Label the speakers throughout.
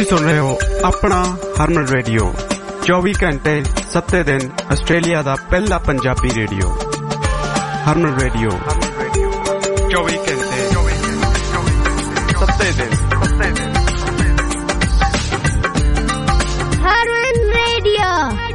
Speaker 1: सुन रहे हो अपना हरमन रेडियो 24 घंटे 7 दिन आस्ट्रेलिया दा पहला पंजाबी रेडियो हरमन रेडियो 24 घंटे 7 दिन
Speaker 2: हरमन रेडियो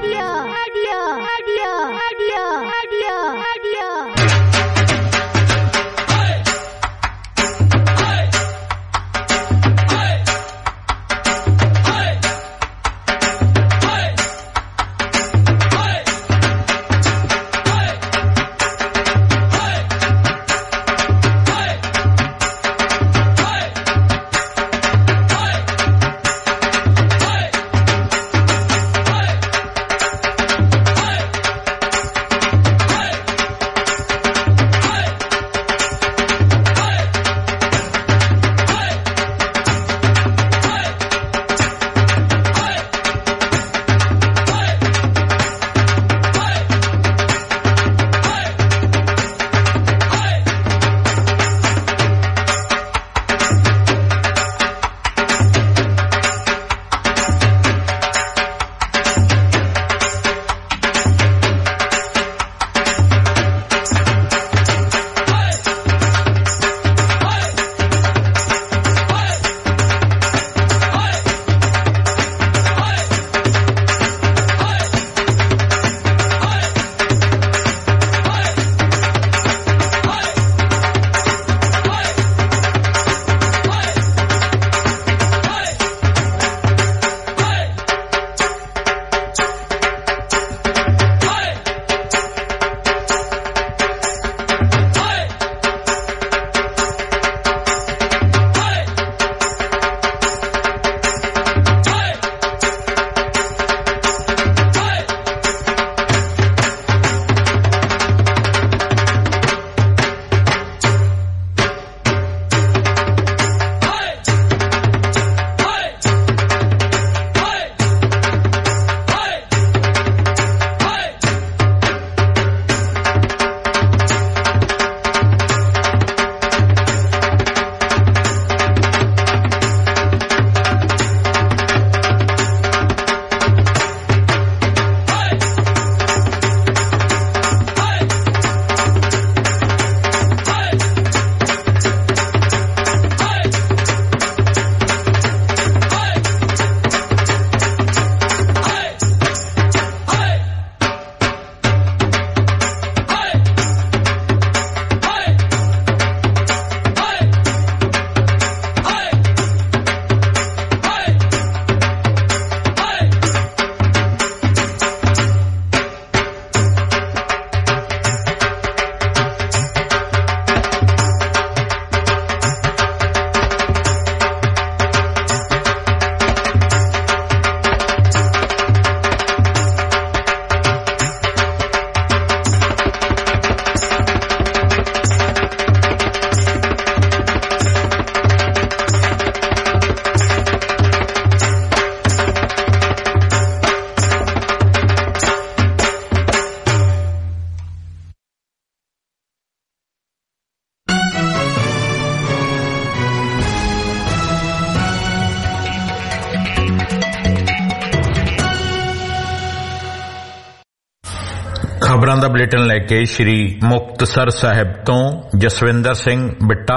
Speaker 3: ਖਬਰਾਂ ਦਾ ਬੁਲੇਟਿਨ ਲੈ ਕੇ ਸ਼੍ਰੀ ਮੁਕਤਸਰ ਸਾਹਿਬ ਤੋਂ ਜਸਵਿੰਦਰ ਸਿੰਘ ਬਿੱਟਾ।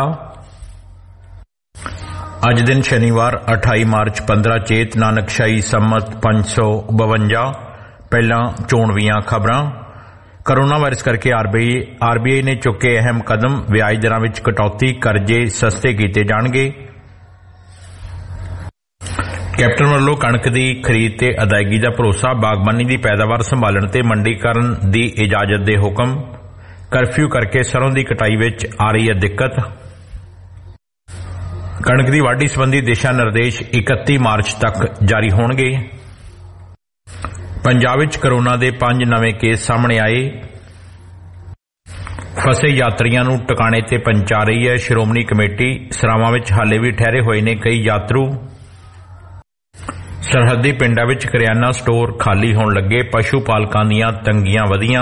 Speaker 3: ਅੱਜ ਦਿਨ ਸ਼ਨੀਵਾਰ 28 ਮਾਰਚ 15 ਚੇਤ ਨਾਨਕਸ਼ਾਹੀ ਸੰਮਤ 552। ਪਹਿਲਾਂ ਚੋਣਵੀਆਂ ਖਬਰਾਂ। ਕਰੋਨਾ ਵਾਇਰਸ ਕਰਕੇ ਆਰਬੀਆਈ ਨੇ ਚੁੱਕੇ ਅਹਿਮ ਕਦਮ। ਵਿਆਜ ਦਰਾਂ ਵਿੱਚ ਕਟੌਤੀ, ਕਰਜ਼ੇ ਸਸਤੇ ਕੀਤੇ ਜਾਣਗੇ। ਕੈਪਟਨ ਵੱਲੋਂ ਕਣਕ ਦੀ ਖਰੀਦ ਤੇ ਅਦਾਇਗੀ ਦਾ ਭਰੋਸਾ। ਬਾਗਬਾਨੀ ਦੀ ਪੈਦਾਵਾਰ ਸੰਭਾਲਣ ਤੇ ਮੰਡੀਕਰਨ ਦੀ ਇਜਾਜ਼ਤ ਦੇ ਹੁਕਮ। ਕਰਫਿਊ ਕਰਕੇ ਸਰੋਂ ਦੀ ਕਟਾਈ ਵਿੱਚ ਆ ਰਹੀ ਹੈ ਦਿੱਕਤ। ਕਣਕ ਦੀ ਵਾਢੀ ਸੰਬੰਧੀ ਦਿਸ਼ਾ ਨਿਰਦੇਸ਼ 31 ਮਾਰਚ ਤੱਕ ਜਾਰੀ ਹੋਣਗੇ। ਪੰਜਾਬ ਵਿੱਚ ਕਰੋਨਾ ਦੇ 5 ਨਵੇਂ ਕੇਸ ਸਾਹਮਣੇ ਆਏ। ਫਸੇ ਯਾਤਰੀਆਂ ਨੂੰ ਟਿਕਾਣੇ ਤੇ ਪਹੁੰਚਾ ਰਹੀ ਹੈ ਸ਼੍ਰੋਮਣੀ ਕਮੇਟੀ। ਸਰਾਵਾਂ ਵਿੱਚ ਹਾਲੇ ਵੀ ਠਹਿਰੇ ਹੋਏ ਨੇ ਕਈ ਯਾਤਰੂ। ਸਰਹੱਦੀ ਪਿੰਡਾਂ ਵਿੱਚ ਕਰਿਆਨਾ ਸਟੋਰ ਖਾਲੀ ਹੋਣ ਲੱਗੇ। ਪਸ਼ੂ ਪਾਲਕਾਂ ਦੀਆਂ ਤੰਗੀਆਂ ਵਧੀਆਂ।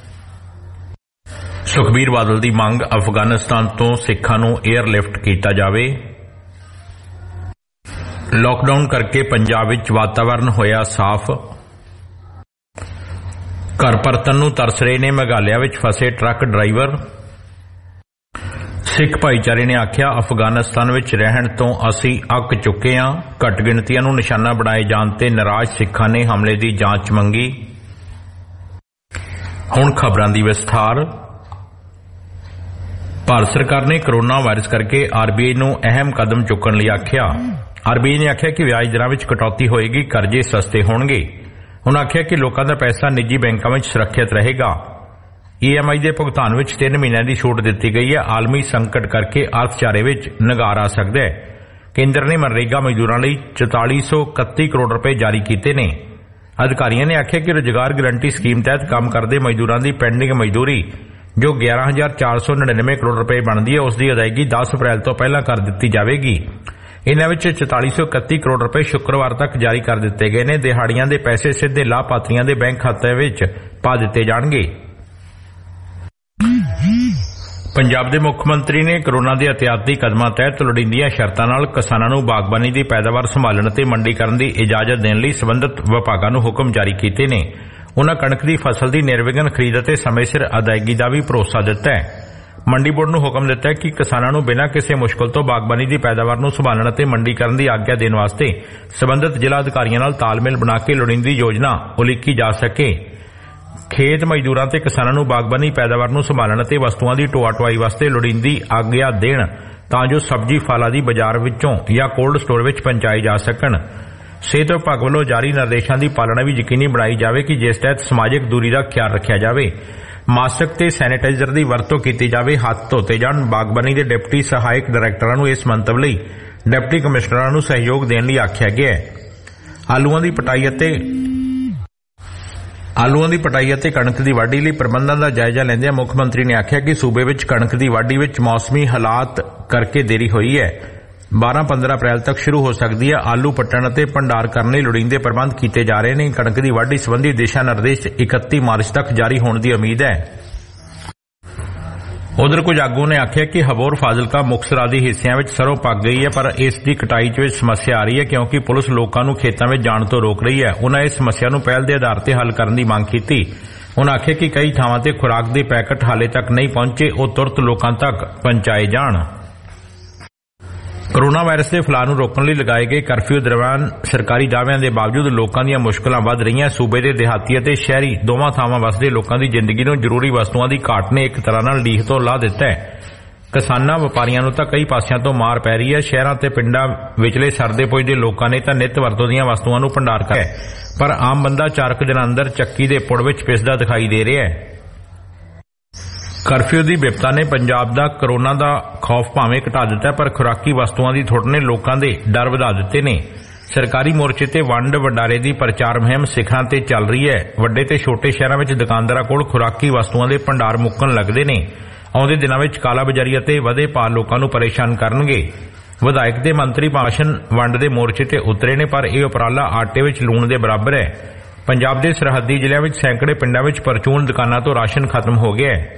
Speaker 3: ਸੁਖਬੀਰ ਬਾਦਲ ਦੀ ਮੰਗ, ਅਫਗਾਨਿਸਤਾਨ ਤੋਂ ਸਿੱਖਾਂ ਨੂੰ ਏਅਰਲਿਫਟ ਕੀਤਾ ਜਾਵੇ। लॉकडाउन करके पंजाब विच वातावरण होया साफ। घर परतन नूं तरस रहे ने मेघालय विच फसे ट्रक ड्राइवर। सिख भाईचारे ने आख्या अफगानिस्तान विच रहण तो असीं अक चुके हां। घट गिणतियां नूं निशाना बनाए जाण ते नाराज सिखां ने हमले की जांच मंगी। हुण खबरां दी विस्तार। भारत सरकार ने कोरोना वायरस करके आरबीआई नूं अहम कदम चुकण लई आख्या। आरबीआई ने आख्या कि ब्याज दरां विच कटौती होएगी, करजे सस्ते होणगे। उन्होंने आख्या कि लोगों का पैसा निजी बैंकों में सुरक्षित रहेगा। ईएमआई के भुगतान में 3 महीनों की छूट दी गई है। आलमी संकट करके अर्थचारे में निगार आ सकता है। केंद्र ने मनरेगा मजदूरों लिए 4431 करोड़ रुपए जारी किए ने। अधिकारियों ने आख्या कि रोजगार गारंटी स्कीम तहत काम करते मजदूरों की पेंडिंग मजदूरी जो 11,499 करोड़ रुपए बनती है उसकी अदायगी 10 अप्रैल तो पहला कर दी जाएगी। इन्हां विच 4431 करोड़ रुपए शुक्रवार तक जारी कर दिते गए ने। दिहाड़ियां दे पैसे सीधे लाभार्थियों के बैंक खाते विच पा दिते जाणगे। पंजाब के मुख्यमंत्री ने कोरोना के एहतियाती कदमों तहत लोड़ींदियां शर्तां नाल किसानां नूं बागबानी की पैदावार संभालण ते मंडीकरण की इजाजत देण लई संबंधित विभागां नूं हुकम जारी कीते ने। उन्हां कणक की फसल की निर्विघन खरीद ते समय सिर अदायगी का भी भरोसा दिता है। मंडी बोर्ड नूं हुकम दिता है कि किसानां नूं बिना किसी मुश्किल तो बागबानी की पैदावार नूं संभालण ते मंडीकरण की आग्या देण वास्ते संबंधित जिला अधिकारियों नाल तालमेल बना के लोड़ींदी योजना उलीकी जा सके। खेत मजदूरों ते किसानां नूं बागबानी पैदावार नूं संभालण ते वस्तुआं दी ढोआ ढुआई वास्ते लोड़ींदी आग्या देण तां जो सब्जी फल आदि बाजार विचों या कोल्ड स्टोर विच पहुंचाए जा सकण। सेहत विभाग वल्लों जारी निर्देशों की पालना भी यकीनी बनाई जाए कि जिस तहत समाजिक दूरी का ख्याल रखा जाए, मास्क ते सैनिटाइजर की वरतों की जाए, हथ धोते जाण। बागबानी के डिप्टी सहायक डायरैक्टरां नूं इस मंतव लई डिप्टी कमिश्नरां नूं सहयोग देण लई आख्या गया है। आलूआं दी पटाई अते कणक की वाढी लई प्रबंधां दा जायजा लैंदिआं मुख मंत्री ने आख्या कि सूबे विच कणक की वाढी विच मौसमी हालात करके देरी हुई है। 12-15 अप्रैल तक शुरू हो सकती है। आलू पट्टण अते भंडार करने लई लोड़ींदे प्रबंध किए जा रहे हैं। कणक की वाढी संबंधी दिशा निर्देश 31 मार्च तक जारी होने की उम्मीद है। उधर कुछ आगू ने आख्या कि हबोर फाजिलका मुक्तसर आदि हिस्सों में सरों पक गई है, पर इसकी कटाई च समस्या आ रही है क्योंकि पुलिस लोगों को खेतों में जाण तो रोक रही है। उन्होंने इस समस्या को पहल के आधार पर हल करने की मांग की। उन्होंने आख्या कि कई थावां ते खुराक के पैकेट हाले तक नहीं पहुंचे, वो तुरंत लोगों तक पहुंचाए जाण। कोरोना वायरस के फैलाव रोकने लई लगाए गए करफ्यू दौरान सरकारी दाविਆਂ के बावजूद लोगों ਦੀਆਂ मुश्किलां वध रहीਆਂ। सूबे के देहाती ਅਤੇ शहरी दोवां ਥਾਵਾਂ वसदे लोगों की जिंदगी ਨੂੰ ਜ਼ਰੂਰੀ वस्तुओं की घाट ने एक तरह ਨਾਲ ਲੀਹ ਤੋਂ ਲਾ ਦਿੱਤਾ ਹੈ। किसानां ਵਪਾਰੀਆਂ ਨੂੰ ਤਾਂ ਕਈ ਪਾਸਿਆਂ ਤੋਂ ਮਾਰ ਪੈ ਰਹੀ ਹੈ। ਸ਼ਹਿਰਾਂ ਤੇ ਪਿੰਡਾਂ ਵਿਚਲੇ ਸਰਦੇ ਪੁੱਜਦੇ ਲੋਕਾਂ ਨੇ ਤਾਂ ਨਿੱਤ ਵਰਤੋਂ ਦੀਆਂ ਵਸਤੂਆਂ ਨੂੰ ਭੰਡਾਰ ਕਰ ਹੈ, ਪਰ ਆਮ ਬੰਦਾ 4 ਦਿਨਾਂ ਅੰਦਰ ਚੱਕੀ ਦੇ ਪੁੜ ਵਿੱਚ ਪਿਸਦਾ ਦਿਖਾਈ ਦੇ ਰਿਹਾ ਹੈ। ਕਰਫਿਊ की विपता ने पंजाब का कोरोना का खौफ भावें घटा दिता, पर खुराकी वस्तुओं की थुड़ ने लोगों के डर वधा दिते ने। सरकारी मोर्चे ते वंड वंडारे की प्रचार मुहिम सिखरां ते चल रही है। वड्डे ते छोटे शहरों में दुकानदारां कोल खुराकी वस्तुओं के भंडार मुक्कण लगदे ने। आउंदे दिनां विच कालाबाजारी अते वधे भाव लोगों नूं परेशान करनगे। विधायक ते मंत्री भाषण वंड दे मोर्चे ते उतरे ने, पर यह उपराला आटे विच लूण दे बराबर है। पंजाब के सरहदी जिलिਆਂ विच सैकड़े पिंडां विच परचून दुकानां तो राशन खत्म हो गया है।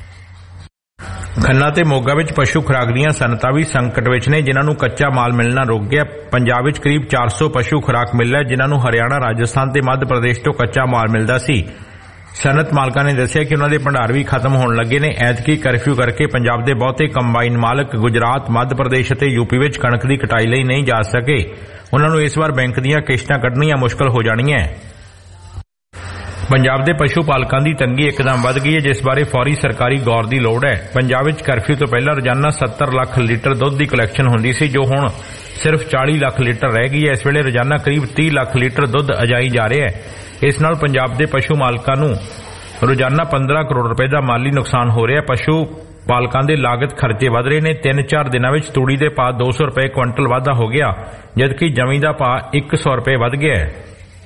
Speaker 3: खन्ना ते मोगा विच पशु खुराक दीआं सनअतां भी संकट विच ने, जिन्हां नूं कच्चा माल मिलना रुक गया। पंजाब विच करीब 400 पशु खुराक मिल है, जिन्हां नूं हरियाणा, राजस्थान ते मध्य प्रदेश तो कच्चा माल मिलदा सी। सनअत मालकां ने दस्सिआ कि उन्हां दे भंडार भी खत्म होण लगे ने। ऐतकी करफ्यू करके पंजाब दे बहुते कंबाइन मालक गुजरात, मध्य प्रदेश अते यूपी विच कणक दी कटाई लई नहीं जा सके। उन्हां नूं इस वार बैंक दीआं किश्तां कढणीआं मुश्किल हो जाणीआं। पंजाब के पशु पालकों की तंगी एकदम बढ़ गई है, जिस बारे फौरी सरकारी गौर की लोड़ है। पंजाब में करफ्यू तो पहला रोजाना 70 लाख लीटर दुध की कलैक्शन होंदी सी, जो हुण सिर्फ 40 लाख लीटर रह गई है। इस वेले रोजाना करीब 30 लाख लीटर दुध अजाई जा रहा है। इस नाल पंजाब के पशु मालकों नूं रोजाना 15 करोड़ रुपए का माली नुकसान हो रहा है। पशु पालकों के लागत खर्चे वध रहे हैं। 3-4 दिनों में तूड़ी के भाव 200 रुपए क्विंटल वाधा हो गया, जबकि जमी का भाव 100 रुपए वध गया है।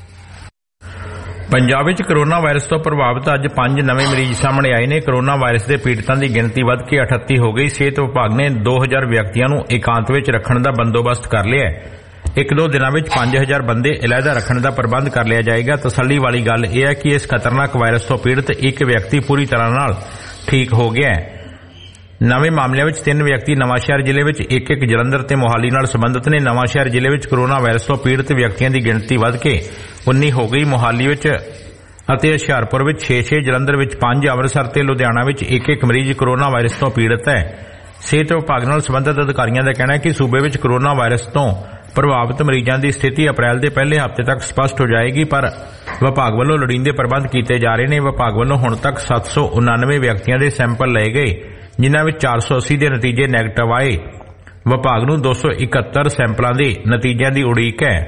Speaker 3: पंजाब में कोरोना वायरस तो प्रभावित अज 5 नवे मरीज सामने आए ने। कोरोना वायरस के पीड़ितों की गिनती वध के 38 हो गई। सेहत विभाग ने 2000 व्यक्तियों को एकांत में रखने का बंदोबस्त कर लिया है। 1-2 दिनों में 5000 बंदे अलहदा रखने का प्रबंध कर लिया जाएगा। तसल्ली वाली गल यह है कि इस खतरनाक वायरस तो पीड़ित एक व्यक्ति पूरी तरह नाल ठीक हो गया है। ਨਵੇਂ ਮਾਮਲਿਆਂ ਵਿੱਚ 3 ਵਿਅਕਤੀ ਨਵਾਂਸ਼ਹਿਰ ਜ਼ਿਲ੍ਹੇ ਵਿੱਚ, ਇੱਕ ਜਲੰਧਰ ਤੇ ਮੋਹਾਲੀ ਨਾਲ ਸੰਬੰਧਿਤ ਨੇ। ਨਵਾਂਸ਼ਹਿਰ ਜ਼ਿਲ੍ਹੇ ਵਿੱਚ ਕੋਰੋਨਾ ਵਾਇਰਸ ਤੋਂ ਪੀੜਤ ਵਿਅਕਤੀਆਂ ਦੀ ਗਿਣਤੀ ਵੱਧ ਕੇ 19 ਹੋ ਗਈ। ਮੋਹਾਲੀ ਵਿੱਚ ਅਤੇ ਹੁਸ਼ਿਆਰਪੁਰ ਵਿੱਚ 6, ਜਲੰਧਰ ਵਿੱਚ 5, ਅੰਮ੍ਰਿਤਸਰ ਤੇ ਲੁਧਿਆਣਾ ਵਿੱਚ ਇੱਕ ਮਰੀਜ਼ ਕੋਰੋਨਾ ਵਾਇਰਸ ਤੋਂ ਪੀੜਤ ਹੈ। ਸਿਹਤ ਵਿਭਾਗ ਨਾਲ ਸੰਬੰਧਿਤ ਅਧਿਕਾਰੀਆਂ ਦਾ ਕਹਿਣਾ ਹੈ ਕਿ ਸੂਬੇ ਵਿੱਚ ਕੋਰੋਨਾ ਵਾਇਰਸ ਤੋਂ ਪ੍ਰਭਾਵਿਤ ਮਰੀਜ਼ਾਂ ਦੀ ਸਥਿਤੀ ਅਪ੍ਰੈਲ ਦੇ ਪਹਿਲੇ ਹਫ਼ਤੇ ਤੱਕ ਸਪਸ਼ਟ ਹੋ ਜਾਏਗੀ, ਪਰ ਵਿਭਾਗ ਵੱਲੋਂ ਲੋੜੀਂਦੇ ਪ੍ਰਬੰਧ ਕੀਤੇ ਜਾ ਰਹੇ ਨੇ। ਵਿਭਾਗ ਵੱਲੋਂ ਹੁਣ ਤੱਕ 799 ਵਿਅਕਤੀਆਂ ਦੇ ਸੈਂਪਲ ਲਏ ਗਏ, ਜਿਨ੍ਹਾਂ ਵਿੱਚ 480 ਦੇ ਨਤੀਜੇ ਨੈਗੇਟਿਵ ਆਏ। ਵਿਭਾਗ ਨੂੰ 271 ਸੈਂਪਲਾਂ ਦੇ ਨਤੀਜਿਆਂ ਦੀ ਉਡੀਕ ਹੈ।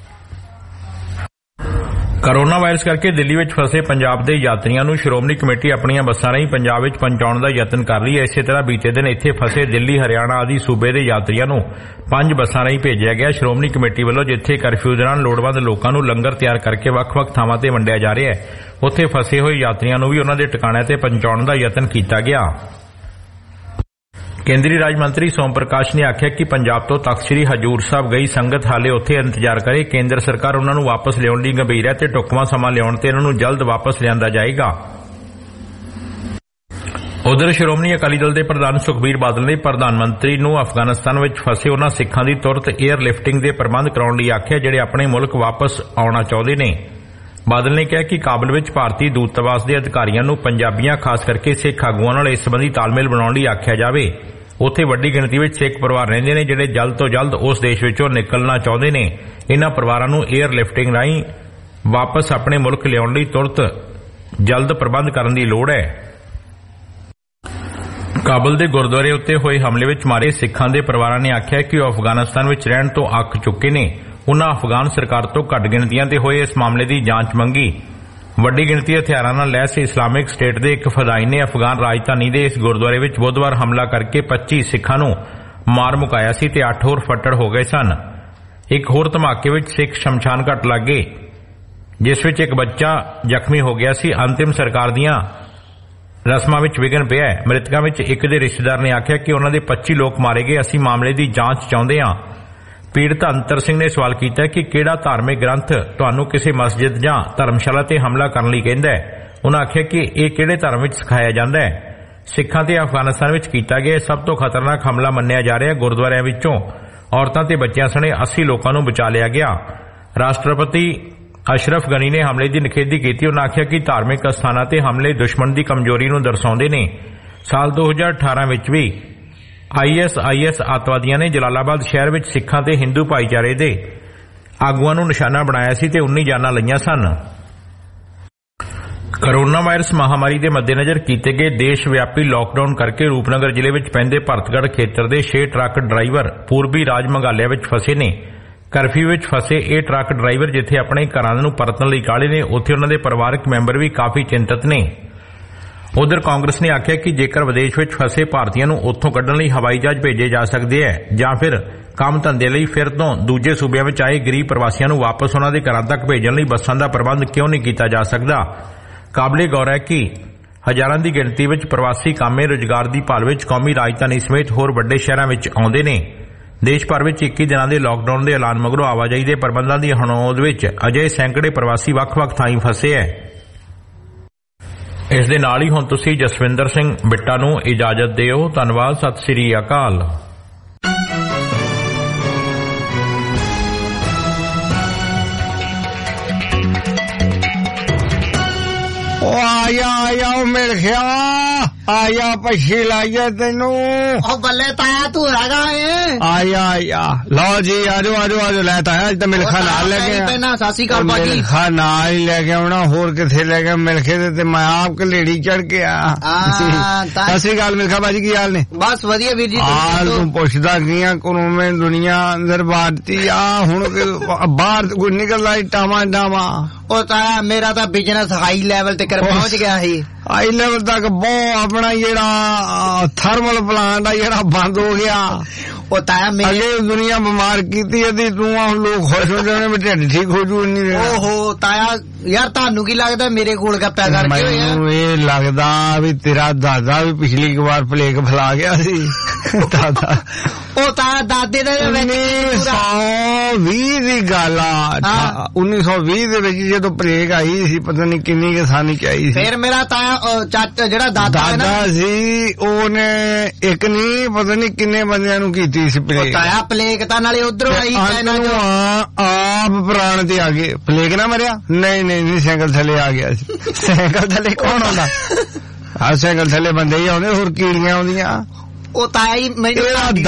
Speaker 3: ਕੋਰੋਨਾ ਵਾਇਰਸ ਕਰਕੇ ਦਿੱਲੀ ਵਿੱਚ ਫਸੇ ਪੰਜਾਬ ਦੇ ਯਾਤਰੀਆਂ ਨੂੰ ਸ਼੍ਰੋਮਣੀ ਕਮੇਟੀ ਆਪਣੀਆਂ ਬੱਸਾਂ ਰਾਹੀਂ ਪੰਜਾਬ ਵਿੱਚ ਪਹੁੰਚਾਉਣ ਦਾ ਯਤਨ ਕਰ ਰਹੀ ਹੈ। ਇਸੇ ਤਰ੍ਹਾਂ ਬੀਤੇ ਦਿਨ ਇੱਥੇ ਫਸੇ ਦਿੱਲੀ, ਹਰਿਆਣਾ ਆਦਿ ਸੂਬੇ ਦੇ ਯਾਤਰੀਆਂ ਨੂੰ 5 ਬੱਸਾਂ ਰਾਹੀਂ ਭੇਜਿਆ ਗਿਆ। ਸ਼੍ਰੋਮਣੀ ਕਮੇਟੀ ਵੱਲੋਂ ਜਿੱਥੇ ਕਰਫਿਊ ਦੌਰਾਨ ਲੋੜਵੰਦ ਲੋਕਾਂ ਨੂੰ ਲੰਗਰ ਤਿਆਰ ਕਰਕੇ ਵੱਖ-ਵੱਖ ਥਾਵਾਂ ਤੇ ਵੰਡਿਆ ਜਾ ਰਿਹਾ ਹੈ, ਉੱਥੇ ਫਸੇ ਹੋਏ ਯਾਤਰੀਆਂ ਨੂੰ ਵੀ ਉਹਨਾਂ ਦੇ ਟਿਕਾਣਿਆਂ ਤੇ ਪਹੁੰਚਾਉਣ ਦਾ ਯਤਨ ਕੀਤਾ ਗਿਆ। ਕੇਂਦਰੀ ਰਾਜ ਮੰਤਰੀ ਸੋਮ ਪ੍ਰਕਾਸ਼ ਨੇ ਆਖਿਆ ਕਿ ਪੰਜਾਬ ਤੋਂ ਤਖ਼ਤ ਸ੍ਰੀ ਹਜ਼ੂਰ ਸਾਹਿਬ ਗਈ ਸੰਗਤ ਹਾਲੇ ਉੱਥੇ ਇੰਤਜ਼ਾਰ ਕਰੇ। ਕੇਂਦਰ ਸਰਕਾਰ ਉਹਨਾਂ ਨੂੰ ਵਾਪਸ ਲਿਆਉਣ ਲਈ ਗੰਭੀਰ ਹੈ ਤੇ ਢੁਕਵਾਂ ਸਮਾਂ ਲਿਆਉਣ ਤੇ ਇਹਨਾਂ ਨੂੰ ਜਲਦ ਵਾਪਸ ਲਿਆਂਦਾ ਜਾਏਗਾ। ਉਧਰ ਸ਼੍ਰੋਮਣੀ ਅਕਾਲੀ ਦਲ ਦੇ ਪ੍ਰਧਾਨ ਸੁਖਬੀਰ ਬਾਦਲ ਨੇ ਪ੍ਰਧਾਨ ਮੰਤਰੀ ਨੂੰ ਅਫਗਾਨਿਸਤਾਨ ਵਿੱਚ ਫਸੇ ਉਹਨਾਂ ਸਿੱਖਾਂ ਦੀ ਤੁਰਤ ਏਅਰ ਲਿਫਟਿੰਗ ਦੇ ਪ੍ਰਬੰਧ ਕਰਾਉਣ ਲਈ ਆਖਿਆ ਜਿਹੜੇ ਆਪਣੇ ਮੁਲਕ ਵਾਪਸ ਆਉਣਾ ਚਾਹੁੰਦੇ ਨੇ। ਬਾਦਲ ਨੇ ਕਿਹਾ ਕਿ ਕਾਬਲ ਵਿੱਚ ਭਾਰਤੀ ਦੂਤਾਵਾਸ ਦੇ ਅਧਿਕਾਰੀਆਂ ਨੂੰ ਪੰਜਾਬੀਆਂ ਖਾਸ ਕਰਕੇ ਸਿੱਖ ਆਗੂਆਂ ਨਾਲ ਇਸ ਸੰਬੰਧੀ ਤਾਲਮੇਲ ਬਣਾਉਣ ਲਈ ਆਖਿਆ ਜਾਵੇ। ਉੱਥੇ ਵੱਡੀ ਗਿਣਤੀ ਵਿੱਚ ਸਿੱਖ ਪਰਿਵਾਰ ਰਹਿੰਦੇ ਨੇ ਜਿਹੜੇ ਜਲਦ ਤੋਂ ਜਲਦ ਉਸ ਦੇਸ਼ ਵਿੱਚੋਂ ਨਿਕਲਣਾ ਚਾਹੁੰਦੇ ਨੇ। ਇਨ੍ਹਾਂ ਪਰਿਵਾਰਾਂ ਨੂੰ ਏਅਰ ਲਿਫਟਿੰਗ ਰਾਹੀਂ ਵਾਪਸ ਆਪਣੇ ਮੁਲਕ ਲਿਆਉਣ ਲਈ ਤੁਰਤ ਜਲਦ ਪ੍ਰਬੰਧ ਕਰਨ ਦੀ ਲੋੜ ਹੈ। ਕਾਬਲ ਦੇ ਗੁਰਦੁਆਰੇ ਉੱਤੇ ਹੋਏ ਹਮਲੇ ਵਿੱਚ ਮਾਰੇ ਸਿੱਖਾਂ ਦੇ ਪਰਿਵਾਰਾਂ ਨੇ ਆਖਿਆ ਕਿ ਉਹ ਅਫਗਾਨਿਸਤਾਨ ਵਿੱਚ ਰਹਿਣ ਤੋਂ ਅੱਕ ਚੁੱਕੇ ਨੇ। ਉਨ੍ਹਾਂ ਅਫਗਾਨ ਸਰਕਾਰ ਤੋਂ ਘੱਟ ਗਿਣਤੀਆਂ ਤੇ ਹੋਏ ਇਸ ਮਾਮਲੇ ਦੀ ਜਾਂਚ ਮੰਗੀ। ਵੱਡੀ ਗਿਣਤੀ ਹਥਿਆਰਾਂ ਨਾਲ ਲੈਸ ਇਸਲਾਮਿਕ ਸਟੇਟ ਦੇ ਇੱਕ ਫਦਾਈ ਨੇ ਅਫਗਾਨ ਰਾਜਧਾਨੀ ਦੇ ਇਸ ਗੁਰਦੁਆਰੇ ਵਿੱਚ ਬੁੱਧਵਾਰ ਹਮਲਾ ਕਰਕੇ 25 ਸਿੱਖਾਂ ਨੂੰ ਮਾਰ ਮੁਕਾਇਆ ਸੀ ਤੇ 8 ਹੋਰ ਫੱਟੜ ਹੋ ਗਏ ਸਨ। ਇੱਕ ਹੋਰ ਧਮਾਕੇ ਵਿੱਚ ਸਿੱਖ ਸ਼ਮਸ਼ਾਨ ਘਾਟ ਲੱਗੇ, ਜਿਸ ਵਿੱਚ ਇੱਕ ਬੱਚਾ ਜ਼ਖਮੀ ਹੋ ਗਿਆ ਸੀ। ਅੰਤਿਮ ਸਰਕਾਰ ਦੀਆਂ ਰਸਮਾਂ ਵਿੱਚ ਵਿਘਨ ਪਿਆ ਹੈ। ਮ੍ਰਿਤਕਾਂ ਵਿੱਚ ਇੱਕ ਦੇ ਰਿਸ਼ਤੇਦਾਰ ਨੇ ਆਖਿਆ ਕਿ ਉਹਨਾਂ ਦੇ 25 ਲੋਕ ਮਾਰੇ ਗਏ। ਅਸੀਂ ਮਾਮਲੇ ਦੀ ਜਾਂਚ ਚਾਹੁੰਦੇ ਹਾਂ। ਪੀੜਤ ਅੰਤਰ ਸਿੰਘ ਨੇ ਸਵਾਲ ਕੀਤਾ ਕਿ ਕਿਹੜਾ ਧਾਰਮਿਕ ਗ੍ਰੰਥ ਤੁਹਾਨੂੰ ਕਿਸੇ ਮਸਜਿਦ ਜਾਂ ਧਰਮਸ਼ਾਲਾ ਤੇ ਹਮਲਾ ਕਰਨ ਲਈ ਕਹਿੰਦਾ ਹੈ। ਉਹਨਾਂ ਆਖਿਆ ਕਿ ਇਹ ਕਿਹੜੇ ਧਰਮ ਵਿੱਚ ਸਿਖਾਇਆ ਜਾਂਦਾ ਹੈ। ਸਿੱਖਾਂ ਤੇ ਅਫਗਾਨਿਸਤਾਨ ਵਿੱਚ ਕੀਤਾ ਗਿਆ ਸਭ ਤੋਂ ਖਤਰਨਾਕ ਹਮਲਾ ਮੰਨਿਆ ਜਾ ਰਿਹਾ। ਗੁਰਦੁਆਰਿਆਂ ਵਿੱਚੋਂ ਔਰਤਾਂ ਤੇ ਬੱਚਿਆਂ ਸਣੇ 80 ਲੋਕਾਂ ਨੂੰ ਬਚਾ ਲਿਆ ਗਿਆ। ਰਾਸ਼ਟਰਪਤੀ ਅਸ਼ਰਫ ਗਨੀ ਨੇ ਹਮਲੇ ਦੀ ਨਿਖੇਧੀ ਕੀਤੀ। ਉਹਨਾਂ ਆਖਿਆ ਕਿ ਧਾਰਮਿਕ ਅਸਥਾਨਾਂ ਤੇ ਹਮਲੇ ਦੁਸ਼ਮਣ ਦੀ ਕਮਜ਼ੋਰੀ ਨੂੰ ਦਰਸਾਉਂਦੇ ਨੇ। ਸਾਲ 2018 ਵਿੱਚ ਵੀ ISIS ਆਤਵਾਦੀਆਂ ਨੇ ਜਲਾਲਾਬਾਦ ਸ਼ਹਿਰ ਵਿੱਚ ਸਿੱਖਾਂ ਤੇ ਹਿੰਦੂ ਭਾਈਚਾਰੇ ਦੇ ਆਗੂਆਂ ਨੂੰ ਨਿਸ਼ਾਨਾ ਬਣਾਇਆ ਸੀ ਤੇ 19 ਜਾਨਾਂ ਲਈਆਂ ਸਨ। ਕੋਰੋਨਾ ਵਾਇਰਸ ਮਹਾਮਾਰੀ ਦੇ ਮੱਦੇਨਜ਼ਰ ਕੀਤੇ ਗਏ ਦੇਸ਼ ਵਿਆਪੀ ਲਾਕਡਾਊਨ ਕਰਕੇ ਰੂਪਨਗਰ ਜ਼ਿਲ੍ਹੇ ਵਿੱਚ ਪੈਂਦੇ ਭਰਤਗੜ੍ਹ ਖੇਤਰ ਦੇ 6 ਟਰੱਕ ਡਰਾਈਵਰ ਪੂਰਬੀ ਰਾਜ ਮੇਘਾਲਿਆ ਵਿੱਚ ਫਸੇ ਨੇ। ਕਰਫਿਊ ਵਿੱਚ ਫਸੇ ਇਹ ਟਰੱਕ ਡਰਾਈਵਰ ਜਿੱਥੇ ਆਪਣੇ ਘਰਾਂ ਨੂੰ ਪਰਤਣ ਲਈ ਕਾਹਲੇ ਨੇ, ਉੱਥੇ ਉਹਨਾਂ ਦੇ ਪਰਿਵਾਰਕ ਮੈਂਬਰ ਵੀ ਕਾਫੀ ਚਿੰਤਤ ਨੇ। ਉਧਰ ਕਾਂਗਰਸ ਨੇ ਆਖਿਆ ਕਿ ਜੇਕਰ ਵਿਦੇਸ਼ ਵਿੱਚ ਫਸੇ ਭਾਰਤੀਆਂ ਨੂੰ ਉੱਥੋਂ ਕੱਢਣ ਲਈ ਹਵਾਈ ਜਹਾਜ਼ ਭੇਜੇ ਜਾ ਸਕਦੇ ਹੈ ਜਾਂ ਫਿਰ ਕੰਮ ਧੰਦੇ ਲਈ ਫਿਰ ਤੋਂ ਦੂਜੇ ਸੂਬਿਆਂ ਵਿੱਚ ਆਏ ਗਰੀਬ ਪ੍ਰਵਾਸੀਆਂ ਨੂੰ ਵਾਪਸ ਉਹਨਾਂ ਦੇ ਘਰਾਂ ਤੱਕ ਭੇਜਣ ਲਈ ਬੱਸਾਂ ਦਾ ਪ੍ਰਬੰਧ ਕਿਉਂ ਨਹੀਂ ਕੀਤਾ ਜਾ ਸਕਦਾ। ਕਾਬਲੇ ਗੌਰ ਹੈ ਕਿ ਹਜ਼ਾਰਾਂ ਦੀ ਗਿਣਤੀ ਵਿੱਚ ਪ੍ਰਵਾਸੀ ਕਾਮੇ ਰੁਜ਼ਗਾਰ ਦੀ ਭਾਲ ਵਿੱਚ ਕੌਮੀ ਰਾਜਧਾਨੀ ਸਮੇਤ ਹੋਰ ਵੱਡੇ ਸ਼ਹਿਰਾਂ ਵਿੱਚ ਆਉਂਦੇ ਨੇ। ਦੇਸ਼ ਭਰ ਵਿੱਚ 21 ਦਿਨਾਂ ਦੇ ਲਾਕਡਾਊਨ ਦੇ ਐਲਾਨ ਮਗਰੋਂ ਆਵਾਜਾਈ ਦੇ ਪ੍ਰਬੰਧਾਂ ਦੀ ਹਣੋਦ ਵਿੱਚ ਅਜੇ ਸੈਂਕੜੇ ਪ੍ਰਵਾਸੀ ਵੱਖ-ਵੱਖ ਥਾਈਂ ਫਸੇ ਹੈ। ਇਸ ਦੇ ਨਾਲ ਹੀ ਹੁਣ ਤੁਸੀਂ ਜਸਵਿੰਦਰ ਸਿੰਘ ਬਿੱਟਾ ਨੂੰ ਇਜਾਜ਼ਤ ਦਿਓ। ਧੰਨਵਾਦ। ਸਤਿ ਸ੍ਰੀ ਅਕਾਲ।
Speaker 2: ਆਇਆ ਉਹ ਮਿਲ ਗਿਆ ਆਇਆ ਪਛੀ ਲਾਈਏ ਤੈਨੂੰ।
Speaker 4: ਉਹ ਬੱਲੇ ਤਾਇਆ ਤੂੰ ਹੈਗਾ ਏ।
Speaker 2: ਆਇਆ ਲਓ ਜੀ ਆਜੋ ਲੈ ਤਾਇਆ ਅੱਜ ਤਾਂ ਮਿਲਖਾ ਨਾਲ ਲੈ ਕੇ
Speaker 4: ਪਹਿਲਾਂ ਸਾਸੀ ਕਾਲ ਬਾਜੀ
Speaker 2: ਮਿਲਖਾ ਨਾਲ ਹੀ ਲੈ ਕੇ ਆਉਣਾ, ਹੋਰ ਕਿੱਥੇ ਲੈ ਕੇ ਮਿਲਖੇ ਤੇ ਮੈਂ ਆਪ ਕਲੇੜੀ ਚੜ ਕੇ ਆ। ਸਤਿ ਸ੍ਰੀ ਅਕਾਲ ਮਿਲਖਾ ਬਾਜੀ, ਕੀ ਹਾਲ ਨੇ?
Speaker 4: ਬਸ ਵਧੀਆ ਵੀਰ ਜੀ।
Speaker 2: ਹਾਲ ਤੂੰ ਪੁੱਛਦਾ ਕੀਆਂ ਕੋਵੇਂ ਦੁਨੀਆ ਅੰਦਰ ਬਾੜਤੀ ਆ ਹੁਣ ਬਾਹਰ ਕੋਈ ਨਿਕਲਦਾ ਟਾਵਾਂ
Speaker 4: ਉਹ ਤਾਇਆ ਮੇਰਾ ਤਾਂ ਬਿਜ਼ਨਸ ਹਾਈ ਲੈਵਲ ਤੇ ਪਹੁੰਚ ਗਿਆ ਸੀ।
Speaker 2: ਹਾਈ ਲੈਵਲ ਤੱਕ ਬਹੁਤ ਆਪਣਾ ਜਿਹੜਾ ਥਰਮਲ ਪਲਾਂਟ ਆ ਜਿਹੜਾ ਬੰਦ ਹੋ ਗਿਆ।
Speaker 4: ਉਹ ਤਾਇਆ ਮੇਰੇ
Speaker 2: ਦੁਨੀਆ ਬਿਮਾਰ ਕੀਤੀ ਇਹਦੀ ਤੂੰ ਹੁਣ ਲੋਕ ਖੁਸ਼ ਹੋ ਜਾਣੇ ਵੀ ਢਿੱਡ ਠੀਕ ਹੋ ਜੂ। ਨਹੀਂ
Speaker 4: ਓਹੋ ਤਾਇਆ ਯਾਰ ਤੁਹਾਨੂੰ ਕੀ ਲੱਗਦਾ ਮੇਰੇ ਕੋਲ ਗੱਪਿਆ ਕਰਕੇ ਹੋਇਆ?
Speaker 2: ਮੈਨੂੰ ਇਹ ਲੱਗਦਾ ਵੀ ਤੇਰਾ ਦਾਦਾ ਵੀ ਪਿਛਲੀ ਵਾਰ ਪਲੇਗ ਫੈਲਾ ਗਿਆ ਸੀ ਦਾਦਾ।
Speaker 4: ਉਹ ਤਾਂ ਦਾਦੇ ਦੇ ਵਿੱਚ
Speaker 2: 1920 ਦੀ ਗੱਲ ਆ। 1920 ਦੇ ਵਿੱਚ ਜਦੋਂ ਪਲੇਗ ਆਈ ਸੀ, ਪਤਾ ਨਹੀਂ ਕਿੰਨੀ ਕਿਸਾਨੀ ਚ ਆਈ ਸੀ।
Speaker 4: ਫਿਰ ਮੇਰਾ ਤਾਂ ਚਾਚਾ ਜਿਹੜਾ ਦਾਦਾ
Speaker 2: ਸੀ, ਉਹਨੇ ਇੱਕ ਨਹੀਂ ਪਤਾ ਨਹੀਂ ਕਿੰਨੇ ਬੰਦਿਆਂ ਨੂੰ ਕੀਤੀ ਸੀ ਪਲੇਗ।
Speaker 4: ਤਾਇਆ ਪਲੇਗ ਤਾਂ ਨਾਲੇ ਉਧਰੋਂ ਆਈ
Speaker 2: ਆਪ ਪ੍ਰਾਣ ਤੇ ਆ ਗਏ। ਪਲੇਗ ਨਾ ਮਰਿਆ? ਨਹੀਂ ਸਾਈਕਲ ਥੱਲੇ ਆ ਗਿਆ ਸੀ। ਸਾਈਕਲ ਥੱਲੇ ਕੌਣ ਆਉਂਦਾ? ਆਹ ਸਾਈਕਲ ਥੱਲੇ ਬੰਦੇ ਹੀ ਆਉਂਦੇ, ਹੋਰ ਕੀੜੀਆਂ ਆਉਂਦੀਆਂ।
Speaker 4: ਉਹ ਤਾਇਆ ਹੀ ਮੈਨੂੰ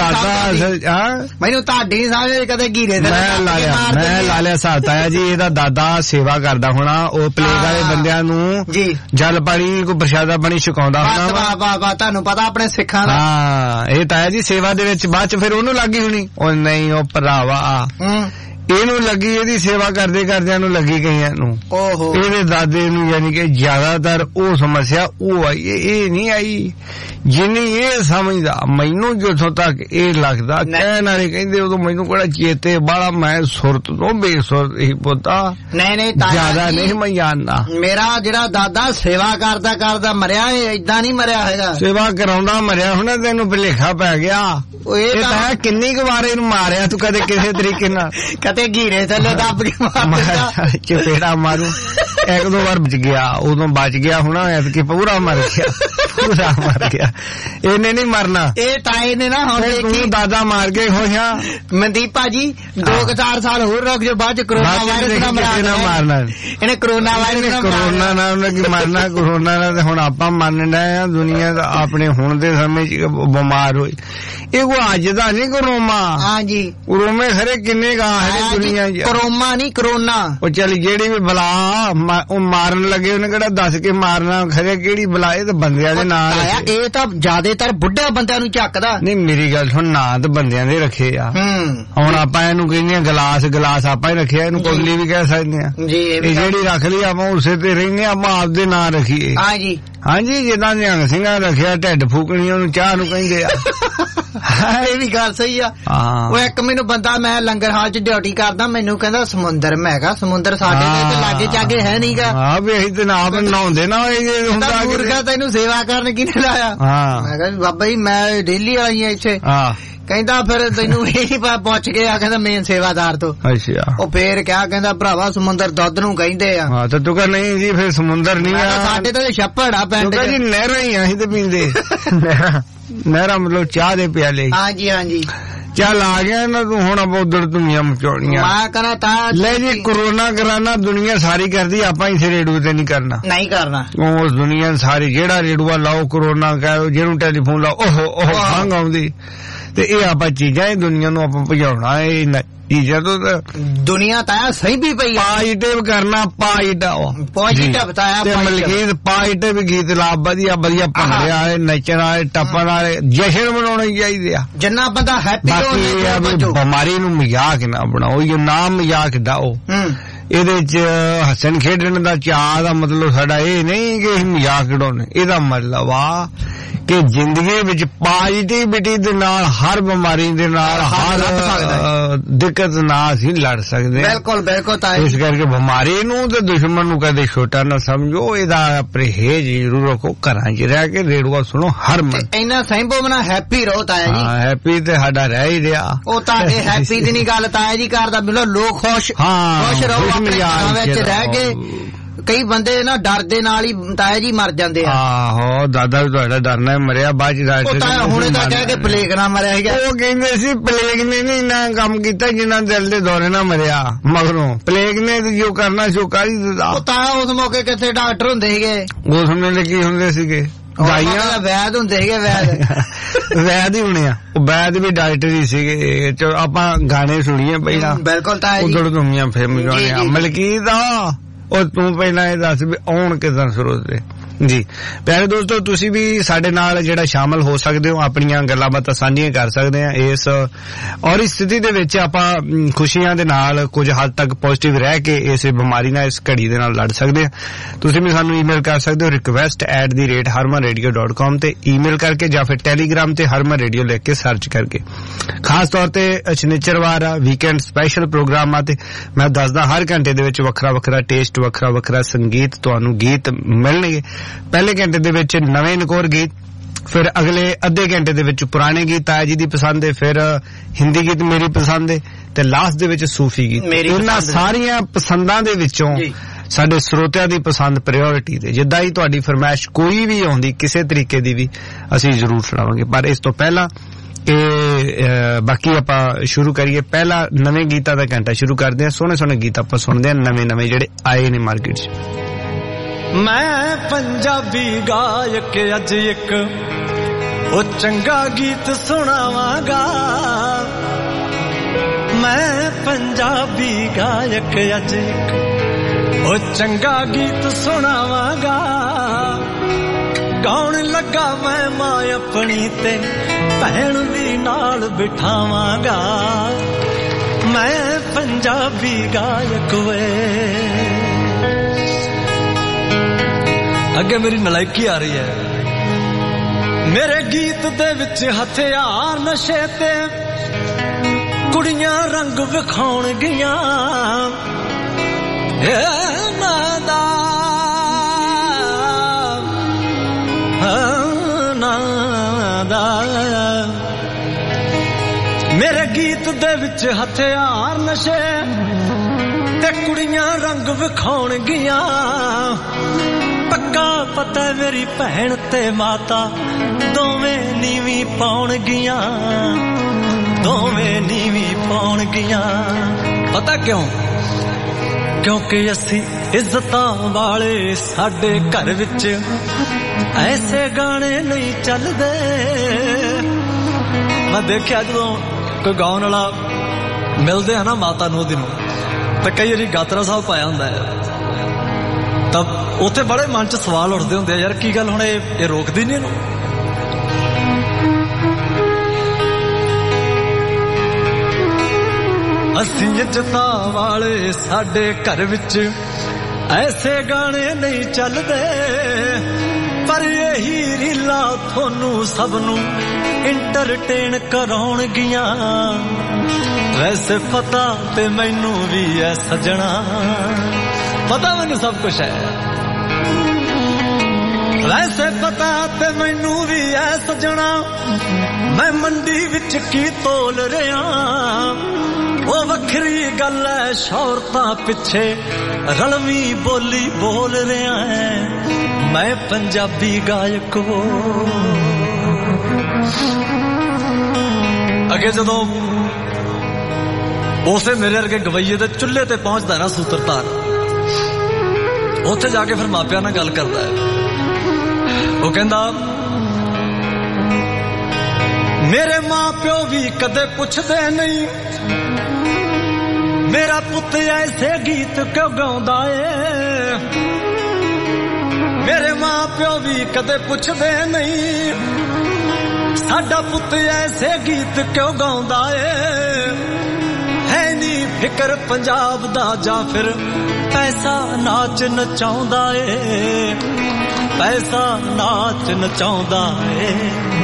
Speaker 4: ਤੁਹਾਡੀ ਸਮਝ ਕਦੇ ਘੀਰੇ
Speaker 2: ਮੈਂ ਲਾ ਲਿਆ ਹਿਸਾਬ। ਤਾਇਆ ਜੀ ਇਹਦਾ ਦਾਦਾ ਸੇਵਾ ਕਰਦਾ ਹੋਣਾ, ਉਹ ਪਲੇਗ ਵਾਲੇ ਬੰਦਿਆਂ ਨੂੰ ਜਲ ਪਾਣੀ ਕੋਈ ਪ੍ਰਸ਼ਾਦਾ ਪਾਣੀ ਛਕਾਉਂਦਾ ਹੋਣਾ।
Speaker 4: ਵਾਹ ਤੁਹਾਨੂੰ ਪਤਾ ਆਪਣੇ ਸਿੱਖਾਂ ਦਾ।
Speaker 2: ਹਾਂ, ਇਹ ਤਾਇਆ ਜੀ ਸੇਵਾ ਦੇ ਵਿੱਚ ਬਾਅਦ ਚ ਫਿਰ ਉਹਨੂੰ ਲੱਗੀ ਹੋਣੀ। ਉਹ ਨਹੀਂ, ਉਹ ਭਰਾਵਾ ਇਹਨੂੰ ਲੱਗੀ, ਇਹਦੀ ਸੇਵਾ ਕਰਦੇ ਕਰਦਿਆਂ ਨੂੰ ਲੱਗੀ ਕਈਆਂ ਨੂੰ। ਇਹਦੇ ਦਾਦੇ ਨੂੰ ਯਾਨੀ ਕਿ ਜ਼ਿਆਦਾਤਰ ਉਹ ਸਮੱਸਿਆ ਉਹ ਆਈ, ਇਹ ਨਹੀਂ ਆਈ ਜਿੰਨੀ ਇਹ ਸਮਝਦਾ। ਮੈਨੂੰ ਜਿੱਥੋਂ ਤੱਕ ਇਹ ਲੱਗਦਾ, ਕਹਿਣ ਵਾਲੇ ਕਹਿੰਦੇ ਉਦੋਂ ਮੈਨੂੰ ਕਿਹੜਾ ਚੇਤੇ ਬਾਲਾ, ਮੈਂ ਸੁਰਤ ਤੋਂ ਬੇਸੁਰਤ ਹੀ ਪੁੱਤਾ। ਨਹੀਂ ਜ਼ਿਆਦਾ ਨਹੀਂ ਮੈਂ ਜਾਣਦਾ।
Speaker 4: ਮੇਰਾ ਜਿਹੜਾ ਦਾਦਾ ਸੇਵਾ ਕਰਦਾ ਮਰਿਆ, ਏਦਾਂ ਨਹੀਂ ਮਰਿਆ ਹੈਗਾ।
Speaker 2: ਸੇਵਾ ਕਰਾਉਂਦਾ ਮਰਿਆ ਹੋਣਾ, ਤੈਨੂੰ ਭੁਲੇਖਾ ਪੈ ਗਿਆ। ਇਹ ਤਾਂ ਕਿੰਨੀ ਕੁ ਵਾਰ ਇਹਨੂੰ ਮਾਰਿਆ ਤੂੰ ਕਦੇ ਕਿਸੇ ਤਰੀਕੇ ਨਾਲ?
Speaker 4: ਕਦੇ ਘੀਰੇ ਥੱਲੇ ਦੱਬ ਕੇ ਮਾਰ
Speaker 2: ਚਪੇੜਾ ਮਾਰੂ। ਇੱਕ ਦੋ ਵਾਰ ਬਚ ਗਿਆ, ਉਦੋਂ ਬਚ ਗਿਆ ਹੋਣਾ, ਐਤਕੀ ਪੂਰਾ ਮਰ ਗਿਆ। ਇਹਨੇ ਨਹੀਂ ਮਰਨਾ। ਇਹ ਤਾਏ ਨੇ ਨਾ ਹੁਣ ਤੂੰ ਦਾਦਾ ਮਾਰ ਕੇ ਹੋਇਆ।
Speaker 4: ਮਨਦੀਪ ਭਾਜੀ 2-4 ਸਾਲ ਹੋਰ ਰੁਕ ਜੋ, ਬਾਅਦ ਚ ਕਰੋਨਾ ਵਾਇਰਸ ਨਾਲ
Speaker 2: ਮਾਰਨਾ
Speaker 4: ਇਹਨੇ। ਕਰੋਨਾ
Speaker 2: ਨਾਲ ਕੀ ਮਰਨਾ? ਕਰੋਨਾ ਨਾਲ ਤੇ ਹੁਣ ਆਪਾਂ ਮੰਨ ਰਹੇ ਆ, ਦੁਨੀਆ ਦਾ ਆਪਣੇ ਹੁਣ ਦੇ ਸਮੇਂ ਚ ਬਿਮਾਰ ਹੋਈ। ਇਹ ਕੋਈ ਅੱਜ ਦਾ ਨਹੀਂ ਕਰੋਮਾ।
Speaker 4: ਹਾਂਜੀ,
Speaker 2: ਕਰੋਮੇ ਖਰੇ ਕਿੰਨੇ ਗਾ ਹੈ ਦੁਨੀਆ ਚ।
Speaker 4: ਕਰੋਮਾ ਨਹੀਂ, ਕਰੋਨਾ।
Speaker 2: ਉਹ ਚੱਲ ਜਿਹੜੀ ਵੀ ਬਲਾ ਉਹ ਮਾਰਨ ਲੱਗੇ, ਉਹਨੇ ਕਿਹੜਾ ਦੱਸ ਕੇ ਮਾਰਨਾ? ਖਰੇ ਕਿਹੜੀ ਬਲਾ? ਇਹ ਤਾਂ ਬੰਦਿਆਂ ਦੇ ਨਾਂ।
Speaker 4: ਇਹ ਤਾਂ ਜ਼ਿਆਦਾਤਰ ਬੁੱਢਾ ਬੰਦਿਆਂ ਨੂੰ ਝੱਕਦਾ।
Speaker 2: ਨਹੀਂ ਮੇਰੀ ਗੱਲ ਸੁਣ, ਨਾਂ ਤਾਂ ਬੰਦਿਆਂ ਦੇ ਰੱਖੇ ਆ। ਹੁਣ ਆਪਾਂ ਇਹਨੂੰ ਕਹਿੰਦੇ ਆ ਗਲਾਸ ਆਪਾਂ ਹੀ ਰੱਖਿਆ, ਇਹਨੂੰ ਕੋਲੀ ਵੀ ਕਹਿ ਸਕਦੇ ਆ। ਇਹ ਜਿਹੜੀ ਰੱਖ ਲਈ ਆਪਾਂ ਉਸੇ ਤੇ ਰਹਿੰਦੇ, ਆਪਾਂ ਆਪਦੇ ਨਾਂ ਰੱਖੀਏ। ਹਾਂਜੀ, ਜਿੱਦਾਂ ਨਿਹੰਗ ਸਿੰਘਾਂ ਰੱਖਿਆ ਢਿੱਡ ਫੂਕਣੀ, ਉਹਨੂੰ ਚਾਹ ਨੂੰ ਕਹਿੰਦੇ ਆ।
Speaker 4: ਇਹ ਵੀ ਗੱਲ ਸਹੀ ਆ। ਉਹ ਇੱਕ ਮੈਨੂੰ ਬੰਦਾ, ਮੈਂ ਲੰਗਰ ਹਾਲ ਚ ਡਿਊਟੀ ਕਰਦਾ, ਮੈਨੂੰ ਕਹਿੰਦਾ ਸਮੁੰਦਰ। ਮੈਂ ਕਿਹਾ ਸਮੁੰਦਰ ਸਾਡੇ ਤੇ ਲਾਗੇ ਚਾਗੇ ਹੈ ਨੀ ਗਾ।
Speaker 2: ਵੀ ਅਸੀਂ ਤੇ ਆਪ ਨਹਾਉਂਦੇ ਨਾ
Speaker 4: ਹੁੰਦਾ। ਤੈਨੂੰ ਸੇਵਾ ਕਰਨ ਕਿਹਨੇ ਲਾਇਆ? ਮੈਂ ਕਿਹਾ ਬਾਬਾ ਜੀ ਮੈਂ ਡੇਲੀ ਆਈ ਆ ਇੱਥੇ। ਕਹਿੰਦਾ ਫਿਰ ਤੈਨੂੰ ਇਹ ਪੁੱਛ ਕੇ ਆ, ਕਹਿੰਦਾ ਮੇਨ ਸੇਵਾਦਾਰ ਤੋਂ।
Speaker 2: ਅੱਛਾ।
Speaker 4: ਉਹ ਫੇਰ ਕਿਆ ਕਹਿੰਦਾ, ਭਰਾਵਾ ਸਮੁੰਦਰ ਦੁੱਧ ਨੂੰ ਕਹਿੰਦੇ ਆ।
Speaker 2: ਤੇ ਤੂੰ ਕਹ ਨਹੀਂ ਜੀ ਫਿਰ ਸਮੁੰਦਰ ਨਹੀਂ ਆ,
Speaker 4: ਸਾਡੇ ਤਾਂ ਛੱਪੜ ਆ ਪਿੰਡ
Speaker 2: ਜੀ। ਨਹਿਰਾਂ ਹੀ ਅਸੀਂ ਤੇ ਪੀਂਦੇ ਨਹਿਰਾਂ ਮਤਲਬ ਚਾਹ ਦੇ ਪਿਆਲੇ।
Speaker 4: ਹਾਂਜੀ
Speaker 2: ਚੱਲ ਆ ਗਿਆ ਨਾ ਤੂੰ, ਹੁਣ ਆਪਾਂ ਉਧਰ ਦੁਨੀਆ ਮਚਾਉਣੀਆਂ।
Speaker 4: ਮੈਂ ਕਰਾਂ ਤਾਂ
Speaker 2: ਲੈ ਜੀ, ਕਰੋਨਾ ਕਰਾਨਾ ਦੁਨੀਆ ਸਾਰੀ ਕਰਦੀ, ਆਪਾਂ ਇਸੇ ਰੇਡੂਏ ਤੇ ਨਹੀਂ ਕਰਨਾ। ਉਸ ਦੁਨੀਆ ਸਾਰੀ, ਜਿਹੜਾ ਰੇਡੂਆ ਲਾਓ ਕਰੋਨਾ ਕਹੋ, ਜਿਹਨੂੰ ਟੈਲੀਫੋਨ ਲਾਓ ਉਹ ਖੰਘ ਆਉਂਦੀ। ਤੇ ਇਹ ਆਪਾਂ ਚੀਜ਼ਾਂ, ਇਹ ਦੁਨੀਆ ਨੂੰ ਆਪਾਂ ਭਜਾਉਣਾ। ਇਹ ਚੀਜ਼ਾਂ ਤੋਂ
Speaker 4: ਦੁਨੀਆ ਤਾਂ ਸਹੀ ਵੀ ਪਈ,
Speaker 2: ਪਾਜ਼ਿਟਿਵ ਕਰਨਾ।
Speaker 4: ਪੋਜ਼ਿਟਿਵ
Speaker 2: ਤੇ ਮਲਕੀਤ ਪਾਜ਼ਿਟਿਵ ਗੀਤ ਲਾ, ਵਧੀਆ ਭੰਗੜੇ ਵਾਲੇ, ਨੱਚਣ ਵਾਲੇ, ਟੱਪਣ ਵਾਲੇ, ਜਸ਼ਨ ਮਨਾਉਣੇ ਚਾਹੀਦੇ ਆ।
Speaker 4: ਜਿੰਨਾ ਬੰਦਾ ਹੈਪੀ
Speaker 2: ਹੋ। ਬਿਮਾਰੀ ਨੂੰ ਮਜ਼ਾਕ ਨਾ ਬਣਾਓ, ਇਹ ਨਾ ਮਜ਼ਾਕ ਡਾਓ। ਇਹਦੇ ਚ ਹੱਸਣ ਖੇਡਣ ਦਾ ਚਾਹ ਦਾ ਮਤਲਬ ਸਾਡਾ ਇਹ ਨਹੀਂ ਕਿ ਅਸੀਂ ਮਜ਼ਾਕ ਉਡਾਉਣੇ। ਇਹਦਾ ਮਤਲਬ ਆ ਕਿ ਜ਼ਿੰਦਗੀ ਵਿੱਚ ਪਾਜ਼ਿਟਿਵਿਟੀ ਦੇ ਨਾਲ, ਹਰ ਬਿਮਾਰੀ ਦੇ ਨਾਲ, ਹਰ ਦਿੱਕਤ ਨਾਲ ਅਸੀਂ ਲੜ ਸਕਦੇ ਹਾਂ।
Speaker 4: ਬਿਲਕੁਲ।
Speaker 2: ਇਸ ਕਰਕੇ ਬਿਮਾਰੀ ਨੂੰ ਤੇ ਦੁਸ਼ਮਣ ਨੂੰ ਕਦੇ ਛੋਟਾ ਨਾ ਸਮਝੋ। ਇਹਦਾ ਪਰਹੇਜ਼ ਜ਼ਰੂਰ ਰੱਖੋ। ਘਰਾਂ 'ਚ ਰਹਿ ਕੇ ਰੇਡੂਆ ਸੁਣੋ ਹਰ ਮਨ।
Speaker 4: ਇੰਨਾ ਸਹਿਬੋ ਮਨਾ ਹੈਪੀ ਰਹੋ ਤਾਇਆ ਜੀ।
Speaker 2: ਹੈਪੀ ਤੇ ਸਾਡਾ ਰਹਿ ਹੀ ਰਿਹਾ।
Speaker 4: ਉਹ ਤੁਹਾਡੇ ਹੈਪੀ ਦੀ ਨਹੀਂ ਗੱਲ ਤਾਇਆ ਜੀ ਕਰਦਾ, ਬਿਲੋ ਲੋਕ ਖੁਸ਼ ਰਹੋ ਆਪਣੇ ਘਰਾਂ ਵਿੱਚ ਰਹਿ ਕੇ। ਕਈ ਬੰਦੇ ਨਾ ਡਰ ਦੇ ਨਾਲ ਹੀ ਤਾਇਆ ਜੀ ਮਰ ਜਾਂਦੇ ਆ।
Speaker 2: ਆਹੋ, ਦਾਦਾ ਵੀ ਤੁਹਾਡਾ ਡਰਨਾ ਮਰਿਆ, ਬਾਅਦ ਚ
Speaker 4: ਹੁਣੇ ਤਾਂ ਕਹਿ ਕੇ ਪਲੇਗ ਨਾਲ ਮਰਿਆ ਸੀਗਾ।
Speaker 2: ਉਹ ਕਹਿੰਦੇ ਸੀ ਪਲੇਗ ਨੇ ਨੀ ਇੰਨਾ ਕੰਮ ਕੀਤਾ ਜਿੰਨਾ ਦਿਲ ਦੇ ਦੌਰੇ ਨਾਲ ਮਰਿਆ। ਮਗਰੋਂ ਪਲੇਗ ਨੇ ਜੋ ਕਰਨਾ ਸੀ ਉਹ ਕਰ ਹੀ ਦਿੱਤਾ।
Speaker 4: ਉਹ ਤਾਂ ਉਸ ਮੌਕੇ ਕਿੱਥੇ ਡਾਕਟਰ ਹੁੰਦੇ ਸੀਗੇ?
Speaker 2: ਉਸ ਸਮੇਂ ਕੀ ਹੁੰਦੇ ਸੀਗੇ?
Speaker 4: ਗਾਈਆਂ ਵੈਦ ਹੁੰਦੇ ਸੀਗੇ।
Speaker 2: ਵੈਦ ਹੀ ਹੋਣੇ ਆ। ਉਹ ਵੈਦ ਵੀ ਡਾਕਟਰ ਹੀ ਸੀਗੇ। ਆਪਾਂ ਗਾਣੇ ਸੁਣੀਏ ਪਹਿਲਾਂ।
Speaker 4: ਬਿਲਕੁਲ ਤਾਇਆ ਜੀ।
Speaker 2: ਉਧੜ ਦੁਨੀਆਂ ਫੇਮਸ ਹੋਣੇ ਆ। ਮਲਕੀਤ ਆ ਉਹ ਤੂੰ ਪਹਿਲਾਂ ਇਹ ਦੱਸ ਵੀ ਆਉਣ ਕਿਦਾਂ ਸਰੋਤ ਦੇ। ਜੀ ਪਿਆਰੇ ਦੋਸਤੋ, ਤੁਸੀਂ ਵੀ ਸਾਡੇ ਨਾਲ ਜਿਹੜਾ ਸ਼ਾਮਲ ਹੋ ਸਕਦੇ ਹੋ, ਆਪਣੀਆਂ ਗੱਲਾਂ ਬਾਤਾਂ ਸਾਂਝੀਆਂ ਕਰ ਸਕਦੇ ਆ ਇਸ ਔਰ ਇਸ ਸਥਿਤੀ ਦੇ ਵਿੱਚ। ਆਪਾਂ ਖੁਸ਼ੀਆਂ ਦੇ ਨਾਲ ਕੁਝ ਹੱਦ ਤੱਕ ਪੋਜ਼ਿਟਿਵ ਰਹਿ ਕੇ ਇਸ ਬਿਮਾਰੀ ਨਾਲ, ਇਸ ਘੜੀ ਦੇ ਨਾਲ ਲੜ ਸਕਦੇ ਆ। ਤੁਸੀਂ ਵੀ ਸਾਨੂੰ ਈਮੇਲ ਕਰ ਸਕਦੇ ਹੋ request@harmanradio.com ਤੇ ਈਮੇਲ ਕਰਕੇ, ਜਾਂ ਫਿਰ ਟੈਲੀਗ੍ਰਾਮ ਤੇ ਹਰਮਨ ਰੇਡੀਓ ਲਿਖ ਕੇ ਸਰਚ ਕਰਕੇ। ਖਾਸ ਤੌਰ ਤੇ ਸ਼ਨੀਚਰਵਾਰ ਵੀਕਐਂਡ ਸਪੈਸ਼ਲ ਪ੍ਰੋਗਰਾਮਾਂ ਤੇ ਮੈਂ ਦੱਸਦਾ ਹਰ ਘੰਟੇ ਦੇ ਵਿੱਚ ਵੱਖਰਾ ਟੇਸਟ, ਵੱਖਰਾ ਸੰਗੀਤ, ਤੁਹਾਨੂੰ ਗੀਤ ਮਿਲਣਗੇ। ਪਹਿਲੇ ਘੰਟੇ ਦੇ ਵਿੱਚ ਨਵੇਂ ਨਕੋਰ ਗੀਤ, फिर अगले अद्धे घंटे दे विच पुराने गीत ताया जी दी पसंद है, फिर हिंदी गीत मेरी पसंद है ते लास्ट दे विच सूफी गीत। इन्हां सारियां पसंदां दे विचों साडे श्रोतिਆਂ ਦੀ पसंद प्रायोरिटी ते जिद्दां ही तुहाडी फरमाइश कोई भी आउंदी किसी तरीके दी भी ਅਸੀਂ ਜ਼ਰੂਰ ਸੁਣਾਵਾਂਗੇ। पर इस तो पहला कि बाकी आपां शुरू करिए, पहला नवे गीतां दा घंटा शुरू करदे हां। सोहणे सोहणे गीत आपां सुणदे हां नवे नवे ਜਿਹੜੇ आए ने मार्केट 'ਚ।
Speaker 5: मैं पंजाबी गायक अज एक ओ चंगा गीत सुनावांगा, मैं पंजाबी गायक अज एक ओ चंगा गीत सुनावांगा। गाउण लगा मैं मां अपनी ते भैन भी नाल बिठावांगा, मैं पंजाबी गायक वे। अगे मेरी नलायकी आ रही है। मेरे गीत दे विच हथियार नशे ते कुड़ियां रंग विखाउण गियां, नादा नादा। मेरे गीत दे विच हथियार नशे ते कुड़ियां रंग विखाउण गियां। पक्का पता मेरी भैन ते माता दोवें नीवी पाउण गियां, दोवें नीवी पाउण गियां। पता क्यों? क्योंकि असी इज्जतां वाले साडे घर विच ऐसे गाने नहीं चलदे। मैं देखिया जदों कोई गाउण वाला मिलदे है ना माता नूं दी नूं, ते कई वारी गातरा साहब पाया हुंदा है, तब उत्थे बड़े मन च सवाल उठते होंगे, यार की गल हुण ये रोकदी नहीं इहनूं। असीं इज्जतां वाले साडे घर विच ऐसे गाने नहीं चलदे, पर यही रीलां थोनू सबनू इंटरटेन कराउण गियां। वैसे पता ते मैनू भी है सजना, पता मैनू सब कुछ है, वैसे पता ते मैनू भी है सजना। मैं मंडी विच की तोल रहा, वो वखरी गल है शौहरतां पिछे रलवी बोली बोल रहा है। मैं पंजाबी गायक वो। अगे जदों उसे मेरे वर्गे गवैये दे चुल्हे ते पहुंचदा ना सूत्रधार, उत्थे जाके फिर मापियां नाल गल करदा है। वो कहंदा मेरे मां प्यो भी कदे पुछदे नहीं, मेरा पुत ऐसे गीत क्यों गाउंदा है। मेरे मां प्यो भी कदे पुछदे नहीं, साडा पुत ऐसे गीत क्यों गाउंदा है नी फिकर पंजाब दा जा फिर पैसा नाच नचाउंदा है, पैसा नाच नचाउंदा है।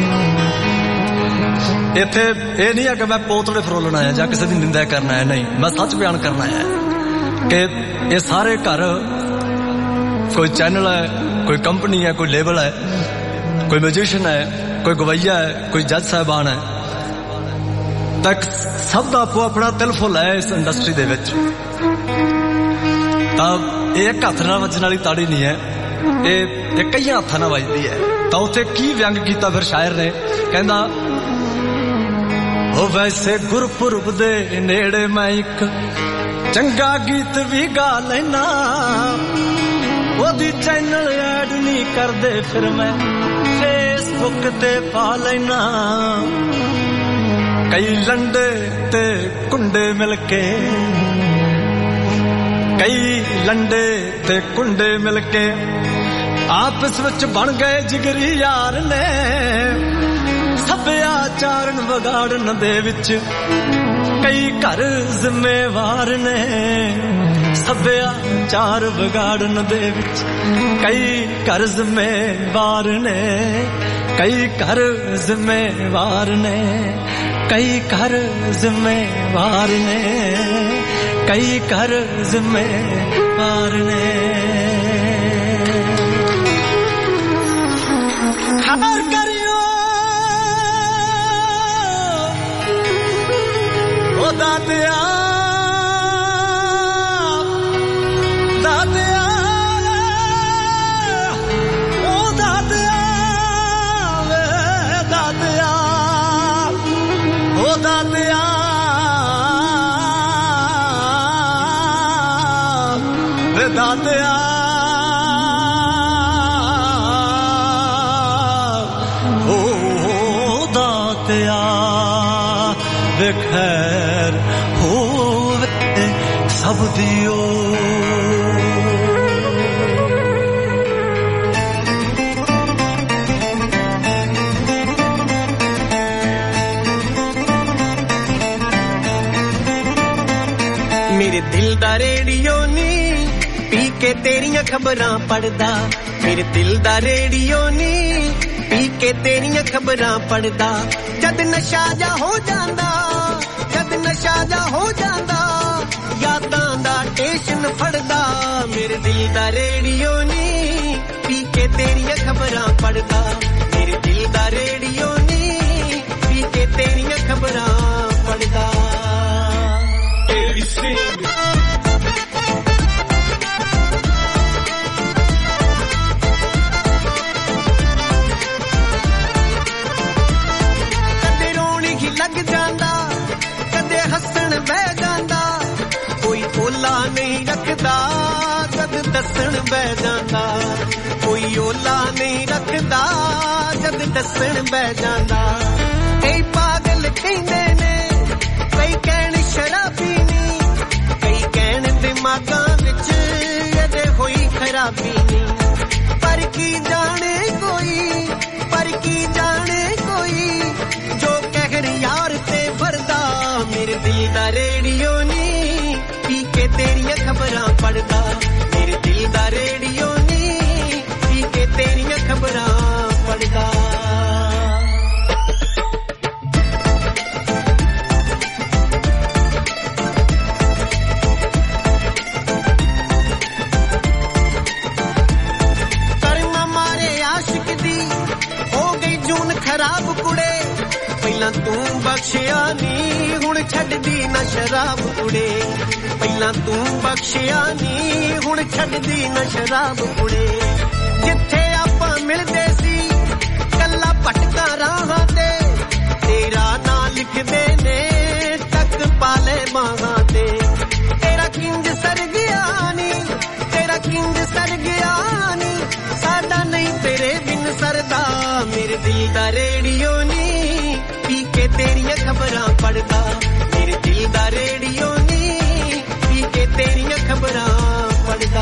Speaker 5: इत्थे ये नहीं है कि मैं पोतड़े फरोलना है या किसी की निंदा करना है, नहीं, मैं सच बयान करना है कि ये सारे घर कोई चैनल है, कोई कंपनी है, कोई लेबल है, कोई म्यूजिशियन है, कोई गवैया है, कोई जज साहबान है, तक सब दा आपो अपना दिल फुल है इस इंडस्ट्री दे विच। तब एक हथ नाल वजन वाली ताड़ी नहीं है, ये कई हथां नाल वजदी है। तो उत्थे की व्यंग कीता फिर शायर ने, कहंदा ओ वैसे गुरपुरब दे नेड़े मैं एक चंगा गीत भी गा लेना, ओदी चैनल ऐड नहीं करदे फिर मैं फेसबुक ते पा लेना। कई लंडे ते कुंडे मिलके, कई लंडे ते कुंडे मिलके आपस विच बन गए जिगरी यार ने, सभ्याचारण विगाड़न दे विच कई घर जिम्मेवार ने, सभ्याचार विगाड़न दे विच कई घर जिम्मेवार ने, कई घर जिम्मेवार ने, कई घर जिम्मेवार ने, कई घर जिम्मेवार ने। खबर करियो ਦਾਤਿਆ ਦਾਤਿਆ ਉਹ ਦਾਤਿਆ ਵੇ ਦਾਤਿਆ ਉਹ ਦਾਤਿਆ ਵੇ ਦਾਤਿਆ ਵੇ ਖੈਰ ਹੋਵੇ ਸਭ ਦਿਓ ਮੇਰੇ ਦਿਲ ਦਾ ਰੇਡੀਓ ਨੀ ਪੀ ਕੇ ਤੇਰੀਆਂ ਖਬਰਾਂ ਪੜਦਾ ਮੇਰੇ ਦਿਲ ਦਾ ਰੇਡੀਓ ਨੀ ਪੀ ਕੇ ਤੇਰੀਆਂ ਖਬਰਾਂ ਪੜਦਾ ਜਦ ਨਸ਼ਾ ਜਾ ਹੋ ਜਾਂਦਾ ਜਦ ਨਸ਼ਾ ਜਾ ਹੋ ਜਾਂਦਾ ਯਾਦਾਂ ਦਾ ਟੇਸ਼ਨ ਫੜਦਾ ਮੇਰੇ ਦਿਲ ਦਾ ਰੇਡੀਓ ਨੀ ਪੀ ਕੇ ਤੇਰੀਆਂ ਖਬਰਾਂ ਪੜਦਾ ਮੇਰੇ ਦਿਲ ਦਾ ਰੇਡੀਓ ਨੀ ਪੀ ਕੇ ਤੇਰੀਆਂ ਖਬਰਾਂ ਪੜਦਾ ਲੱਗ ਜਾਂਦਾ ਕਦੇ ਹੱਸਣ ਬਹਿ ਜਾਂਦਾ ਕੋਈ ਓਲਾ ਨਹੀਂ ਰੱਖਦਾ ਜਦ ਦੱਸਣ ਬਹਿ ਜਾਂਦਾ ਕੋਈ ਓਲਾ ਨਹੀਂ ਰੱਖਦਾ ਜਦ ਦੱਸਣ ਬਹਿ ਜਾਂਦਾ ਕਈ ਪਾਗਲ ਕਹਿੰਦੇ ਨੇ ਕਈ ਕਹਿਣ ਸ਼ਰਾਬੀ ਨੀ ਕਈ ਕਹਿਣ ਦਿਮਾਗਾਂ ਵਿੱਚ ਅਜੇ ਹੋਈ ਖਰਾਬੀ ਨੀ ਪਰ ਕੀ ਜਾਣੇ ਕੋਈ ਜੋ ਕਹਿਰ ਯਾਰ ਤੇ ਵਰਦਾ ਮੇਰੇ ਦਿਲ ਦਾ ਰੇਡੀਓ ਨੀ ਪੀ ਕੇ ਤੇਰੀਆਂ ਖਬਰਾਂ ਪੜਦਾ ਮੇਰੇ ਦਿਲ ਦਾ ਰੇਡੀਓ ਨੀ ਪੀ ਕੇ ਤੇਰੀਆਂ ਖਬਰਾਂ ਪੜਦਾ ਕਰਮਾਂ ਮਾਰੇ ਆਸ਼ਿਕ ਦੀ ਹੋ ਗਈ ਜੂਨ ਖਰਾਬ ਕੁੜੇ ਪਹਿਲਾਂ ਤੂੰ ਬਖਸ਼ਿਆ ਨੀ ਹੁਣ ਛੱਡਦੀ ਨਾ ਸ਼ਰਾਬ ਕੁੜੇ ਪਹਿਲਾਂ ਤੂੰ ਬਖਸ਼ਿਆ ਨੀ ਹੁਣ ਛੱਡਦੀ ਨਾ ਸ਼ਰਾਬ ਕੁੜੇ ਜਿੱਥੇ ਆਪਾਂ ਮਿਲਦੇ ਸੀ ਕੱਲਾ ਭਟਕਾ ਰਾਹਾਂ ਤੇ ਤੇਰਾ ਨਾਂ ਲਿਖਦੇ ਨੇ ਤੱਕ ਪਾਲੇ ਬਾਹਾਂ ਤੇ ਤੇਰਾ ਕਿੰਜ ਸਰ ਗਿਆ ਨੀ ਤੇਰਾ ਕਿੰਜ ਸਰ ਗਿਆ ਨੀ ਸਾਡਾ ਨਹੀਂ ਤੇਰੇ ਬਿਨ ਸਰਦਾ ਮੇਰੇ ਦਿਲ ਦਾ ਰੇਡੀਓ ਨੀ ਪੀ ਕੇ ਤੇਰੀਆਂ ਖਬਰਾਂ ਪੜਦਾ ਮੇਰੇ ਦਿਲ ਦਾ ਰੇਡੀਓ ਨੀ ਪੀ ਕੇ ਤੇਰੀਆਂ ਖਬਰਾਂ ਪੜਦਾ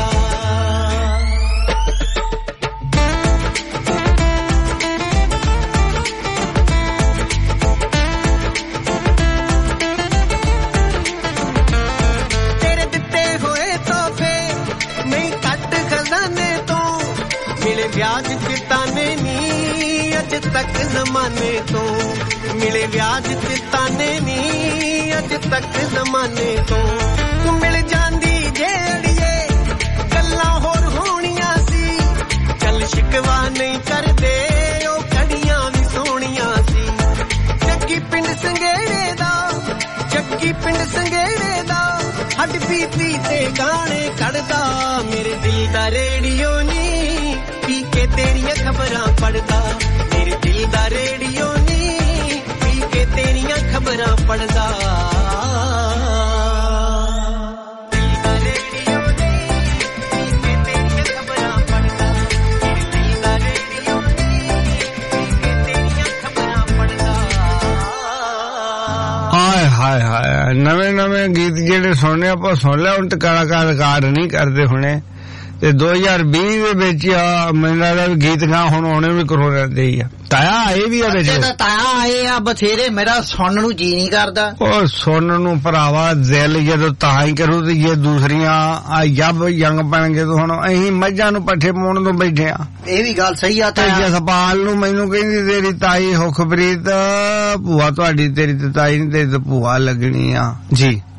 Speaker 5: ਤੇਰੇ ਦਿੱਤੇ ਹੋਏ ਤੋਹਫੇ ਨਹੀਂ ਘੱਟ ਖਜ਼ਾਨੇ ਤੋਂ ਮਿਲੇ ਵਿਆਜ ਤੇ ਤਾਨੇ ਨੀ ਅੱਜ ਤੱਕ ਜ਼ਮਾਨੇ ਤੋਂ ਮਿਲੇ ਵਿਆਜ ਤੇ ਤਾਨੇ ਨੀ ਅੱਜ ਤੱਕ ਜ਼ਮਾਨੇ ਤੋਂ ਤੂੰ ਮਿਲ ਜਾਂਦੀ ਜੇ ਅੜੀਏ ਗੱਲਾਂ ਹੋਰ ਹੋਣੀਆਂ ਸੀ ਚੱਲ ਸ਼ਿਕਵਾ ਨਹੀਂ ਕਰਦੇ ਉਹ ਘੜੀਆਂ ਵੀ ਸੋਹਣੀਆਂ ਸੀ ਜੱਗੀ ਪਿੰਡ ਸੰਘੇੜੇ ਦਾ ਹੱਡ ਪੀਤੀ ਤੇ ਗਾਣੇ ਕੱਢਦਾ ਮੇਰੇ ਦਿਲ ਦਾ ਰੇਡੀਓ ਨੀ ਪੀ ਕੇ ਤੇਰੀਆਂ ਖਬਰਾਂ ਪੜਦਾ ਮੇਰੇ ਦਿਲ ਦਾ ਰੇਡੀਓ ਨੀ ਪੀ ਕੇ ਤੇਰੀਆਂ ਖਬਰਾਂ ਪੜਦਾ ਦਿਲ ਦਾ ਰੇਡੀਓ ਨੀ ਪੀ ਕੇ ਤੇਰੀਆਂ ਖਬਰਾਂ ਪੜਦਾ ਮੇਰੇ ਦਿਲ ਦਾ ਰੇਡੀਓ ਨੀ ਪੀ ਕੇ ਤੇਰੀਆਂ ਖਬਰਾਂ ਪੜਦਾ
Speaker 2: ਹਾਏ ਹਾਏ ਹਾਏ ਨਵੇਂ ਗੀਤ ਜਿਹੜੇ ਸੁਣਨੇ ਆਪਾਂ ਸੁਣ ਲਿਆ ਹੁਣ ਤੇ ਕਲਾਕਾਰ ਰਿਕਾਰਡ ਨਹੀਂ ਕਰਦੇ ਹੁਣੇ ਤੇ 2020 ਦੇ ਵਿੱਚ ਮੈਨੂੰ ਲੱਗਦਾ ਵੀ ਗੀਤ ਗਾ ਹੁਣ ਆਉਣੇ ਵੀ ਕਰੋ ਰਹਿੰਦੇ ਹੀ ਆ ਤਾਇਆ ਆਏ ਵੀ ਆ ਵਿੱਚ
Speaker 4: ਤਾਇਆ ਆਏ ਆ ਬਥੇਰੇ ਮੇਰਾ ਸੁਣਨ ਨੂੰ ਜੀ ਨਹੀਂ ਕਰਦਾ
Speaker 2: ਉਹ ਸੁਣਨ ਨੂੰ ਭਰਾਵਾ ਦਿਲ ਜਦੋਂ ਤਾਂ ਹੀ ਕਰੂ ਤੇ ਜੇ ਦੂਸਰੀਆਂ ਆ ਜੱਬ ਜੰਗ ਪੈਣਗੇ ਤਾਂ ਹੁਣ ਅਸੀਂ ਮੱਝਾਂ ਨੂੰ ਪੱਠੇ ਪਾਉਣ ਤੋਂ ਬੈਠੇ ਆ ਇਹ ਵੀ ਗੱਲ ਸਹੀ ਆ ਤੇ ਜਸਪਾਲ ਨੂੰ ਮੈਨੂੰ ਕਹਿੰਦੀ ਤੇਰੀ ਤਾਈ ਹੁਖਪ੍ਰੀਤ ਭੂਆ ਤੁਹਾਡੀ ਤੇਰੀ ਤੇ ਤਾਈ ਨਹੀਂ ਤੇਰੀ ਤੇ ਭੂਆ ਲੱਗਣੀ ਆ ਜੀ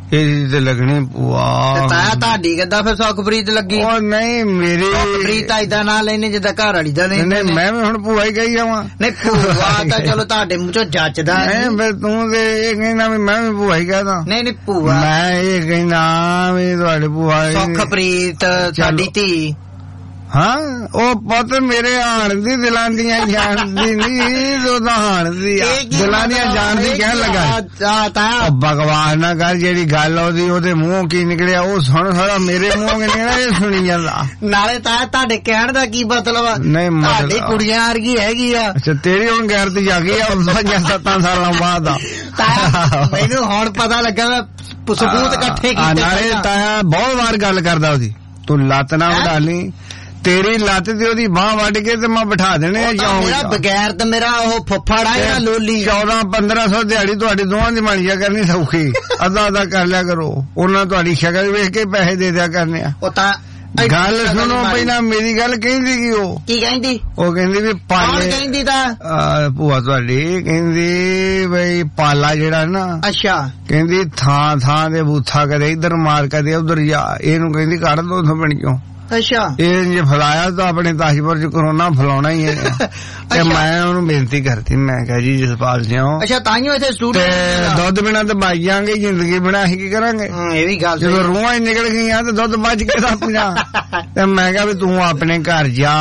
Speaker 2: ਇਹਦੀ ਤੇ ਲੱਗਣੀ ਭੂਆ।
Speaker 4: ਤਾਇਆ ਤੁਹਾਡੀ ਕਿੱਦਾਂ ਫਿਰ ਸੁਖਪ੍ਰੀਤ ਲੱਗੀ?
Speaker 2: ਉਹ ਨਹੀਂ ਮੇਰੀ
Speaker 4: ਸੁਖਪ੍ਰੀਤ ਤਾਂ ਏਦਾਂ ਨਾ ਲੈਨੇ ਜਿੱਦਾਂ ਘਰ ਵਾਲੀ ਦਾ ਲੈਂਦੇ ਨੇ।
Speaker 2: ਮੈਂ ਵੀ ਹੁਣ ਭੂਆ ਹੀ ਕਹੀ ਜਾਵਾਂ।
Speaker 4: ਨਹੀਂ ਭੂਆ ਤਾਂ ਚਲੋ ਤੁਹਾਡੇ ਮੂੰਹ ਚੋਂ ਜੱਚਦਾ
Speaker 2: ਨਹੀਂ, ਫਿਰ ਤੂੰ ਤੇ ਇਹ ਕਹਿੰਦਾ ਵੀ ਮੈਂ ਵੀ ਭੂਆ ਹੀ ਕਹਦਾ।
Speaker 4: ਨਹੀਂ ਭੂਆ
Speaker 2: ਮੈਂ ਇਹ ਕਹਿੰਦਾ ਵੀ ਤੁਹਾਡੇ ਭੂਆ
Speaker 4: ਸੁਖਪ੍ਰੀਤ ਸਾਡੀ ਧੀ।
Speaker 2: ਹਾਂ ਉਹ ਪੁੱਤ ਮੇਰੇ ਹਾਣ ਦੀ ਦਿਲਾਂ ਦੀਆਂ ਜਾਣਦੀ ਨਹੀਂ, ਉਹਦਾ ਹਾਣ ਦੀ ਦਿਲਾਂ ਦੀਆਂ ਜਾਣਦੀ ਕਹਿਣ ਲੱਗਾ। ਬਕਵਾਸ ਨਾ ਕਰ, ਜਿਹੜੀ ਗੱਲ ਉਹਦੇ ਮੂੰਹੋਂ ਕੀ ਨਿਕਲਿਆ ਉਹ ਸੁਣ, ਸਾਰਾ ਮੇਰੇ ਮੂੰਹੋਂ ਕੀ ਨਿਕਲਿਆ ਇਹ ਸੁਣੀ ਜਾਂਦਾ।
Speaker 4: ਨਾਲੇ ਤਾਂ ਤੁਹਾਡੇ ਕਹਿਣ ਦਾ ਕੀ ਮਤਲਬ?
Speaker 2: ਨਹੀਂ
Speaker 4: ਤੁਹਾਡੀ ਕੁੜੀਆਂ ਵਰਗੀ ਹੈਗੀ ਆ।
Speaker 2: ਅੱਛਾ ਤੇਰੀ ਹੁਣ ਗੈਰਤ ਜਾਗੀ ਆ 5-7 ਸਾਲਾਂ ਬਾਅਦ ਆ।
Speaker 4: ਮੈਨੂੰ ਹੁਣ ਪਤਾ ਲੱਗਾ ਮੈਂ ਸਬੂਤ ਇਕੱਠੇ ਕੀਤੇ।
Speaker 2: ਨਾਲੇ ਤਾਇਆ ਬਹੁਤ ਵਾਰ ਗੱਲ ਕਰਦਾ ਉਹਦੀ, ਤੂੰ ਲੱਤ ਨਾ ਵਢਾ ਲਈ, ਤੇਰੀ ਲੱਤ ਤੇ ਉਹਦੀ ਬਾਹ ਵੱਢ ਕੇ ਤੇ ਮੈਂ ਬਿਠਾ ਦੇਣੇ ਆ।
Speaker 4: ਮੇਰਾ ਬਗੈਰ ਤੇ ਮੇਰਾ ਉਹ ਫੁੱਫੜ ਆ ਲੋਲੀ।
Speaker 2: 1400-1500 ਦਿਹਾੜੀ ਤੁਹਾਡੀ ਦੋਵਾਂ ਦੀ ਬਣ ਜਾ ਕਰਨੀ ਸੌਖੀ, ਅੱਧਾ ਕਰ ਲਿਆ ਕਰੋ। ਉਹਨਾਂ ਤੁਹਾਡੀ ਸ਼ਕਲ ਵੇਖ ਕੇ ਪੈਸੇ ਦੇ ਦਿਆ ਕਰਨੇ ਆ।
Speaker 4: ਉਹ ਤਾਂ
Speaker 2: ਗੱਲ ਸੁਣੋ ਪਹਿਲਾਂ ਮੇਰੀ ਗੱਲ ਕਹਿੰਦੀ ਕੀ ਉਹ
Speaker 4: ਕੀ ਕਹਿੰਦੀ?
Speaker 2: ਉਹ ਕਹਿੰਦੀ ਵੀ ਪਾਲੇ
Speaker 4: ਕਹਿੰਦੀ ਤਾਂ
Speaker 2: ਭੂਆ ਤੁਹਾਡੀ ਕਹਿੰਦੀ ਬਈ ਪਾਲਾ ਜਿਹੜਾ ਨਾ,
Speaker 4: ਅੱਛਾ
Speaker 2: ਕਹਿੰਦੀ ਥਾਂ ਤੇ ਬੂਥਾ ਕਦੇ ਇੱਧਰ ਮਾਰ ਕਦੇ ਉਧਰ ਜਾ, ਇਹਨੂੰ ਕਹਿੰਦੀ ਕੱਢ ਦੋ ਉੱਥੋਂ ਪਿੰਡ ਚੋਂ।
Speaker 4: ਅੱਛਾ
Speaker 2: ਇਹ ਜੇ ਫੈਲਾਇਆ ਤਾਂ ਆਪਣੇ ਤਾਸ਼ਪੁਰ ਚ ਕਰੋਨਾ ਫੈਲਾਉਣਾ ਹੀ ਹੈ। ਤੇ ਮੈਂ ਉਹਨੂੰ ਬੇਨਤੀ ਕਰਤੀ, ਮੈਂ ਕਿਹਾ ਜੀ ਜਸਪਾਲ ਸਿੰਘ
Speaker 4: ਅੱਛਾ ਤਾਈਓ ਇੱਥੇ ਸਟੂਡੀਓ
Speaker 2: ਦੁੱਧ ਬਿਨਾਂ ਤਾਂ ਬਚ ਜਾਾਂਗੇ, ਜ਼ਿੰਦਗੀ ਬਿਨਾਂ ਅਸੀਂ ਕੀ ਕਰਾਂਗੇ?
Speaker 4: ਇਹ ਵੀ ਗੱਲ
Speaker 2: ਜਦੋਂ ਰੂਹਾਂ ਹੀ ਨਿਕਲ ਗਈਆਂ ਤੇ ਦੁੱਧ ਬਚ ਕੇ ਤਾਂ ਪੰਜਾ। ਤੇ ਮੈਂ ਕਿਹਾ ਵੀ ਤੂੰ ਆਪਣੇ ਘਰ ਜਾ,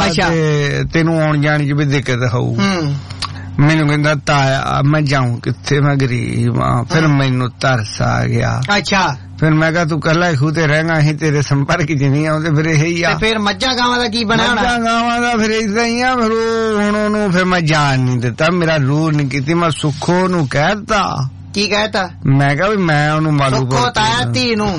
Speaker 2: ਤੈਨੂੰ ਆਉਣ ਜਾਣ ਚ ਵੀ ਦਿੱਕਤ ਹੋਊ। ਮੈਨੂੰ ਕਹਿੰਦਾ ਤਾਇਆ ਮੈਂ ਜਾਊਂ ਕਿੱਥੇ, ਮੈਂ ਗਰੀਬ ਆ। ਫਿਰ ਮੈਨੂੰ ਤਰਸ ਆ ਗਿਆ।
Speaker 4: ਅੱਛਾ
Speaker 2: ਫਿਰ ਮੈਂ ਕਿਹਾ ਤੂੰ ਕੱਲਾ ਖੂਹ ਤੇ ਰਹਿਣਾ, ਅਸੀਂ ਤੇਰੇ ਸੰਪਰਕ ਚ ਨਹੀਂ ਆਉਂਦੇ। ਫਿਰ ਇਹੀ ਆ।
Speaker 4: ਫਿਰ ਮੱਝਾਂ ਗਾਵਾਂ ਦਾ ਕੀ ਬਣਿਆ?
Speaker 2: ਮੱਝਾਂ ਗਾਵਾਂ ਦਾ ਫਿਰ ਏਦਾਂ ਹੀ ਆ। ਫਿਰ ਹੁਣ ਉਹਨੂੰ ਫਿਰ ਮੈਂ ਜਾਣ ਨਹੀਂ ਦਿੱਤਾ, ਮੇਰਾ ਰੂਹ ਨਹੀਂ ਕੀਤੀ। ਮੈਂ ਸੁੱਖੋ ਨੂੰ ਕਹਿਤਾ। ਕੀ ਕਹਿਤਾ? ਮੈਂ ਕਿਹਾ ਵੀ ਮੈਂ ਉਹਨੂੰ ਮਾਲੂ
Speaker 4: ਸੁੱਖੋ ਤਾਇਆ ਧੀ ਨੂੰ।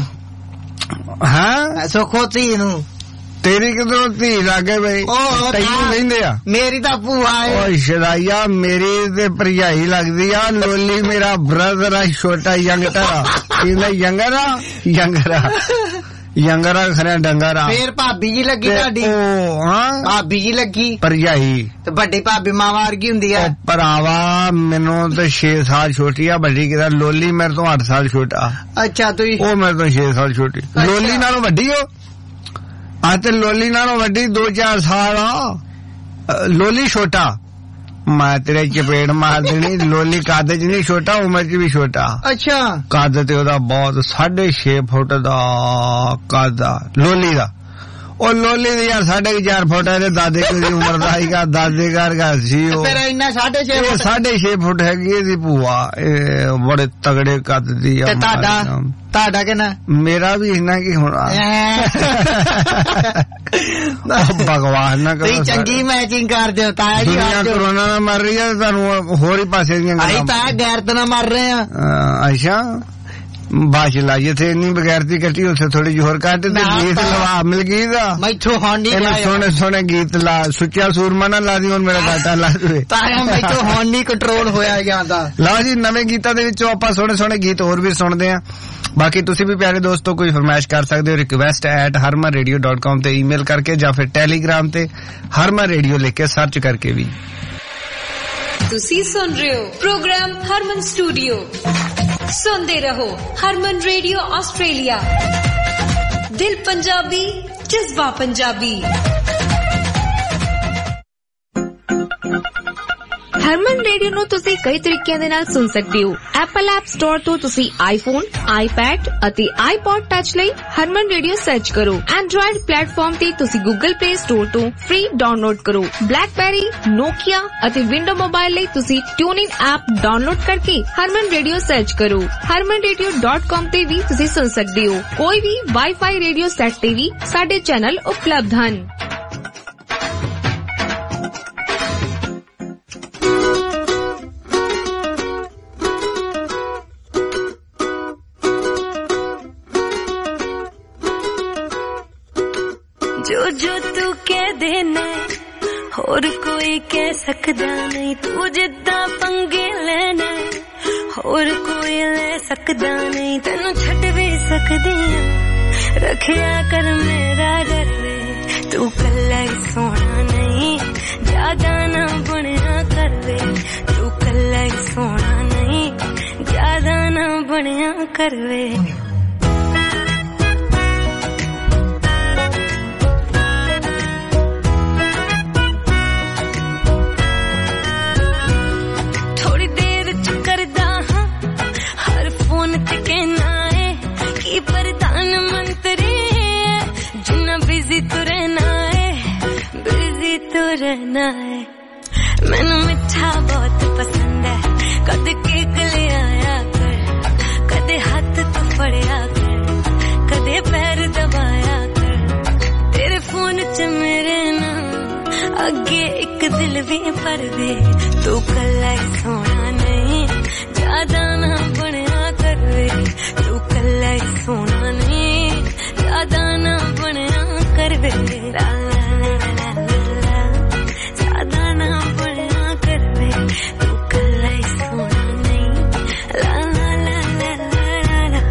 Speaker 4: ਹਾਂ ਸੁੱਖੋ ਧੀ ਨੂੰ।
Speaker 2: ਤੇਰੀ ਕਿਧਰੋਂ ਧੀ ਲੱਗੇ ਬਈ? ਤੈਨੂੰ ਕਹਿੰਦੇ ਆ? ਮੇਰੀ ਤਾਂ ਭੂਆ ਏ। ਓਏ ਸ਼ਰਾਈਆ ਮੇਰੀ ਤੇ ਭਰਜਾਈ ਲੱਗਦੀ ਆ। ਲੋਲੀ ਮੇਰਾ ਬ੍ਰਦਰ ਆ, ਛੋਟਾ ਯੰਗਟਰ। ਇਹਦਾ ਯੰਗਰਾ ਖਰਿਆ ਡੰਗਰਾ। ਫੇਰ ਭਾਬੀ ਜੀ ਲੱਗੀ ਤੁਹਾਡੀ? ਹਾਂ ਭਾਬੀ ਜੀ ਲੱਗੀ ਭਰਜਾਈ। ਤੇ ਵੱਡੀ ਭਾਬੀ ਮਾਂ ਵਰਗੀ ਹੁੰਦੀ ਆ? ਭਰਾਵਾ ਮੈਨੂੰ ਤੇ 6 ਸਾਲ ਛੋਟੀ ਆ, ਵੱਡੀ ਕਿਹਦਾ? ਲੋਲੀ ਮੇਰੇ ਤੋਂ 8 ਸਾਲ ਛੋਟਾ। ਅੱਛਾ ਤੁਸੀਂ? ਉਹ ਮੇਰੇ ਤੋਂ 6 ਸਾਲ ਛੋਟੀ। ਲੋਲੀ ਨਾਲੋਂ ਵੱਡੀ ਹੋ? ਆ ਤੇ ਲੋਲੀ ਨਾਲੋਂ ਵੱਡੀ 2-4 ਸਾਲ ਆ। ਲੋਲੀ ਛੋਟਾ, ਮੈਂ ਤੇਰੇ ਚਪੇੜ ਮਾਰ ਦੇਣੀ। ਲੋਲੀ ਕੱਦ ਚ ਨਹੀਂ ਛੋਟਾ, ਉਮਰ ਚ ਵੀ ਛੋਟਾ। ਅੱਛਾ ਕੱਦ ਤੇ ਉਹਦਾ ਬਹੁਤ 6.5 ਫੁੱਟ ਦਾ ਕੱਦ ਆ ਲੋਲੀ ਦਾ। ਉਹ ਲੋਲੀ ਦੀ ਯਾਰ 4.5 ਫੁੱਟ ਇਹਦੇ ਦਾਦੇ ਦੀ ਉਮਰ ਦਾ ਸੀਗਾ। ਦਾਦੇ ਘਰ ਸੀ ਉਹ। ਫਿਰ ਇੰਨਾ 6.5 ਫੁੱਟ ਹੈਗੀ ਇਹਦੀ ਭੂਆ। ਇਹ ਬੜੇ ਤਗੜੇ ਕੱਦ ਦੀ ਆ। ਤੁਹਾਡਾ ਕਿੰਨਾ? ਮੇਰਾ ਵੀ ਇੰਨਾ ਕੀ ਹੋਣਾ। ਭਗਵਾਨ ਨਾ ਕਰੋ, ਚੰਗੀ ਮੈਚਿੰਗ ਕਰ ਦਿਓ ਤਾਇਆ ਜੀ। ਕਰੋਨਾ ਨਾਲ ਮਰ ਰਹੀ ਹੈ, ਤੁਹਾਨੂੰ ਹੋਰ ਹੀ ਪਾਸੇ ਦੀਆਂ ਗੱਲਾਂ। ਤਾਇਆ ਗੈਰਤ ਨਾਲ ਮਰ ਰਹੇ ਆ। ਅੱਛਾ ਬਾਸ਼ ਲਾ ਜਿੱਥੇ ਇੰਨੀ ਬਗੈਰਤੀ ਕੱਟੀ ਉੱਥੇ ਥੋੜੀ ਜਿਹੀ ਹੋਰ ਕੱਟ ਤੇ ਗੀਤ ਲਵਾ ਮਿਲ ਗਈ ਦਾ। ਮੈਥੋਂ ਹੁਣ ਨਹੀਂ ਸੋਹਣੇ ਗੀਤ ਲਾ। ਸੁੱਚਾ ਸੂਰਮਾ ਨਾ ਲਾ ਦੀ ਹੁਣ ਮੇਰਾ ਘਾਟਾ ਲਾ ਦੇ। ਤਾਇਆ ਮੈਥੋਂ ਹੁਣ ਨਹੀਂ ਕੰਟਰੋਲ ਹੋਇਆ ਜਾਂਦਾ। ਲਓ ਜੀ ਨਵੇਂ ਗੀਤਾਂ ਦੇ ਵਿੱਚੋਂ ਆਪਾਂ ਸੋਹਣੇ ਗੀਤ ਹੋਰ ਵੀ ਸੁਣਦੇ ਆ। ਬਾਕੀ ਤੁਸੀਂ ਵੀ ਪਿਆਰੇ ਦੋਸਤੋ ਕੋਈ ਫਰਮਾਇਸ਼ ਕਰ ਸਕਦੇ ਹੋ request@harmanradio.com ਤੇ ਈਮੇਲ ਕਰਕੇ ਜਾਂ ਫਿਰ ਟੈਲੀਗ੍ਰਾਮ ਤੇ ਹਰਮਨ ਰੇਡੀਓ ਲਿਖ ਕੇ ਸਰਚ ਕਰਕੇ ਵੀ।
Speaker 6: ਤੁਸੀਂ ਸੁਣ ਰਹੇ ਹੋ ਪ੍ਰੋਗਰਾਮ ਹਰਮਨ ਸਟੂਡੀਓ। ਸੁਣਦੇ ਰਹੋ ਹਰਮਨ ਰੇਡੀਓ ਆਸਟ੍ਰੇਲੀਆ। ਦਿਲ ਪੰਜਾਬੀ, ਜਜ਼ਬਾ ਪੰਜਾਬੀ।
Speaker 7: ਹਰਮਨ ਰੇਡੀਓ ਨੂੰ ਤੁਸੀਂ ਕਈ ਤਰੀਕਿਆਂ ਦੇ ਨਾਲ ਸੁਣ ਸਕਦੇ ਹੋ। ਐਪਲ ਐਪ ਸਟੋਰ ਤੋਂ ਤੁਸੀਂ ਆਈਫੋਨ, ਆਈਪੈਡ ਅਤੇ ਆਈਪੌਡ ਟੱਚ ਲਈ ਹਰਮਨ ਰੇਡੀਓ ਸਰਚ ਕਰੋ। ਐਂਡਰੋਇਡ ਪਲੇਟਫਾਰਮ ਤੇ ਤੁਸੀਂ ਗੂਗਲ ਪਲੇ ਸਟੋਰ ਤੋਂ ਫ੍ਰੀ ਡਾਊਨਲੋਡ ਕਰੋ। ਬਲੈਕਬੈਰੀ, ਨੋਕੀਆ ਅਤੇ ਵਿੰਡੋ ਮੋਬਾਈਲ ਲਈ ਤੁਸੀਂ ਟਿਊਨਇਨ ਐਪ ਡਾਊਨਲੋਡ ਕਰਕੇ ਹਰਮਨ ਰੇਡੀਓ ਸਰਚ ਕਰੋ। harmanradio.com ਤੇ ਵੀ ਤੁਸੀਂ ਸੁਣ ਸਕਦੇ ਹੋ। ਕੋਈ ਵੀ ਵਾਈਫਾਈ ਰੇਡੀਓ ਸੈੱਟ ਤੇ ਵੀ ਸਾਡੇ ਚੈਨਲ ਉਪਲਬਧ ਹਨ।
Speaker 8: जो तू कह देना होर कोई कह सकदा नहीं। तू जिद्दां पंगे लेना होर कोई ले सकदा नहीं। तेनू छड्ड भी सकदी हां, रखिया कर मेरा डर वे। तू कल्ला ही सोना नहीं, ज्यादा ना बनया कर वे। तू कल्ला ही सोना नहीं, ज्यादा ना ਬਣਿਆ ਕਰਵੇ ਥੋੜੀ ਦੇਰ ਚ ਕਰਦਾ ਹਾਂ ਹਰ ਫੋਨ ਤੇ ਕਹਿਣਾ ਏ ਕੀ ਪ੍ਰਧਾਨ ਮੰਤਰੀ ਜਿੰਨਾ ਬਿਜ਼ੀ ਤੂੰ ਰਹਿਣਾ ਏ ਬਿਜ਼ੀ ਤੂੰ ਰਹਿਣਾ ਏ ਮੈਨੂੰ ਮਿੱਠਾ ਬਹੁਤ ਪਸੰਦ ਹੈ ਕਦੇ ਕੇਕ ਲੈ ਆਇਆ ਕਰ ਕਦੇ ਹੱਥ ਤੂੰ ਫੜਿਆ ਕਰ ਕਦੇ ਪੈਰ ਦਬਾਇਆ ਕਰ ਤੇਰੇ ਫੋਨ ਚ ਮੇਰੇ ਨਾਮ ਅੱਗੇ ਇੱਕ ਦਿਲ ਵੀ ਭਰ ਦੇ ਤੂੰ ਕੱਲਾ ਹੀ ਸੋਹਣਾ ਨਹੀਂ ਜ਼ਿਆਦਾ ਨਾ ਬਣਿਆ ਕਰਵੇ ਤੂੰ ਕੱਲਾ ਹੀ ਸੋਹਣਾ ਨਹੀਂ ਜ਼ਿਆਦਾ ਨਾ ਬਣਿਆ ਕਰਵੇ ਲਾ ਲਾ ਲਾ ਲਾ ਲਾ ਜ਼ਿਆਦਾ ਨਾ ਬਣਿਆ ਕਰਵੇ ਤੂੰ ਕੱਲਾ ਹੀ ਸੋਹਣਾ ਨਹੀਂ ਲਾ ਲਾ ਲਾ ਲਾ ਲਾ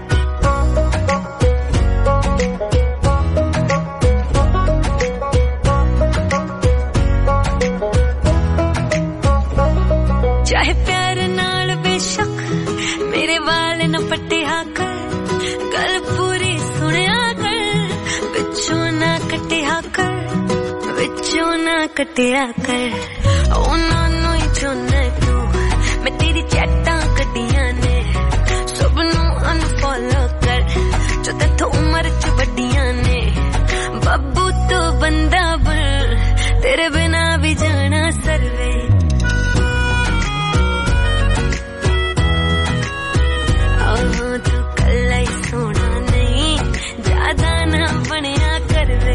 Speaker 8: ਚਾਹੇ ਪਿਆਰ ਨਾਲ ਬੇਸ਼ੱਕ ਮੇਰੇ ਵਾਲ ਨਾ ਪੱਟਿਆ ਕਰ ਗੱਲ ਪੂਰੀ ਸੁਣਿਆ ਕਰ ਵਿੱਚੋਂ ਨਾ ਕੱਟਿਆ ਕਰ ਵਿੱਚੋਂ ਨਾ ਕੱਟਿਆ ਕਰ ਉਹਨਾਂ ਨੂੰ ਹੀ ਚੁਣਨਾ ਤੂੰ ਮੈਂ ਤੇਰੀ ਚੈਟਾਂ ਕੱਢੀਆਂ ਨੇ ਸਭ ਨੂੰ ਅਨਫੋਲੋ ਕਰ ਜੋ ਤੇਥੋਂ ਉਮਰ ਚ ਵੱਡੀਆਂ ਨੇ ਬੱਬੂ ਤੋਂ ਬੰਦਾ ਬਣ ਤੇਰੇ ਬਿਨਾ ਵੀ ਜਾਣਾ ਸਰਵੇ ਤੂੰ ਕੱਲਾ ਹੀ ਸੋਹਣਾ ਨਹੀਂ ਜ਼ਿਆਦਾ ਨਾ ਬਣਿਆ ਕਰਵੇ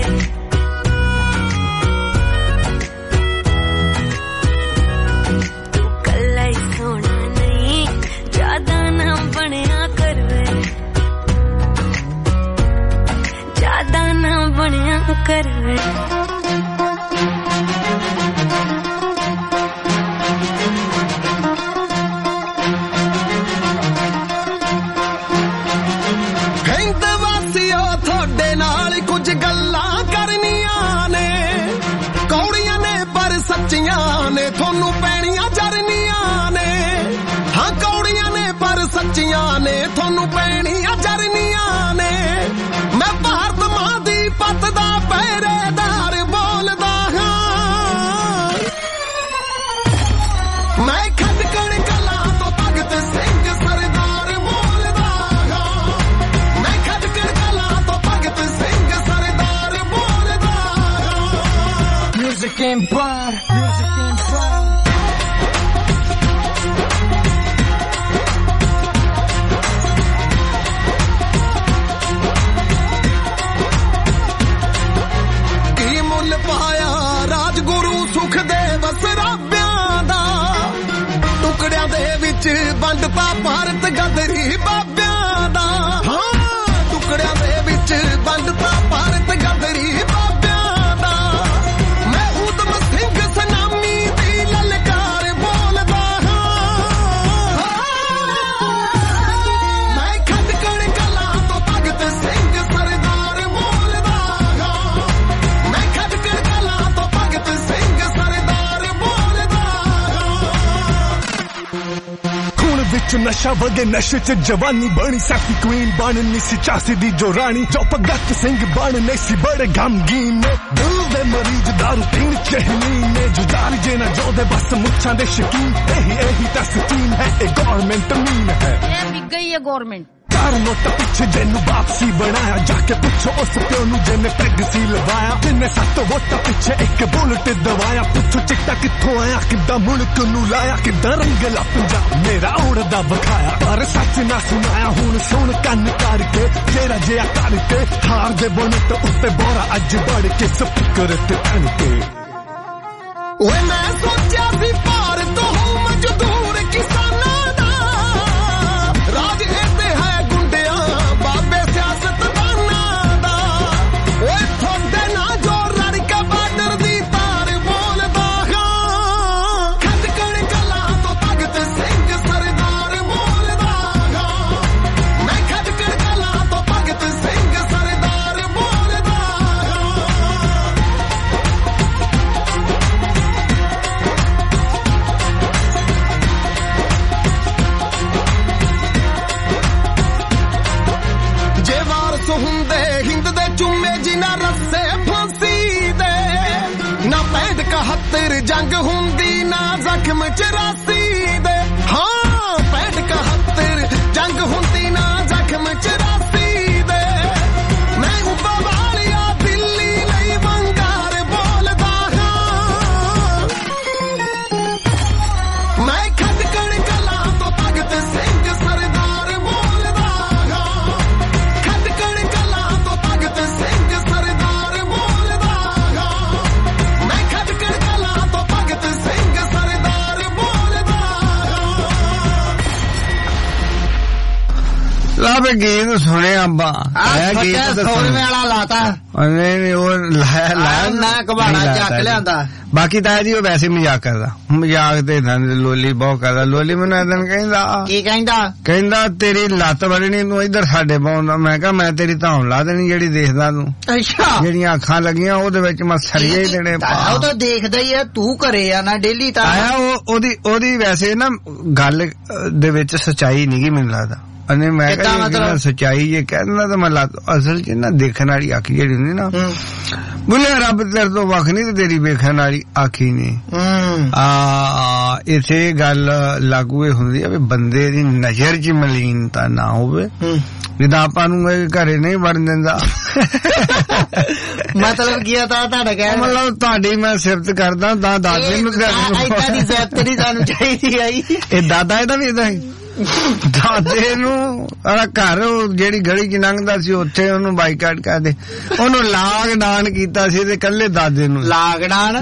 Speaker 8: ਤੂੰ ਕੱਲਾ ਹੀ ਸੋਹਣਾ ਨਹੀਂ ਜ਼ਿਆਦਾ ਨਾ ਬਣਿਆ ਕਰਵੇ ਜ਼ਿਆਦਾ ਨਾ ਬਣਿਆ ਕਰਵੇ
Speaker 9: ਗੱਲਾਂ ਕਰਨੀਆਂ ਨੇ ਕੌੜੀਆਂ ਨੇ ਪਰ ਸੱਚੀਆਂ ਨੇ ਤੁਹਾਨੂੰ ਪੈਣੀਆਂ ਜਰਨੀਆਂ ਨੇ ਹਾਂ ਕੌੜੀਆਂ ਨੇ ਪਰ ਸੱਚੀਆਂ ਨੇ ਤੁਹਾਨੂੰ ਪੈਣੀਆਂ ਜਰਨੀਆਂ ਨੇ ਮੈਂ ਭਾਰਤ ਮਾਂ ਦੀ ਪੱਤ ਦਾ ਪਹਿਰੇਦਾਰ ਬੋਲਦਾ ਹਾਂ ਮੈਂ ਖਟਕਣ ਕਲਾਂ ਤੋਂ ਭਗਤ ਸਿੰਘ ਸਰਦਾਰ ਬੋਲਦਾ ਹਾਂ ਮੈਂ ਖਟਕਣ ਕਲਾਂ ਤੋਂ Bhagat Singh Music Empire, Music Empire. ਕੀ ਮੁੱਲ ਪਾਇਆ ਰਾਜਗੁਰੂ ਸੁਖਦੇਵ ਸਰਾਬਿਆਂ ਦਾ ਟੁਕੜਿਆਂ ਦੇ ਵਿੱਚ ਵੰਡਤਾ ਭਾਰਤ ਗਦਰੀ ਬਾਬਿਆਂ ਦਾ ਹਾਂ ਟੁਕੜਿਆਂ ਦੇ ਵਿੱਚ ਵੰਡਤਾ ਭਾਰਤ ਗਦਰੀ ਵਿੱਚ ਨਸ਼ਾ ਵਗੇ ਨਸ਼ੇ ਚ ਜਵਾਨੀ ਬਣੀ ਸਾਕੀ ਕੁਈਨ ਬਣਨੀ ਸੀ ਚਾਸੀ ਦੀ ਜੋ ਰਾਣੀ ਜੋ ਭਗਤ ਸਿੰਘ ਬਣਨੇ ਸੀ ਬੜੇ ਗਮਗੀਨ ਨੇ ਦਿਲ ਦੇ ਮਰੀਜ਼ ਦਾਰੂ ਪੀਣ ਚਹਿਨੀ ਨੇ ਜੁਦਾਰ ਜੇ ਨਾ ਜੋ ਦੇ ਬਸ ਮੁੱਛਾਂ ਦੇ ਸ਼ਕੀਨ ਇਹੀ ਤਾਂ ਸਕੀਮ ਹੈ ਇਹ ਗਵਰਨਮੈਂਟ ਮੀਨ ਹੈ ਇਹ ਵੀ ਗਈ ਹੈ ਗਵਰਨਮੈਂਟ ਕਾਰ ਨੋਟ ਪਿੱਛੇ ਜਿਹਨੂੰ ਵਾਪਸੀ ਬਣਾਇਆ ਜਾ ਕੇ ਪੁੱਛੋ ਉਸ ਪਿਓ ਨੂੰ ਜਿਹਨੇ ਪੈਗ ਸੀ ਲਵਾਇਆ ਜਿੰਨੇ 7 ਵੋਟਾਂ ਪਿੱਛੇ ਇੱਕ ਬੁਲਟ ਦਵਾਇਆ ਪੁੱਛੋ ਚਿੱਟਾ ਕਿੱਥੋਂ ਆਇਆ ਕਿੱਦਾਂ ਮੁਲਕ ਨੂੰ ਲਾਇਆ ਕਿੱਦਾਂ ਰੰਗਲਾ ਪੰਜਾਬ ਮੇਰਾ ਉੜਦਾ ਵਿਖਾਇਆ ਪਰ ਸੱਚ ਨਾ ਸੁਣਾਇਆ ਹੁਣ ਸੁਣ ਕੰਨ ਕਰਕੇ ਜਿਹੜਾ ਜਿਹਾ ਕਰਕੇ ਹਾਰ ਦੇ ਬੁਨਟ ਉੱਤੇ ਬੋਰਾ ਅੱਜ ਵੜ ਕੇ ਸਪੀਕਰ ਤੇ ਤਣ ਕੇ ਓਏ ਮੈਂ ਸੋਚਿਆ ਸੀ ਭਾਰਤ ਹੋ ਮਜ਼ਦੂਰ ਕਿਸਾਨਾਂ ਦਾ ਰਾਜ ਇੱਥੇ ਹੈ ਗੁੰਡਿਆਂ ਬਾਬੇ ਸਿਆਸਤਦਾਨਾਂ ਦਾ ਓਏ ਤੁਹਾਡੇ ਨਾਲ ਜੋ ਲੜ ਕੇ ਬਾਰਡਰ ਦੀ ਤਾਰ ਬੋਲਦਾ ਹਾਂ ਖਟਕਣ ਕਲਾਂ ਤੋਂ ਭਗਤ ਸਿੰਘ ਸਰਦਾਰ ਬੋਲਦਾ ਹਾਂ ਮੈਂ ਖਟਕਣ ਕਲਾਂ ਤੋਂ ਭਗਤ ਸਿੰਘ ਸਰਦਾਰ ਬੋਲਦਾ ਹਾਂ 71 ਜੰਗ ਹੁੰਦੀ ਨਾ ਜ਼ਖਮ 84 ਦੇ ਹਾਂ 65 71 ਜੰਗ ਹੁੰਦੀ ਨਾ ਜ਼ਖਮ 84 ਦੇ ਮੈਂ ਉੱਪਰ ਵਾਲਿਆ ਦਿੱਲੀ ਲਈ ਵੰਗਾਰ ਬੋਲਦਾ ਹਾਂ ਮੈਂ ਖਟਕੜ ਕਲਾਂ ਤੋਂ ਭਗਤ ਸਿੰਘ ਸਰਦਾਰ ਬੋਲਦਾ ਹਾਂ ਖਟਕੜ ਕਲਾਂ ਤੋਂ ਭਗਤ ਸਿੰਘ ਸਰਦਾਰ ਬੋਲਦਾ ਹਾਂ ਮੈਂ ਖਟਕੜ ਕਲਾਂ ਤੋਂ ਭਗਤ ਸਿੰਘ ਸਰਦਾਰ ਬੋਲਦਾ ਹਾਂ
Speaker 2: ਲਾਵੇ ਗੀਤ ਸੁਣੇ ਆਪਾਂ ਆਇਆ ਗੀਤ
Speaker 4: ਸੌਰਵੇਂ ਵਾਲਾ ਲਾਤਾ
Speaker 2: ਉਹਨੇ ਉਹ ਲਾਇਆ
Speaker 4: ਨਾ ਕਬਾੜਾ ਚੱਕ ਲਿਆਂਦਾ
Speaker 2: ਬਾਕੀ ਤਾਂ ਜੀ ਉਹ ਵੈਸੇ ਮਜ਼ਾਕ ਕਰਦਾ ਮਜ਼ਾਕ ਤੇ ਲੋਲੀ ਬਹੁਤ ਕਰਦਾ ਲੋਲੀ ਮੈਨੂੰ ਇਦਾਂ ਕਹਿੰਦਾ
Speaker 4: ਕੀ ਕਹਿੰਦਾ
Speaker 2: ਤੇਰੀ ਲੱਤ ਵੜਨੀ ਤੂੰ ਇੱਧਰ ਸਾਡੇ ਪਾਉਂਦਾ ਮੈਂ ਕਿਹਾ ਮੈਂ ਤੇਰੀ ਧੌਣ ਲਾ ਦੇਣੀ ਜਿਹੜੀ ਦੇਖਦਾ ਤੂੰ
Speaker 4: ਅੱਛਾ
Speaker 2: ਜਿਹੜੀਆਂ ਅੱਖਾਂ ਲੱਗੀਆਂ ਉਹਦੇ ਵਿੱਚ ਮੈਂ ਸਰੀਏ ਹੀ ਦੇਣੇ
Speaker 4: ਉਹ ਤਾਂ ਦੇਖਦਾ ਹੀ ਆ ਤੂੰ ਘਰੇ ਆ ਨਾ ਡੇਲੀ ਤਾਂ
Speaker 2: ਆਇਆ ਉਹਦੀ ਵੈਸੇ ਨਾ ਗੱਲ ਦੇ ਵਿੱਚ ਸੱਚਾਈ ਨਹੀਂ ਗੀ ਮੈਨੂੰ ਲੱਗਦਾ ਅਨੇ ਮੈਂ ਕਿਹਾ ਸੱਚਾਈ ਜੇ ਕਹਿੰਦਾ ਤਾਂ ਮੈਂ ਅਸਲ ਚ ਨਾ ਦੇਖਣ ਵਾਲੀ ਅੱਖ ਜਿਹੜੀ ਹੁੰਦੀ ਨਾ ਬੁਲੇ ਰੱਬ ਤੇਰੇ ਤੋਂ ਵੱਖ ਨਹੀਂ ਤੇ ਤੇਰੀ ਵੇਖਣ ਵਾਲੀ ਆਖੀ ਨੇ ਇਥੇ ਗੱਲ ਲਾਗੂ ਇਹ ਹੁੰਦੀ ਆ ਵੀ ਬੰਦੇ ਦੀ ਨਜ਼ਰ ਚ ਮਲੀਨਤਾ ਨਾ ਹੋਵੇ ਜਿੱਦਾਂ ਆਪਾਂ ਨੂੰ ਘਰੇ ਨਹੀਂ ਵੜਨ ਦਿੰਦਾ
Speaker 4: ਮਤਲਬ ਕੀ ਆ ਤੁਹਾਡਾ ਕਹਿਣ
Speaker 2: ਮਤਲਬ ਤੁਹਾਡੀ ਮੈਂ ਸਿਫਤ ਕਰਦਾ ਤਾਂ ਦਾਦੇ ਨੂੰ
Speaker 4: ਏਦਾਂ ਦੀ ਸਿਫਤ ਨਹੀਂ ਸਾਨੂੰ ਚਾਹੀਦੀ ਆਈ
Speaker 2: ਇਹ ਦਾਦਾ ਇਹਦਾ ਵੀ ਏਦਾਂ ਹੀ ਦਾਦੇ ਨੂੰ ਘਰ ਜਿਹੜੀ ਗਲੀ ਚ ਲੰਘਦਾ ਸੀ ਉੱਥੇ ਉਹਨੂੰ ਬਾਈਕਾਟ ਕਰਦੇ ਉਹਨੂੰ ਲਾਕਡਾਊਨ ਕੀਤਾ ਸੀ ਤੇ ਕੱਲੇ ਦਾਦੇ ਨੂੰ ਲਾਕਡਾਊਨ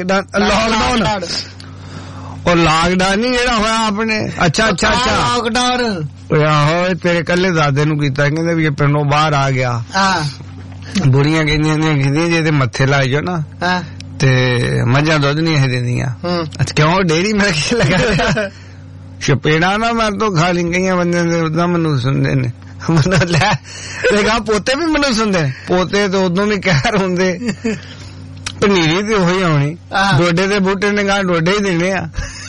Speaker 2: ਉਹ ਲਾਕਡਾਊਨ ਨਹੀਂ ਜਿਹੜਾ ਹੋਇਆ ਆਪਣੇ ਅੱਛਾ
Speaker 4: ਲਾਕਡਾਊਨ
Speaker 2: ਆਹੋ ਤੇਰੇ ਕੱਲੇ ਦਾਦੇ ਨੂੰ ਕੀਤਾ ਕਹਿੰਦੇ ਵੀ ਇਹ ਪਿੰਡੋਂ ਬਾਹਰ ਆ ਗਿਆ ਬੁੜੀਆਂ ਕਹਿੰਦੀਆਂ ਜੇ ਤੇ ਮੱਥੇ ਲਾਈ ਜੋ ਨਾ ਤੇ ਮੱਝਾਂ ਦੁੱਧ ਨਹੀਂ ਇਹ ਦਿੰਦੀਆਂ ਕਿਉਂ ਡੇਰੀ ਮੈਂ ਕੀ ਲਗਾ ਚਪੇੜਾ ਨਾ ਮੈਂ ਤੋਂ ਖਾ ਲਈ ਗਈਆਂ ਬੰਦੇ ਦੇ ਉਦਾਂ ਮੈਨੂੰ ਸੁਣਦੇ ਨੇ ਮੈਨੂੰ ਲੈ ਦੇਖਾ ਪੋਤੇ ਵੀ ਮੈਨੂੰ ਸੁਣਦੇ ਪੋਤੇ ਤੇ ਉਦੋਂ ਵੀ ਕਹਿਰ ਹੁੰਦੇ ਪਨੀਰੀ ਤੇ ਉਹੀ ਆਉਣੀ ਡੋਡੇ ਦੇ ਬੂਟੇ ਨੇ ਗਾਂ ਡੋਡੇ ਹੀ ਦੇਣੇ ਆ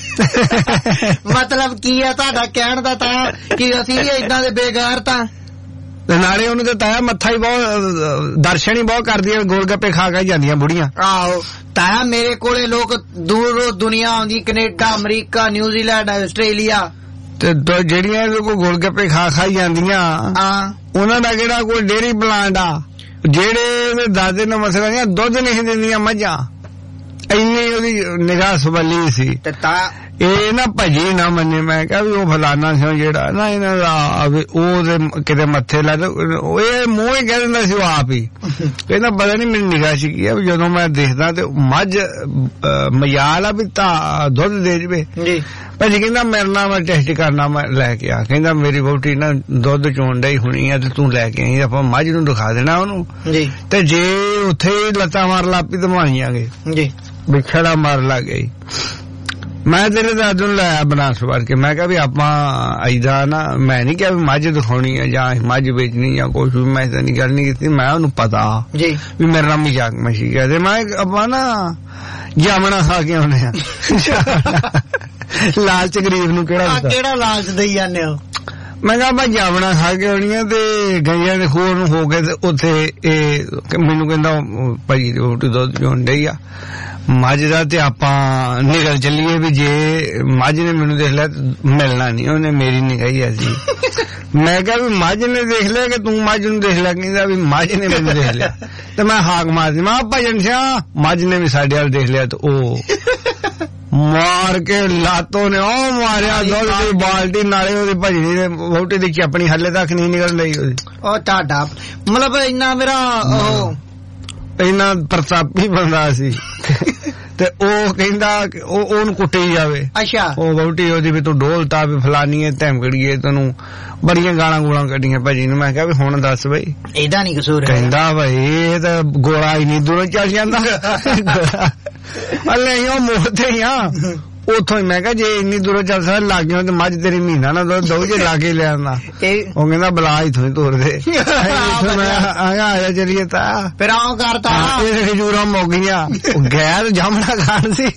Speaker 4: ਮਤਲਬ ਕੀ ਆ ਤੁਹਾਡਾ ਕਹਿਣ ਦਾ ਤਾਂ ਕਿ ਅਸੀਂ ਵੀ ਏਦਾਂ ਦੇ ਬੇਗਾਰ ਤਾਂ
Speaker 2: ਨਾਲੇ ਉਹਨੂੰ ਤੇ ਤਾਇਆ ਮੱਥਾ ਹੀ ਬਹੁਤ ਦਰਸ਼ਨ ਹੀ ਬਹੁਤ ਕਰਦੀਆਂ ਗੋਲ ਗੱਪੇ ਖਾ ਕੇ ਜਾਂਦੀਆਂ ਬੁੜੀਆਂ
Speaker 4: ਆਹੋ ਤਾਇਆ ਮੇਰੇ ਕੋਲੇ ਲੋਕ ਦੂਰੋਂ ਦੁਨੀਆ ਆਉਂਦੀ ਕੈਨੇਡਾ ਅਮਰੀਕਾ ਨਿਊਜ਼ੀਲੈਂਡ ਆਸਟ੍ਰੇਲੀਆ
Speaker 2: ਤੇ ਜਿਹੜੀਆਂ ਇਹਦੇ ਕੋਲ ਗੋਲ ਗੱਪੇ ਖਾ ਜਾਂਦੀਆਂ ਉਹਨਾਂ ਦਾ ਕਿਹੜਾ ਕੋਈ ਡੇਅਰੀ ਪਲਾਂਟ ਆ ਜਿਹੜੇ ਦਾਦੇ ਨੂੰ ਮਸਲਾ ਨਹੀਂ ਦੁੱਧ ਨਹੀਂ ਦਿੰਦੀਆਂ ਮੱਝਾਂ ਇੰਨੀ ਉਹਦੀ ਨਿਗਾਹ ਸਬੱਲੀ ਸੀ ਤੇ ਇਹ ਨਾ ਭਜੀ ਨਾ ਮੰਨੇ ਮੈਂ ਕਿਹਾ ਵੀ ਉਹ ਫਲਾਨਾ ਸੀ ਜਿਹੜਾ ਨਾ ਇਹਨਾਂ ਦਾ ਉਹ ਕਿਤੇ ਮੱਥੇ ਲਾ ਇਹ ਮੂੰਹ ਹੀ ਕਹਿ ਦਿੰਦਾ ਸੀ ਉਹ ਆਪ ਹੀ ਕਹਿੰਦਾ ਪਤਾ ਨਹੀਂ ਮੇਰੀ ਨਿਗਾਹ ਚ ਕੀ ਆ ਵੀ ਜਦੋਂ ਮੈਂ ਦੇਖਦਾ ਤੇ ਮੱਝ ਮਜਾਲ ਆ ਵੀ ਤਾਂ ਦੁੱਧ ਦੇ ਜਵੇ ਭਾਜੀ ਕਹਿੰਦਾ ਮੇਰੇ ਨਾਲ ਮੈਂ ਟੈਸਟ ਕਰਨਾ ਮੈਂ ਲੈ ਕੇ ਆ ਕਹਿੰਦਾ ਮੇਰੀ ਵਹੁਟੀ ਨਾ ਦੁੱਧ ਚੋਣ ਡਈ ਹੋਣੀ ਆ ਤੇ ਤੂੰ ਲੈ ਕੇ ਆਈ ਆਪਾਂ ਮੱਝ ਨੂੰ ਦਿਖਾ ਦੇਣਾ ਉਹਨੂੰ ਤੇ ਜੇ ਉੱਥੇ ਲੱਤਾਂ ਮਾਰ ਲਾਪੀ ਤੇ ਮਾਰੀਆਂਗੇ ਵਿਛੜਾ ਮਾਰ ਲੱਗ ਗਈ ਮੈਂ ਤੇਰੇ ਦਾਦੂ ਨੂੰ ਲਾਇਆ ਬਨਾਸ ਵਾਰ ਕੇ ਮੈਂ ਕਿਹਾ ਵੀ ਆਪਾਂ ਐਦਾ ਨਾ ਮੈਂ ਨਹੀਂ ਕਿਹਾ ਵੀ ਮੱਝ ਦਿਖਾਉਣੀ ਹੈ ਜਾਂ ਮੱਝ ਵੇਚਣੀ ਜਾਂ ਕੁਛ ਵੀ ਮੈਂ ਤਾਂ ਨਹੀਂ ਗੱਲ ਨਹੀਂ ਕੀਤੀ ਮੈਂ ਉਹਨੂੰ ਪਤਾ ਵੀ ਮੇਰੇ ਨਾਲ ਮਜ਼ਾਕ ਮਸ਼ੀ ਗਿਆ ਤੇ ਮੈਂ ਆਪਾਂ ਨਾ ਜਾਮਣਾ ਖਾ ਕੇ ਆਉਣੇ ਆ ਲਾਲਚ ਗਰੀਬ ਨੂੰ
Speaker 4: ਕਿਹੜਾ ਲਾਲਚ ਦੇਈ ਜਾਂਦੇ ਹੋ
Speaker 2: ਮੈਂ ਕਿਹਾ ਮੈਂ ਜਾਮਣਾ ਖਾ ਕੇ ਆਉਣੀ ਆ ਤੇ ਗਈਆਂ ਦੇ ਖੋਰ ਨੂੰ ਹੋ ਕੇ ਤੇ ਉੱਥੇ ਇਹ ਮੈਨੂੰ ਕਹਿੰਦਾ ਭਾਈ ਰੋਟੀ ਦੁੱਧ ਚੋਣ ਡਈ ਆ ਮੱਝ ਦਾ ਤੇ ਆਪਾਂ ਨਿਕਲ ਚੱਲੀਏ ਵੀ ਜੇ ਮੱਝ ਨੇ ਮੈਨੂੰ ਦੇਖ ਲਿਆ ਮਿਲਣਾ ਨਹੀਂ ਉਹਨੇ ਮੇਰੀ ਨਿਗਾਹੀ ਐਸੀ ਮੈਂ ਕਿਹਾ ਵੀ ਮੱਝ ਨੇ ਦੇਖ ਲਿਆ ਕਿ ਤੂੰ ਮੱਝ ਨੂੰ ਦੇਖ ਲਿਆ ਕਹਿੰਦਾ ਵੀ ਮੱਝ ਨੇ ਮੈਨੂੰ ਦੇਖ ਲਿਆ ਤੇ ਮੈਂ ਹਾਕ ਮਾਰਦੀ ਮੈਂ ਭਜਨ ਸਿਆ ਮੱਝ ਨੇ ਵੀ ਸਾਡੇ ਵੱਲ ਦੇਖ ਲਿਆ ਤੇ ਉਹ ਮਾਰ ਕੇ ਲਾਤੋਂ ਨੇ ਉਹ ਮਾਰਿਆ ਦੁੱਧ ਦੀ ਬਾਲਟੀ ਨਾਲੇ ਉਹਦੀ ਭਜਣੀ ਦੇ ਵਹੁਟੀ ਦੀ ਆਪਣੀ ਹੱਲੇ ਤੱਕ ਨਹੀਂ ਨਿਕਲ ਰਹੀ ਉਹਦੀ
Speaker 4: ਉਹ ਤੁਹਾਡਾ ਮਤਲਬ ਇੰਨਾ ਮੇਰਾ ਉਹ
Speaker 2: ਇੰਨਾ ਪ੍ਰਤਾਪੀ ਬੰਦਾ ਸੀ ਤੇ ਉਹ ਕਹਿੰਦਾ ਉਹਨੂੰ ਕੁੱਟੀ ਜਾਵੇ ਅੱਛਾ ਉਹ ਵਹੁਟੀ ਉਹਦੀ ਵੀ ਤੂੰ ਡੋਲਤਾ ਵੀ ਫਲਾਨੀ ਹੈ ਧਮਕੜੀਏ ਤੈਨੂੰ ਬੜੀਆਂ ਗਾਲਾਂ ਗੋਲਾਂ ਕੱਢੀਆਂ ਭਾਜੀ ਨੂੰ ਮੈਂ ਕਿਹਾ ਵੀ ਹੁਣ ਦੱਸ ਬਈ
Speaker 4: ਇਹਦਾ ਨਹੀਂ ਕਸੂਰ
Speaker 2: ਕਹਿੰਦਾ ਬਈ ਇਹ ਤਾਂ ਗੋਲਾ ਇੰਨੀ ਦੂਰੋਂ ਚੱਲ ਜਾਂਦਾ ਹਲੇ ਉਹ ਮੋੜਦੇ ਹੀ ਆ ਉੱਥੋਂ ਹੀ ਮੈਂ ਕਿਹਾ ਜੇ ਇੰਨੀ ਦੂਰੋਂ ਚੱਲ ਸਕਦਾ ਲੱਗ ਗਿਆ ਤੇ ਮੱਝ ਤੇਰੀ ਮਹੀਨਾ ਨਾ ਦੋ ਜੇ ਲਾ ਕੇ ਲਿਆਂਦਾ ਉਹ ਕਹਿੰਦਾ ਬਲਾ ਇੱਥੋਂ ਹੀ ਤੋਰਦੇ ਮੈਂ ਆਇਆ ਚਲੀਏ ਤਾਂ
Speaker 4: ਫਿਰ ਆਉਂ ਕਰਤਾ
Speaker 2: ਇਹ ਖਜੂਰਾਂ ਮੁੱਕ ਗਈਆਂ ਗੈਰ ਜਾਮਣਾ ਖਾਣ ਸੀ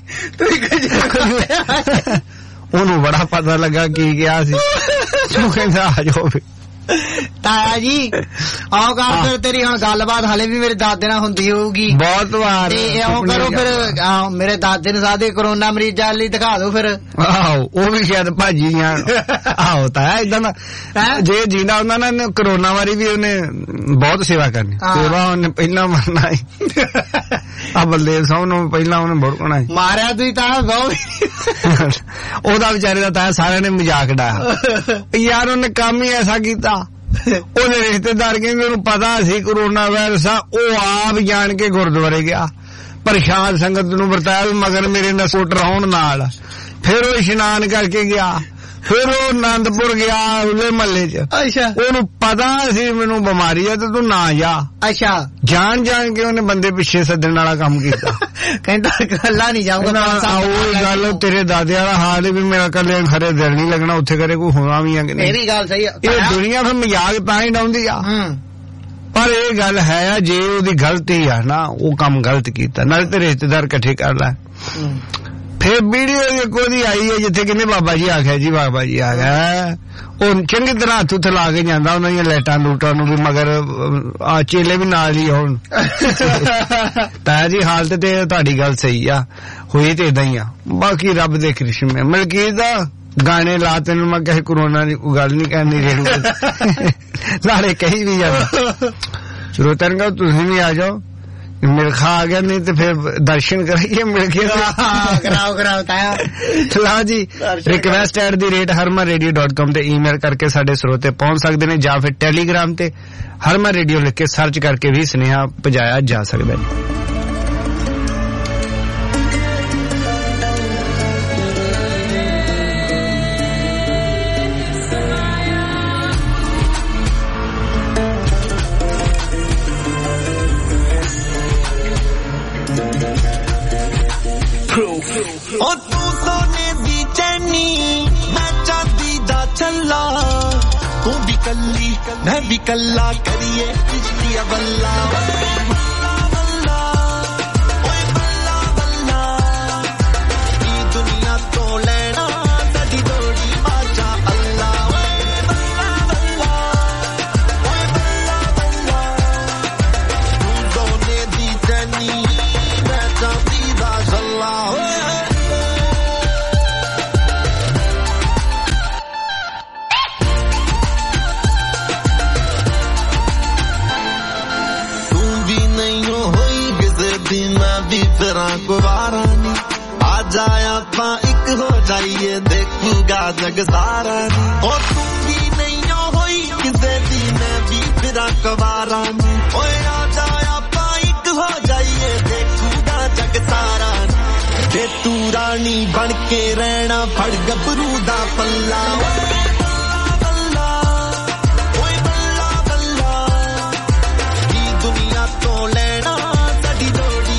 Speaker 2: ਉਹਨੂੰ ਬੜਾ ਪਤਾ ਲੱਗਾ ਕੀ ਗਿਆ ਸੀ ਤੂੰ ਕਹਿੰਦਾ ਆ ਜਾਓ
Speaker 4: ਤਾਇਆ ਜੀ ਆਓ ਕਰ ਫਿਰ ਤੇਰੀ ਹੁਣ ਗੱਲਬਾਤ ਹਲੇ ਵੀ ਮੇਰੇ ਦਾਦੇ ਨਾਲ ਹੁੰਦੀ ਹੋਊਗੀ
Speaker 2: ਬਹੁਤ ਵਾਰ
Speaker 4: ਤੇ ਆਓ ਕਰੋ ਫਿਰ ਮੇਰੇ ਦਾਦੇ ਨੂੰ ਸਾਦੇ ਕਰੋਨਾ ਮਰੀਜ਼ਾਂ ਲਈ ਦਿਖਾ ਦਿਓ ਫਿਰ
Speaker 2: ਆਹੋ ਉਹ ਵੀ ਸ਼ਾਇਦ ਭਾਜੀ ਆ ਆਹੋ ਤਾਇਆ ਇਦਾਂ ਦਾ ਜੇ ਜੀਣਾ ਉਹਨਾਂ ਨੇ ਕਰੋਨਾ ਵਾਰੀ ਵੀ ਉਹਨੇ ਬਹੁਤ ਸੇਵਾ ਕਰਨੀ ਸੇਵਾ ਉਹਨੇ ਪਹਿਲਾਂ ਮਰਨਾ ਆ ਬਲਦੇਵ ਸਿੰਘ ਨੂੰ ਪਹਿਲਾਂ ਉਹਨੇ ਬੜਕਣਾ
Speaker 4: ਮਾਰਿਆ ਤੁਸੀਂ ਤਾਂ ਬਹੁਤ
Speaker 2: ਉਹਦਾ ਵਿਚਾਰੇ ਦਾ ਤਾਂ ਸਾਰਿਆਂ ਨੇ ਮਜ਼ਾਕ ਡਾਇਆ ਯਾਰ ਉਹਨੇ ਕੰਮ ਹੀ ਐਸਾ ਕੀਤਾ ਉਹਦੇ ਰਿਸ਼ਤੇਦਾਰ ਕਹਿੰਦੇ ਉਹਨੂੰ ਪਤਾ ਸੀ ਕਰੋਨਾ ਵਾਇਰਸ ਆ ਉਹ ਆਪ ਜਾਣ ਕੇ ਗੁਰਦੁਆਰੇ ਗਿਆ ਪ੍ਰਸ਼ਾਦ ਸੰਗਤ ਨੂੰ ਵਰਤਾਇਆ ਮਗਰ ਮੇਰੇ ਨਾਲ ਸੁੱਟ ਰਹਾਉਣ ਨਾਲ ਫਿਰ ਉਹ ਇਸ਼ਨਾਨ ਕਰਕੇ ਗਿਆ ਫਿਰ ਉਹ ਆਨੰਦਪੁਰ ਗਿਆ ਉਹਦੇ ਮਹੱਲੇ ਚ
Speaker 4: ਅੱਛਾ ਉਹਨੂੰ
Speaker 2: ਪਤਾ ਸੀ ਮੈਨੂੰ ਬਿਮਾਰੀ ਆ ਤੇ ਤੂੰ ਨਾ ਜਾ
Speaker 4: ਅੱਛਾ ਜਾਣ
Speaker 2: ਕੇ ਉਹਨੇ ਬੰਦੇ ਪਿੱਛੇ ਸੱਦਣ ਵਾਲਾ ਕੰਮ ਕੀਤਾ
Speaker 4: ਕਹਿੰਦਾ ਕੱਲਾ ਨਹੀਂ ਜਾਊਗਾ
Speaker 2: ਉਹ ਗੱਲ ਤੇਰੇ ਦਾਦੇ ਵਾਲਾ ਹਾਲ ਵੀ ਮੇਰਾ ਕੱਲੇ ਖਰੇ ਦਿਲ ਨਹੀਂ ਲੱਗਣਾ ਉੱਥੇ ਕਰੇ ਕੋਈ ਹੋਣਾ ਵੀ ਆ ਕਿ ਨਹੀਂ
Speaker 4: ਇਹ ਵੀ ਗੱਲ ਸਹੀ ਆ
Speaker 2: ਇਹ ਦੁਨੀਆ ਫਿਰ ਮਜ਼ਾਕ ਤਾਂ ਹੀ ਡਾਉਂਦੀ ਆ ਪਰ ਇਹ ਗੱਲ ਹੈ ਆ ਜੇ ਉਹਦੀ ਗਲਤੀ ਆ ਨਾ ਉਹ ਕੰਮ ਗਲਤ ਕੀਤਾ ਨਾਲੇ ਤੇ ਰਿਸ਼ਤੇਦਾਰ ਇਕੱਠੇ ਕਰ ਲੈ ਫਿਰ ਵੀਡੀਓ ਉਹਦੀ ਆਈ ਹੈ ਜਿੱਥੇ ਕਹਿੰਦੇ ਬਾਬਾ ਜੀ ਆਖਿਆ ਜੀ ਬਾਬਾ ਜੀ ਆ ਗਿਆ ਉਹ ਚੰਗੀ ਤਰ੍ਹਾਂ ਹੱਥ ਉੱਥੇ ਲਾ ਕੇ ਜਾਂਦਾ ਉਹਨਾਂ ਦੀਆਂ ਲਾਈਟਾਂ ਲੂਟਾਂ ਨੂੰ ਵੀ ਮਗਰ ਆ ਚੇਲੇ ਵੀ ਨਾਲ ਹੀ ਹੋਣ ਤਾਂ ਜੀ ਹਾਲਤ ਤੇ ਤੁਹਾਡੀ ਗੱਲ ਸਹੀ ਆ ਹੋਈ ਤੇ ਏਦਾਂ ਹੀ ਆ ਬਾਕੀ ਰੱਬ ਦੇ ਕ੍ਰਿਸ਼ਮੇ ਮਲਕੀਤ ਦਾ ਗਾਣੇ ਲਾ ਤੈਨੂੰ ਮੈਂ ਕਹੇ ਕਰੋਨਾ ਦੀ ਗੱਲ ਨਹੀਂ ਕਰਨੀ ਰੇੜੂ ਨਾਲੇ ਕਹੀ ਵੀ ਜਾਂਦਾ ਸਰੋਤਿਆਂ ਨੂੰ ਤੁਸੀਂ ਵੀ ਆ ਜਾਓ ਮਿਲਖਾ ਆ ਗਿਆ ਨਹੀਂ ਤੇ ਫਿਰ ਦਰਸ਼ਨ ਕਰਾਈਏ ਮਿਲ ਕੇ
Speaker 4: ਕਰਾਓ ਤਾਇਆ
Speaker 2: ਚਲੋ ਜੀ request@harmanradio.com ਤੇ ਈਮੇਲ ਕਰਕੇ ਸਾਡੇ ਸਰੋਤੇ ਪਹੁੰਚ ਸਕਦੇ ਨੇ ਜਾਂ ਫਿਰ ਟੈਲੀਗ੍ਰਾਮ ਤੇ ਹਰਮਨ ਰੇਡੀਓ ਲਿਖ ਕੇ ਸਰਚ ਕਰਕੇ ਵੀ ਸੁਨੇਹਾ ਪਹੁੰਚਾਇਆ ਜਾ ਸਕਦਾ ਹੈ
Speaker 10: ओ तू सोने दी चैनी मैं चांदी दा छल्ला तू भी कल्ली मैं भी कल्ला करिए इश्किया बल्ला बल्ला बल्ला ओए बल्ला बल्ला ये दुनिया तो लेना सदी दौड़ी बाजा अल्लाह ओए बल्ला बल्ला ओए बल्ला बल्ला तू सोने दी चैनी मैं चांदी दा छल्ला गुवारा नी आ जाया पा एक हो जाइए देखूगा जग सारा नी और तू भी नहीं होई किसे दी मैं भी फिरा गवारा नी ओए आ जाया पा एक हो जाइए देखूगा जग सारा नी जे तू रानी बन के रहना फड़ गबरू दा पल्ला बल्ला ओए बल्ला बल्ला ये दुनिया तो लेना सदी दौड़ी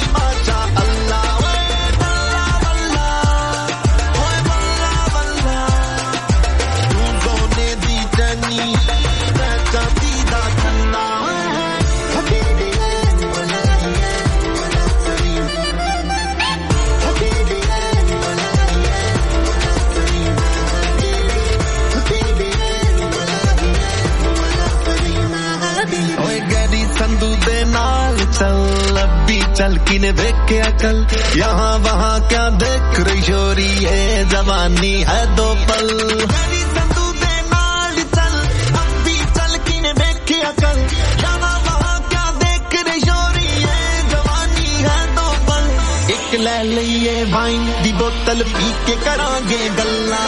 Speaker 10: चल किने देखे अकल यहाँ वहाँ क्या देख रही छोरी ये जवानी है दो पल संदू दे नाल चल अब भी चल किने देखे अकल यहाँ वहाँ क्या देख रही छोरी ये जवानी है दो पल एक ले लिए वाइन दी बोतल पी के करांगे गल्ला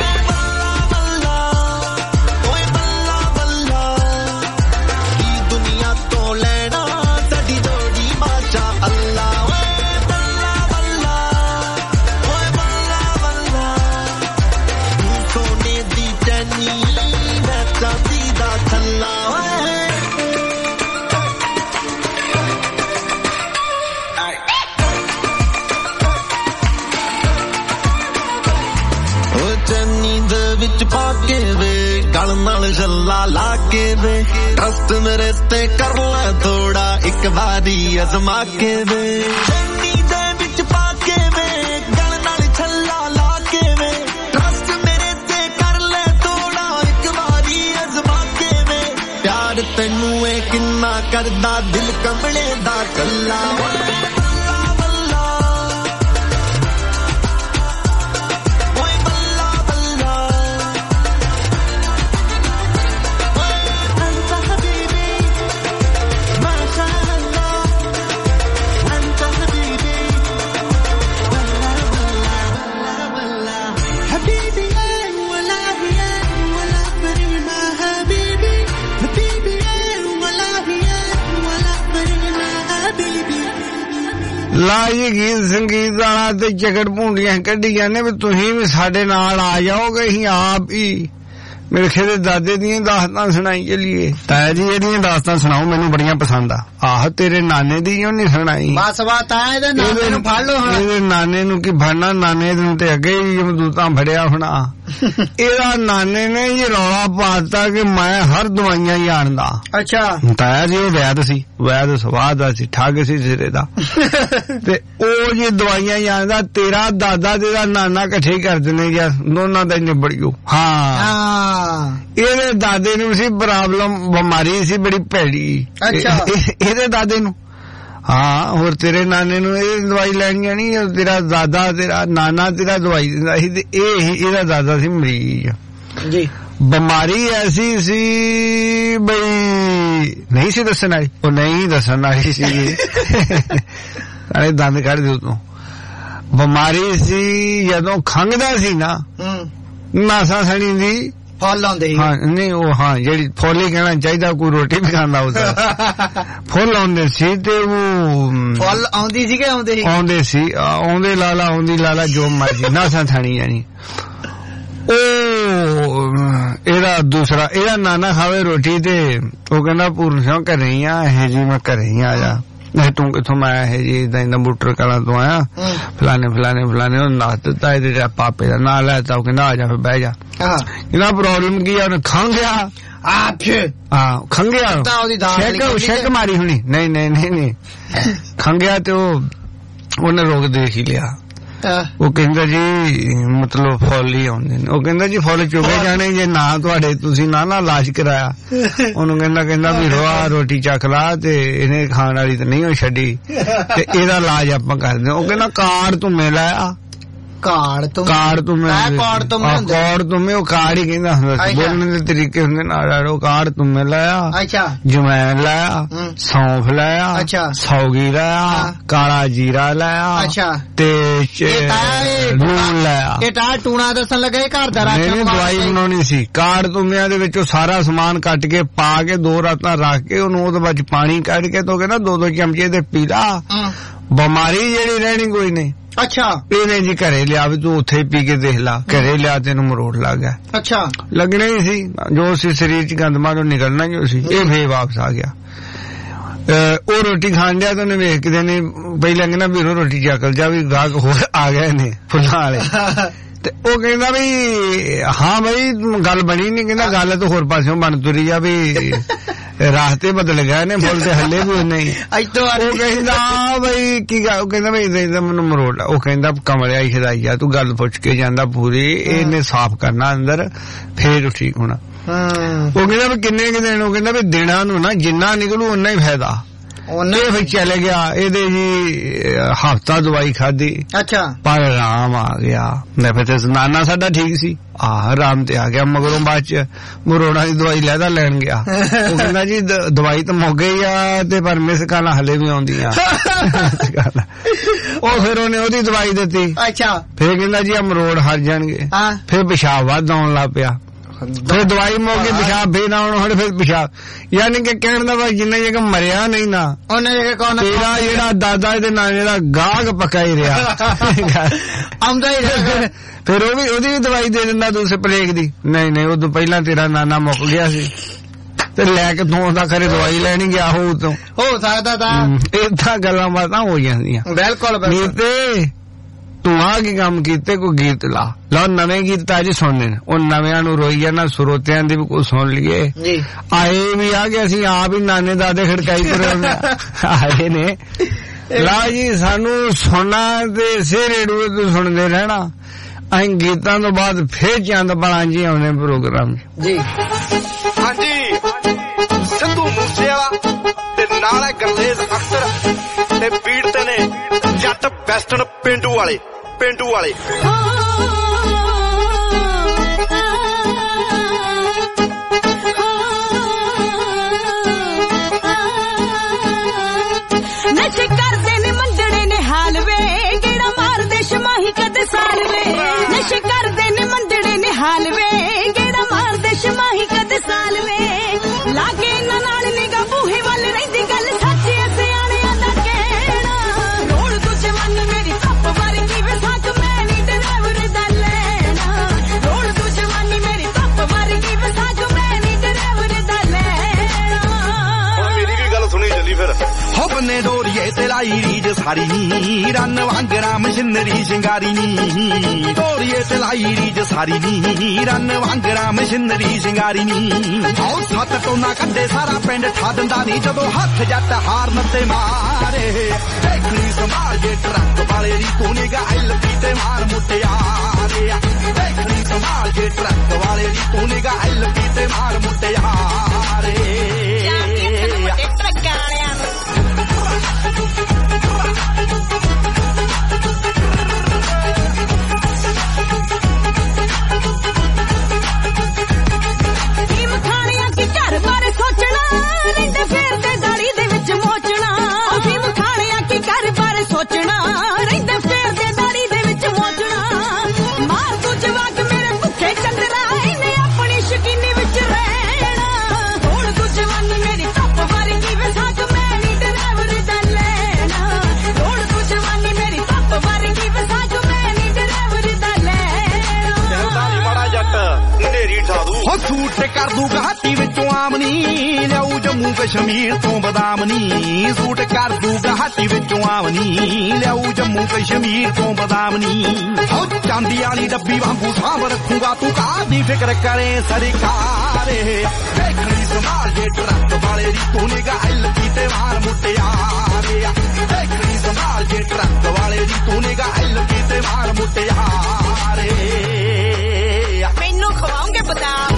Speaker 10: गल नाल गल्ला ला के वे ट्रस्ट मेरे ते कर ला थोड़ा एक बारी अजमा के वे चन्नी दे विच पा के वे गल नाल छल्ला ला के वे ट्रस्ट मेरे ते कर ले थोड़ा एक बारी अजमा के वे करदा दिल कमले दा कल्ला
Speaker 2: ਲਾ ਜੀ ਗੀਤ ਸੰਗੀਤ ਵਾਲਾ ਤੇ ਝਗੜ ਭੂੰਡੀਆਂ ਕੱਢੀ ਜਾਂਦੇ ਵੀ ਤੁਸੀਂ ਵੀ ਸਾਡੇ ਨਾਲ ਆ ਜਾਓਗੇ ਅਸੀਂ ਆਪ ਹੀ ਮੇਰੇ ਖੇਦੇ ਦਾਦੇ ਦੀਆਂ ਦਾਸਤਾਂ ਸੁਣਾਈ ਚੱਲੀਏ ਤਾਇਆ ਜੀ ਇਹਦੀਆਂ ਦਾਸਤਾਂ ਸੁਣਾਓ ਮੈਨੂੰ ਬੜੀਆਂ ਪਸੰਦ ਆ ਆਹ ਤੇਰੇ ਨਾਨੇ ਦੀ ਉਹ ਨਹੀਂ ਸੁਣਾਈ
Speaker 4: ਬਸ ਬਾਤ ਆ ਇਹਦੇ ਨਾਨੇ ਨੂੰ ਫੜ ਲਓ ਹੁਣ
Speaker 2: ਇਹਦੇ ਨਾਨੇ ਨੂੰ ਕੀ ਫੜਨਾ ਨਾਨੇ ਨੂੰ ਤੇ ਅੱਗੇ ਹੀ ਜਮਦੂਤਾਂ ਫੜਿਆ ਹੋਣਾ ਇਹਦਾ ਨਾਨੇ ਨੇ ਇਹ ਰੌਲਾ ਪਾਤਾ ਕਿ ਮੈਂ ਹਰ ਦਵਾਈਆਂ ਜਾਣਦਾ ਅੱਛਾ ਤਾਇਆ ਜੀ ਉਹ ਵੈਦ ਸੀ ਵੈਦ ਸਵਾਦ ਦਾ ਸੀ ਠੱਗ ਸੀ ਸਿਰੇ ਦਾ ਤੇ ਉਹ ਜੀ ਦਵਾਈਆਂ ਜਾਣਦਾ ਤੇਰਾ ਦਾਦਾ ਤੇ ਦਾ ਨਾਨਾ ਇਕੱਠੇ ਕਰ ਦਿੰਦੇ ਜਾਂ ਦੋਨਾਂ ਦਾ ਨਿਬੜ ਗਿਓ ਹਾਂ ਇਹਦੇ ਦਾਦੇ ਨੂੰ ਸੀ ਪ੍ਰੋਬਲਮ ਬਿਮਾਰੀ ਸੀ ਬੜੀ ਭੈੜੀ ਅੱਛਾ ਇਹਦੇ ਦਾਦੇ ਨੂੰ ਹਾਂ ਹੋਰ ਤੇਰੇ ਨਾਨੇ ਨੂੰ ਇਹ ਦਵਾਈ ਲੈਣੀ ਨਹੀਂ ਤੇਰਾ ਦਾਦਾ ਤੇਰਾ ਨਾਨਾ ਤੇਰਾ ਦਵਾਈ ਦਿੰਦਾ ਸੀ ਤੇ ਇਹਦਾ ਦਾਦਾ ਸੀ ਮਰੀਜ਼ ਜੀ ਬਿਮਾਰੀ ਐਸੀ ਸੀ ਬਈ ਨਹੀਂ ਸੀ ਦੱਸਣ ਵਾਲੀ ਉਹ ਨਹੀਂ ਦੱਸਣ ਵਾਲੀ ਸੀ ਸਾਰੇ ਦੰਦ ਕੱਢ ਦਿਓ ਤੂੰ ਬਿਮਾਰੀ ਸੀ ਜਦੋਂ ਖੰਘਦਾ ਸੀ ਨਾ ਨਾਸਾਂ ਸਣੀ ਦੀ ਫੁੱਲ ਆਉਂਦੇ ਸੀ ਹਾਂ ਨਹੀਂ ਉਹ ਹਾਂ ਜਿਹੜੀ ਫੁੱਲ ਹੀ ਕਹਿਣਾ ਚਾਹੀਦਾ ਕੋਈ ਰੋਟੀ ਵੀ ਖਾਂਦਾ ਉਹਦਾ ਫੁੱਲ ਆਉਂਦੇ ਸੀ ਤੇ ਉਹ ਫੁੱਲ ਆਉਂਦੀ ਸੀ ਕਿ ਆਉਂਦੇ ਸੀ ਆਉਂਦੇ ਲਾਲਾ ਆਉਂਦੀ ਲਾਲਾ ਜੋ ਮਰਜੀ ਨਾਸਾਂ ਥਾਣੀ ਜਾਣੀ ਉਹ ਇਹਦਾ ਦੂਸਰਾ ਇਹਦਾ ਨਾਨਾ ਖਾਵੇ ਰੋਟੀ ਤੇ ਉਹ ਕਹਿੰਦਾ ਪੂਰਨ ਸਿੰਘ ਘਰੇ ਹੀ ਆ ਇਹ ਜੀ ਮੈਂ ਘਰੇ ਹੀ ਆ ਜਾ ਨਹੀਂ ਤੂੰ ਕਿੱਥੋਂ ਮੈਂ ਇਹ ਜੀ ਇਦਾਂ ਬੂਟਰ ਕਲਾਂ ਤੋਂ ਆਇਆ ਫਲਾਣੇ ਉਹ ਨਾਸ ਦਿੱਤਾ ਇਹਦੇ ਪਾਪੇ ਦਾ ਨਾਂ ਲੈਤਾ ਉਹ ਕਹਿੰਦਾ ਆ ਜਾ ਫਿਰ ਬਹਿ ਜਾ ਇਹਦਾ ਪ੍ਰੋਬਲਮ ਕੀ ਆ ਉਹਨੇ ਖੰਘਿਆ ਸ਼ੈਕ ਮਾਰੀ ਹੋਣੀ ਨਹੀਂ ਖੰਘਿਆ ਤੇ ਉਹਨੇ ਰੋਗ ਦੇਖ ਹੀ ਲਿਆ ਉਹ ਕਹਿੰਦਾ ਜੀ ਮਤਲਬ ਫੁੱਲ ਹੀ ਆਉਂਦੇ ਨੇ ਉਹ ਕਹਿੰਦਾ ਜੀ ਫੁੱਲ ਚੁਗੇ ਜਾਣੇ ਜੇ ਨਾ ਤੁਹਾਡੇ ਤੁਸੀਂ ਨਾ ਇਲਾਜ ਕਰਾਇਆ ਉਹਨੂੰ ਕਹਿੰਦਾ ਵੀ ਰੋਆ ਰੋਟੀ ਚੱਕ ਲਾ ਤੇ ਇਹਨੇ ਖਾਣ ਵਾਲੀ ਤਾਂ ਨਹੀਂ ਉਹ ਛੱਡੀ ਤੇ ਇਹਦਾ ਇਲਾਜ ਆਪਾਂ ਕਰਦੇ ਉਹ ਕਹਿੰਦਾ ਕਾਰਡ ਤੂੰ ਮਿਲਿਆ ਕਾਰਡ ਤੋਂ ਉਹ ਕਾਰਡ ਹੀ ਕਹਿੰਦਾ ਹੁੰਦਾ ਸੀ ਬੋਲਣ ਦੇ ਤਰੀਕੇ ਹੁੰਦੇ ਨਾਲ ਉਹ ਕਾਰਡ ਤੋਂ ਲਾਇਆ ਜਮੈਨ ਲਾਇਆ ਸੌਂਫ ਲਾਇਆ ਸੌਗੀ ਲਾਇਆ ਕਾਲਾ ਜੀਰਾ ਲਾਇਆ ਤੇ ਲੂਣ ਲਾਇਆ ਇਹ ਟੂਣਾ ਦੱਸਣ ਲੱਗਾ ਘਰ ਦਾ ਰਾਸ਼ਨ ਦਵਾਈ ਬਣਾਉਣੀ ਸੀ ਕਾਰਡ ਤੁਮਿਆਂ ਦੇ ਵਿੱਚੋਂ ਸਾਰਾ ਸਮਾਨ ਕੱਟ ਕੇ ਪਾ ਕੇ 2 ਰਾਤਾਂ ਰੱਖ ਕੇ ਉਹਨੂੰ ਉਹਦੇ ਵਿੱਚ ਪਾਣੀ ਕੱਢ ਕੇ ਤੋ ਕਹਿੰਦਾ 2 ਚਮਚੇ ਦੇ ਪੀ ਲਾ ਬਿਮਾਰੀ ਜਿਹੜੀ ਰਹਿਣੀ ਕੋਈ ਨਹੀਂ ਅੱਛਾ ਇਹਨੇ ਜੀ ਘਰੇ ਲਿਆ ਵੀ ਤੂੰ ਉੱਥੇ ਪੀ ਕੇ ਦੇਖ ਲਾ ਘਰੇ ਲਿਆ ਤੈਨੂੰ ਮਰੋੜ ਲੱਗ ਗਿਆ ਅੱਛਾ ਲੱਗਣਾ ਹੀ ਸੀ ਜੋ ਸੀ ਸਰੀਰ ਚ ਗੰਦ ਮਾਰੋਂ ਨਿਕਲਣਾ ਜੋ ਸੀ ਇਹ ਫੇਰ ਵਾਪਸ ਆ ਗਿਆ ਉਹ ਰੋਟੀ ਖਾਣ ਡਿਆ ਤਾਂ ਉਹਨੇ ਵੇਖ ਕੇ ਨੇ ਪਹਿਲਾਂ ਕਹਿੰਦਾ ਵੀ ਰੋਟੀ ਚੱਕਲ ਜਾ ਵੀ ਗਾਹਕ ਹੋਰ ਆ ਗਏ ਨੇ ਫੁੱਲਾਂ ਵਾਲੇ ਤੇ ਉਹ ਕਹਿੰਦਾ ਵੀ ਹਾਂ ਬਈ ਗੱਲ ਬਣੀ ਨਹੀਂ ਕਹਿੰਦਾ ਗੱਲ ਤਾਂ ਹੋਰ ਪਾਸਿਓਂ ਬਣ ਤੁਰੀ ਆ ਵੀ ਰਾਸਤੇ ਬਦਲ ਗਏ ਨੇ ਫੁੱਲ ਤੇ ਹੱਲੇ ਵੀ ਨਹੀਂ ਉਹ ਕਹਿੰਦਾ ਬਈ ਕੀ ਗੱਲ ਉਹ ਕਹਿੰਦਾ ਬਈ ਮੈਨੂੰ ਮਰੋੜ ਉਹ ਕਹਿੰਦਾ ਕਮਲਿਆ ਹੀ ਖਦਾਈਆ ਤੂੰ ਗੱਲ ਪੁੱਛ ਕੇ ਜਾਂਦਾ ਪੂਰੀ ਇਹਨੇ ਸਾਫ਼ ਕਰਨਾ ਅੰਦਰ ਫੇਰ ਠੀਕ ਹੋਣਾ ਉਹ ਕਹਿੰਦਾ ਵੀ ਕਿੰਨੇ ਦਿਨ ਉਹ ਕਹਿੰਦਾ ਵੀ ਦਿਨਾਂ ਨੂੰ ਨਾ ਜਿੰਨਾ ਨਿਕਲੂ ਓਨਾ ਹੀ ਫਾਇਦਾ ਉਹਨੇ ਫਿਰ ਚਲੇ ਗਿਆ ਇਹਦੇ ਜੀ ਹਫ਼ਤਾ ਦਵਾਈ ਖਾਧੀ ਅੱਛਾ ਪਰ ਆਰਾਮ ਆ ਗਿਆ ਮੈਂ ਫਿਰ ਨਾਨਾ ਸਾਡਾ ਠੀਕ ਸੀ ਆਰਾਮ ਤੇ ਆ ਗਿਆ ਮਗਰੋਂ ਬਾਅਦ ਚ ਮਰੋੜਾ ਦੀ ਦਵਾਈ ਲੈਣ ਗਿਆ ਉਹ ਕਹਿੰਦਾ ਜੀ ਦਵਾਈ ਤਾਂ ਮੁੱਕ ਗਈ ਆ ਤੇ ਪਰ ਮਿਸ ਕਾਲਾਂ ਹਲੇ ਵੀ ਆਉਂਦੀਆਂ ਉਹ ਫਿਰ ਉਹਨੇ ਉਹਦੀ ਦਵਾਈ ਦਿੱਤੀ ਅੱਛਾ ਫਿਰ ਕਹਿੰਦਾ ਜੀ ਆ ਮਰੋੜ ਹਟ ਜਾਣਗੇ ਫਿਰ ਪਿਸ਼ਾਬ ਵੱਧ ਆਉਣ ਲੱਗ ਪਿਆ ਫਿਰ ਦਵਾਈ ਮੁੱਕ ਗਈ ਪਿਸ਼ਾਬ ਫੇਰ ਆਉਣ ਹੁਣ ਫਿਰ ਪਿਸ਼ਾਬ ਯਾਨੀ ਕਿ ਕਹਿਣ ਦਾ ਭਾਈ ਜਿੰਨਾ ਜਗ੍ਹਾ ਮਰਿਆ ਨਹੀਂ ਨਾ ਉਹਨੇ ਜਗ੍ਹਾ ਕੌਣ ਤੇਰਾ ਜਿਹੜਾ ਦਾਦਾ ਇਹਦੇ ਨਾਲ ਜਿਹੜਾ ਗਾਹਕ ਪੱਕਾ ਹੀ ਰਿਹਾ ਆਉਂਦਾ ਹੀ ਰਿਹਾ ਫਿਰ ਉਹ ਵੀ ਉਹਦੀ ਵੀ ਦਵਾਈ ਦੇ ਦਿੰਦਾ ਦੂਸਰੇ ਪਲੇਗ ਦੀ ਨਹੀਂ ਉਦੋਂ ਪਹਿਲਾਂ ਤੇਰਾ ਨਾਨਾ ਮੁੱਕ ਗਿਆ ਸੀ ਤੇ ਲੈ ਕੇ ਤੂੰ ਉਹਦਾ ਖਰੇ ਦਵਾਈ ਲੈਣੀ ਗਿਆ ਹੋ ਸਕਦਾ ਤਾਂ ਏਦਾਂ ਗੱਲਾਂ ਬਾਤਾਂ ਹੋ ਜਾਂਦੀਆਂ ਬਿਲਕੁਲ ਤੇ ਤੂੰ ਆ ਕੀ ਕੰਮ ਕੀਤੇ ਕੋਈ ਗੀਤ ਲਾ ਨਵੇਂ ਗੀਤ ਅੱਜ ਸੁਣਨੇ ਨੇ ਉਹ ਨਵਿਆਂ ਨੂੰ ਰੋਈ ਜਾਣਾ ਸਰੋਤਿਆਂ ਦੀ ਵੀ ਕੋਈ ਸੁਣ ਲਈਏ ਆਏ ਵੀ ਆ ਗਏ ਅਸੀਂ ਆਪ ਹੀ ਨਾਨੇ ਦਾਦੇ ਖੜਕਾਈ ਤੁਰੇ ਆਏ ਨੇ ਲਾ ਜੀ ਸਾਨੂੰ ਸੁਣਨਾ ਤੇ ਇਸੇ ਰੇਡੀਓ ਤੋਂ ਸੁਣਦੇ ਰਹਿਣਾ ਅਸੀਂ ਗੀਤਾਂ ਤੋਂ ਬਾਅਦ ਫੇਰ ਚੰਦ ਬਲਾਂ ਜੀ ਆਉਣੇ ਪ੍ਰੋਗਰਾਮ ਜੀ ਹਾਂਜੀ ਸਿੱਧੂ ਮੂਸੇਵਾਲਾ
Speaker 11: ਵੈਸਟਰਨ ਪਿੰਡੂ ਵਾਲੇ
Speaker 8: ਨਸ਼ੇ ਕਰਦੇ ਨੇ ਮੰਦੜੇ ਨੇ ਹਾਲ ਵੇ ਕਿਹੜਾ ਮਾਰਦੇ ਸ਼ਮਾਹੀ ਕਦੇ ਸਾਲ ਵੇ ਨਸ਼ੇ ਕਰਦੇ ਨੇ ਮੰਦੜੇ ਨੇ ਹਾਲ ਵੇ ਕਿਹੜਾ ਮਾਰਦੇ ਸ਼ਮਾਹੀ ਕਦੇ ਸਾਲ ਵੇ ਲਾਗੇ ਇਹਨਾਂ ਨਾਲ ਨਿਗਾ ਬੂਹੇ ਵੱਲ ਰਹਿੰਦੀ ਗੱਲ ਸੱਚ ਸਿਆਣਿਆਂ ਦਾ ਕਹਿਣਾ ਰੋਲ ਤੂੰ ਜਵਾਨੀ ਮੇਰੀ ਧੱਪ ਵਰਗੀ ਵੇ ਸਾਥ ਮੈਂ ਨਹੀਂ ਡਰਾਈਵਰ ਦਾ ਲੈਣਾ ਰੋਲ ਤੂੰ ਜਵਾਨੀ ਮੇਰੀ ਧੱਪ ਵਰਗੀ ਵੇ ਸਾਥ ਮੈਂ ਨਹੀਂ ਡਰਾਈਵਰ ਦਾ ਲੈਣਾ
Speaker 11: ਮੇਰੀ ਵੀ ਗੱਲ ਸੁਣੀ ਚੱਲੀ ਫਿਰ
Speaker 10: ਹੋ ਬੰਨੇ ਦੋਰੀਏ ਤੇ ਲਾਈ ਰੀਜ ਸਾਰੀ ਨੀ ਰੰਨ ਵਾਂਗਰਾ ਮਸ਼ੀਨਰੀ ਸ਼ਿੰਗਾਰੀ ਨੀ ਦੋਰੀਏ ਤੇ ਲਾਈ ਰੀਜ ਸਾਰੀ ਨੀ ਰੰਨ ਵਾਂਗਰਾ ਮਸ਼ੀਨਰੀ ਸ਼ਿੰਗਾਰੀ ਨੀ ਹੌ ਸੱਤ ਟੋਨਾ ਕੱਢੇ ਸਾਰਾ ਪਿੰਡ ਠਾ ਦਿੰਦਾ ਨੀ ਜਦੋਂ ਹੱਥ ਜੱਟ ਹਾਰਨ ਤੇ ਮਾਰੇ ਦੇਖਣੀ ਸੰਭਾਲ ਜੇ ਟਰੱਕ ਵਾਲੇ ਦੀ ਤੂੰ ਨਿਗਾ ਐਲਪੀ ਤੇ ਮਾਰ ਮੁੱਟਿਆਰੇ ਦੇਖਣੀ ਸੰਭਾਲ ਜੇ ਟਰੱਕ ਵਾਲੇ ਦੀ ਤੂੰ ਨਿਗਾ ਐਲਪੀ ਤੇ ਮਾਰ ਮੁੱਟਿਆਰੇ ਹੋ ਸੂਟ ਕਰ ਦੂ ਗਾਟੀ ਵਿੱਚੋਂ ਆਮਨੀ ਲਿਆਊ ਜੰਮੂ ਕਸ਼ਮੀਰ ਤੋਂ ਬਦਾਮਨੀ ਸੂਟ ਕਰ ਦੂ ਗਾਟੀ ਵਿੱਚੋਂ ਆਮਨੀ ਲਿਆਊ ਜੰਮੂ ਕਸ਼ਮੀਰ ਤੋਂ ਬਦਾਮਨੀ ਹੋ ਚਾਂਦੀ ਵਾਲੀ ਡੱਬੀ ਵਾਂਗੂ ਸਾਂਭ ਰੱਖੂਗਾ ਤੂੰ ਕਾਹਦੀ ਫਿਕਰ ਕਰੇ ਸਰਕਾਰੇ ਦੇਖਣੀ ਸੰਭਾਲ ਜੇ ਟਰੱਕ ਵਾਲੇ ਦੀ ਤੂੰ ਨਿਗਾ ਐਲਪੀ ਤੇ ਮਾਰ ਮੁੱਟਿਆਰੇ ਦੇਖਣੀ ਸੰਭਾਲ ਜੇ ਟਰੱਕ ਵਾਲੇ ਦੀ ਤੂੰ ਨਿਗਾ ਐਲਪੀ ਤੇ ਮਾਰ ਮੁੱਟਿਆਰੇ ਮੈਨੂੰ ਖਵਾਉਂਗੇ ਬਦਾਮ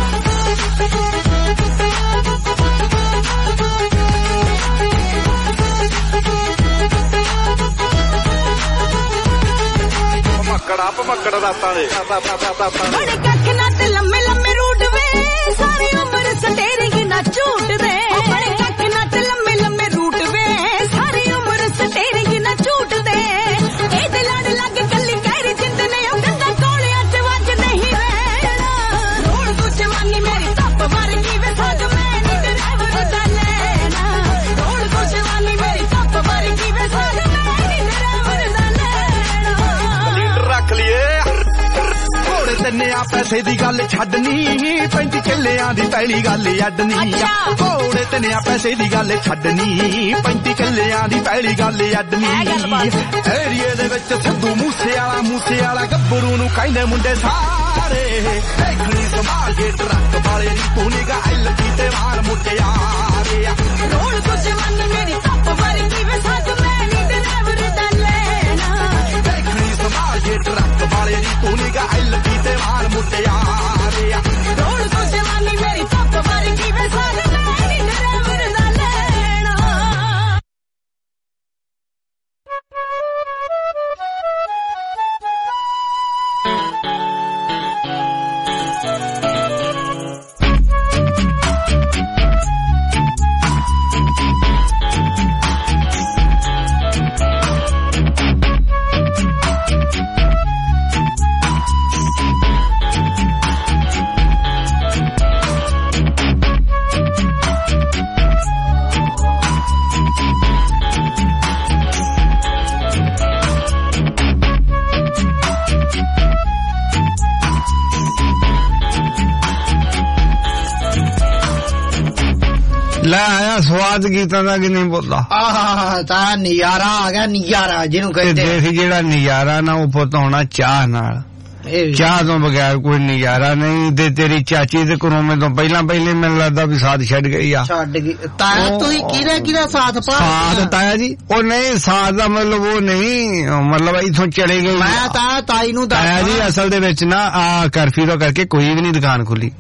Speaker 11: ਭਮੱਕੜ ਰਾਤਾਂ ਦੇ
Speaker 8: ਬੜੇ ਕੱਖ ਨਾ ਤੇ ਲੰਮੇ ਲੰਮੇ ਰੂਟ ਵੇ ਸਾਰੀ ਉਮਰ ਸਟੇਰਿੰਗ ਨਾ ਝੂਟ ਦੇ ਬੜੇ ਕੱਖ ਨਾ ਤੇ ਲੰਮੇ ਲੰਮੇ ਰੂਟ ਵੇ ਸਾਰੀ ਉਮਰ ਸਟੇਰਿੰਗ ਨਾ ਝੂਟ ਦੇ ਇਹਦੇ ਲੜ ਲੱਗ ਕੱਲੀ ਕਹਿਰੀ ਜਿੰਦ ਨੇ ਉਹ ਗੰਦਾ ਕੋਲਿਆਂ ਚ ਵੱਜ ਨਹੀਂ ਰਹਿਣਾ ਰੋਲ ਤੂੰ ਜਵਾਨੀ ਮੇਰੀ ਧੱਪ ਵਰਗੀ ਵੇ ਸਾਜ ਮੈਂ ਨਹੀਂ ਡਰਾਈਵਰ ਦਾ ਲੈਣਾ ਰੋਲ ਤੂੰ ਜਵਾਨੀ ਮੇਰੀ ਧੱਪ ਵਰਗੀ ਵੇ ਸਾਜ ਮੈਂ ਨਹੀਂ ਡਰਾਈਵਰ ਦਾ ਲੈਣਾ
Speaker 11: ਲੀਡਰ ਰੱਖ ਲਈਏ
Speaker 10: ਘੋੜੇ ਤੈਨੇ ਆ ਪੈਸੇ ਦੀ ਗੱਲ ਛੱਡਣੀ 35 ਕਿੱਲਿਆਂ ਦੀ ਪਹਿਲੀ ਗੱਲ ਅੱਡਣੀ ਘੋੜੇ ਤੈਨੇ ਆ ਪੈਸੇ ਦੀ ਗੱਲ ਛੱਡਣੀ 35 ਕਿੱਲਿਆਂ ਦੀ ਪਹਿਲੀ ਗੱਲ ਅੱਡਣੀ ਏਰੀਏ ਦੇ ਵਿੱਚ ਸਿੱਧੂ ਮੂਸੇ ਵਾਲਾ ਗੱਭਰੂ ਨੂੰ ਕਹਿੰਦੇ ਮੁੰਡੇ ਸਾਰੇ ਦੇਖਣੀ ਸੰਭਾਲ ਜੇ ਟਰੱਕ ਵਾਲੇ ਦੀ ਤੂੰ ਨਿਗਾ ਐਲਪੀ ਤੇ ਮਾਰ ਮੁੱਟਿਆਰੇ
Speaker 8: ਰੋਲ ਤੂੰ ਜਵਾਨੀ ਮੇਰੀ ਧੱਪ ਵਰਗੀ ਵੇ ਸਾਜ ਮੈਂ ਨਹੀਂ ਡਰਾਈਵਰ ਦਾ ਲੈਣਾ
Speaker 10: ਦੇਖਣੀ ਸੰਭਾਲ ਜੇ ਟਰੱਕ ਵਾਲੇ ਦੀ ਤੂੰ ਨਿਗਾ ਐਲਪੀ ਤੇ ਮਾਰ ਮੁੱਟਿਆਰੇ
Speaker 8: ਰੋਲ ਤੂੰ ਜਵਾਨੀ ਮੇਰੀ ਧੱਪ ਵਰਗੀ ਵੇ ਸਾਜ ਮੈਂ ਨਹੀਂ ਡਰਾਈਵਰ ਦਾ ਲੈਣਾ
Speaker 2: ਲੈ ਆਇਆ ਸਵਾਦ ਗੀਤਾਂ ਦਾ ਕਿ ਨਹੀਂ ਬੋਲਦਾ
Speaker 4: ਆਹ ਤਾਂ ਨਜ਼ਾਰਾ ਆ ਗਿਆ ਨਜ਼ਾਰਾ ਜਿਹਨੂੰ ਕਹਿੰਦੇ
Speaker 2: ਦੇਖ ਜਿਹੜਾ ਨਜ਼ਾਰਾ ਨਾ ਉਹ ਪੁੱਤ ਹੋਣਾ ਚਾਹ ਨਾਲ ਚਾਹ ਤੋਂ ਬਗੈਰ ਕੋਈ ਨਜ਼ਾਰਾ ਨਹੀਂ ਤੇ ਤੇਰੀ ਚਾਚੀ ਤੇ ਕਰੋਮੇ ਤੋਂ ਪਹਿਲਾਂ ਮੈਨੂੰ ਲੱਗਦਾ ਵੀ ਸਾਥ ਛੱਡ ਗਈ ਆ
Speaker 4: ਛੱਡ ਗਈ ਤਾਇਆ ਤੁਸੀਂ ਕਿਹਦਾ ਸਾਥ ਪਾ
Speaker 2: ਸਾਥ ਤਾਇਆ ਜੀ ਉਹ ਨਹੀਂ ਸਾਥ ਦਾ ਮਤਲਬ ਉਹ ਨਹੀਂ ਮਤਲਬ ਇਥੋਂ ਚਲੇ ਗਏ
Speaker 4: ਮੈਂ ਤਾਂ ਤਾਈ ਨੂੰ
Speaker 2: ਤਾਇਆ ਜੀ ਅਸਲ ਦੇ ਵਿੱਚ ਨਾ ਆ ਕਰਫਿਊ ਦਾ ਕਰਕੇ ਕੋਈ ਵੀ ਨਹੀਂ ਦੁਕਾਨ ਖੁੱਲੀ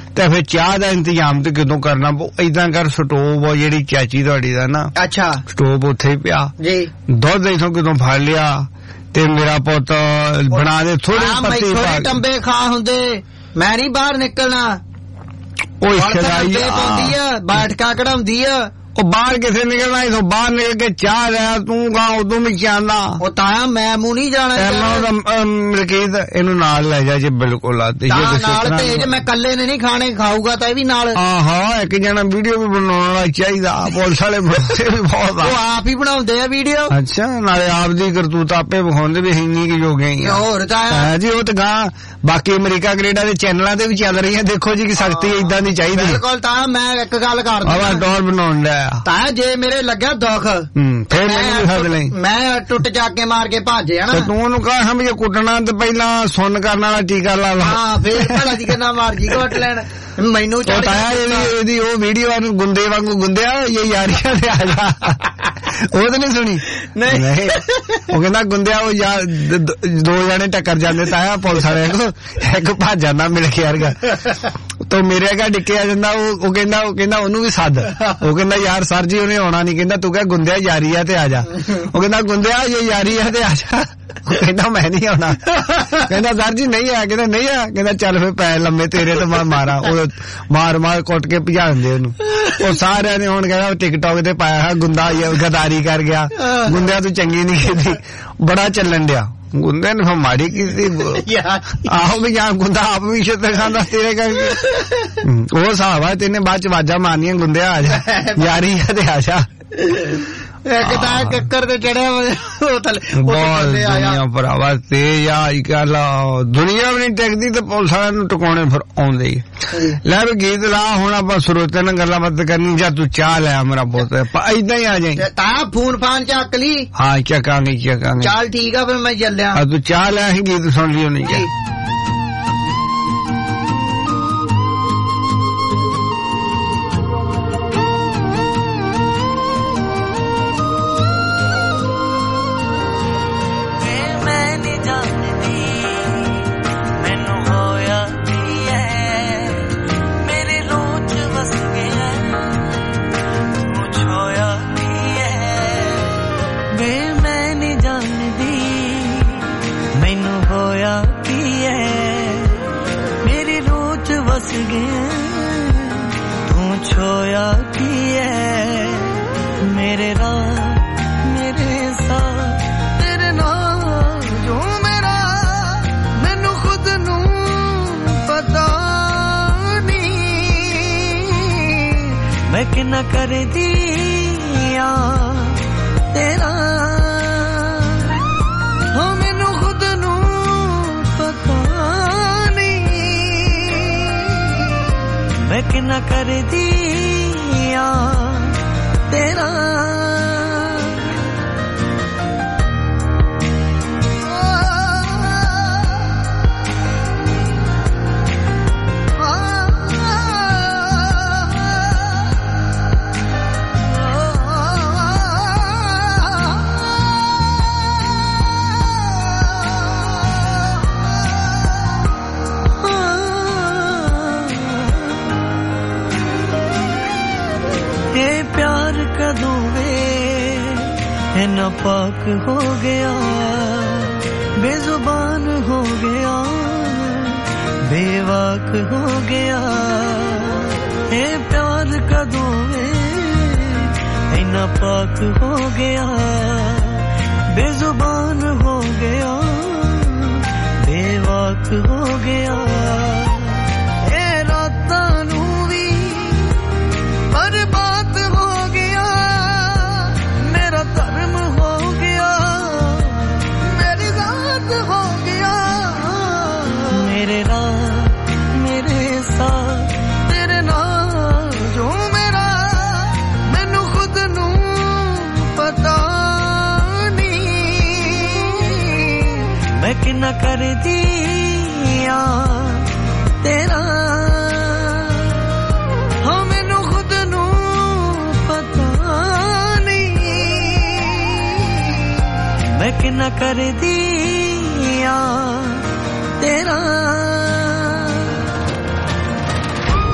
Speaker 2: ਤੇ ਫਿਰ ਚਾਹ ਦਾ ਇੰਤਜ਼ਾਮ ਤੇ ਕਿਦੋਂ ਕਰਨਾ? ਏਦਾਂ ਕਰ, ਸਟੋਵ ਜਿਹੜੀ ਚਾਚੀ ਤੁਹਾਡੀ ਦਾ ਨਾ,
Speaker 4: ਅੱਛਾ
Speaker 2: ਸਟੋਵ ਉੱਥੇ ਪਿਆ ਜੀ, ਦੁੱਧ ਇਥੋਂ ਕਿਦੋਂ ਫੜ ਲਿਆ ਤੇ ਮੇਰਾ ਪੁੱਤ ਬਣਾ ਦੇ ਥੋੜੀ
Speaker 4: ਟੰਬੇ ਖਾ ਹੁੰਦੇ, ਮੈਂ ਨਹੀਂ ਬਾਹਰ ਨਿਕਲਣਾ।
Speaker 2: ਉਹ ਸ਼ਰਾਈ
Speaker 4: ਪਾਉਂਦੀ ਆ, ਬਾਠਕਾ ਕਢਾਉਂਦੀ ਆ।
Speaker 2: ਉਹ ਬਾਹਰ ਕਿਸੇ ਨਿਕਲਣਾ, ਇਥੋਂ ਬਾਹਰ ਨਿਕਲ ਕੇ ਚਾਹ ਲਿਆ ਤੂੰ ਗਾ ਉਦੋਂ ਵੀ ਚਾਹਨਾ।
Speaker 4: ਉਹ ਤਾਂ ਮੈਂ ਮੂੰਹ ਨਹੀਂ ਜਾਣਾ।
Speaker 2: ਮਲਕੀਤ ਇਹਨੂੰ ਨਾਲ ਲੈ ਜਾ ਜੇ ਬਿਲਕੁਲ ਨਾਲ
Speaker 4: ਭੇਜ, ਮੈਂ ਕੱਲੇ ਨੇ ਨਹੀਂ ਖਾਣੇ, ਖਾਊਗਾ ਤਾਂ ਇਹ ਵੀ ਨਾਲ।
Speaker 2: ਆਹੋ ਇੱਕ ਜਣਾ ਵੀਡੀਓ ਵੀ ਬਣਾਉਣ ਵਾਲਾ ਚਾਹੀਦਾ, ਪੁਲਿਸ ਵਾਲੇ ਬਣਾਉਂਦੇ ਵੀ ਬਹੁਤ ਆ,
Speaker 4: ਉਹ ਆਪ ਹੀ ਬਣਾਉਂਦੇ ਆ ਵੀਡੀਓ।
Speaker 2: ਅੱਛਾ, ਨਾਲੇ ਆਪ ਦੀ ਕਰਤੂਤ ਆਪੇ ਵਿਖਾਉਂਦੇ ਵੀ ਇੰਨੀ ਕਿ ਹੋ ਗਈ
Speaker 4: ਹੋਰ ਤਾਂ
Speaker 2: ਜੀ। ਉਹ ਤਾਂ ਗਾਂ ਬਾਕੀ ਅਮਰੀਕਾ ਕੈਨੇਡਾ ਦੇ ਚੈਨਲਾਂ ਤੇ ਵੀ ਚੱਲ ਰਹੀਆਂ, ਦੇਖੋ ਜੀ ਕਿ ਸਖਤੀ ਏਦਾਂ ਦੀ ਚਾਹੀਦੀ।
Speaker 4: ਬਿਲਕੁਲ, ਤਾਂ ਮੈਂ ਇੱਕ ਗੱਲ ਕਰਦਾ
Speaker 2: ਡੋਰ ਬਣਾਉਣ ਦਾ
Speaker 4: ਤਾਂ ਜੇ ਮੇਰੇ ਲੱਗਿਆ ਦੁੱਖ
Speaker 2: ਫਿਰ
Speaker 4: ਮੈਂ ਟੁੱਟ ਚਾਕੇ ਮਾਰ ਕੇ ਭੱਜ ਜਾਣਾ।
Speaker 2: ਤੂੰ ਉਹਨੂੰ ਕਹਾਂ ਹਮ ਜੇ ਕੁੱਟਣਾ ਤੇ ਪਹਿਲਾਂ ਸੁਣ ਕਰਨ ਵਾਲਾ ਟੀਕਾ ਲਾ ਲਾ।
Speaker 4: ਹਾਂ ਫੇਰ ਭਲਾ ਜੀ ਕਿੰਨਾ ਮਾਰ ਜੀ ਘੁੱਟ ਲੈਣ ਮੈਨੂੰ
Speaker 2: ਇਹਦੀ ਉਹ ਵੀਡੀਓ ਨੂੰ ਗੁੰਦੇ ਵਾਂਗੂ ਗੁੰਦਿਆ ਇਹ ਯਾਰੀਆਂ ਤੇ ਆ ਜਾ। ਉਹ ਤਾਂ ਨਹੀਂ ਸੁਣੀ? ਨਹੀਂ, ਉਹ ਕਹਿੰਦਾ ਗੁੰਦਿਆ ਉਹ ਦੋ ਜਣੇ ਟੱਕਰ ਜਾਂਦੇ ਤਾਇਆ ਪੁਲਿਸ ਵਾਲੇ ਨੂੰ, ਇੱਕ ਭੱਜ ਜਾਂਦਾ ਮਿਲ ਕੇ ਯਾਰਗਾ ਤੋ ਮੇਰੇ ਅੱਗੇ ਡਿੱਕਿਆ ਜਾਂਦਾ। ਉਹ ਕਹਿੰਦਾ ਉਹਨੂੰ ਵੀ ਸੱਦ। ਉਹ ਕਹਿੰਦਾ ਯਾਰ ਸਰ ਜੀ ਉਹਨੇ ਆਉਣਾ ਨਹੀਂ। ਕਹਿੰਦਾ ਤੂੰ ਕਹਿ ਗੁੰਦਿਆ ਯਾਰੀ ਆ ਤੇ ਆ ਜਾ। ਉਹ ਕਹਿੰਦਾ ਗੁੰਦਿਆ ਇਹ ਯਾਰੀ ਆ ਤੇ ਆ ਜਾ। ਕਹਿੰਦਾ ਮੈਂ ਨਹੀਂ ਆਉਣਾ। ਕਹਿੰਦਾ ਸਰ ਜੀ ਨਹੀਂ ਆ। ਕਹਿੰਦਾ ਨਹੀਂ ਆ। ਕਹਿੰਦਾ ਚੱਲ ਫਿਰ ਪੈ ਲੰਮੇ ਤੇਰੇ ਤੇ ਮੈਂ ਮਾਰਾਂ। ਉਹ ਮਾਰ ਕੁੱਟ ਕੇ ਭਜਾ ਦਿੰਦੇ ਉਹਨੂੰ। ਉਹ ਸਾਰਿਆਂ ਨੇ ਹੁਣ ਕਹਿੰਦਾ ਟਿਕਟੌਕ ਤੇ ਪਾਇਆ ਗੁੰਦਾ ਗਦਾਰੀ ਕਰ ਗਿਆ। ਗੁੰਦਿਆ ਤੂੰ ਚੰਗੀ ਨਹੀਂ ਕੀਤੀ, ਬੜਾ ਚੱਲਣ ਡਿਆ। ਗੁੰਦੇ ਨੇ ਮਾੜੀ ਕੀਤੀ। ਆਹੋ ਵੀ ਜਾਂ ਗੁੰਦਾ ਆਪ ਵੀ ਛੇਤਰ ਖਾਂਦਾ ਤੇਰੇ ਕਰਕੇ। ਉਹ ਹਿਸਾਬ ਆ, ਤੈਨੇ ਬਾਅਦ ਚ ਆਵਾਜ਼ਾਂ ਮਾਰਨੀਆਂ ਗੁੰਦਿਆ ਆ ਜਾ ਯਾਰੀ ਆ ਤੇ ਆ ਜਾ।
Speaker 4: ਇੱਕ ਤਾਂ ਕਿੱਕਰ ਤੇ ਚੜਿਆ
Speaker 2: ਦੁਨੀਆ ਭਰਾਵਾ ਤੇਜ ਆ ਅੱਜ ਕੱਲ, ਦੁਨੀਆ ਵੀ ਨਹੀਂ ਟਿਕਦੀ ਤੇ ਪੁਲਿਸ ਵਾਲਿਆਂ ਨੂੰ ਟਿਕਾਉਣੇ ਫਿਰ ਆਉਂਦੇ ਹੀ। ਲੈ ਵੀ ਗੀਤ ਲਾ, ਹੁਣ ਆਪਾਂ ਸਰੋਤਿਆਂ ਨਾਲ ਗੱਲਾਂ ਬਾਤ ਕਰਨੀ। ਜਾਂ ਤੂੰ ਚਾਹ ਲਿਆ ਮੇਰਾ ਪੁੱਤ, ਏਦਾਂ ਹੀ ਆ ਜਾਈ।
Speaker 4: ਤਾਂ ਫੋਨ ਫਾਨ ਚੱਕ ਲਈ?
Speaker 2: ਹਾਂ ਚੱਕਾਂਗੇ।
Speaker 4: ਚੱਲ ਠੀਕ ਆ ਫਿਰ ਮੈਂ ਚੱਲਿਆ।
Speaker 2: ਤੂੰ ਚਾਹ ਲਿਆ ਸੀ, ਗੀਤ ਸੁਣ ਲਿਓ ਨਹੀਂ।
Speaker 12: ਤੂੰ ਛੋਇਆ ਕੀ ਹੈ ਮੇਰੇ ਨਾਲ ਮੇਰੇ ਸਾਥ ਤੇਰੇ ਨਾਲ ਜੋ ਮੇਰਾ ਮੈਨੂੰ ਖੁਦ ਨੂੰ ਪਤਾ ਨਹੀਂ ਮੈਂ ਕਿੰਨਾ ਕਰਦੀ ਆ ਤੇਰਾ ਹੋ ਮੈਨੂੰ ਖੁਦ ਨੂੰ ਪਤਾ मैं कितना कर दिया तेरा नापाक हो गया बेजुबान हो गया बेवाक हो गया ये प्यार कदों में नापाक हो गया बेजुबान हो गया बेवाक हो गया ये रातां नू भी बर्बाद हो गया मेरा धर्म हो गया मेरी जात हो गया मेरे रात मेरे साथ तेरे नाल जो मेरा मैनू खुद नू पता नहीं मैं किन्ना कर दिया तेरा हो मैनू खुद नू पता मैं किन्ना कर दिया तेरा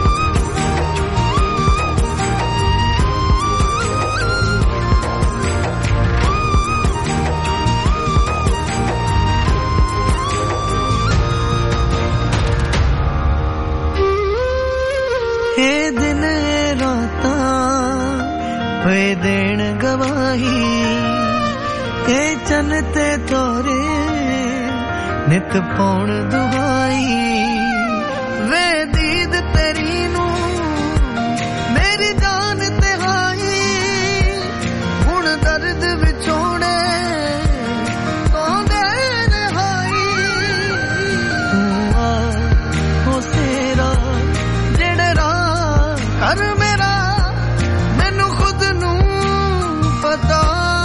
Speaker 12: ਇਹ ਦਿਨ ਰਾਤਾਂ ਹੋਏ ਦੇਣ ਗਵਾਹੀ ਇਹ ਚੰਨ ਤੇ ਤੋਰੇ ਨਿਤ ਪਾਉਣ ਦੁਹਾਈ ਵੇ ਦੀਦ ਤੇਰੀ ਨੂੰ ਮੇਰੀ ਜਾਨ ਤੇ ਹਾਈ ਹੁਣ ਦਰਦ ਵਿਛੋੜੇ ਪਾਉਂਦੇ ਰਹਾਈ ਤੂੰ ਆ ਹੋ ਸੇਰਾ ਜਿਹੜਾ ਰਾਹ ਕਰ ਮੇਰਾ ਮੈਨੂੰ ਖੁਦ ਨੂੰ ਪਤਾ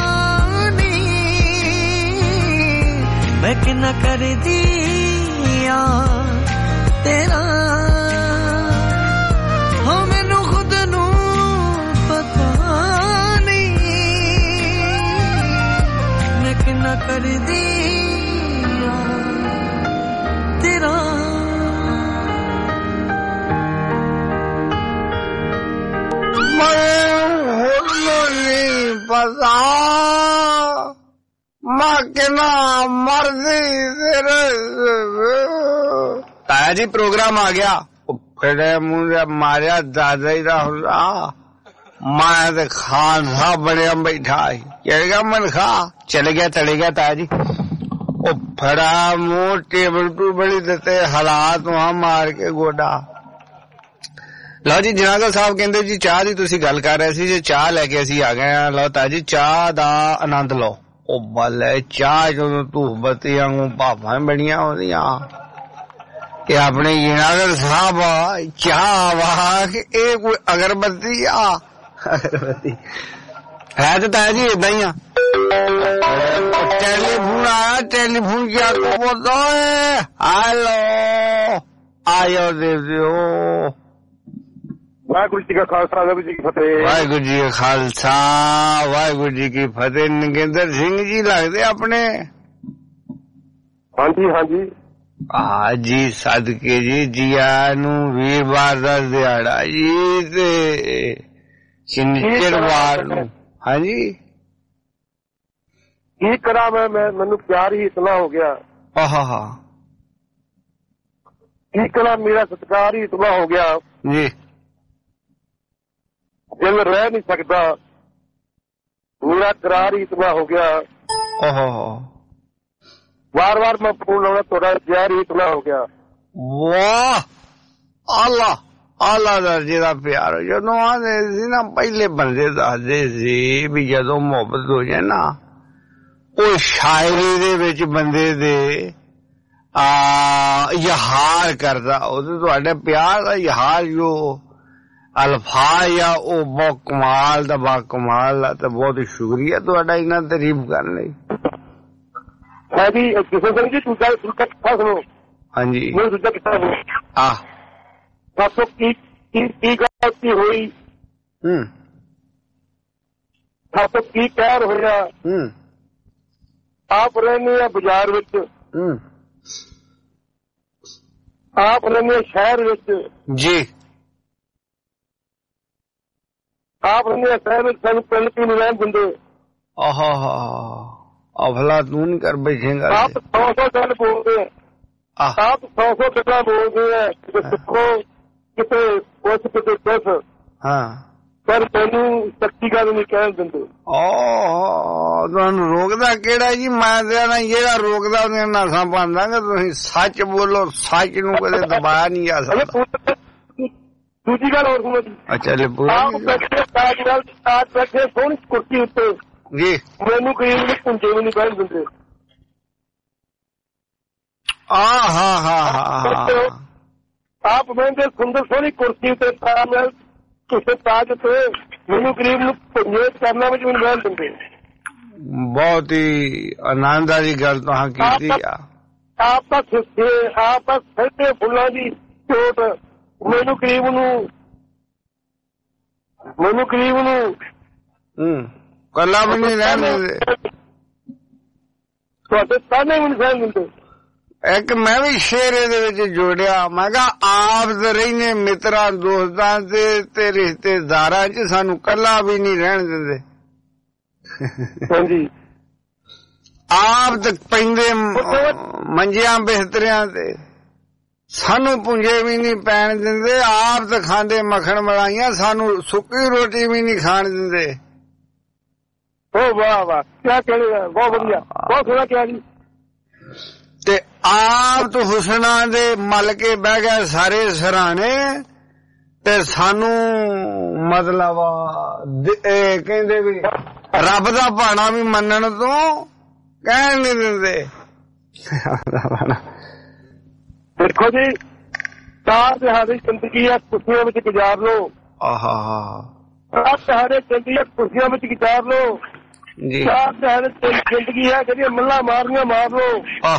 Speaker 12: ਮੈਂ ਕਿੰਨਾ ਕਰਦੀ ਆ ਤੇਰਾ ਹੋ ਮੈਨੂੰ ਖੁਦ ਨੂੰ ਪਤਾ ਨਹੀਂ ਮੈਂ ਕਿੰਨਾ ਕਰਦੀ ਆ ਤੇਰਾ
Speaker 2: ਮੈਂ ਨਹੀਂ ਪਤਾ ਕਿੰਨਾ ਮਰਦੀ ਤਾਇਆ ਜੀ ਪ੍ਰੋਗਰਾਮ ਆ ਗਿਆ ਫੇੜੇ ਮੂੰਹ ਮਾਰਿਆ ਦਾਦਾ ਹੀ ਦਾ ਹੁਲਾ ਮੈਂ ਤੇ ਖਾਨ ਸਾਹਿਬ ਬਣਿਆ ਬੈਠਾ ਚੜੇਗਾ ਮਨ ਖਾ ਚਲੇ ਗਿਆ ਤਾਇਆ ਜੀ ਉਹ ਫੜਾ ਮੂੰਹ ਟੇਬਲ ਟੂ ਬੜੀ ਦਿੱਤੇ ਹਾਲਾਤ ਵਹਾਂ ਮਾਰ ਕੇ ਗੋਡਾ ਲਓ ਜੀ ਜਨਾਜ਼ਾ ਸਾਹਿਬ ਕਹਿੰਦੇ ਜੀ ਚਾਹ ਦੀ ਤੁਸੀਂ ਗੱਲ ਕਰ ਰਹੇ ਸੀ ਜੇ ਚਾਹ ਲੈ ਕੇ ਅਸੀਂ ਆ ਗਏ ਆ ਲਓ ਤਾਇਆ ਜੀ ਚਾਹ ਦਾ ਆਨੰਦ ਲਓ ਉਹ ਬੱਲੇ ਚਾਹ ਜਦੋਂ ਧੂਪ ਬੱਤੀ ਵਾਂਗੂ ਭਾਵਾਂ ਬੜੀਆਂ ਹੁੰਦੀਆਂ ਇਹ ਆਪਣੇ ਜਨਾਜ਼ਾ ਸਾਹਿਬ ਚਾਹ ਵਾ ਕਿ ਇਹ ਕੋਈ ਅਗਰਬੱਤੀ ਆ ਅਗਰਬੱਤੀ ਹੈ ਤੇ ਤਾਇਆ ਜੀ ਏਦਾਂ ਹੀ ਆ ਟੈਲੀਫੋਨ ਆਇਆ ਟੈਲੀਫੋਨ ਕਿਆ ਬੋਲਦਾ ਹੈਲੋ ਆਇਓ ਦੇ ਦਿਓ
Speaker 11: ਵਾਹਿਗੁਰੂ ਜੀ ਕਾ ਖਾਲਸਾ ਵਾਹਿਗੁਰੂ ਜੀ ਕੀ ਫਤਿਹ
Speaker 2: ਵਾਹਿਗੁਰੂ ਜੀ ਕਾ ਖਾਲਸਾ ਵਾਹਿਗੁਰੂ ਜੀ ਕੀ ਫਤਿਹ ਨਗਿੰਦਰ ਸਿੰਘ ਜੀ ਲੱਗਦੇ ਆਪਣੇ
Speaker 11: ਹਾਂਜੀ ਹਾਂਜੀ
Speaker 2: ਜੀ ਸਦਕੇ ਜੀ ਜੀਆਂ ਨੂੰ ਵੀਰਵਾਰ ਦਾ ਦਿਹਾੜਾ ਜੀ ਤੇ ਸ਼ਨੀਚਰਵਾਰ ਨੂੰ ਹਾਂਜੀ
Speaker 11: ਕੀ ਕਰਾਂ ਮੈਂ ਮੈਨੂੰ ਪਿਆਰ ਹੀ ਇਤਨਾ ਹੋ ਗਿਆ
Speaker 2: ਆਹਾ
Speaker 11: ਕੀ ਕਰਾਂ ਮੇਰਾ ਸਤਿਕਾਰ ਹੀ ਇਤਨਾ ਹੋ ਗਿਆ
Speaker 2: ਜੀ
Speaker 11: ਦਿਲ ਰਹਿ ਨਹੀਂ ਸਕਦਾ ਮੇਰਾ ਕਰਾਰ ਹੀ ਇਤਨਾ ਹੋ ਗਿਆ ਵਾਰ ਮੈਂ ਫੋਨ ਲਾਉਣਾ ਤੁਹਾਡਾ ਜ਼ਹਿਰ ਹੀ ਇਤਨਾ ਹੋ ਗਿਆ
Speaker 2: ਵਾਹ ਆਲਾ ਦਰਜੇ ਦਾ ਪਿਆਰ ਜਦੋਂ ਆਦੇ ਸੀ ਨਾ ਪਹਿਲੇ ਬੰਦੇ ਦੱਸਦੇ ਸੀ ਵੀ ਜਦੋਂ ਮੁਹੱਬਤ ਹੋ ਜਾਏ ਨਾ ਉਹ ਸ਼ਾਇਰੀ ਦੇ ਵਿੱਚ ਬੰਦੇ ਦੇ ਇਜ਼ਹਾਰ ਕਰਦਾ ਉਹਦੇ ਤੁਹਾਡੇ ਪਿਆਰ ਦਾ ਇਜ਼ਹਾਰ ਜੋ ਅਲਫਾਜ਼ ਆ ਉਹ ਬਹੁਤ ਕਮਾਲ ਦਾ ਬਾਕਮਾਲ ਆ ਤੇ ਬਹੁਤ ਹੀ ਸ਼ੁਕਰੀਆ ਤੁਹਾਡਾ ਇਹਨਾਂ ਤਾਰੀਫ ਕਰਨ ਲਈ
Speaker 11: ਹੈ ਜੀ ਕਿਸੇ ਸਿੰਘ ਜੀ ਦੂਜਾ ਕਿੱਥਾ ਸੁਣੋ
Speaker 2: ਹਾਂਜੀ
Speaker 11: ਮੈਂ ਦੂਜਾ ਕਿੱਥਾ ਸੁਣੋ ਦੱਸੋ ਕੀ ਗਲਤੀ ਹੋਈ ਦੱਸੋ ਕੀ ਕਹਿਰ ਹੋਇਆ ਆਪ ਰਹਿੰਦੇ ਆ ਬਾਜ਼ਾਰ ਵਿੱਚ ਆਪ ਰਹਿੰਦੇ ਸ਼ਹਿਰ ਵਿੱਚ
Speaker 2: ਜੀ
Speaker 11: ਆਪ ਰਹਿੰਦੇ ਸ਼ਹਿਰ ਵਿੱਚ ਸਾਨੂੰ ਪਿੰਡ ਕੀ ਨਹੀਂ ਰਹਿਣ ਦਿੰਦੇ
Speaker 2: ਅਫਲਾ ਤੂੰ ਕਰ ਬੈਠੇਗਾ
Speaker 11: ਆਪ 100 ਗੱਲ ਬੋਲਦੇ ਆ ਆਪ 100 ਗੱਲਾਂ ਬੋਲਦੇ ਆ ਕਿਤੇ ਸਿੱਖੋ ਕਿਤੇ ਕੁਛ ਕਿਤੇ ਕੁਛ ਪਰ ਮੈਨੂੰ ਸੱਚੀ ਗੱਲ ਨਹੀਂ ਕਹਿਣ ਦਿੰਦੇ
Speaker 2: ਤੁਹਾਨੂੰ ਰੋਕਦਾ ਕਿਹੜਾ ਜੀ ਮੈਂ ਤੇ ਜਿਹੜਾ ਰੋਕਦਾ ਉਹਦੀਆਂ ਨਾਸਾਂ ਪਾਉਂਦਾਂਗੇ ਤੁਸੀਂ ਸੱਚ ਬੋਲੋ ਸੱਚ ਨੂੰ ਕਦੇ ਦਬਾਇਆ ਨਹੀਂ ਜਾ ਸਕਦਾ
Speaker 11: ਦੂਜੀ ਗੱਲ ਹੋਰ ਸੁਣੋ
Speaker 2: ਅੱਛਾ
Speaker 11: ਆਪ ਬੈਠੇ ਸੋਹਣੀ ਕੁਰਸੀ ਉੱਤੇ
Speaker 2: ਜੀ
Speaker 11: ਮੈਨੂੰ ਕਈ ਪੁੰਜੇ ਵੀ ਨਹੀਂ ਬਹਿਣ ਦਿੰਦੇ ਆਪ ਬਹਿੰਦੇ ਸੁੰਦਰ ਸੋਹਣੀ ਕੁਰਸੀ ਉੱਤੇ ਕਿਸੇ ਤਾਜ ਤੇ ਮੈਨੂੰ ਗਰੀਬ ਨੂੰ ਪੁੰਜੇ ਕਰਨਾ ਵਿੱਚ ਮੈਨੂੰ ਬਹਿਣ ਦਿੰਦੇ
Speaker 2: ਬਹੁਤ ਹੀ ਆਨੰਦ ਵਾਲੀ ਗੱਲ ਤੁਸੀਂ ਕੀਤੀ ਆ
Speaker 11: ਆਪ ਤਾਂ ਸਿੱਧੇ ਫੁੱਲਾਂ ਦੀ ਚੋਟ ਮੈਨੂੰ ਗਰੀਬ ਨੂੰ
Speaker 2: ਕੱਲਾ ਵੀ ਨਹੀਂ ਰਹਿਣ ਦਿੰਦੇ
Speaker 11: ਤੁਹਾਡੇ ਤਾਨੇ ਵੀ ਨਹੀਂ ਸਹਿਣ ਦਿੰਦੇ
Speaker 2: ਇੱਕ ਮੈਂ ਵੀ ਸ਼ੇਰ ਇਹਦੇ ਵਿੱਚ ਜੋੜਿਆ ਮੈਂ ਕਿਹਾ ਆਪ ਤੇ ਰਹਿੰਦੇ ਮਿੱਤਰਾਂ ਦੋਸਤਾਂ ਤੇ ਰਿਸ਼ਤੇਦਾਰਾਂ ਚ ਸਾਨੂੰ ਕੱਲਾ ਵੀ ਨਹੀਂ ਰਹਿਣ ਦਿੰਦੇ
Speaker 11: ਹਾਂਜੀ
Speaker 2: ਆਪ ਤੇ ਪੈਂਦੇ ਮੰਜਿਆਂ ਬਿਸਤਰਿਆਂ ਤੇ ਸਾਨੂੰ ਪੁੰਜੇ ਵੀ ਨਹੀਂ ਪੈਣ ਦਿੰਦੇ, ਆਪ ਤਾਂ ਖਾਂਦੇ ਮੱਖਣ ਮਲਾਈਆਂ, ਸਾਨੂੰ ਸੁੱਕੀ ਰੋਟੀ ਵੀ ਨਹੀਂ ਖਾਣ ਦਿੰਦੇ।
Speaker 11: ਓ ਵਾਹ ਵਾਹ, ਕਿਆ ਕਹਿਣਾ, ਬਹੁਤ ਵਧੀਆ, ਬਹੁਤ ਸੋਹਣਾ ਕਿਹਾ ਜੀ।
Speaker 2: ਤੇ ਆਪ ਤੋਂ ਹੁਸਨਾ ਦੇ ਮਲ ਕੇ ਬਹਿ ਗਏ ਸਾਰੇ ਸਰਾਣੇ, ਤੇ ਸਾਨੂੰ ਮਤਲਬ ਕਹਿੰਦੇ ਵੀ ਰੱਬ ਦਾ ਭਾਣਾ ਵੀ ਮੰਨਣ ਤੋਂ ਕਹਿਣ ਨਹੀਂ ਦਿੰਦੇ।
Speaker 11: ਦੇਖੋ ਜੀ, 4 ਦਿਹਾੜੇ ਜ਼ਿੰਦਗੀ ਆ, ਖੁਸ਼ੀਆਂ ਵਿੱਚ ਗੁਜ਼ਾਰ ਲਓ। 4 ਦਿਹਾੜੇ ਜ਼ਿੰਦਗੀ ਆ, ਖੁਸ਼ੀਆਂ ਵਿੱਚ ਗੁਜ਼ਾਰ ਲਓ। 4 ਦਿਹਾੜੇ ਜ਼ਿੰਦਗੀ ਹੈ, ਜਿਹੜੀਆਂ ਮੱਲਾਂ ਮਾਰਨੀਆਂ ਮਾਰ ਲਓ।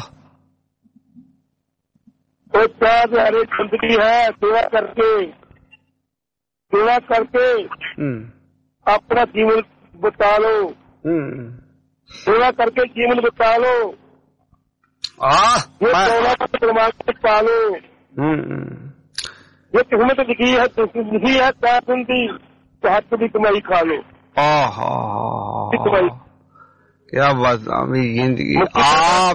Speaker 11: ਉਹ 4 ਦਿਹਾੜੇ ਜ਼ਿੰਦਗੀ ਹੈ, ਸੇਵਾ ਕਰਕੇ ਆਪਣਾ ਜੀਵਨ ਬਿਤਾ ਲਓ। ਸੇਵਾ ਕਰਕੇ ਜੀਵਨ ਬਿਤਾ ਲਓ। ਪਾ ਲੋ। ਇਹ ਕਿਸਮਤ ਲਿਖੀ ਹੈ, ਲਿਖੀ ਹੈ 4 ਦਿਨ ਦੀ, ਹੱਥ ਦੀ ਕਮਾਈ ਖਾ ਲੋ।
Speaker 2: ਕਿਆ ਬਾਤ ਵੀ ਜ਼ਿੰਦਗੀ ਆਪ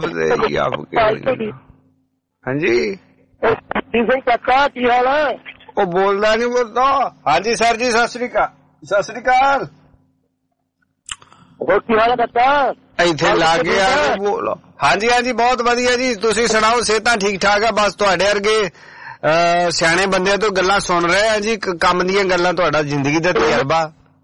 Speaker 2: ਹਾਂਜੀ।
Speaker 11: ਸਿੰਘ ਕਾਕਾ ਕੀ ਹਾਲ ਹੈ?
Speaker 2: ਉਹ ਬੋਲਦਾ ਨਹੀਂ ਬੋਲਦਾ। ਹਾਂਜੀ ਸਰ ਜੀ, ਸਤਿ ਸ੍ਰੀ ਅਕਾਲ। ਸਤਿ ਸ੍ਰੀ ਅਕਾਲ।
Speaker 11: ਹੋਰ ਕੀ ਹਾਲ ਹੈ ਕਾਕਾ?
Speaker 2: ਇੱਥੇ ਲਾ ਕੇ ਆ ਕੇ ਬੋਲੋ। ਹਾਂਜੀ ਹਾਂਜੀ, ਬਹੁਤ ਵਧੀਆ ਜੀ। ਤੁਸੀਂ ਸੁਣਾਓ, ਸਿਹਤਾਂ ਠੀਕ ਠਾਕ ਆ? ਬਸ ਤੁਹਾਡੇ ਵਰਗੇ ਸਿਆਣੇ ਬੰਦਿਆਂ ਤੋਂ ਗੱਲਾਂ ਸੁਣ ਰਹੇ ਆ ਜੀ, ਕੰਮ ਦੀਆਂ ਗੱਲਾਂ, ਤੁਹਾਡਾ ਜ਼ਿੰਦਗੀ ਦਾ ਤਜਰਬਾ।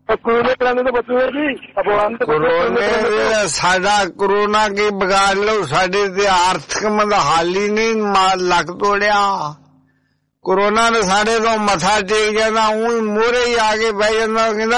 Speaker 2: ਸਾਡਾ ਕਰੋਨਾ ਕੀ ਵਿਗਾੜ ਲਓ, ਸਾਡੇ ਤੇ ਆਰਥਿਕ ਮੰਦਹਾਲੀ ਨਹੀਂ ਲੱਕ ਤੋੜਿਆ। ਕਰੋਨਾ ਨੇ ਸਾਡੇ ਤੋਂ ਮੱਥਾ ਟੇਕ ਜਾਂਦਾ, ਊਂ ਮੋਹਰੇ ਹੀ ਆ ਕੇ ਬਹਿ ਜਾਂਦਾ, ਕਹਿੰਦਾ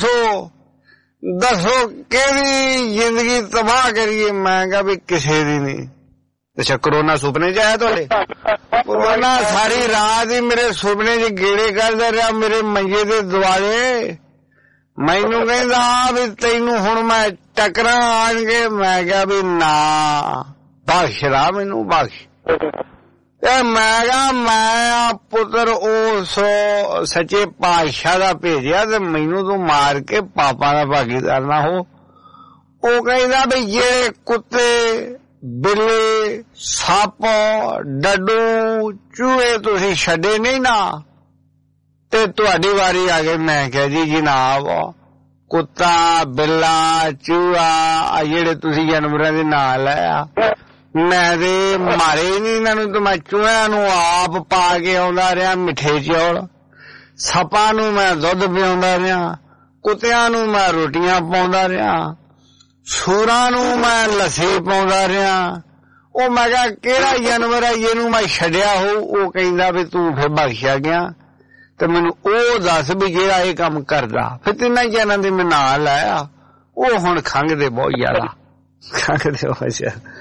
Speaker 2: ਦੱਸੋ ਕਿਹੜੀ ਜ਼ਿੰਦਗੀ ਤਬਾਹ ਕਰੀਏ। ਮੈਂ ਕਿਹਾ ਵੀ ਕਿਸੇ ਦੀ ਨਹੀਂ। ਅੱਛਾ, ਕਰੋਨਾ ਸੁਪਨੇ ਚ ਆਇਆ ਤੁਹਾਡੇ? ਕਰੋਨਾ ਸਾਰੀ ਰਾਤ ਹੀ ਮੇਰੇ ਸੁਪਨੇ ਚ ਗੇੜੇ ਕਰਦਾ ਰਿਹਾ, ਮੇਰੇ ਮੰਜੇ ਦੇ ਦੁਆਲੇ। ਮੈਨੂੰ ਕਹਿੰਦਾ ਵੀ ਤੈਨੂੰ ਹੁਣ ਮੈਂ ਟੱਕਰਾਂ ਆਣਗੇ। ਮੈਂ ਕਿਹਾ ਵੀ ਨਾ, ਬਖਸ਼ ਰਾ ਮੈਨੂੰ, ਬਖਸ਼। ਮੈਂ ਕਿਹਾ ਮੈਂ ਪੁੱਤਰ ਉਸ ਸੱਚੇ ਪਾਤਸ਼ਾਹ ਦਾ ਭੇਜਿਆ, ਤੇ ਮੈਨੂੰ ਤੂੰ ਮਾਰ ਕੇ ਪਾਪਾਂ ਦਾ ਭਾਗੀਦਾਰ ਨਾ ਹੋ। ਉਹ ਕਹਿੰਦਾ ਵੀ ਜਿਹੜੇ ਕੁੱਤੇ, ਬਿੱਲੇ, ਸੱਪ, ਡੱਡੂ, ਚੂਹੇ ਤੁਸੀਂ ਛੱਡੇ ਨਹੀਂ ਨਾ, ਤੇ ਤੁਹਾਡੀ ਵਾਰੀ ਆ ਗਈ। ਮੈਂ ਕਿਹਾ ਜੀ ਜਨਾਬ, ਕੁੱਤਾ, ਬਿੱਲਾ, ਚੂਹਾ, ਜਿਹੜੇ ਤੁਸੀਂ ਜਾਨਵਰਾਂ ਦੇ ਨਾਂ ਲਿਆ, ਮੈਂ ਤੇ ਮਾਰੇ ਹੀ ਨਹੀਂ ਇਹਨਾਂ ਨੂੰ। ਤੇ ਮੈਂ ਚੂਹਿਆਂ ਨੂੰ ਆਪ ਪਾ ਕੇ ਆਉਂਦਾ ਰਿਹਾ ਮਿੱਠੇ ਚੌਲ, ਸੱਪਾਂ ਨੂੰ ਮੈਂ ਦੁੱਧ ਪਿਆਉਂਦਾ ਰਿਹਾ, ਕੁੱਤਿਆਂ ਨੂੰ ਮੈਂ ਰੋਟੀਆਂ ਪਾਉਂਦਾ ਰਿਹਾ, ਸੂਰਾਂ ਨੂੰ ਮੈਂ ਲੱਸੀ ਪਾਉਂਦਾ ਰਿਹਾ। ਉਹ ਮੈਂ ਕਿਹਾ ਕਿਹੜਾ ਜਾਨਵਰ ਹੈ ਇਹਨੂੰ ਮੈਂ ਛੱਡਿਆ ਹੋ? ਉਹ ਕਹਿੰਦਾ ਵੀ ਤੂੰ ਫਿਰ ਬਖਸ਼ਿਆ ਗਿਆ, ਤੇ ਮੈਨੂੰ ਉਹ ਦੱਸ ਵੀ ਜਿਹੜਾ ਇਹ ਕੰਮ ਕਰਦਾ। ਫਿਰ 3 ਜਣਾਂ ਦੇ ਮੈਂ ਨਾਂ ਲਾਇਆ। ਉਹ ਹੁਣ ਖੰਘਦੇ ਬਹੁਤ ਜ਼ਿਆਦਾ, ਖੰਘਦੇ ਬਹੁਤ ਜ਼ਿਆਦਾ।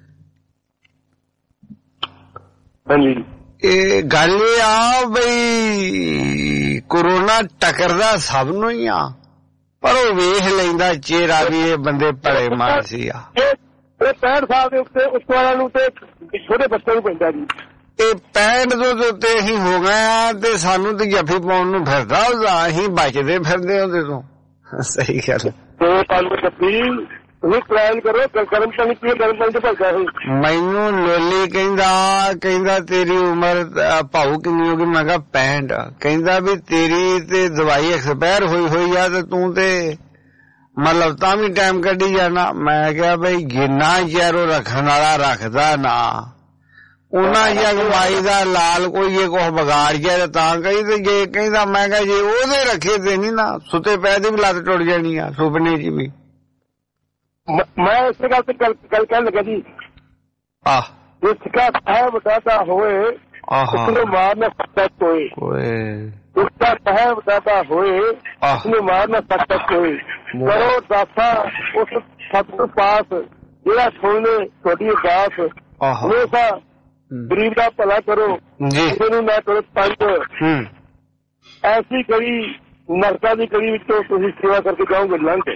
Speaker 2: ਇਹ ਗੱਲ ਇਹ ਆ ਬਈ ਕਰੋਨਾ ਟੱਕਰਦਾ ਸਭ ਨੂੰ ਹੀ ਆ, ਪਰ ਉਹ ਵੇਖ ਲੈਂਦਾ ਚਿਹਰਾ ਵੀ ਇਹ ਬੰਦੇ ਭਲੇ ਮਾਨਸੀ ਆ।
Speaker 11: ਇਹ 65 ਸਾਲ ਦੇ ਉੱਤੇ ਵਾਲਿਆਂ ਨੂੰ ਤੇ ਛੋਟੇ ਬੱਚਿਆਂ ਨੂੰ ਪੈਂਦਾ ਜੀ।
Speaker 2: ਇਹ 65 ਦੇ ਉੱਤੇ ਅਸੀਂ ਹੋ ਗਏ ਆ, ਤੇ ਸਾਨੂੰ ਤੇ ਜੱਫੀ ਪਾਉਣ ਨੂੰ ਫਿਰਦਾ ਉਹਦਾ, ਅਸੀਂ ਬਚਦੇ ਫਿਰਦੇ ਉਹਦੇ ਤੋਂ। ਸਹੀ ਗੱਲ। ਤੁਸੀਂ ਪਲਾਨ ਕਰੋ, ਗਰਮ ਪਾਣੀ ਪੀਓ, ਗਰਮ ਪਾਣੀ ਤੇ ਭਰਦਾ ਹੈ। ਮੈਨੂੰ ਲੋਲੀ ਕਹਿੰਦਾ ਤੇਰੀ ਉਮਰ ਭਾਊ ਕਿੰਨੀ ਹੋ ਗਈ? ਮੈਂ ਕਿਹਾ 65। ਕਹਿੰਦਾ ਵੀ ਤੇਰੀ ਤੇ ਦਵਾਈ ਐਕਸਪਾਇਰ ਹੋਈ ਆ, ਤੇ ਤੂੰ ਤੇ ਮਤਲਬ ਤਾਂ ਵੀ ਟਾਈਮ ਕੱਢੀ ਜਾਣਾ। ਮੈਂ ਕਿਹਾ ਬਈ ਜਿੰਨਾ ਚਿਰ ਰੱਖਣ ਵਾਲਾ ਰੱਖਦਾ ਨਾ, ਉਹਨਾਂ ਜਿਹਾ ਕਮਾਈ ਦਾ ਲਾਲ ਕੋਈ ਇਹ ਕੁਛ ਵਿਗਾੜ ਗਿਆ ਤਾਂ ਕਹੀ। ਤੇ ਜੇ ਕਹਿੰਦਾ, ਮੈਂ ਕਿਹਾ ਜੇ ਉਹਦੇ ਰੱਖੇ ਤੇ ਨਹੀਂ ਨਾ, ਸੁੱਤੇ ਪੈ ਦੀ ਵੀ ਲੱਤ ਟੁੱਟ ਜਾਣੀ ਆ, ਸੁਪਨੇ ਚ ਵੀ।
Speaker 11: ਮੈਂ ਇਸੇ ਗੱਲ ਤੇ ਗੱਲ ਕਹਿਣ ਲੱਗਾ ਜੀ, ਇਸਕਾ ਸਾਹਿਬ ਦਾਦਾ ਹੋਏ ਉਸਨੂੰ ਮਾਰ ਨਾ ਸਕਦਾ ਕੋਈ, ਉਸका ਸਾਹਿਬ ਦਾਦਾ ਹੋਏ ਉਸਨੂੰ ਮਾਰ ਨਾ ਸਕਦਾ ਕੋਈ। ਕਰੋ ਦਾਸਾ ਉਸ ਸਤਿਗੁਰ ਪਾਸ, ਜਿਹੜਾ ਸੁਣੇ ਤੁਹਾਡੀ ਅਰਦਾਸ। ਹਮੇਸ਼ਾ ਗਰੀਬ ਦਾ ਭਲਾ ਕਰੋ, ਕਿਸੇ ਨੂੰ ਨਾ ਕਰੋ ਤੰਗ। ਐਸੀ ਕਰੀ ਨਰਕਾਂ ਦੀ ਕੜੀ ਵਿੱਚੋਂ ਤੁਸੀਂ ਸੇਵਾ ਕਰਕੇ ਜਾਓਗੇ ਲੰਘ ਕੇ।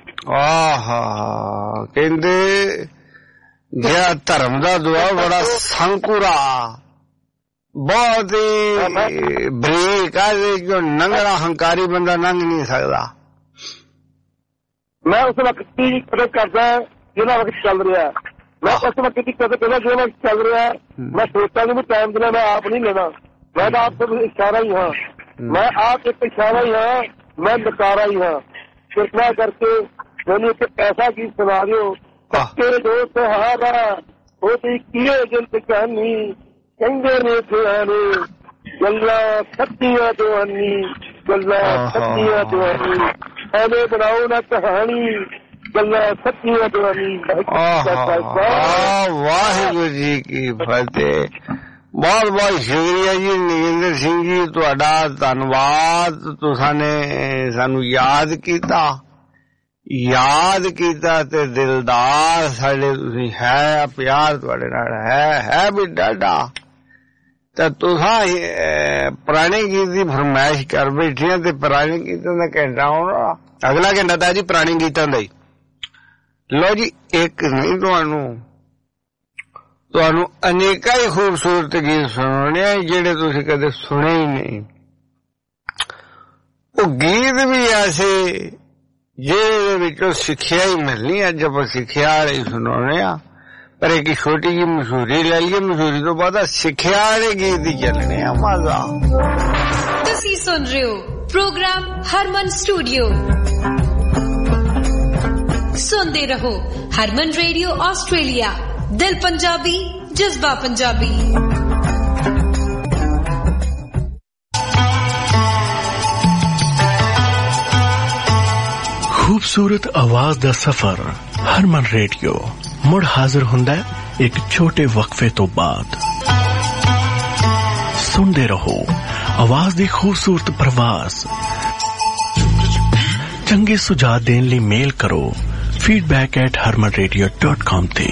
Speaker 2: ਕਹਿੰਦੇ ਜਿਹੜਾ ਧਰਮ ਦਾ ਦੁਆ ਬੜਾ ਸੰਕੁਰਾ, ਬਹੁਤ ਹੀ ਬਰੀਕ ਆ, ਜੋ ਨੰਗੜਾ ਹੰਕਾਰੀ ਬੰਦਾ ਲੰਘ ਨਹੀਂ ਸਕਦਾ।
Speaker 11: ਮੈਂ ਉਸ ਵਕਤ ਦੀ ਕਦਰ ਕਰਦਾ ਜਿਹੜਾ ਵਕਤ ਚੱਲ ਰਿਹਾ। ਮੈਂ ਕਸਟਮਰ ਕਿਤੇ ਕਹਿੰਦਾ ਜੋ ਮੈਂ ਚੱਲ ਰਿਹਾ ਮੈਂ ਸੋਚਾਂ ਵੀ ਟਾਈਮ ਦੇਣਾ ਮੈਂ ਆਪ ਨਹੀਂ ਲੈਣਾ ਮੈਂ ਤਾਂ ਆਪ ਤੋਂ ਇਸ਼ਾਰਾ ਹੀ ਹਾਂ ਮੈਂ ਆਪ ਇੱਕ ਇਸ਼ਾਰਾ ਹੀ ਹਾਂ ਮੈਂ ਨਕਾਰਾ ਹੀ ਹਾਂ ਕਿਰਪਾ ਕਰਕੇ ਮੈਨੂੰ ਇੱਕ ਐਸਾ ਗੀਤ ਸੁਣਾ ਦਿਓ ਪੱਕੇ ਦੋ ਸਹਾਰਾ ਉਹਦੀ ਕੀਏ ਜਿੰਦ ਕਹਾਣੀ ਕਹਿੰਦੇ ਨੇ ਸਿਆਣੇ ਗੱਲਾਂ ਸੱਚੀਆਂ ਜਵਾਨੀ ਗੱਲਾਂ ਸੱਚੀਆਂ ਜਵਾਨੀ ਐਵੇਂ ਬਣਾਓ ਨਾ ਕਹਾਣੀ ਗੱਲਾਂ ਸੱਚੀਆਂ ਜਵਾਨੀ।
Speaker 2: ਵਾਹਿਗੁਰੂ ਜੀ ਕੀ ਫਤਿਹ। ਬਹੁਤ ਬਹੁਤ ਸ਼ੁਕਰੀਆ ਜੀ ਨਗਿੰਦਰ ਸਿੰਘ ਜੀ ਤੁਹਾਡਾ ਧੰਨਵਾਦ। ਤੁਸਾਂ ਨੇ ਸਾਨੂੰ ਯਾਦ ਕੀਤਾ ਤੇ ਦਿਲਦਾਰ ਸਾਡੇ ਤੁਸੀਂ ਹੈ ਪਿਆਰ ਤੁਹਾਡੇ ਨਾਲ ਹੈ ਵੀ ਡਾਢਾ। ਤਾਂ ਤੁਸਾਂ ਪੁਰਾਣੇ ਗੀਤ ਦੀ ਫਰਮਾਇਸ਼ ਕਰ ਬੈਠੀਆਂ ਤੇ ਪੁਰਾਣੇ ਗੀਤਾਂ ਦਾ ਘੰਟਾ ਆਉਣਾ ਅਗਲਾ ਘੰਟਾ ਤਾਂ ਜੀ ਪੁਰਾਣੇ ਗੀਤਾਂ ਦਾ ਹੀ। ਲਓ ਜੀ ਇੱਕ ਨਹੀਂ ਤੁਹਾਨੂੰ ਅਨੇਕਾਂ ਹੀ ਖੂਬਸੂਰਤ ਗੀਤ ਸੁਣਾਉਣੇ ਆ ਜਿਹੜੇ ਤੁਸੀਂ ਕਦੇ ਸੁਣੇ ਹੀ ਨਹੀਂ। ਉਹ ਗੀਤ ਵੀ ਐਸੇ ਜਿਹਦੇ ਵਿੱਚੋਂ ਸਿੱਖਿਆ ਹੀ ਮਿਲਣੀ। ਅੱਜ ਆਪਾਂ ਸਿੱਖਿਆ ਵਾਲੇ ਸੁਣਾਉਣੇ ਆ ਪਰ ਇੱਕ ਛੋਟੀ ਜਿਹੀ ਮਸ਼ਹੂਰੀ ਲੈ ਲਈਏ। ਮਸ਼ਹੂਰੀ ਤੋਂ ਬਾਅਦ ਸਿੱਖਿਆ ਵਾਲੇ ਗੀਤ ਹੀ ਚੱਲਣੇ ਆ। ਮਜ਼ਾ।
Speaker 6: ਤੁਸੀਂ ਸੁਣ ਰਹੇ ਹੋ ਪ੍ਰੋਗਰਾਮ ਹਰਮਨ ਸਟੂਡੀਓ। ਸੁਣਦੇ ਰਹੋ ਹਰਮਨ ਰੇਡੀਓ ਆਸਟ੍ਰੇਲੀਆ। ਦਿਲ ਪੰਜਾਬੀ ਜਜ਼ਬਾ ਪੰਜਾਬੀ।
Speaker 13: ਖੂਬਸੂਰਤ ਆਵਾਜ਼ ਦਾ ਸਫ਼ਰ ਹਰਮਨ ਰੇਡੀਓ ਮੁੜ ਹਾਜ਼ਰ ਹੁੰਦਾ ਹੈ ਇੱਕ ਛੋਟੇ ਵਕਫੇ ਤੋਂ ਬਾਅਦ। ਸੁਣਦੇ ਰਹੋ ਆਵਾਜ਼ ਦੀ ਖੂਬਸੂਰਤ ਪ੍ਰਵਾਸ। ਚੰਗੇ ਸੁਝਾਅ ਦੇਣ ਲਈ ਮੇਲ ਕਰੋ feedback@harmanradio.com ਤੇ।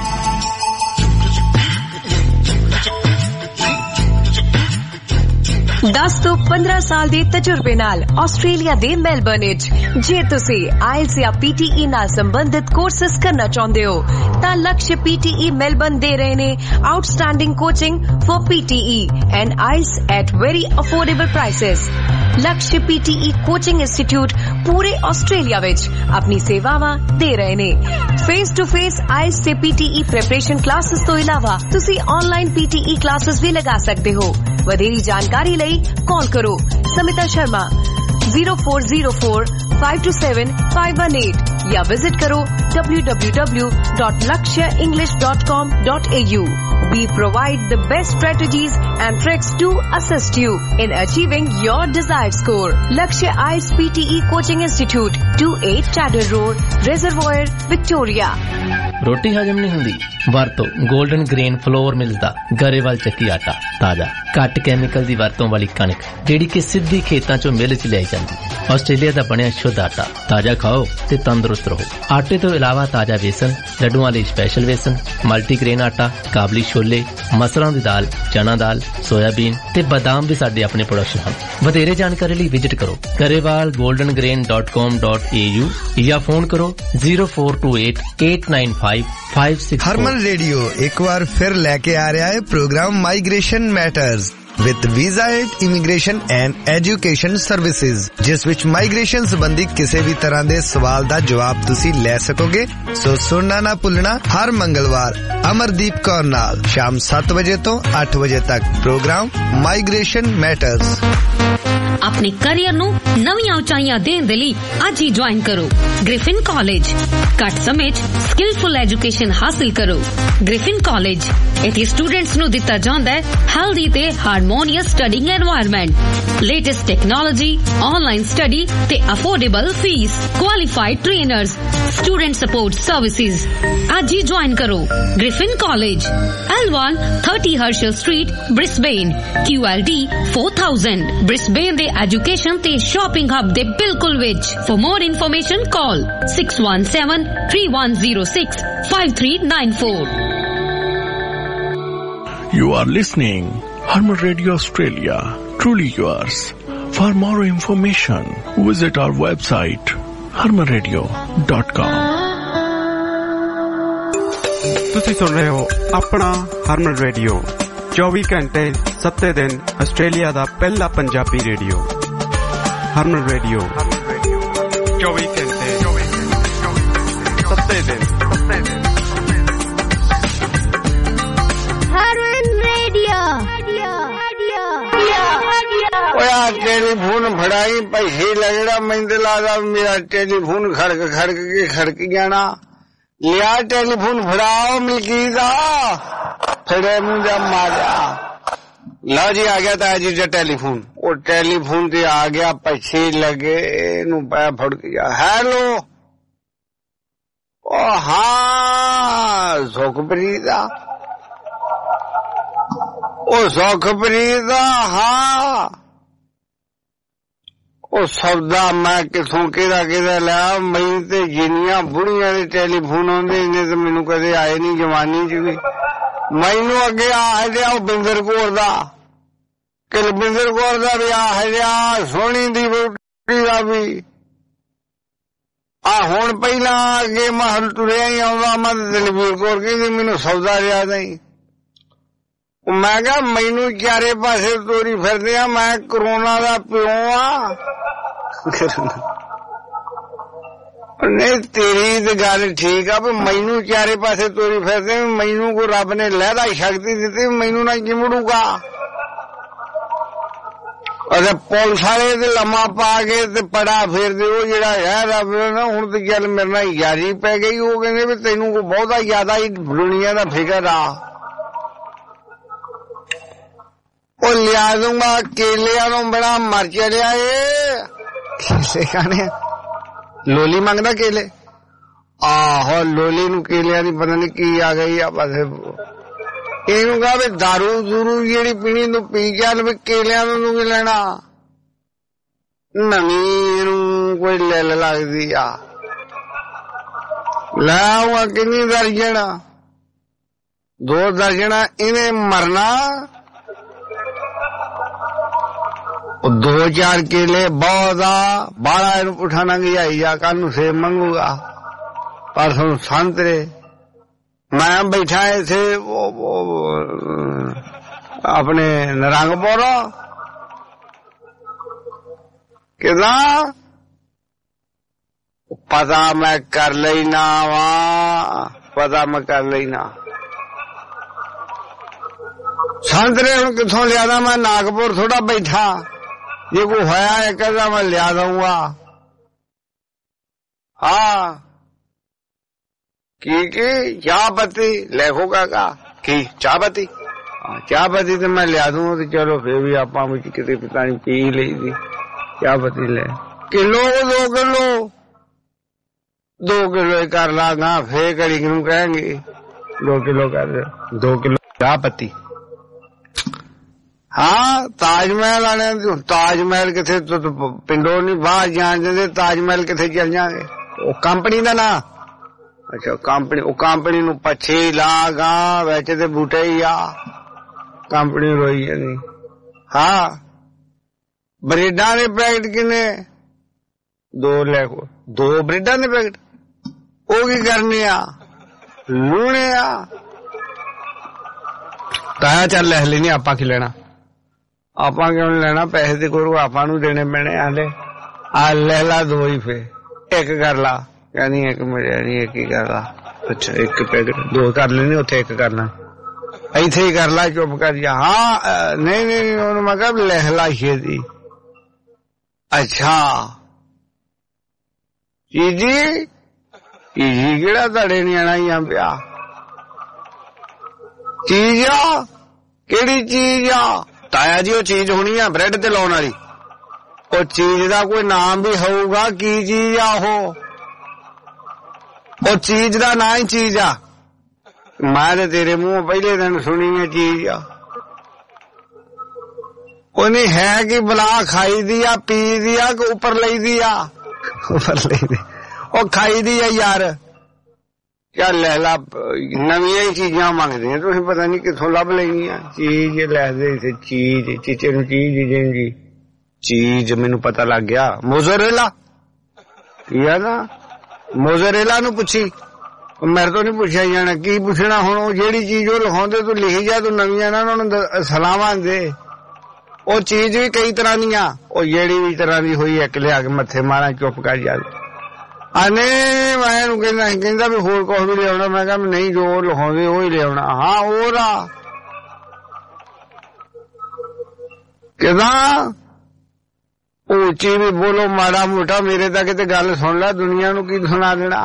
Speaker 14: 10 ਤੋਂ 15 ਸਾਲ ਦੇ ਤਜਰਬੇ ਨਾਲ ਆਸਟ੍ਰੇਲੀਆ ਦੇ ਮੈਲਬਰਨ ਵਿੱਚ ਜੇ ਤੁਸੀਂ ਆਇਲਸ ਜਾਂ PTE ਨਾਲ ਸੰਬੰਧਿਤ ਕੋਰਸਸ ਕਰਨਾ ਚਾਹੁੰਦੇ ਹੋ ਤਾਂ ਲਕਸ਼ PTE ਮੈਲਬਰਨ ਦੇ ਰਹੇ ਨੇ outstanding coaching for PTE and IELTS at very affordable prices. Laksh PTE coaching institute ਪੂਰੇ ਆਸਟ੍ਰੇਲੀਆ ਵਿੱਚ ਆਪਣੀ ਸੇਵਾਵਾਂ ਦੇ ਰਹੇ ਨੇ। ਫੇਸ ਟੂ ਫੇਸ ਆਇਲਸ ਤੇ PTE ਪ੍ਰੈਪਰੇਸ਼ਨ ਕਲਾਸਿਸ ਤੋਂ ਇਲਾਵਾ ਤੁਸੀਂ ਆਨਲਾਈਨ PTE ਕਲਾਸਿਸ ਵੀ ਲਗਾ ਸਕਦੇ ਹੋ। ਵਧੇਰੀ ਜਾਣਕਾਰੀ ਲਈ ਕਾਲ ਕਰੋ ਸਮਿਤਾ ਸ਼ਰਮਾ 0404527518 ਜਾਂ ਵਿਜ਼ਿਟ ਕਰੋ www.lakshaenglish.com.au। We provide the best strategies and tricks to assist you in achieving your desired score. Lakshya IELTS PTE Coaching Institute, 28 Chatter Road, Reservoir, Victoria.
Speaker 15: ਰੋਟੀ ਹਜਮ ਨਹੀਂ ਹੁੰਦੀ? ਵਰਤੋ ਗੋਲਡਨ ਗ੍ਰੇਨ ਫਲੋਰ ਮਿਲਸ ਦਾ ਗਰੇਵਾਲ ਚੱਕੀ ਆਟਾ। ਤਾਜ਼ਾ ਘੱਟ ਕੈਮੀਕਲ ਦੀ ਵਰਤੋਂ ਵਾਲੀ ਕਣਕ ਜਿਹੜੀ ਕਿ ਸਿੱਧੀ ਖੇਤਾਂ ਚੋਂ ਮਿਲ ਚ ਲਿਆਈ ਜਾਂਦੀ। ਆਸਟ੍ਰੇਲੀਆ ਦਾ ਬਣਿਆ ਸ਼ੁੱਧ ਆਟਾ। ਤਾਜ਼ਾ ਖਾਓ ਤੇ ਤੰਦਰੁਸਤ ਰਹੋ। ਆਟੇ ਤੋਂ ਇਲਾਵਾ ਤਾਜ਼ਾ ਵੇਸਣ, ਲੱਡੂਆਂ ਲਈ ਸਪੈਸ਼ਲ ਵੇਸਣ, ਮਲਟੀਗ੍ਰੇਨ ਆਟਾ, ਕਾਬਲੀ ਛੋਲੇ, ਮਸਰਾਂ ਦੀ ਦਾਲ, ਚਨਾ ਦਾਲ, ਸੋਇਆਬੀਨ ਤੇ ਬਦਾਮ ਵੀ ਸਾਡੇ ਆਪਣੇ ਪ੍ਰੋਡਕਸ਼ਨ ਹਨ। ਵਧੇਰੇ ਜਾਣਕਾਰੀ ਲਈ ਵਿਜ਼ਿਟ ਕਰੋ garewalgoldengrain.com.au ਜਾਂ ਫੋਨ ਕਰੋ 0428-895-564।
Speaker 2: ਹਰਮਨ ਰੇਡੀਓ ਇੱਕ ਵਾਰ ਫਿਰ ਲੈ ਕੇ ਆ ਰਿਹਾ ਹੈ programme migration matters with visa aid, immigration and education services, ਜਿਸ ਵਿੱਚ ਮਾਈਗ੍ਰੇਸ਼ਨ ਸੰਬੰਧੀ ਕਿਸੇ ਵੀ ਤਰ੍ਹਾਂ ਦੇ ਸਵਾਲ ਦਾ ਜਵਾਬ ਤੁਸੀਂ ਲੈ ਸਕੋਗੇ। ਸੋ ਸੁਣਨਾ ਨਾ ਭੁੱਲਣਾ ਹਰ ਮੰਗਲਵਾਰ ਅਮਰਦੀਪ ਕੌਰ ਨਾਲ ਸ਼ਾਮ 7 ਵਜੇ ਤੋਂ 8 ਵਜੇ ਤੱਕ ਪ੍ਰੋਗਰਾਮ ਮਾਈਗ੍ਰੇਸ਼ਨ ਮੈਟਰਸ।
Speaker 16: ਆਪਣੇ ਕੈਰੀਅਰ ਨੂੰ ਨਵੀਆਂ ਉਚਾਈਆਂ ਦੇਣ ਦੇ ਲਈ ਅੱਜ ਹੀ ਜੁਆਇਨ ਕਰੋ ਗ੍ਰਿਫਿਨ ਕਾਲਜ। ਘੱਟ ਸਮੇਂ 'ਚ ਸਕਿਲਫੁਲ ਐਜੂਕੇਸ਼ਨ ਹਾਸਿਲ ਕਰੋ। ਗ੍ਰਿਫਿਨ ਕਾਲਜ ਇੱਥੇ ਸਟੂਡੈਂਟਸ ਨੂੰ ਦਿੱਤਾ ਜਾਂਦਾ ਹੈ ਹੈਲਦੀ ਤੇ harmonious studying environment, latest technology, online study ਤੇ affordable fees, qualified trainers, student support services. ਅੱਜ ਹੀ ਜੁਆਇਨ ਕਰੋ Griffin college, L1 30 Herschel Street, Brisbane, QLD 4000। Brisbane ਦੇ ਐਜੂਕੇਸ਼ਨ ਤੇ ਸ਼ਾਪਿੰਗ ਹੱਬ ਦੇ ਬਿਲਕੁਲ ਵਿੱਚ। For more information call 617-3106-5394।
Speaker 13: You are listening Harman Radio Australia, truly yours. For more information, visit our website harmanradio.com.
Speaker 1: ਤੁਸੀਂ ਸੁਣ ਰਹੇ ਹੋ ਆਪਣਾ ਹਰਮਨ ਰੇਡੀਓ 24 ਘੰਟੇ 7 ਦਿਨ ਆਸਟ੍ਰੇਲੀਆ ਦਾ ਪਹਿਲਾ ਪੰਜਾਬੀ ਰੇਡੀਓ। ਹਰਮਨ ਰੇਡੀਓ 24 ਘੰਟੇ 7 ਦਿਨ।
Speaker 2: ਟੈਲੀਫੋਨ ਫੜਾਈ ਪੈਸੇ ਲੱਗਣਾ ਮੈਨੂੰ ਤੇ ਲੱਗਦਾ ਮੇਰਾ ਟੈਲੀਫੋਨ ਖੜਕ ਜਾਣਾ ਲਿਆ ਟੈਲੀਫੋਨ ਫੜਾਓ ਮਿਲਕੀ ਦਾ ਫੜੇ ਮੁੰਡਾ ਮਾਰਿਆ ਲਓ ਜੀ ਆ ਗਿਆ ਤਾਂ ਜੀ ਦਾ ਟੈਲੀਫੋਨ ਉਹ ਟੈਲੀਫੋਨ ਤੇ ਆ ਗਿਆ ਪੈਸੇ ਲੱਗੇ ਇਹਨੂੰ ਪੈ ਫੜ ਗਿਆ ਹੈਲੋ ਉਹ ਹਾਂ ਸੁਖਪ੍ਰੀਤ ਹਾਂ ਉਹ ਸੌਦਾ ਮੈਂ ਕਿਥੋਂ ਕਿਹਦਾ ਲਿਆ ਮੈਨੂੰ ਤੇ ਜਿੰਨੀਆਂ ਬੁੜੀਆਂ ਦੇ ਟੈਲੀਫੋਨ ਆਉਂਦੇ ਇੰਨੇ ਤੇ ਮੈਨੂੰ ਕਦੇ ਆਏ ਨੀ ਜਵਾਨੀ ਚ ਵੀ ਮੈਨੂੰ ਅੱਗੇ ਆ ਰਿਹਾ ਉਹ ਬਿੰਦਰ ਕੌਰ ਦਾ ਕੁਲਵਿੰਦਰ ਕੌਰ ਦਾ ਵੀ ਆ ਰਿਹਾ ਸੋਹਣੀ ਦੀ ਬੁੜੀ ਦਾ ਵੀ ਆ ਹੁਣ ਪਹਿਲਾਂ ਅੱਗੇ ਮਹਲ ਤੁਰਿਆ ਹੀ ਆਉਂਦਾ ਮੈਂ ਦਲਵੀਰ ਕੌਰ ਕਹਿੰਦੀ ਮੈਨੂੰ ਸੌਦਾ ਲਿਆ ਨਹੀਂ ਮੈਂ ਕਿਹਾ ਮੈਨੂੰ ਚਾਰੇ ਪਾਸੇ ਤੋਰੀ ਫਿਰਦੇ ਆ ਮੈਂ ਕਰੋਨਾ ਦਾ ਪਿਓ ਆ ਨਹੀਂ ਤੇਰੀ ਤੇ ਗੱਲ ਠੀਕ ਆ ਵੀ ਮੈਨੂੰ ਚਾਰੇ ਪਾਸੇ ਤੋਰੀ ਫਿਰਦੇ ਮੈਨੂੰ ਕੋਈ ਰੱਬ ਨੇ ਲਹਿਦਾ ਸ਼ਕਤੀ ਦਿੱਤੀ ਮੈਨੂੰ ਨਾ ਚਿਮੜੂਗਾ ਅਰੇ ਪੁਲਿਸ ਵਾਲੇ ਤੇ ਲੰਮਾ ਪਾ ਕੇ ਤੇ ਪੜਾ ਫੇਰਦੇ ਉਹ ਜਿਹੜਾ ਹੈ ਰੱਬ ਨਾ ਹੁਣ ਤੇ ਗੱਲ ਮੇਰੇ ਨਾਲ ਯਾਰੀ ਪੈ ਗਈ ਉਹ ਕਹਿੰਦੇ ਵੀ ਤੈਨੂੰ ਕੋਈ ਬਹੁਤਾ ਜ਼ਿਆਦਾ ਹੀ ਦੁਨੀਆ ਦਾ ਫਿਕਰ ਆ ਉਹ ਲਿਆ ਦੂੰਗਾ ਕੇਲਿਆਂ ਨੂੰ ਬੜਾ ਮਰ ਚੜਿਆ ਕੇਲੇ ਖਾਣੇ ਲੋਲੀ ਮੰਗਦਾ ਕੇਲੇ ਆਹੋ ਲੋਲੀ ਨੂੰ ਕੇਲਿਆਂ ਦੀ ਪਤਾ ਨੀ ਕੀ ਆ ਗਈ ਆ ਬਸ ਇਹਨੂੰ ਕਹਾ ਵੀ ਦਾਰੂ ਦੂਰੂ ਜਿਹੜੀ ਪੀਣੀ ਤੂੰ ਪੀ ਚੱਲ ਵੀ ਕੇਲਿਆਂ ਨੂੰ ਕੀ ਲੈਣਾ ਨਵੀਂ ਨੂੰ ਕੋਈ ਲੈ ਲੱਗਦੀ ਆ ਲੈ ਆਊਗਾ ਕਿੰਨੀ ਦਰਜਨ 2 ਦਰਜਨ ਇਹਨੇ ਮਰਨਾ 2-4 ਕੇਲੇ ਬਹੁਤ ਆ ਬਾਹਲਾ ਇਹਨੂੰ ਪੁੱਠਾ ਗਈ ਆ ਕੱਲ ਨੂੰ ਸੇਬ ਮੰਗੂਗਾ ਪਰਸੋਂ ਸੰਤਰੇ ਮੈਂ ਬੈਠਾ ਇੱਥੇ ਆਪਣੇ ਨਰੰਗਪੁਰ ਕਿਦਾਂ ਪਤਾ ਮੈਂ ਕਰ ਲੈਣਾ ਸੰਤਰੇ ਹੁਣ ਕਿੱਥੋਂ ਲਿਆਦਾ ਮੈਂ ਨਾਗਪੁਰ ਥੋੜਾ ਬੈਠਾ ਜੇ ਕੋਈ ਹੋਇਆ ਇੱਕ ਦਾ ਮੈਂ ਲਿਆ ਦਊਂਗਾ ਹਾਂ ਕੀ ਚਾਹ ਪੱਤੀ ਲਿਖੋ ਕਾਕਾ ਕੀ ਚਾਹ ਪੱਤੀ ਤੇ ਮੈਂ ਲਿਆ ਦੂੰਗਾ ਤੇ ਚਲੋ ਫੇਰ ਵੀ ਆਪਾਂ ਵਿੱਚ ਕਿਤੇ ਪਤਾ ਨੀ ਪੀ ਲਈ ਦੀ ਚਾਹ ਪੱਤੀ ਲੈ ਕਿਲੋ 2 ਕਿਲੋ ਕਰ ਲਾਂਗਾ ਫੇਰ ਘੜੀ ਨੂੰ ਕਹਾਂਗੇ 2 ਕਿਲੋ ਕਰ 2 ਕਿਲੋ ਚਾਹ ਪੱਤੀ ਹਾਂ ਤਾਜ ਮਹਿਲ ਵਾਲਿਆਂ ਤਾਜ ਮਹਿਲ ਕਿੱਥੇ ਪਿੰਡੋਂ ਨੀ ਬਾਹਰ ਜਾਣ ਦਿੰਦੇ ਤਾਜ ਮਹਿਲ ਕਿੱਥੇ ਚੱਲ ਜਾਗੇ ਉਹ ਕੰਪਨੀ ਦਾ ਨਾਂ ਅੱਛਾ ਕੰਪਨੀ ਨੂੰ ਪੱਛੇ ਲਾਗਾ ਵਿੱਚ ਤੇ ਬੂਟੇ ਹੀ ਆ ਕੰਪਨੀ ਰੋਈ ਜਾਂਦੀ ਹਾਂ ਬਰੇਡਾਂ ਦੇ ਪੈਕਟ ਕਿੰਨੇ 2 ਲੈ ਕੋ 2 ਬਰੇਡਾਂ ਦੇ ਪੈਕਟ ਉਹ ਕੀ ਕਰਨੇ ਆ ਲੂਣੇ ਆ ਤਾਇਆ ਚੱਲ ਲੈ ਲੈਣੀ ਆਪਾਂ ਕੀ ਲੈਣਾ ਆਪਾਂ ਕਿਉਂ ਲੈਣਾ ਪੈਸੇ ਦੇ ਕੋਲ ਆਪਾਂ ਨੂੰ ਦੇਣੇ ਪੈਣੇ ਹਾਲੇ ਆ ਲੈ ਲਾ 2 ਹੀ ਫੇ ਇੱਕ ਕਰ ਲਾ ਕਹਿੰਦੀ ਇੱਕ ਮਿਲਿਆ ਨੀ ਇੱਕ ਹੀ ਕਰ ਲਾ ਅੱਛਾ ਇੱਕ ਪੈਕਟ 2 ਕਰ ਲੈਣੇ ਉੱਥੇ ਇੱਕ ਕਰਨਾ ਇੱਥੇ ਹੀ ਕਰ ਲਾ ਚੁੱਪ ਕਰ ਜਾ ਹਾਂ ਨਹੀਂ ਉਹਨੂੰ ਮੈਂ ਕਿਹਾ ਲਿਖ ਲਾ ਛੇਤੀ ਅੱਛਾ ਜੀ ਕਿਹੜਾ ਤੁਹਾਡੇ ਨਿਆਣਾ ਹੀ ਆ ਪਿਆ ਚੀਜ਼ ਆ ਕਿਹੜੀ ਚੀਜ਼ ਆ ਤਾਇਆ ਜੀ ਉਹ ਚੀਜ਼ ਹੋਣੀ ਆ ਬ੍ਰੈਡ ਤੇ ਲਾਉਣ ਵਾਲੀ ਉਹ ਚੀਜ਼ ਦਾ ਕੋਈ ਨਾਮ ਵੀ ਹੋਊਗਾ ਕੀ ਚੀਜ਼ ਆ ਉਹ ਚੀਜ਼ ਦਾ ਨਾਂ ਹੀ ਚੀਜ਼ ਆ ਮੈਂ ਤੇ ਤੇਰੇ ਮੂੰਹ ਪਹਿਲੇ ਦਿਨ ਸੁਣੀ ਹੈ ਚੀਜ਼ ਆ ਉਹ ਨਹੀਂ ਹੈ ਕਿ ਬਲਾ ਖਾਈ ਦੀ ਆ ਪੀ ਦੀ ਆ ਕਿ ਉੱਪਰ ਲਈ ਦੀ ਆ ਉਹ ਖਾਈ ਦੀ ਆ ਯਾਰ ਚੱਲ ਲੈ ਲਾ ਨਵੀਆਂ ਹੀ ਚੀਜ਼ਾਂ ਮੰਗਦੇ ਆ ਤੁਸੀਂ ਪਤਾ ਨੀ ਕਿੱਥੋਂ ਲੱਭ ਲੈਣੀਆਂ ਚੀਜ਼ ਲੈਦੇ ਇੱਥੇ ਚੀਜ਼ ਚੀਚੇ ਨੂੰ ਚੀਜ਼ ਮੈਨੂੰ ਪਤਾ ਲੱਗ ਗਿਆ ਮੋਜ਼ਰੇਲਾ ਕੀ ਆ ਨਾ ਮੋਜ਼ਰੇਲਾ ਨੂੰ ਪੁੱਛੀ ਮੇਰੇ ਤੋਂ ਨੀ ਪੁੱਛਿਆ ਜਾਣਾ ਕੀ ਪੁੱਛਣਾ ਹੁਣ ਉਹ ਜਿਹੜੀ ਚੀਜ਼ ਉਹ ਲਿਖਾਉਂਦੇ ਤੂੰ ਲਿਖੀ ਜਾ ਤੂੰ ਨਵੀਆਂ ਨਾ ਉਹਨਾਂ ਨੂੰ ਸਲਾਮਾਂ ਦੇ ਉਹ ਚੀਜ਼ ਵੀ ਕਈ ਤਰ੍ਹਾਂ ਦੀਆਂ ਉਹ ਜਿਹੜੀ ਵੀ ਤਰ੍ਹਾਂ ਦੀ ਹੋਈ ਇੱਕ ਲਿਆ ਕੇ ਮੱਥੇ ਮਾਰਾਂ ਚੁੱਪ ਕਰ ਜਾ ਆਨੇ ਮੈਂ ਇਹਨੂੰ ਕਹਿੰਦਾ ਵੀ ਹੋਰ ਕੁਛ ਵੀ ਲਿਆਉਣਾ ਮੈਂ ਕਿਹਾ ਨਹੀਂ ਜੋ ਲਿਖਾਉਂਦੇ ਉਹ ਹੀ ਲਿਆਉਣਾ ਹਾਂ ਉਹਦਾ ਕਿਦਾਂ ਉੱਚੀ ਵੀ ਬੋਲੋ ਮਾੜਾ ਮੋਟਾ, ਮੇਰੇ ਤਾਂ ਕਿਤੇ ਗੱਲ ਸੁਣ ਲੈ, ਦੁਨੀਆ ਨੂੰ ਕੀ ਸੁਣਾ ਦੇਣਾ।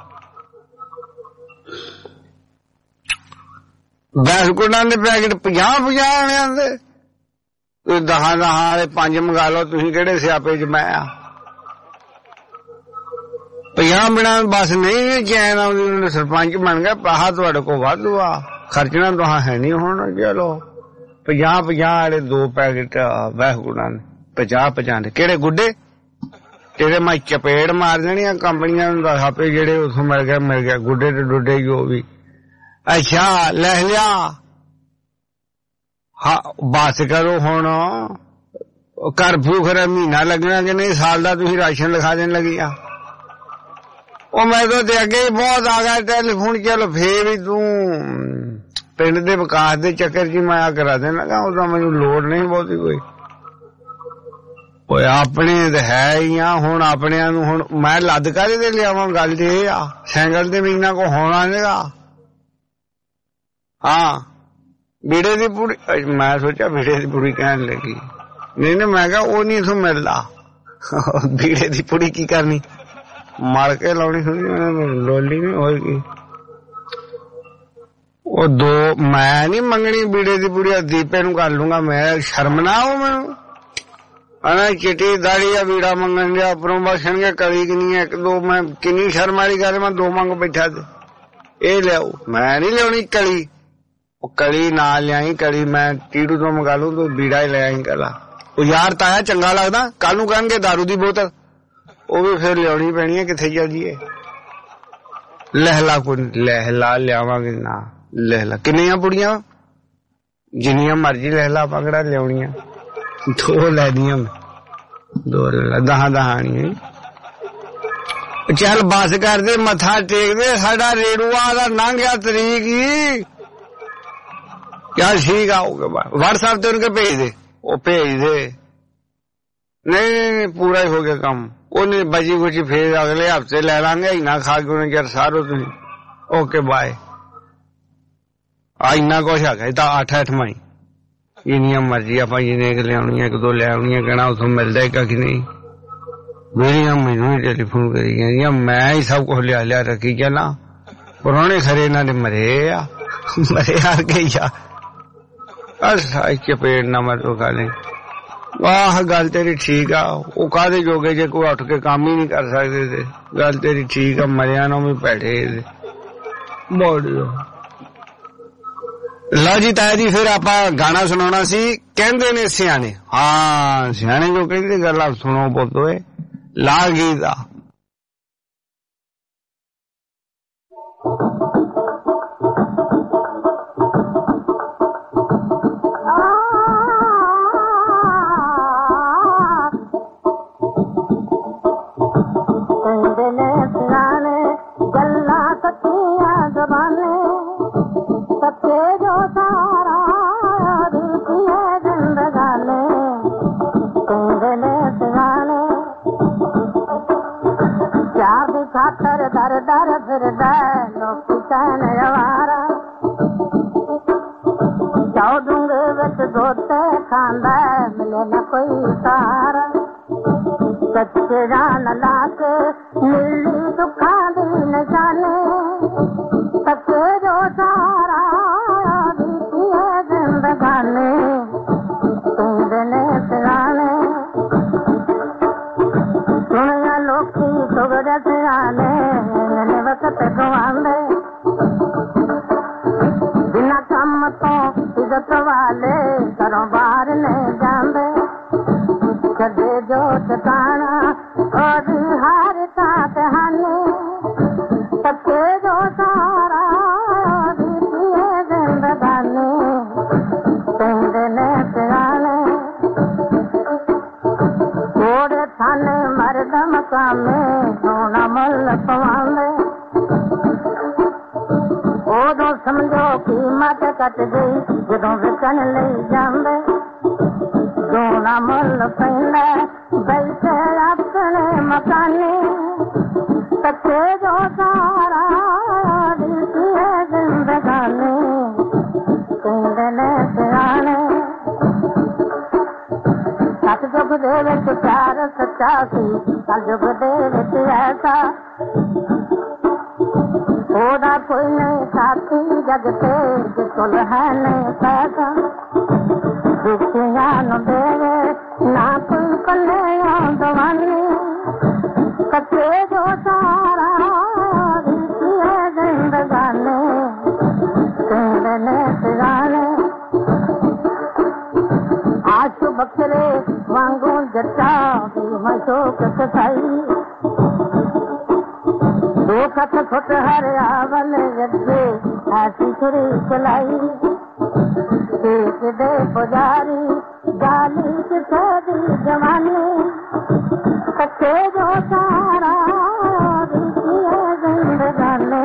Speaker 2: ਬਿਸਕੁਟਾਂ ਦੇ ਪੈਕਟ 50 ਆਣਿਆਂ ਦੇ, ਤੁਸੀਂ 10 ਵਾਲੇ 5 ਮੰਗਾ ਲਓ। ਤੁਸੀਂ ਕਿਹੜੇ ਸਿਆਪੇ ਚ ਮੈਂ ਆ? 50 ਬਿਨਾਂ ਬਸ ਨਹੀਂ ਚੈਨ ਆਉਂਦੀ। ਸਰਪੰਚ ਬਣ ਗਿਆ, ਪੈਸਾ ਤੁਹਾਡੇ ਕੋਲ ਵਾਧੂ ਆ, ਖਰਚਣਾ ਤੁਹਾਂ ਹੈ ਨੀ ਹੁਣ। ਚਲੋ 50 ਵਾਲੇ 2 ਪੈਕਟ ਬਿਸਕੁਟਾਂ ਦੇ 50 ਦੇ। ਕਿਹੜੇ ਗੁੱਡੇ ਤੇਰੇ ਮੈਂ ਚਪੇੜ ਮਾਰ ਦੇਣੀ ਆ ਕੰਪਨੀਆਂ ਨੂੰ, ਦੱਸ ਆਪੇ ਜਿਹੜੇ ਉੱਥੋਂ ਮਿਲ ਗਿਆ ਗੁੱਡੇ ਤੇ ਡੁੱਡੇ ਜੋ ਵੀ। ਅੱਛਾ ਲੈ ਲਿਆ, ਹਾਂ ਬਸ ਕਰੋ ਹੁਣ। ਕਰਫਿਊ ਖਰਾ ਮਹੀਨਾ ਲੱਗਣਾ ਕਿ ਨਹੀਂ, ਸਾਲ ਦਾ ਤੁਸੀਂ ਰਾਸ਼ਨ ਲਿਖਾ ਦੇਣ ਲੱਗੀ ਆ। ਉਹ ਮੈਂ ਤਾਂ ਤੇ ਅੱਗੇ ਹੀ ਬਹੁਤ ਆ ਗਿਆ ਟੈਲੀਫੋਨ। ਚਲੋ ਫੇਰ ਵੀ ਤੂੰ ਪਿੰਡ ਦੇ ਵਿਕਾਸ ਦੇ ਚੱਕਰ ਚ ਮੈਂ ਆ ਕਰਾ ਦੇਣ ਲੱਗਾ, ਉਹਦਾ ਮੈਨੂੰ ਲੋੜ ਨਹੀਂ ਬਹੁਤੀ ਕੋਈ। ਓਏ ਆਪਣੇ ਤਾਂ ਹੈ ਹੀ ਆ, ਹੁਣ ਆਪਣਿਆਂ ਨੂੰ ਹੁਣ ਮੈਂ ਲੱਦ ਕਾਹਦੇ ਤੇ ਲਿਆਵਾਂ? ਗੱਲ ਤੇ ਇਹ ਆ, ਸਾਈਕਲ ਤੇ ਵੀ ਇਹਨਾਂ ਕੋ ਹੋਣਾ ਨਹੀਂਗਾ। ਹਾਂ ਬੀੜੇ ਦੀ ਪੂਰੀ, ਮੈਂ ਸੋਚਿਆ ਬੀੜੇ ਦੀ ਪੂਰੀ ਕਹਿਣ ਲੱਗੀ। ਨਹੀਂ ਮੈਂ ਕਿਹਾ ਉਹ ਨੀ ਇਥੋਂ ਮਿਲਦਾ। ਬੀੜੇ ਦੀ ਪੂਰੀ ਕੀ ਕਰਨੀ, ਮੜ ਕੇ ਲਾਉਣੀ ਹੁੰਦੀ, ਲੋਲੀ ਨੀ ਹੋਏਗੀ। ਉਹ 2 ਮੈਂ ਨੀ ਮੰਗਣੀ ਬੀੜੇ ਦੀ ਪੂਰੀ, ਦੀਪੇ ਨੂੰ ਕਰ ਲੂੰਗਾ ਮੈਂ। ਸ਼ਰਮ ਨਾ ਆਉ ਮੈਨੂੰ? ਹਨਾ ਚਿੱਟੀ ਦਾੜੀ ਆ, ਬੀੜਾ ਮੰਗਣ ਗਿਆ, ਉੱਪਰੋਂ ਬਖਸ਼ਣਗੇ ਕਲੀ ਕਿੰਨੀ 1-2। ਮੈਂ ਕਿੰਨੀ ਸ਼ਰਮ ਵਾਲੀ ਗੱਲ, ਮੈਂ 2 ਮੰਗ ਬੈਠਾ ਤੇ ਇਹ ਲਿਆਓ। ਮੈਂ ਨੀ ਲਿਆਉਣੀ ਕਲੀ, ਉਹ ਕਲੀ ਨਾ ਲਿਆਈ। ਕਲੀ ਮੈਂ ਟੀੜੂ ਤੋਂ ਮੰਗਾ ਲੂ, ਤੂੰ ਬੀੜਾ ਹੀ ਲੈ ਆਈ ਕਲਾ। ਉਹ ਯਾਰ ਤਾਇਆ ਚੰਗਾ ਲੱਗਦਾ, ਕੱਲ ਨੂੰ ਕਹਿਣਗੇ ਦਾਰੂ ਦੀ ਬੋਤਲ, ਉਹ ਵੀ ਫਿਰ ਲਿਆਉਣੀ ਪੈਣੀ ਹੈ। ਕਿੱਥੇ ਚੱਲ ਜੀਏ? ਲਹਿਲਾ ਕੋਈ ਲਹਿਲਾ ਲਿਆਵਾਂਗੇ ਨਾ। ਲਹਿਲਾ ਕਿੰਨੀਆਂ ਪੁੜੀਆਂ? ਜਿੰਨੀਆਂ ਮਰਜ਼ੀ ਲਹਿਲਾ ਪਕੜਾ ਲਿਆਉਣੀਆਂ। 2 ਲੈਣੀਆਂ, 2 10 ਆਣੀਆਂ। ਚੱਲ ਬਸ ਕਰਦੇ, ਮੱਥਾ ਟੇਕਦੇ। ਸਾਡਾ ਰੇੜੂਆ ਦਾ ਲੰਘ ਗਿਆ ਤਰੀਕ ਹੀ। ਚੱਲ ਠੀਕ ਆ, WhatsApp ਤੇ ਉਹਨੂੰ ਭੇਜ ਦੇ। ਉਹ ਭੇਜ ਦੇ। ਨਹੀਂ ਪੂਰਾ ਹੀ ਹੋ ਗਿਆ ਕੰਮ। ਉਹਨੇ ਬਚੀ ਕੁਛ ਫੇਰ ਅਗਲੇ ਹਫ਼ਤੇ ਲੈ ਲਾਂਗੇ। ਇੰਨਾ ਖਾ ਕੇ ਉਹਨੇ ਚਿਰ ਸਾਰੋ ਤੁਸੀਂ। Okay bye. ਆ ਇੰਨਾ ਕੁਛ ਹੈਗਾ ਤਾਂ 8 ਮਾਈ, ਜਿੰਨੀਆਂ ਮਰਜ਼ੀ ਆਪਾਂ ਜਿੰਨੇ ਲਿਆਉਣੀਆਂ 1-2 ਲੈ ਆਉਣੀਆਂ, ਕਹਿਣਾ ਉੱਥੋਂ ਮਿਲਦਾ ਕਿ ਨਹੀਂ। ਮੇਰੀਆਂ ਮੈਨੂੰ ਹੀ ਟੈਲੀਫੋਨ ਕਰੀ ਜਾਂਦੀਆਂ, ਮੈਂ ਹੀ ਸਭ ਕੁਛ ਲਿਆ ਰੱਖੀ ਚੱਲਾਂ। ਪੁਰਾਣੇ ਖਰੇ ਇਹਨਾਂ ਦੇ ਮਰੇ ਆ, ਮਰੇ ਆ ਗਈ ਆ। ਚਪੇੜ ਨਾ ਮਤਲਬ ਖਾਲੇ। ਆਹ ਗੱਲ ਤੇਰੀ ਠੀਕ ਆ। ਉਹ ਕਾਹਦੇ ਜੋਗੇ ਜੇ ਕੋਈ ਉੱਠ ਕੇ ਕੰਮ ਹੀ ਨਹੀਂ ਕਰ ਸਕਦੇ ਤੇ। ਗੱਲ ਤੇਰੀ ਠੀਕ ਆ, ਮਰਿਆ ਨੂੰ ਵੀ ਬੈਠੇ ਬੋਲ। ਲਓ ਜੀ ਤਾਇਆ ਜੀ, ਫਿਰ ਆਪਾਂ ਗਾਣਾ ਸੁਣਾਉਣਾ ਸੀ। ਕਹਿੰਦੇ ਨੇ ਸਿਆਣੇ, ਹਾਂ ਸਿਆਣੇ ਜੋ ਕਹਿੰਦੇ ਗੱਲਾਂ ਸੁਣੋ ਪੁੱਤ ਓਏ। ਲਾ ਗੀਤ ਆ।
Speaker 17: दर दर फिरदा लोकी कहन अवारा, जाओ डूंगे विच गोते खांदा मिले न कोई सहारा। कच्चे जान ला के मिली दुखा दी निशाने, कच्चे जो सारा बीती है जिंदगानी। ने सिराने सुनिया लोकी सुगड़ सिराने वक्त गवांदे, बिना कम तो इज्जत वाले घरों बाहर नहीं जाते। कदे जो ठिकाना और हार का कहानी, सच्चे जो सारा बीती है जिंदगानी। कहते ने सिराने थोड़े थाने मर्द मकामे सोना मुल पवांदे, उदों समझो कीमत कट गई जदों विकन ले जांदे। सोना मुल पैंदा बैठे अपने मकाने, कच्चे जो सारा बीती है जिंदगानी। कहते ने सिराने सत जुग दे ਵਿੱਚ ਪਿਆਰ ਸੱਚਾ ਸੀ ਕਲਯੁਗ ਦੇ ਵਿੱਚ ਐਸਾ ਉਹਦਾ ਕੋਈ ਨਹੀਂ ਸਾਥੀ ਜਗ ਤੇ ਜਿਸ ਕੋਲ ਹੈ ਨਹੀਂ ਪੈਸਾ ਦੁਖੀਆਂ ਨੂੰ ਦੇਵੇ ਨਾ ਕੋਈ ਪੱਲੇ ਦਵਾਨੀ ਕੱਚੇ ਜੋ ਸਾਰਾ ਰੀਤੀਏ ਜ਼ਿੰਦਗਾਨੇ ਕਹਿੰਦੇ ਨੇ ਸਿਰਾਣੇ ਆਸ਼ੂ ਬਖਰੇ ਵਾਂਗੂ ਜੱਟਾ ਵੀ ਮਸ਼ੋਕ ਸਫਾਈ दो कथ फुट हरियावल जगे ऐसी छुरी चलाई देश दे पुजारी गाली किसे दी जवानी कच्चे जो सारा जिंदगाने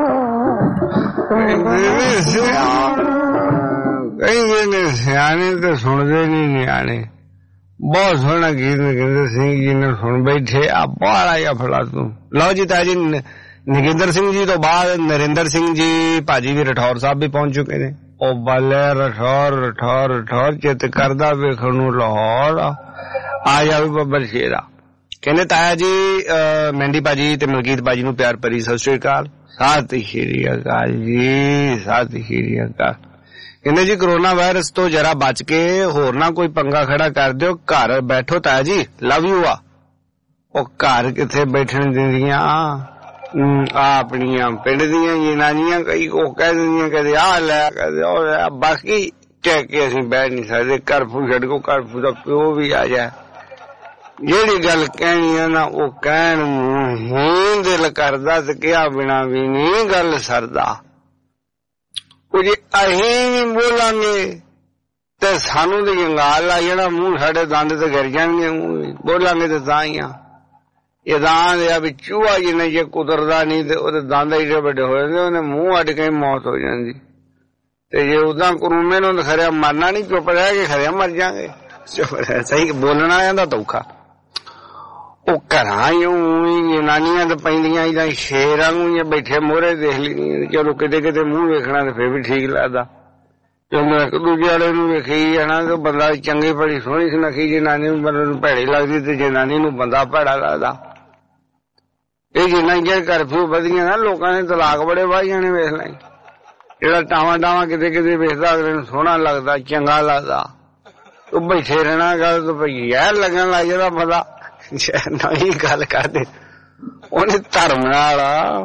Speaker 2: कई सियाने तो सुनते नहीं नियाने बहुत सोहना गीत नगिंदर सिंह जी ने सुन बैठे आ बड़ा या फला तू लो जी ताजी नगिंदर सिंह जी तो बाद नरेंद्र सिंह जी भाजी भी राठौर साहब भी पहुंच चुके ने ओ बल्ले राठौर चित करदा वेखण नूं लाहौर आ जावे बब्बर शेरा कहंदे ताया जी मेहंदी भाजी ते मलकीत भाजी नूं प्यार भरी सत श्री अकाल सत श्री अकाल जी सत श्री अकाल कहंदे जी कोरोना वायरस तो जरा बच के होर ना कोई पंगा खड़ा कर दियो घर बैठो ताया जी लव यू आ ओ घर किथे बैठण दिंदियां अपनियां पिंड दियां जनानियां कई को कह दिंदियां कदे आ लै कदे ओ लै बाकी टह के असीं बैठ नहीं सकदे कर्फ्यू छड्ड को कर्फ्यू दा प्यो भी आ जाए जेड़ी गल कहनी है ना ओ कहण नूं दिल करदा ते किहा बिना भी नहीं गल सरदा कुछ असीं भी बोलांगे ते सानू ते जंगाल आ जाना मूंह साडे दंद ते गिर जाणगे बोलांगे ते तां ही आ ये दांद या भी चूहा जिन्हें जे कुतरदा नहीं ते ओदे दंद एडे वड्डे हो जांदे ओने मूंह अड के मौत हो जांदी ते जे उदां करूमे नूं खरिया मरना नहीं चुप रह के खरिया मर जांगे चुप रह सही बोलना आंदा धोखा ओ घरां जनानियां ते पैंदियां इदां शेरां नूं जे बैठे मोहरे देख लैंदियां चलो किते किते मूंह वेखना ते फिर भी ठीक लगदा ਜਦੋਂ ਇੱਕ ਦੂਜੇ ਵਾਲੇ ਨੂੰ ਵੇਖੀ ਜਾਣਾ ਤੇ ਬੰਦਾ ਚੰਗੀ ਬੜੀ ਸੋਹਣੀ ਸੁਨੱਖੀ ਜਨਾਨੀ ਨੂੰ ਬੰਦੇ ਨੂੰ ਭੈੜੀ ਲੱਗਦੀ ਤੇ ਜਨਾਨੀ ਨੂੰ ਬੰਦਾ ਭੈੜਾ ਲੱਗਦਾ ਇਹ ਜਿੰਨਾ ਜੇ ਕਰਫਿਊ ਵਧੀਆਂ ਨਾ ਲੋਕਾਂ ਨੇ ਤਲਾਕ ਬੜੇ ਵਾਹ ਜਾਣੇ ਵੇਖ ਲੈ ਜਿਹੜਾ ਟਾਵਾਂ ਕਿਤੇ ਕਿਤੇ ਵੇਖਦਾ ਅਗਲੇ ਨੂੰ ਸੋਹਣਾ ਲੱਗਦਾ ਚੰਗਾ ਲੱਗਦਾ ਉਹ ਬੈਠੇ ਰਹਿਣਾ ਗੱਲ ਤਾਂ ਭਈ ਯਾਰ ਲੱਗਣ ਲੱਗ ਜਾਂਦਾ ਬੰਦਾ ਨਵੀਂ ਗੱਲ ਕਰਦੇ ਉਹਨੇ ਧਰਮ ਨਾਲ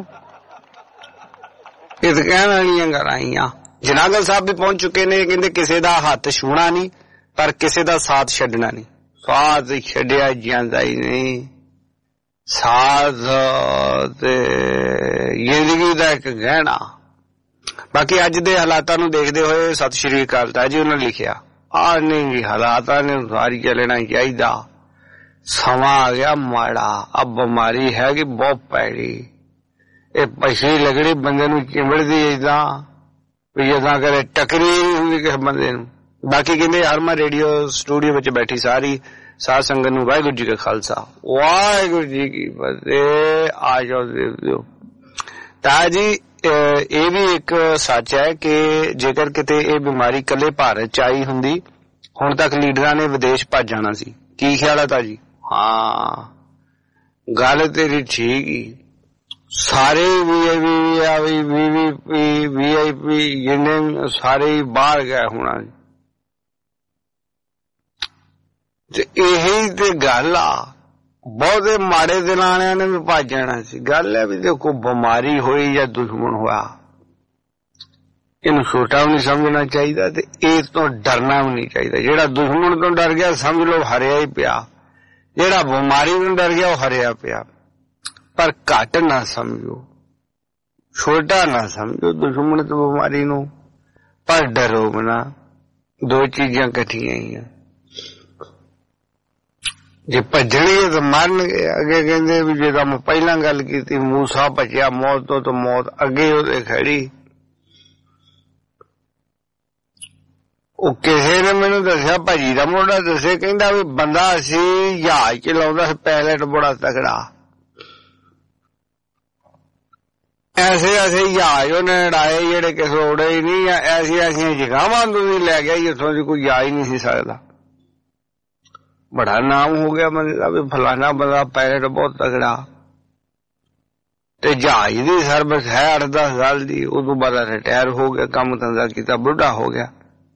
Speaker 2: ਇਹ ਤਾਂ ਕਹਿਣ ਵਾਲੀਆਂ ਗੱਲਾਂ ਆਈਆਂ जनागल साहब भी पहुंच चुके ने कहंदे किसे दा हथ छूना नहीं पर किसे दा साथ छड्डना नहीं साथ छड्डिया जांदा ही नहीं साथ ते जिंदगी दा एक गहना बाकी अज दे हालातां नूं देखदे होए सत श्री अकाल जी उन्होंने लिखिया आ नहीं जी हालातां ने सारी चलना चाहिदा समा आ गया माड़ा अब बीमारी है कि बहुत पैड़ी ये पछी लगड़ी बंदे नूं चिंबड़दी इदां जदा करे टकरी नहीं हुंदी किस बंदे नूं बाकी कहंदे हरमन रेडियो स्टूडियो विच बैठी सारी साध संगत नूं वाहिगुरू जी का खालसा वाहिगुरू जी की फतेह आ जाओ देव ताया जी ये भी एक सच है कि जेकर किते ये बीमारी कले भारत च आई हुंदी हुण तक लीडरां ने विदेश भज जाना सी की ख्याल है ताजी हाँ गल तेरी ठीक ही सारे वीआईपी जिन्हें सारे बाहर गए होना यही ते गल आ बहुते माड़े दिन आने ने भी भज जाना सी गल है भी देखो बीमारी हुई या दुश्मन हुआ इन छोटा भी नहीं समझना चाहिए ते इस तो डरना भी नहीं चाहिए जेड़ा दुश्मन तो डर गया समझ लो हरिया ही पिया जेड़ा बीमारी तो डर गया वो हरिया पिया पर घट ना समझो छोटा ना समझो दुश्मन तो बीमारी नूं पर डरो ना दो चीजां कठियां ही जे भजणगे तो मरनगे अगे कहंदे भी जेदा मैं पहला गल कीती मूसा बचिया मौत तो मौत अगे ओदे खड़ी ਉਹ ਕਿਸੇ ਨੇ ਮੈਨੂੰ ਦੱਸਿਆ ਭਾਜੀ ਦਾ ਮੁੰਡਾ ਦੱਸੇ ਕਹਿੰਦਾ ਵੀ ਬੰਦਾ ਅਸੀਂ ਜਹਾਜ਼ ਚਲਾਉਂਦਾ ਸੀ ਪਾਇਲਟ ਬੜਾ ਤਕੜਾ ਐਸੇ ਜਹਾਜ਼ ਉਹਨੇ ਉਡਾਏ ਜਿਹੜੇ ਕਿਸੇ ਉੜੇ ਹੀ ਨਹੀਂ ਐਸੀਆਂ ਜਗ੍ਹਾਵਾਂ ਤੋਂ ਵੀ ਲੈ ਗਿਆ ਇੱਥੋਂ ਦੀ ਕੋਈ ਜਾ ਹੀ ਨਹੀਂ ਸੀ ਸਕਦਾ बड़ा नाम हो गया मतलब भी फलाना बंदा पायलट बहुत तगड़ा ते जहाज दी सर्विस है 8-10 साल दी उदों बाद रिटायर हो गया काम धंधा किया बुढ़ा हो गया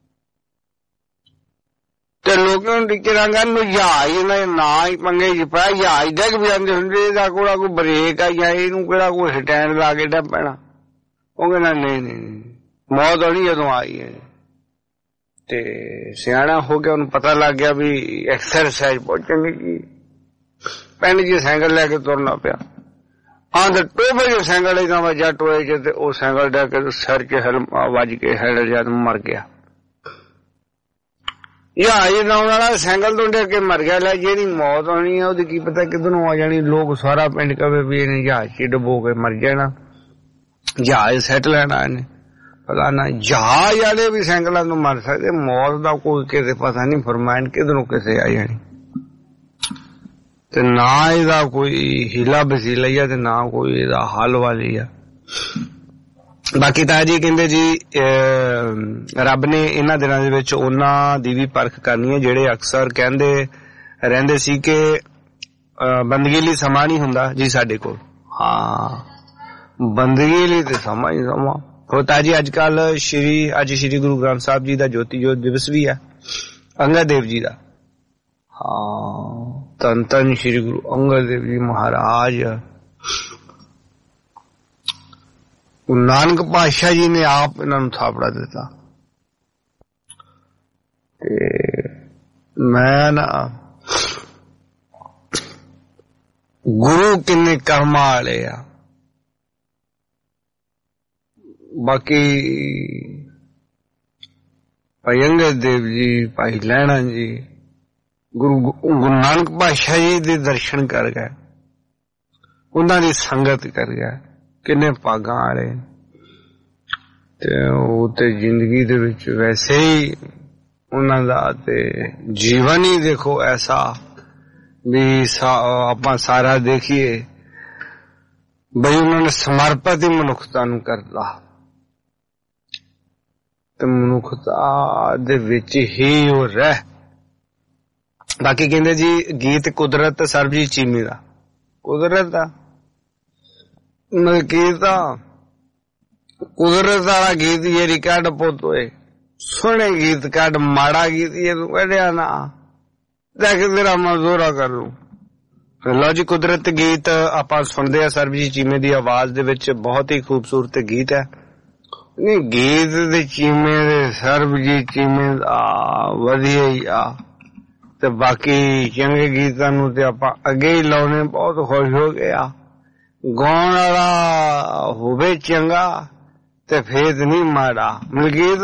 Speaker 2: ते लोगों ने टीचरां नूं जहाज ना ही पंगे च पाया जहाज डिग भी आंदे हुंदे इहदा कोई ब्रेक आ जां इहनूं किहड़ा कोई स्टैंड ला के डा पैना ਉਹ ਕਹਿੰਦਾ ਨਹੀਂ ਮੌਤ ਆਉਣੀ ਜਦੋਂ ਆਈ ਹੈ ਤੇ ਸਿਆਣਾ ਹੋ ਗਿਆ ਉਹਨੂੰ ਪਤਾ ਲੱਗ ਗਿਆ ਵੀ ਐਕਸਰਸਾਈਜ਼ ਬਹੁਤ ਚੰਗੀ ਕੀ ਪਿੰਡ 'ਚ ਸਾਈਕਲ ਲੈ ਕੇ ਤੁਰਨਾ ਪਿਆ ਆਂਦੇ ਟੋਬੇ 'ਚ ਸਾਈਕਲ ਇਹਦਾ ਵੱਜਾ ਟੋਏ 'ਚ ਤੇ ਉਹ ਸਾਈਕਲ ਡਾ ਕੇ ਸਿਰ 'ਚ ਵੱਜ ਕੇ ਹੈਡ ਜਦ ਮਰ ਗਿਆ ਇਹ ਲਾਉਣ ਵਾਲਾ ਸਾਈਕਲ ਤੋਂ ਡੇ ਕੇ ਮਰ ਗਿਆ ਲੈ ਜਿਹੜੀ ਮੌਤ ਆਉਣੀ ਆ ਉਹਦੀ ਕੀ ਪਤਾ ਕਿੱਧਰੋਂ ਆ ਜਾਣੀ ਲੋਕ ਸਾਰਾ ਪਿੰਡ ਕਵੇ ਵੀ ਇਹਨੇ ਜਹਾਜ਼ 'ਚ ਡੁਬੋ ਕੇ ਮਰ ਜਾਣਾ जहाज सैट लेना इन्हें पता ना जहाज वाले भी साइकिलों तो मर सकते मौत का कोई किसे पता नहीं फरमाइन किधरों किसे आई जानी ते ना इहदा कोई हीला वसीला है ते ना कोई इहदा हल वाली है बाकी तां जी कहंदे जी रब ने इन्हां दिनां दे विच उन्हां दी भी परख करनी है जिहड़े अक्सर कहंदे रहिंदे सी कि बंदगी लई समां नहीं हुंदा जी साडे कोल हाँ बंदगी लिए तो समा ही समा होता जी अजकल श्री गुरु ग्रंथ साहब जी का ज्योति ज्योत दिवस भी है अंगद देव जी का हाँ धन धन श्री गुरु अंगद देव जी महाराज नानक पातशाह जी ने आप इन्हों थापड़ा दिता मैं ना गुरु किन्ने कर्मा वाले आ बाकी भाई अंगद देव जी भाई लैणा जी गुरु नानक पातशाह जी दे दर्शन कर गए उन्हां दी संगत कर गए किन्ने भागां वाले ते जिंदगी दे विच वैसे ही उन्हां दा ते जीवन ही देखो ऐसा भी आपां सारा देखिए भाई उन्होंने समर्पित ही मनुखता नूं करता ते मनुखता दे विच ही वो रह बाकी कहंदे जी गीत कुदरत सरबजीत चीमे दा कुदरत दा गीत कुदरत वाला गीत ये रिकॉर्ड पुत होए सोहने गीत कट माड़ा गीत ये तू कढ़िया ना देख तेरा मजदूरा कर लू लो जी कुदरत गीत आपां सुनदे आ सरबजीत चीमे दी आवाज दे विच बहुत ही खूबसूरत गीत है नहीं गीत दे चीमे दे सरबजीत चीमे दा वधिया ही आ ते बाकी चंगे गीतां नूं ते आपां अगे ही लाउने बहुत खुश हो गया गाउण वाला होवे चंगा ते फेत नहीं माड़ा मलकीत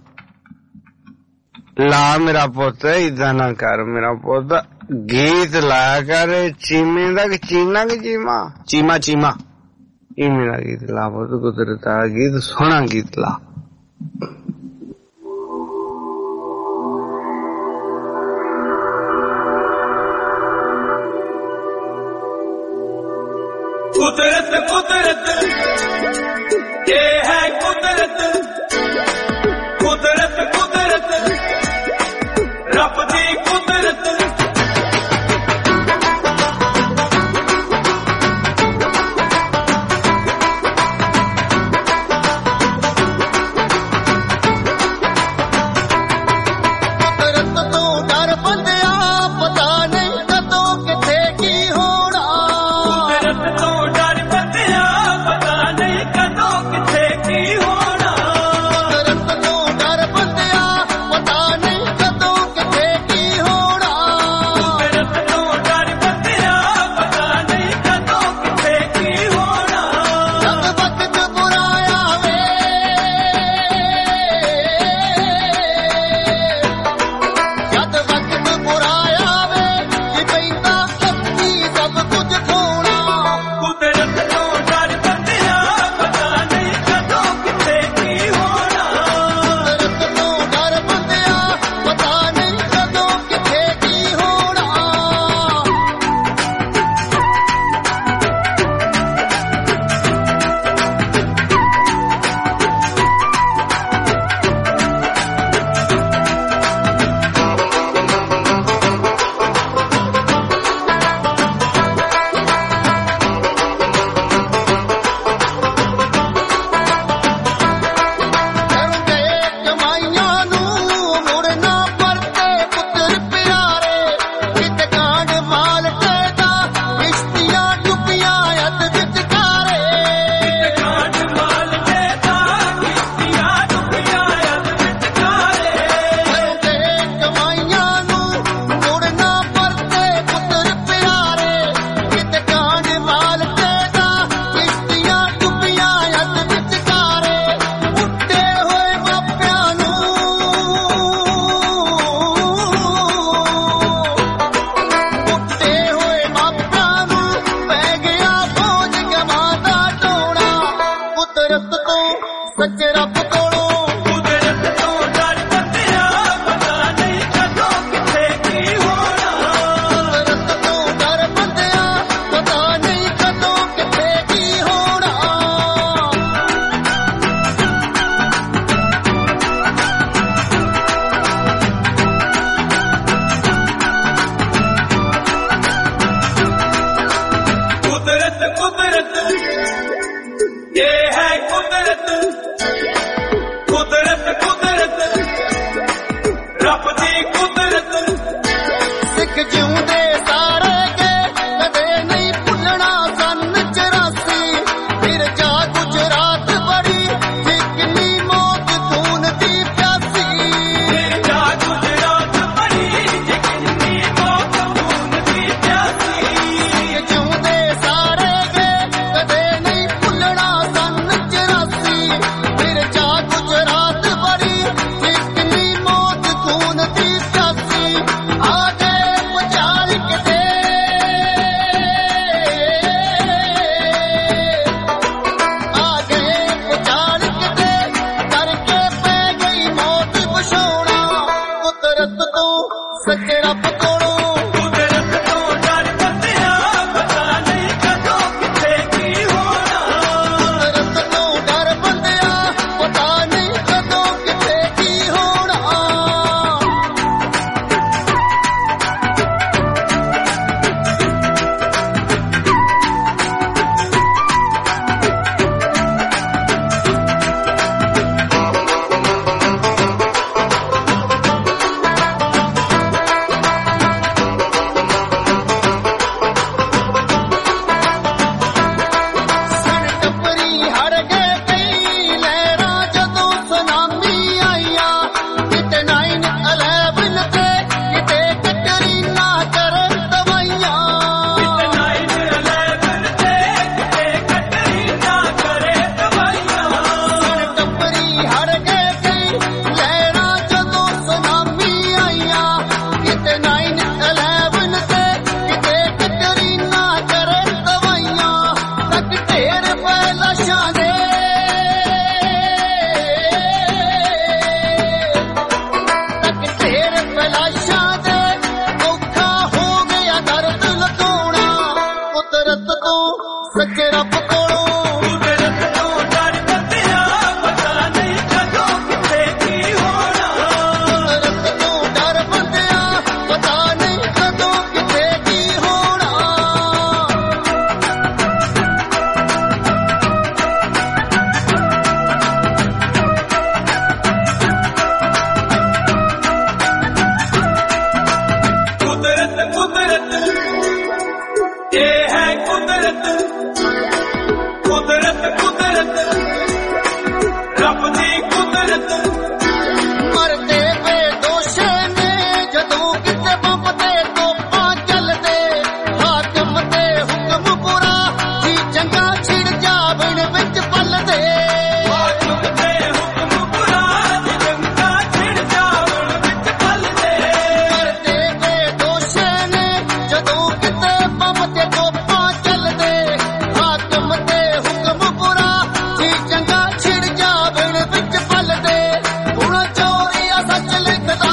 Speaker 2: ला मेरा पुत इदा ना कर मेरा पुत गीत लाया कर चीमे दा कि चीना कि चीमा चीमा चीमा इमे दा गीत ला पुत कुदरत दा गीत सोहना गीत ला
Speaker 18: कुदरत कुदरत ये है कुदरत कुदरत कुदरत रब दी कुदरत
Speaker 10: हो
Speaker 12: ਸੱਚੇ ਰੱਬ ਕੋਲੋਂ ਕੁਦਰਤ ਤੋਂ ਡਰ ਬੰਦਿਆ ਪਤਾ ਨਹੀਂ ਕਦੋਂ ਕਿੱਥੇ ਕੀ ਹੋਣਾ ਕੁਦਰਤ ਤੋਂ ਡਰ ਬੰਦਿਆ ਪਤਾ ਨਹੀਂ ਕਦੋਂ ਕਿੱਥੇ ਕੀ ਹੋਣਾ कुदरत ये है कुदरत कुदरत कुदरत रब दी कुदरत सिख जिउंदे सारे के कदे नहीं भुलना सन 84 फिर जा गुजरात बड़ी जिकनी मौत खून दी प्यासी फिर जा गुजरात बड़ी जिकनी मौत खून दी प्यासी सिख जिउंदे सारे के कदे नहीं भुलना सन 84 फिर जा गुजरात बड़ी जिकनी मौत खून दी प्यासी आगे पुचाल किते आगे पुचाल किते करके पै गई मौत बछोड़ा कुदरत तो सच्चे रब कोलों कुदरत तो डर बंदिया पता नहीं कदों किथे की होना कुदरत तो डर बंदिया पता नहीं कदों किथे की होना सन टपरी हर गए कई लहरां जदों सुनामी आईयां किते 9/11 ते किते कटरीना करन दवाइयां किते 9/11 ते किते कटरीना करे दवाइयां सन टपरी हर गए कई लहरां जदों सुनामी आईयां किते 9/11 ते किते कटरीना करन दवाइयां तक ढेर पै लाशां दे तक ढेर पै लाशां दे औखा हो गया दर्द लुटाउणा कुदरत तो सच्चे रब कोलों कुदरत तो डर बंदिया पता नहीं कदों किथे की होना कुदरत तो डर बंदिया पता नहीं कदों किथे की होना कुदरत कुदरत ये है कुदरत कुदरत कुदरत रब दी कुदरत मरते बेदोशे ने जदों किते बंब ते तोपां चलदे हाकम ते हुक्म पूरा जी चंगा छिड़ जावण विच पलदे हाकम ते हुक्म पूरा जी चंगा छिड़ जावण विच पलदे मरते बेदोशे ने जदों किते बंब ते तोपां चलदे हाकम ते हुक्म पूरा जी चंगा छिड़ जावण विच पलदे हुण चोरिया सच लिखदा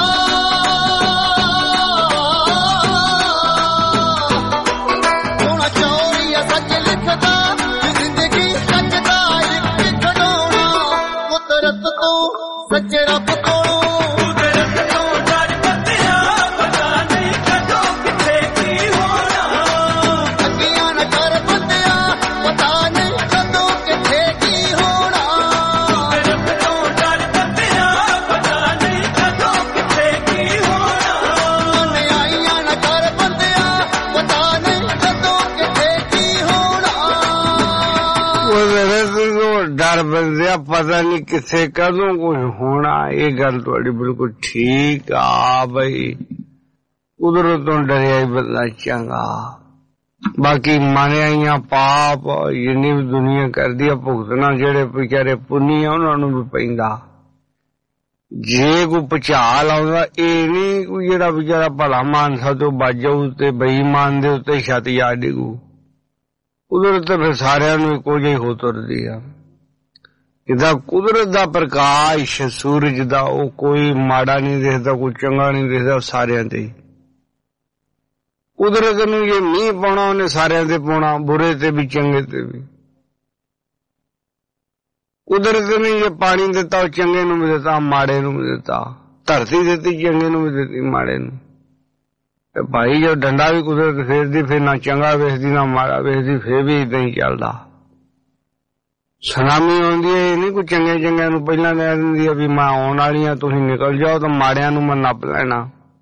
Speaker 12: हुण चोरिया सच लिखदा जिंदगी सचदा इक खड़ोना कुदरत तो सच्चे रब कोलों कुदरत तो डर बंदिया पता नहीं कदों किथे की होना अगियां न कर बंदिया पता नहीं कदों किथे की होना कुदरत तो डर बंदिया पता नहीं कदों किथे की होना अन्याइयां न कर बंदिया पता नहीं कदों किथे की होना
Speaker 2: कुदरत ਤੋਂ ਡਰ ਬੰਦਿਆ ਪਤਾ ਨਹੀਂ ਕਿੱਥੇ ਕਦੋਂ ਕੁਝ ਹੋਣਾ ਇਹ ਗੱਲ ਤੁਹਾਡੀ ਬਿਲਕੁਲ ਠੀਕ ਆ ਬਈ ਕੁਦਰਤ ਤੋਂ ਡਰਿਆ ਹੀ ਬੰਦਾ ਚੰਗਾ ਬਾਕੀ ਮੰਨਿਆਈਆਂ ਪਾਪ ਜਿੰਨੀ ਵੀ ਦੁਨੀਆ ਕਰਦੀ ਆ ਭੁਗਤਣਾ ਜਿਹੜੇ ਵਿਚਾਰੇ ਪੁੰਨੀ ਆ ਉਹਨਾਂ ਨੂੰ ਵੀ ਪੈਂਦਾ ਜੇ ਕੋਈ ਭੁਚਾਲ ਆਉਂਦਾ ਇਹ ਨਹੀਂ ਕੋਈ ਜਿਹੜਾ ਵਿਚਾਰਾ ਭਲਾ ਮਾਨਸਾ ਤੋਂ ਬਚ ਜਾਊ ਤੇ ਬੇਈਮਾਨ ਦੇ ਉੱਤੇ ਛੱਤ ਜਾ ਡਿੱਗੂ ਕੁਦਰਤ ਫਿਰ ਸਾਰਿਆਂ ਨੂੰ ਇੱਕੋ ਜਿਹੀ ਹੋ ਤੁਰਦੀ ਆ ਜਿੱਦਾਂ ਕੁਦਰਤ ਦਾ ਪ੍ਰਕਾਸ਼ ਸੂਰਜ ਦਾ, ਉਹ ਕੋਈ ਮਾੜਾ ਨਹੀਂ ਦਿਖਦਾ, ਕੋਈ ਚੰਗਾ ਨਹੀਂ ਦਿਖਦਾ, ਸਾਰਿਆਂ ਤੇ ਹੀ। ਕੁਦਰਤ ਨੂੰ ਜੇ ਮੀਂਹ ਪਾਉਣਾ ਉਹਨੇ ਸਾਰਿਆਂ ਤੇ ਪਾਉਣਾ, ਬੁਰੇ ਤੇ ਵੀ ਚੰਗੇ ਤੇ ਵੀ। ਕੁਦਰਤ ਨੇ ਜੇ ਪਾਣੀ ਦਿੱਤਾ ਉਹ ਚੰਗੇ ਨੂੰ ਵੀ ਦਿੱਤਾ, ਮਾੜੇ ਨੂੰ ਵੀ ਦਿੱਤਾ। ਧਰਤੀ ਦਿੱਤੀ ਚੰਗੇ ਨੂੰ ਵੀ ਦਿੱਤੀ, ਮਾੜੇ ਨੂੰ। ਤੇ ਭਾਈ ਜੋ ਡੰਡਾ ਵੀ ਕੁਦਰਤ ਫੇਰਦੀ, ਫਿਰ ਨਾ ਚੰਗਾ ਵੇਖਦੀ ਨਾ ਮਾੜਾ ਵੇਖਦੀ, ਫਿਰ ਵੀ ਏਦਾਂ ਹੀ ਚੱਲਦਾ। ਸੁਨਾਮੀ ਆਉਂਦੀ ਹੈ, ਇਹ ਨਹੀਂ ਕੋਈ ਚੰਗੇ ਚੰਗਿਆਂ ਨੂੰ ਪਹਿਲਾਂ ਕਹਿ ਦਿੰਦੀ ਆ ਵੀ ਮੈਂ ਆਉਣ ਵਾਲੀ ਆ, ਤੁਸੀਂ ਨਿਕਲ ਜਾਓ, ਤਾਂ ਮਾੜਿਆਂ ਨੂੰ ਮੈਂ ਨੱਪ ਲੈਣਾ।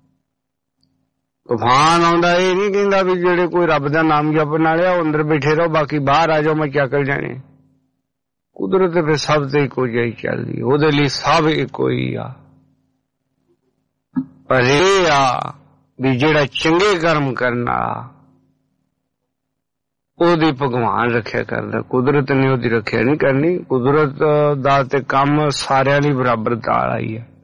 Speaker 2: ਤੂਫਾਨ ਆਉਂਦਾ, ਇਹ ਨਹੀਂ ਕਹਿੰਦਾ ਵੀ ਜਿਹੜੇ ਕੋਈ ਰੱਬ ਦਾ ਨਾਮ ਜਪਣ ਵਾਲੇ ਆ ਉਹ ਅੰਦਰ ਬੈਠੇ ਰਹੋ, ਬਾਕੀ ਬਾਹਰ ਆ ਜਾਓ, ਮੈਂ ਚੱਕਲ ਜਾਣੇ। ਕੁਦਰਤ ਫਿਰ ਸਭ ਤੇ ਇੱਕੋ ਜਿਹੀ ਚੱਲਦੀ, ਉਹਦੇ ਲਈ ਸਭ ਇੱਕੋ ਹੀ ਆ। ਪਰ ਇਹ ਆ ਵੀ ਜਿਹੜਾ ਚੰਗੇ ਕਰਮ ਕਰਨਾ ਉਹਦੀ ਭਗਵਾਨ ਰੱਖਿਆ ਕਰਦਾ, ਕੁਦਰਤ ਨੇ ਉਹਦੀ ਰੱਖਿਆ ਨਹੀਂ ਕਰਨੀ। ਕੁਦਰਤ ਦਾ ਤੇ ਕੰਮ ਸਾਰਿਆਂ ਲਈ ਬਰਾਬਰ ਵਾਲਾ ਹੀ ਹੈ।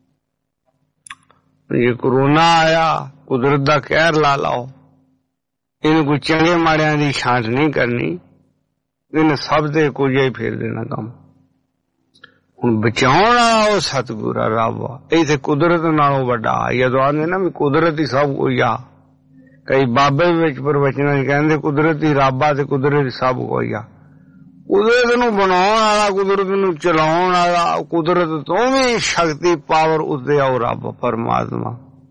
Speaker 2: ਇਹ ਕਰੋਨਾ ਆਇਆ, ਕੁਦਰਤ ਦਾ ਕਹਿਰ ਲਾ ਲਾਓ, ਇਹਨੂੰ ਕੋਈ ਚੰਗੇ ਮਾੜਿਆਂ ਦੀ ਛਾਂਟ ਨਹੀਂ ਕਰਨੀ, ਇਹਨੇ ਸਭ ਤੇ ਇੱਕੋ ਜਿਹਾ ਹੀ ਫੇਰ ਦੇਣਾ ਕੰਮ। ਹੁਣ ਬਚਾਉਣ ਵਾਲਾ ਉਹ ਸਤਿਗੁਰ ਆ, ਰੱਬ ਆ। ਇਹ ਤੇ ਕੁਦਰਤ ਨਾਲੋਂ ਵੱਡਾ। ਜਦੋਂ ਆਉਂਦੇ ਨਾ ਵੀ ਕੁਦਰਤ ਹੀ ਸਭ ਕੁਝ ਆ, ਕਈ ਬਾਬੇ ਵਿੱਚ ਪ੍ਰਵਚਨਾਂ ਚ ਕਹਿੰਦੇ ਕੁਦਰਤ ਹੀ ਰੱਬ ਆ ਤੇ ਕੁਦਰਤ ਸਭ ਕੁਝ ਆ। ਕੁਦਰਤ ਨੂੰ ਬਣਾਉਣ ਵਾਲਾ, ਕੁਦਰਤ ਨੂੰ ਚਲਾਉਣ ਵਾਲਾ, ਕੁਦਰਤ ਤੋਂ ਵੀ ਸ਼ਕਤੀ ਪਾਵਰ ਉਸਦੇ ਆ ਉਹ ਰੱਬ ਪਰਮਾਤਮਾ।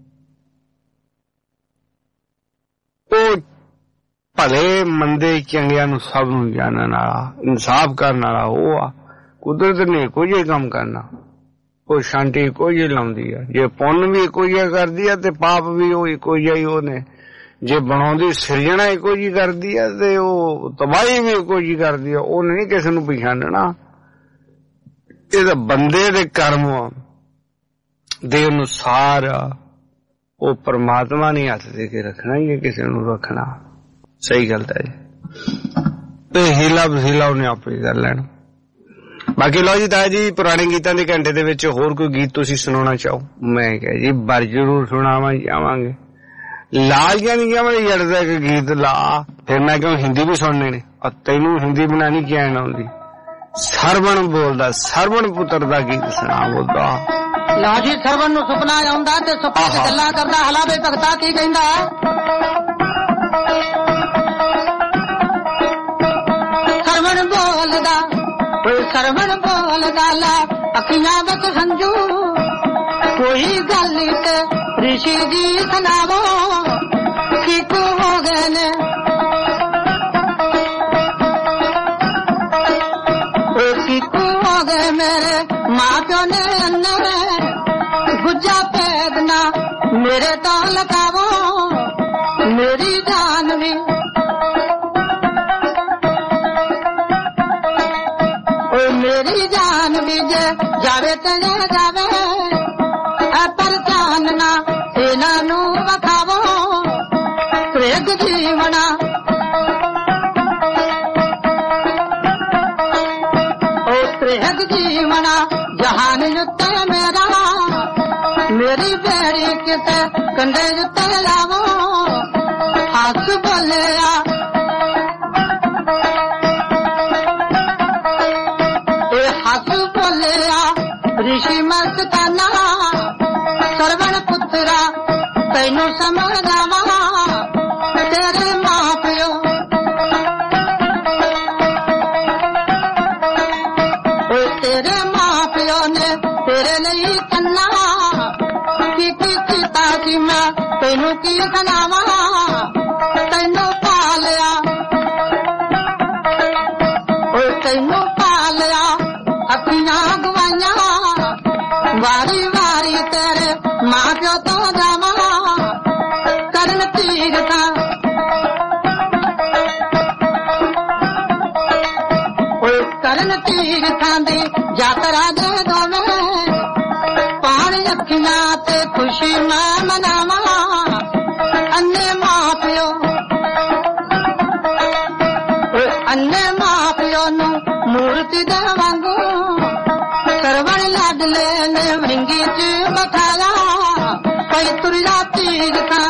Speaker 2: ਉਹ ਭਲੇ ਮੰਦੇ ਚੰਗਿਆਂ ਨੂੰ ਸਭ ਨੂੰ ਜਾਣਨ ਵਾਲਾ, ਇਨਸਾਫ ਕਰਨ ਵਾਲਾ ਉਹ ਆ। ਕੁਦਰਤ ਨੇ ਇੱਕੋ ਜਿਹਾ ਕੰਮ ਕਰਨਾ, ਉਹ ਸ਼ਾਂਤੀ ਇੱਕੋ ਜਿਹੀ ਲਾਉਂਦੀ ਆ। ਜੇ ਪੁੰਨ ਵੀ ਇੱਕੋ ਜਿਹਾ ਕਰਦੀ ਆ ਤੇ ਪਾਪ ਵੀ ਉਹ ਇੱਕੋ ਜਿਹਾ ਹੀ ਉਹਨੇ। ਜੇ ਬਣਾਉਂਦੀ ਸਿਰਜਣਾ ਇੱਕੋ ਜਿਹੀ ਕਰਦੀ ਆ ਤੇ ਉਹ ਤਬਾਹੀ ਵੀ ਇੱਕੋ ਜਿਹੀ ਕਰਦੀ ਆ। ਉਹਨੇ ਨਹੀਂ ਕਿਸੇ ਨੂੰ ਪਛਾਣਨਾ। ਇਹ ਤਾਂ ਬੰਦੇ ਦੇ ਕਰਮ ਦੇ ਅਨੁਸਾਰ ਉਹ ਪਰਮਾਤਮਾ ਨੇ ਹੱਥ ਦੇ ਕੇ ਰੱਖਣਾ ਹੀ ਹੈ, ਕਿਸੇ ਨੂੰ ਰੱਖਣਾ। ਸਹੀ ਗੱਲ ਹੈ ਜੀ। ਤੇ ਹੀਲਾ ਵਸੀਲਾ ਉਹਨੇ ਆਪੇ ਕਰ ਲੈਣਾ। ਬਾਕੀ ਲਓ ਜੀ ਤਾਇਆ ਜੀ, ਪੁਰਾਣੇ ਗੀਤਾਂ ਦੇ ਘੰਟੇ ਦੇ ਵਿੱਚ ਹੋਰ ਕੋਈ ਗੀਤ ਤੁਸੀਂ ਸੁਣਾਉਣਾ ਚਾਹੋ? ਮੈਂ ਕਿਹਾ ਜੀ ਬਰ ਜ਼ਰੂਰ ਸੁਣਾਵਾਂ ਜਾਵਾਂਗੇ। ਲਾਲ ਜਾਂ ਨਹੀਂ ਜਾਵਾਂਗੇ ਜੜ ਦਾ ਇੱਕ ਗੀਤ ਲਾ। ਫਿਰ ਮੈਂ ਕਿਹਾ ਹਿੰਦੀ ਵੀ ਸੁਣਨੇ ਨੇ, ਤੈਨੂੰ ਹਿੰਦੀ ਬਣਾਣੀ ਕਿਆ ਨਾ ਆਉਂਦੀ। ਸਰਵਣ ਬੋਲਦਾ, ਸਰਵਣ ਪੁੱਤਰ ਦਾ ਗੀਤ ਸੁਣਾ ਬੋਲਦਾ।
Speaker 4: ਲਓ ਜੀ, ਸਰਵਣ ਨੂੰ ਸੁਪਨਾ ਆਉਂਦਾ ਤੇ ਸੁਪਨੇ ਚ ਗੱਲਾਂ ਕਰਦਾ। ਹਲਾਵੇ ਭਗਤਾ ਕੀ ਕਹਿੰਦਾ? ਸਰਵਣ ਬੋਲਦਾ, ਸਰਵਣ ਬੋਲਦਾ, ਲੈ ਅੱਖੀਆਂ ਵਿੱਚ ਹੰਝੂ, ਕੋਈ ਗੱਲ ਤੇ ਰਿਸ਼ੀ ਜੀ ਸੁਣਾਵੋ, ਠੀਕ ਹੋ ਗਏ ਨੇ। ਠੀਕ ਹੋ ਗਏ ਮੇਰੇ ਮਾਂ ਪਿਓ ਨੇ ਅੰਨੇ, ਗੁੱਜਾ ਪੈਦਨਾ ਮੇਰੇ ਤੋਂ ਲਗਾਵੋ, ਮੇਰੀ ਜਾਨ ਵੀ ਮੇਰੀ ਜਾਨ ਵੀ ਜੇ ਜਾਵੇ ਤੇ ਜਾਵੇ, ਪਰ ਚਾਨਣਾ ਇਹਨਾਂ ਨੂੰ ਵਿਖਾਵੋ, ਪ੍ਰੇਗ ਜੀਵਣਾ। ਉਹ ਪ੍ਰੇਗ ਜੀਵਣਾ ਜਹਾਨ ਉੱਤੇ ਮੇਰਾ, ਮੇਰੀ ਬੇੜੀ ਕਿਤੇ ਕੰਡੇ ਉੱਤੇ ਲਾਵੋ, ਹੱਸ ਬੋਲਿਆ ਰਿਸ਼ੀ ਮਸਤਾਨਾ, ਸਰਵਣ ਪੁੱਤਰਾ ਤੈਨੂੰ ਸਮਝਾਵਾਂ, ਤੇਰੇ ਮਾਂ ਪਿਓ ਤੇਰੇ ਮਾਂ ਪਿਓ ਨੇ ਤੇਰੇ ਲਈ ਕੰਨਾ, ਕੀ ਕੀਤਾ ਸੀ ਮੈਂ ਤੈਨੂੰ ਕੀ ਸੁਣਾਵਾਂ, ਤੈਨੂੰ ਪਾਲਿਆ ਤੈਨੂੰ ਪਾਲਿਆ, ਅੱਖੀਆਂ ਗਵਾਈਆਂ, ਵਾਰੀ ਵਾਰੀ ਤੇਰੇ ਮਾਂ ਪਿਓ ਤੋਂ ਜਾਵਾਂ, ਕਰਨ ਤੀਰਥਾਂ ਕਰਨ ਤੀਰਥਾਂ ਦੀ ਯਾਤਰਾ ਦੇ ਦੋਵੇਂ, ਪਾਣੀ ਅੱਖੀਆਂ ਤੇ ਖੁਸ਼ੀ ਮੈਂ ਮਨਾਵਾਂ, ਅੰਨੇ ਮਾਂ ਪਿਓ ਅੰਨੇ ਮਾਂ ਪਿਓ ਨੂੰ ਮੂਰਤੀ ਦੇ ਵਾਂਗੂ, ਸਰਵਣ ਲਾਡਲੇ ਨੇ ਵਰਿੰਗੀ ਚ ਬਠਾਇਆ, ਕਈ ਤੁਰਿਆ ਤੀਰਥਾਂ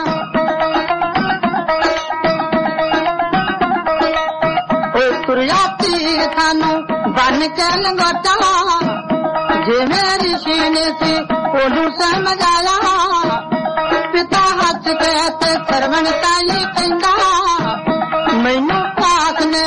Speaker 4: ਤੁਰਿਆ ਤੀਰਥਾਂ ਨੂੰ
Speaker 17: बन के लंगोटा जे मेरी सीने से ओलू समझ आया पिता हथ के ते सरवण ताई कहंदा मैनू पाक ने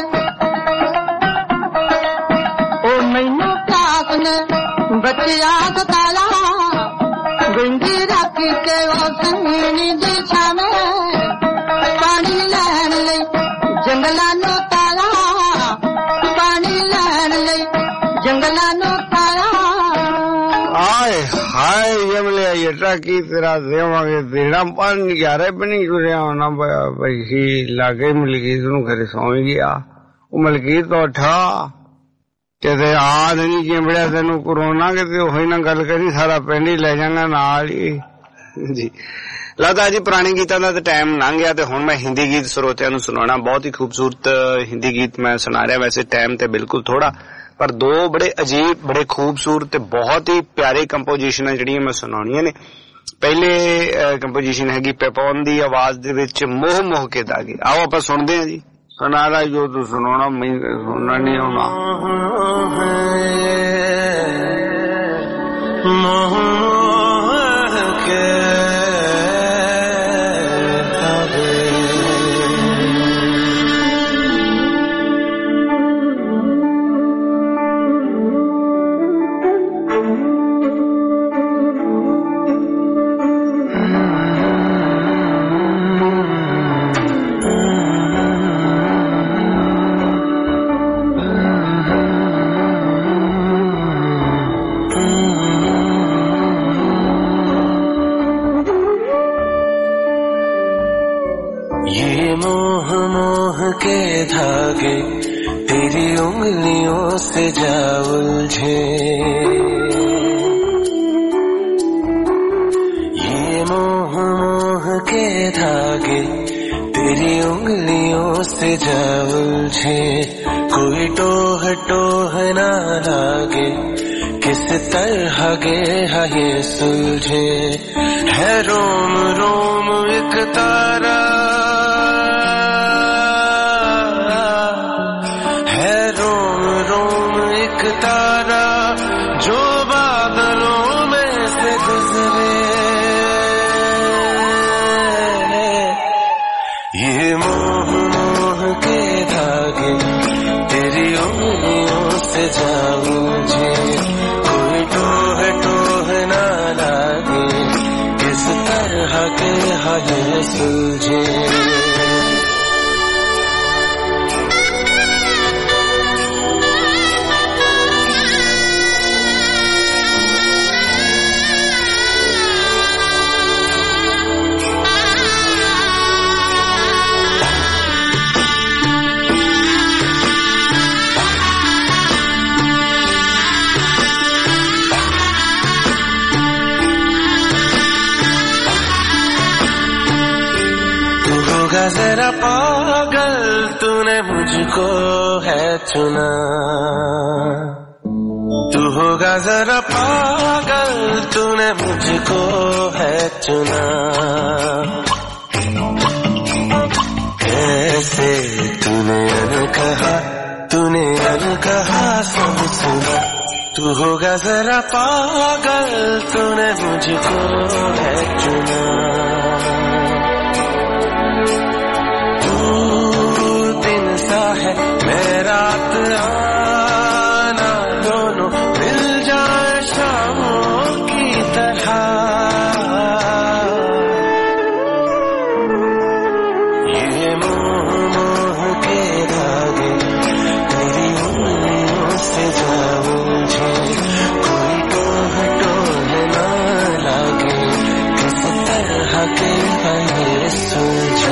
Speaker 17: ओ मैनू पाक ने बच्चा सताया गुंगी राखी के ओ संगीनी दी छावे पानी लैन लई जंगलां नू ताया पानी लैन लई जंगलां नू ताया
Speaker 2: हाय हाय यमले यटा की तेरा देवांगे देना पान यारे बनी जुड़े होना भाई ही लागे मिलगी तू घरे सौ गया वो मिलगी तो ठा कहते आ नहीं चिंबड़िया तेन कोरोना के होई ना गल करी सारा पिंड ही ले जांगा नाल ही जी। लगता जी पुराने गीतों का तो टाइम लंघ गया तो हुण मैं हिंदी गीत श्रोतियां नूं सुनाना। बहुत ही खूबसूरत हिंदी गीत मैं सुना रहा। वैसे टाइम ते बिल्कुल थोड़ा पर दो बड़े अजीब बड़े खूबसूरत बहुत ही प्यारे कंपोजिशन जिहड़ियां मैं सुनाउणियां ने। पहले कंपोजिशन हैगी पेपॉन दी आवाज दे विच मोह मोह के दागे। आओ आपां सुणदे हां जी। सुना रहा जो तू सुनाना मैं सुनना नहीं होना।
Speaker 10: मोह के धागे तेरी उंगलियों से जा उलझे ये मोह मोह के धागे तेरी उंगलियों से जा उलझे कोई टोह टोह ना लागे किस तरह गे ये सुलझे है रोम रोम एक तारा तारा जो बादलों में से गुजरे ये मोह मोह के धागे तेरी उंगलियों से जा उलझे कोई टोह टोह ना लागे किस तरह के हाल सुलझे। जरा पागल तूने मुझको है चुना तू होगा जरा पागल तूने मुझको है चुना कैसे तूने कहा सब सुना तू होगा जरा पागल तूने मुझको है चुना है मैं रात आना दोनों मिल जाए शामों की तरह ये मोह मोह के धागे तेरी उंगलियों से जा उलझे कोई टोह टोह ना लागे किस तरह के ये सुलझे।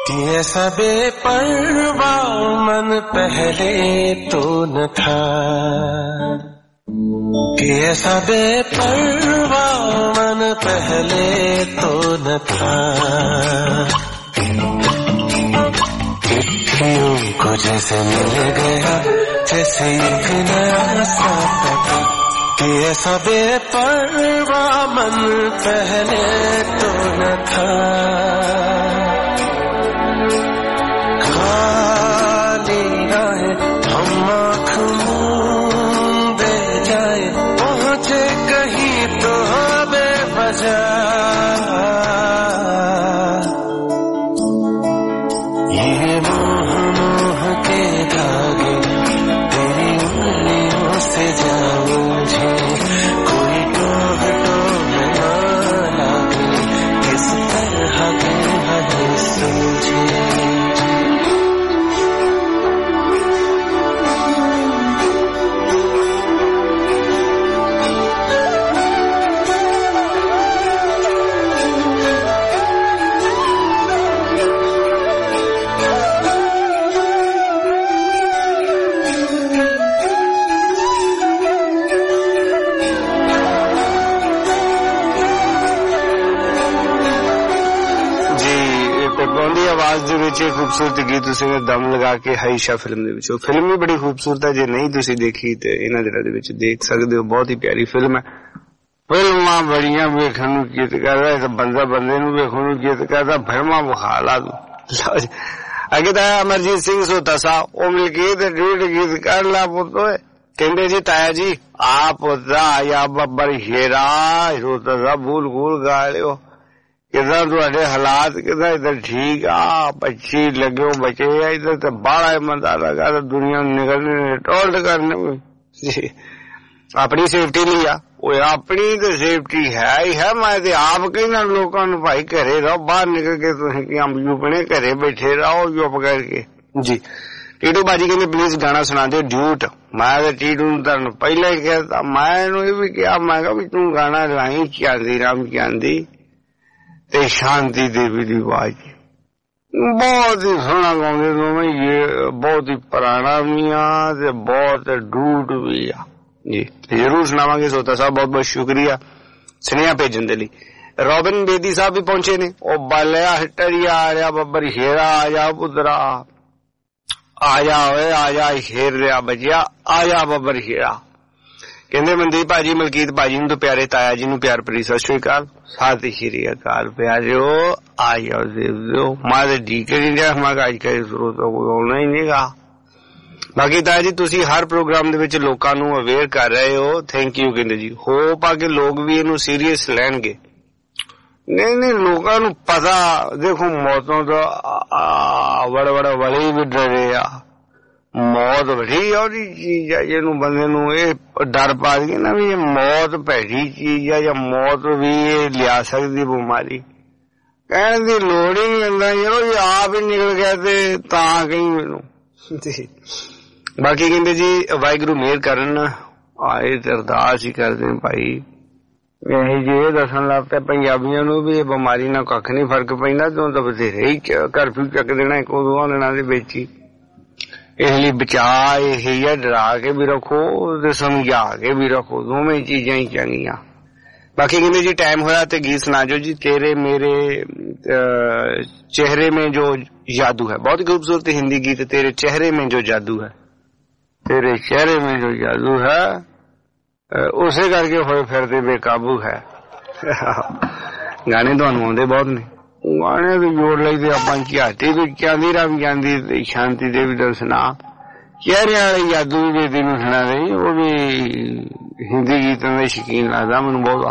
Speaker 19: कि ऐसा बेपरवा मन पहले तो न था, कि ऐसा बेपरवा मन पहले तो न था। चिट्ठियों को जैसे मिल गया जैसे एक नया सपना, कि ऐसा बेपरवा मन पहले तो न था। खाली राहें हम आँख मूंदे जाए, पहुँचे कहीं तो बेवजह। ये मोह मोह के धागे तेरी उंगलियों से जा मुझे, कोई टोह टोह ना लागे, किस तरह के हमें समझे।
Speaker 2: खूबसूरत गीत उसने दम लगा के हाइशा फिल्म ਦੇ ਵਿੱਚ। ਉਹ ਫਿਲਮ ਵੀ ਬੜੀ ਖੂਬਸੂਰਤ ਹੈ, ਜੇ ਨਹੀਂ ਤੁਸੀਂ ਦੇਖੀ ਤੇ ਇਹਨਾਂ ਦਿਨਾਂ ਦੇ ਵਿੱਚ ਦੇਖ ਸਕਦੇ ਹੋ। ਬਹੁਤ ਹੀ ਪਿਆਰੀ ਫਿਲਮ ਹੈ। ਫਿਲਮਾਂ ਬੜੀਆਂ ਵੇਖਣ ਨੂੰ ਚਿੱਤ ਕਰਦਾ, ਇਸ ਬੰਦਾ ਬੰਦੇ ਨੂੰ ਵੇਖਣ ਨੂੰ ਚਿੱਤ ਕਰਦਾ, ਫਿਲਮਾਂ ਵਿਖਾ ਲਾ ਤੂੰ। ਅੱਗੇ ਤਾਂ ਅਮਰਜੀਤ ਸਿੰਘ ਸੋਤਾ ਸਾਹਿਬ ਉਹ ਮਿਲ ਕੇ ਤੇ ਡੇਢ ਗੀਤ ਕਰ ਲਾ ਪੁੱਤ। ਕਹਿੰਦੇ ਜੀ ਤਾਇਆ ਜੀ ਆ ਪੁੱਤ ਆਇਆ ਬੱਬਰ ਸ਼ੇਰਾ, ਸੋਤਾ ਸਾਹਿਬ ਬੂਲ ਬੂਲ ਗਾ ਲਿਓ। ਕਿੱਦਾਂ ਤੁਹਾਡੇ ਹਾਲਾਤ ਕਿੱਦਾਂ? ਇੱਧਰ ਠੀਕ ਆ, 25 ਲੱਗਿਓ ਬਚੇ ਆ। ਇੱਧਰ ਤੇ ਬਾਹਲਾ ਮੰਦਾ ਲੱਗਾ ਤੇ ਦੁਨੀਆ ਨੂੰ ਨਿਕਲਣੇ ਟੋਲਟ ਕਰਨੇ ਜੀ। ਆਪਣੀ ਸੇਫਟੀ ਲਈ ਆ, ਉਹ ਆਪਣੀ ਤੇ ਸੇਫਟੀ ਹੈ ਹੀ ਹੈ। ਮੈਂ ਤੇ ਆਪ ਕਹਿੰਦਾ ਲੋਕਾਂ ਨੂੰ ਭਾਈ ਘਰੇ ਰਹੋ, ਬਾਹਰ ਨਿਕਲ ਕੇ ਤੁਸੀਂ ਕੀ ਅੰਬੂ ਆਪਣੇ ਘਰੇ ਬੈਠੇ ਰਹੋ ਚੁੱਪ ਕਰਕੇ ਜੀ। ਟੀਟੂ ਬਾਜੀ ਕਹਿੰਦੇ ਪਲੀਜ਼ ਗਾਣਾ ਸੁਣਾ ਦਿਓ ਡਿਊਟ। ਮੈਂ ਤੇ ਟੀਟੂ ਨੂੰ ਤੁਹਾਨੂੰ ਪਹਿਲਾਂ ਹੀ ਕਹਿਤਾ, ਮੈਂ ਇਹਨੂੰ ਇਹ ਵੀ ਕਿਹਾ, ਮੈਂ ਕਿਹਾ ਵੀ ਤੂੰ ਗਾਣਾ ਲਾਈ ਚਾਂਦੀ ਰਾਮ ਚਾਂਦੀ ਤੇ ਸ਼ਾਂਤੀ ਦੇਵੀ ਦੀ ਆਵਾਜ਼। ਬਹੁਤ ਹੀ ਸੋਹਣਾ ਗਾਉਂਦੇ ਦੋਵੇਂ। ਇਹ ਬਹੁਤ ਹੀ ਪੁਰਾਣਾ ਵੀ ਆ ਤੇ ਬਹੁਤ ਡੂਟ ਵੀ ਆ ਜੀ। ਜ਼ਰੂਰ ਸੁਣਾਵਾਂਗੇ ਸੋਤਾ ਸਾਹਿਬ, ਬਹੁਤ ਬਹੁਤ ਸ਼ੁਕਰੀਆ ਸੁਨੇਹਾ ਭੇਜਣ ਦੇ ਲਈ। ਰੋਬਿਨ ਬੇਦੀ ਸਾਹਿਬ ਵੀ ਪਹੁੰਚੇ ਨੇ। ਉਹ ਬਾਲਿਆ ਹਿੱਟਰੀਆ ਆ ਰਿਹਾ ਬੱਬਰ ਸ਼ੇਰਾ, ਆ ਜਾ ਪੁੱਤਰਾ ਆ ਜਾ ਓਏ ਆ ਜਾ ਸ਼ੇਰ ਰਿਹਾ ਬੱਜਿਆ, ਆ ਜਾ ਬੱਬਰ ਸ਼ੇਰਾ। ਕਹਿੰਦੇ ਮਨਦੀਪ ਭਾਜੀ ਮਲਕੀਤ ਭਾਜੀ ਨੂੰ ਤੇ ਪਿਆਰੇ ਤਾਇਆ ਜੀ ਨੂੰ ਪਿਆਰ ਭਰੀ ਸਤਿ ਸ਼੍ਰੀ ਅਕਾਲ। ਸਤਿ ਸ਼੍ਰੀ ਅਕਾਲ ਪਿਆਰਿਓ, ਆ ਜਾਓ ਦੇਵੋ। ਮੈਂ ਤੇ ਡੀਕ ਨਹੀਂ ਰਿਹਾ, ਮੈਂ ਅੱਜ ਕੱਲ੍ਹ ਜ਼ਰੂਰ ਤਾਂ ਕੋਈ ਆਉਣਾ ਹੀ ਨਹੀਂਗਾ। ਬਾਕੀ ਤਾਇਆ ਜੀ ਤੁਸੀਂ ਹਰ ਪ੍ਰੋਗਰਾਮ ਦੇ ਵਿੱਚ ਲੋਕਾਂ ਨੂੰ ਅਵੇਅਰ ਕਰ ਰਹੇ ਹੋ, ਥੈਂਕ ਯੂ। ਕਹਿੰਦੇ ਜੀ ਹੋਪ ਆ ਕਿ ਲੋਕ ਵੀ ਇਹਨੂੰ ਸੀਰੀਅਸ ਲੈਣਗੇ। ਨਹੀਂ ਲੋਕਾਂ ਨੂੰ ਪਤਾ, ਦੇਖੋ ਮੌਤੋਂ ਤਾਂ ਬੜਾ ਵਾਲੇ ਵੀ ਡਰੇ ਆ। ਮੌਤ ਬੜੀ ਉਹਦੀ ਚੀਜ਼ ਆ ਜਿਹਨੂੰ ਬੰਦੇ ਨੂੰ ਇਹ ਡਰ ਪਾ ਦਈਏ ਨਾ ਵੀ ਇਹ ਮੌਤ ਭੈੜੀ ਚੀਜ਼ ਆ ਜਾਂ ਮੌਤ ਵੀ ਇਹ ਲਿਆ ਸਕਦੀ ਬਿਮਾਰੀ। ਕਹਿਣ ਦੀ ਲੋੜ ਹੀ ਨਹੀਂ ਹੁੰਦਾ ਯਾਰ, ਜੇ ਆਪ ਹੀ ਨਿਕਲ ਗਿਆ ਤੇ ਤਾਂ ਕਹੀਂ ਮੈਨੂੰ। ਬਾਕੀ ਕਹਿੰਦੇ ਜੀ ਵਾਹਿਗੁਰੂ ਮਿਹਰ ਕਰਨ, ਆਏ ਤੇ ਅਰਦਾਸ ਹੀ ਕਰਦੇ ਭਾਈ। ਇਹ ਜੇ ਦੱਸਣ ਲੱਗ ਪਏ ਪੰਜਾਬੀਆਂ ਨੂੰ ਵੀ ਇਹ ਬਿਮਾਰੀ ਨਾਲ ਕੱਖ ਨਹੀਂ ਫਰਕ ਪੈਂਦਾ, ਤੂੰ ਤਾਂ ਬਥੇਰੇ ਹੀ ਕਰਫਿਊ ਚੱਕ ਦੇਣਾ ਇੱਕ ਦੋ ਦਿਨਾਂ ਦੇ ਵਿੱਚ ਹੀ। ਇਸ ਲਈ ਬਚਾਅ ਇਹ ਹੈ, ਡਰਾ ਕੇ ਵੀ ਰੱਖੋ ਤੇ ਸਮਝਾ ਕੇ ਵੀ ਰੱਖੋ, ਦੋਵੇਂ ਚੀਜ਼ਾਂ ਹੀ ਚੰਗੀਆਂ। ਬਾਕੀ ਕਹਿੰਦੇ ਜੀ ਟਾਈਮ ਹੋਇਆ ਤੇ ਗੀਤ ਸੁਣਾ ਜੋ ਜੀ। ਤੇਰੇ ਮੇਰੇ ਚਿਹਰੇ में जो जादू है, बहुत ही खूबसूरत हिंदी गीत। तेरे चेहरे में जो जादू है, तेरे चेहरे में जो जादू है, उसे करके होए फिरदे बेकाबू है। ਗਾਣੇ ਤੁਹਾਨੂੰ ਆਉਂਦੇ ਬਹੁਤ ਨੇ, ਗਾਣੇ ਵੀ ਜੋੜ ਲਈਦੇ ਆਪਾਂ। ਝਾਟੀ ਵੀ ਚਾਂਦੀ ਰਾਮ ਜਾਂਦੀ ਤੇ ਸ਼ਾਂਤੀ ਦੇਵੀ ਦਾ ਸੁਣਾ। ਚਿਹਰੇ ਵਾਲੇ ਜਾਦੂ ਵੀ ਬੇਦੀ ਨੂੰ ਸੁਣਾ ਰਹੀ, ਉਹ ਵੀ ਹਿੰਦੀ ਗੀਤਾਂ ਦੇ ਸ਼ੌਕੀਨ ਲੱਗਦਾ ਮੈਨੂੰ ਬਹੁਤਾ।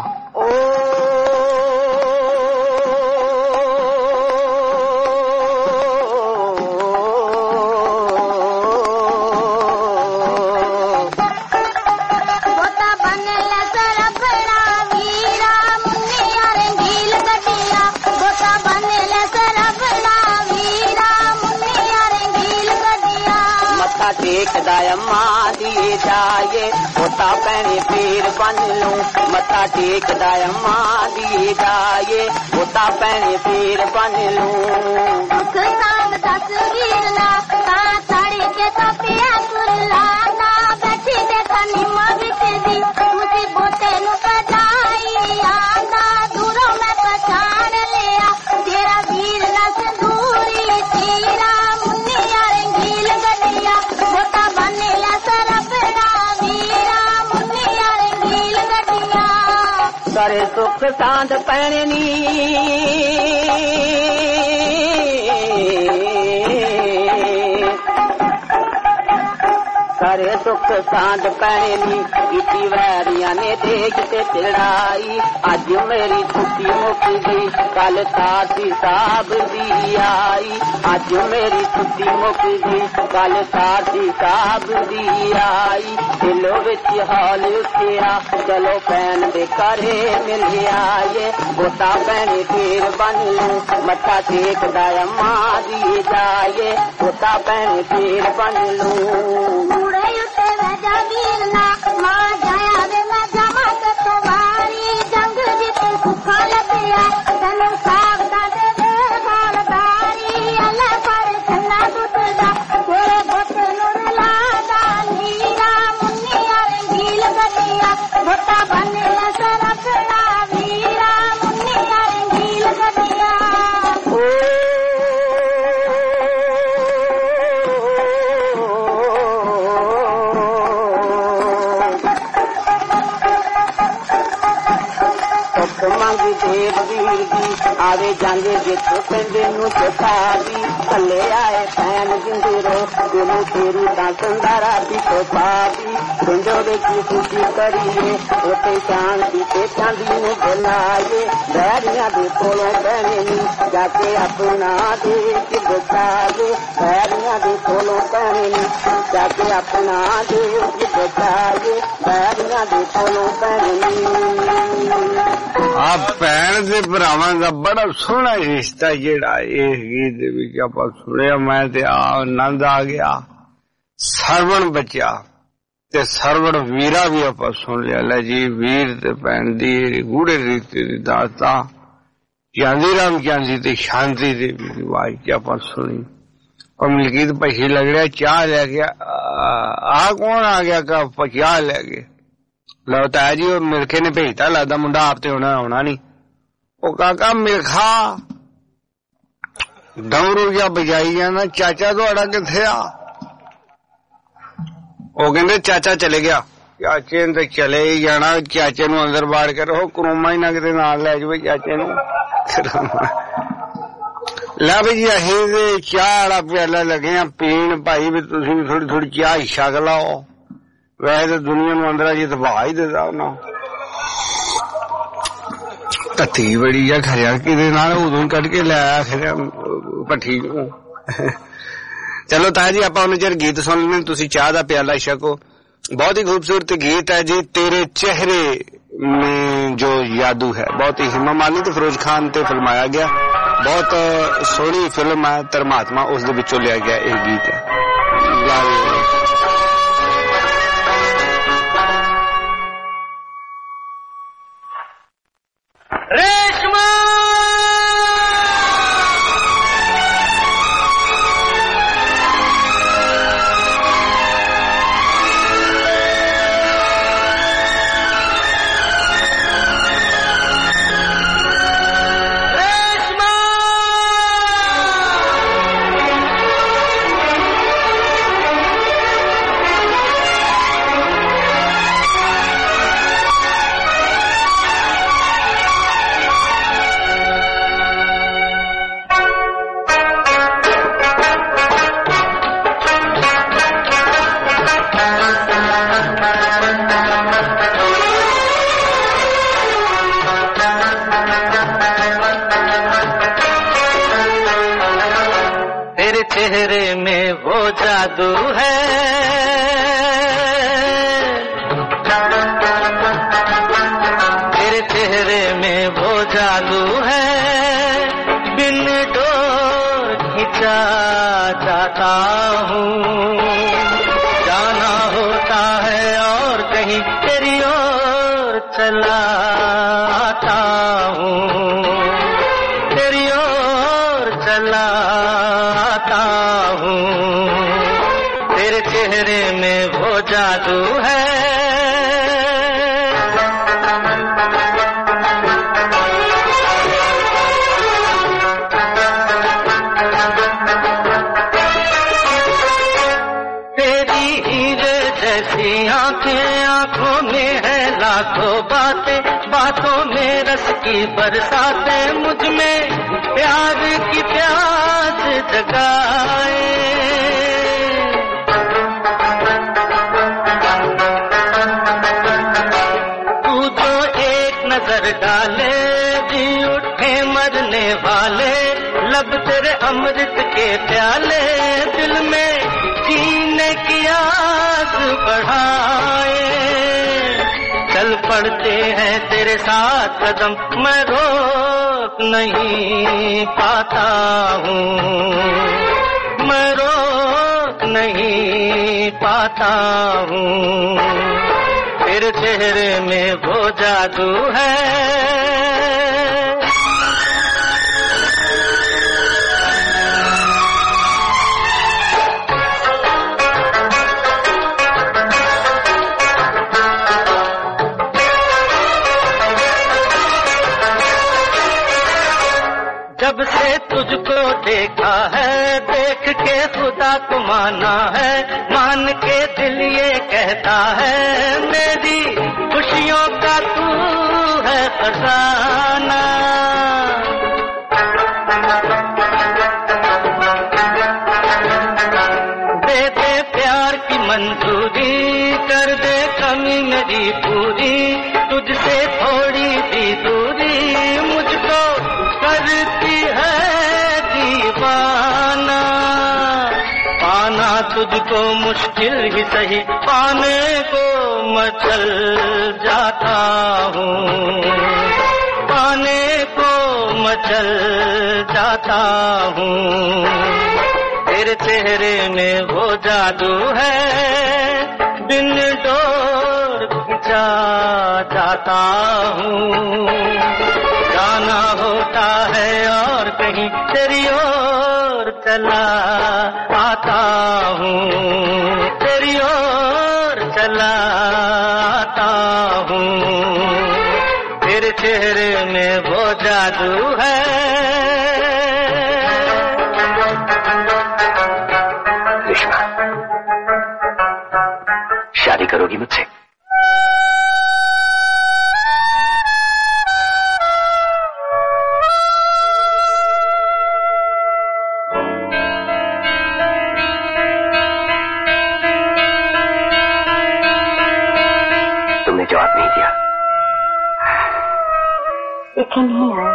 Speaker 20: टेकदा अम्मा दी जाए पोता पैने पीर बन लूं मत्था टेकदा अम्मा दी जाए पोता पैने पीर बन लूं
Speaker 17: दुख नाम तस्वीर ला ता साड़ी के तो पिया सुरला ना बैठी देखा निम्मा बिच दी मुझे बोते नु कजाई आंदा दूरों मैं पहचान लिया तेरा वीर ना संदूरी तेरा मुन्निया रंगील गलिया बोता बने ला सरपड़ा वीरा मुन्निया रंगील गलिया
Speaker 20: करे सुख सांद पैने नी करे सुख सांद पैने नी इति वैरिया ने देख ते चिड़ाई अज मेरी छुट्टी मुक गई कल साथी साहब दी आई अज मेरी छुट्टी मुक गई कल साथी साहब दी आई दिलो विच हौल उठिया चलो पैन दे घरे मिल आए बोता पैने पीर बन लूं मत्था टेकदा अम्मा दी जाए बोता पैने पीर बन लूं
Speaker 17: वीर ना मां जाया वे मैं जमा के तुम्हारी जंग जीत सुखा लगिया तनु सावधा दे बालदारी अल्लाह पर छन्ना टूटदा तेरे बोते नूर लादा नीरा मुन्निया रंगील गलिया बोता बने सरफड़ा वीरा मुन्निया रंगील गलिया
Speaker 20: मंगी देव वीर दी आवे जांगे जित पेंदे नू चुकावी थले आए पैन जिंदरो गुरु तेरू दा संदारा दी तो पावी गुंजो दे की खुशी करिए ओते शांति ते चांदी नू बुलाए बैरियां दे कोलों पैने नी जाके अपना देश बचावे बैरियां दे कोलों पैने नी जाके अपना देश बचावे बैरियां दे कोलों पैने नी
Speaker 2: आप भैन दे भरावां दा बड़ा सोहना रिश्ता जेड़ा इस गीत दे विच आपां सुनिया मैं ते आनंद आ गया सरवण बचा ते सरवण वीरा भी आपां सुन लिया लै जी वीर ते भैन दी गूढ़े रीति दी दाता चांदी राम चांदी ते शांति दे आवाज की आपां सुनी और मलकीत पछी लग रहा चाह ले गया आ कौन आ गया का चाह ले गए लो ताया जी वो मिल्खे ने भेजता लगता मुंडा आप ते होना नहीं वो काका मिल्खा डमरू जा बजाई जाना चाचा थोड़ा किथे आ वो कहते चाचा चले गया चाचे ने चले ही जाना चाचे नु अंदर बाड़ के रहो करोमा ही ना किते नाल लै जावे चाचे नु लै भाई जी असीं ते चाह वाला प्याला लगे आ पीण भाई भी तुसीं भी थोड़ी थोड़ी चाह ही छक लाओ वैसे तो दुनिया में अंदर जी तबाह ही देता ना कत्ती बड़ी है खरिया कि उदू कट के लाया खरिया भट्ठी चलो ताया जी आप उन्हें चिर गीत सुन लें तुसी चाह दा प्याला छको बहुत ही खूबसूरत गीत है जी तेरे चेहरे में जो जादू है बहुत ही हिमा मालिनी ते फिरोज खान ते फिल्माया गया बहुत सोहनी फिल्म है धर्मात्मा उस दे विचों लिया गया यह गीत है
Speaker 20: रेशमा
Speaker 21: चेहरे में वो जादू है तेरे चेहरे में वो जादू है बिन डोर खिंचा जाता हूँ चला आता हूँ, तेरी ओर चला आता हूँ, तेरे चेहरे में वो जादू है। आंखों में है लाखों बातें, बातों में रस की बरसातें, मुझ में प्यार की प्यास जगाए। तू जो एक नजर डाले जी उठे मरने वाले, लब तेरे अमृत के प्याले, दिल में जीने की आस बढ़ाए। चल पड़ते हैं तेरे साथ कदम, मैं रोक नहीं पाता हूँ, मैं रोक नहीं पाता हूँ, तेरे चेहरे में वो जादू है। जब से तुझको देखा है, देख के खुदा को माना है, मान के दिल ये कहता है, मेरी खुशियों का तू है खजाना। दे दे प्यार की मंजूरी, कर दे कमी मेरी पूरी, तुझसे थोड़ी सी दूरी मुझको करती है दीवाना। पाना तुझको मुश्किल ही सही, पाने को मचल जाता हूँ, पाने को मचल जाता हूँ, तेरे चेहरे में वो जादू है, बिन डोर खिंचा जाता हूँ, जाना होता है और कहीं तेरी ओर चला आता हूँ, तेरी ओर चला आता हूँ, तेरे चेहरे में वो जादू है।
Speaker 3: रेशमा, शादी करोगी मुझसे? तुमने जवाब नहीं दिया।
Speaker 22: लेकिन नहीं आया।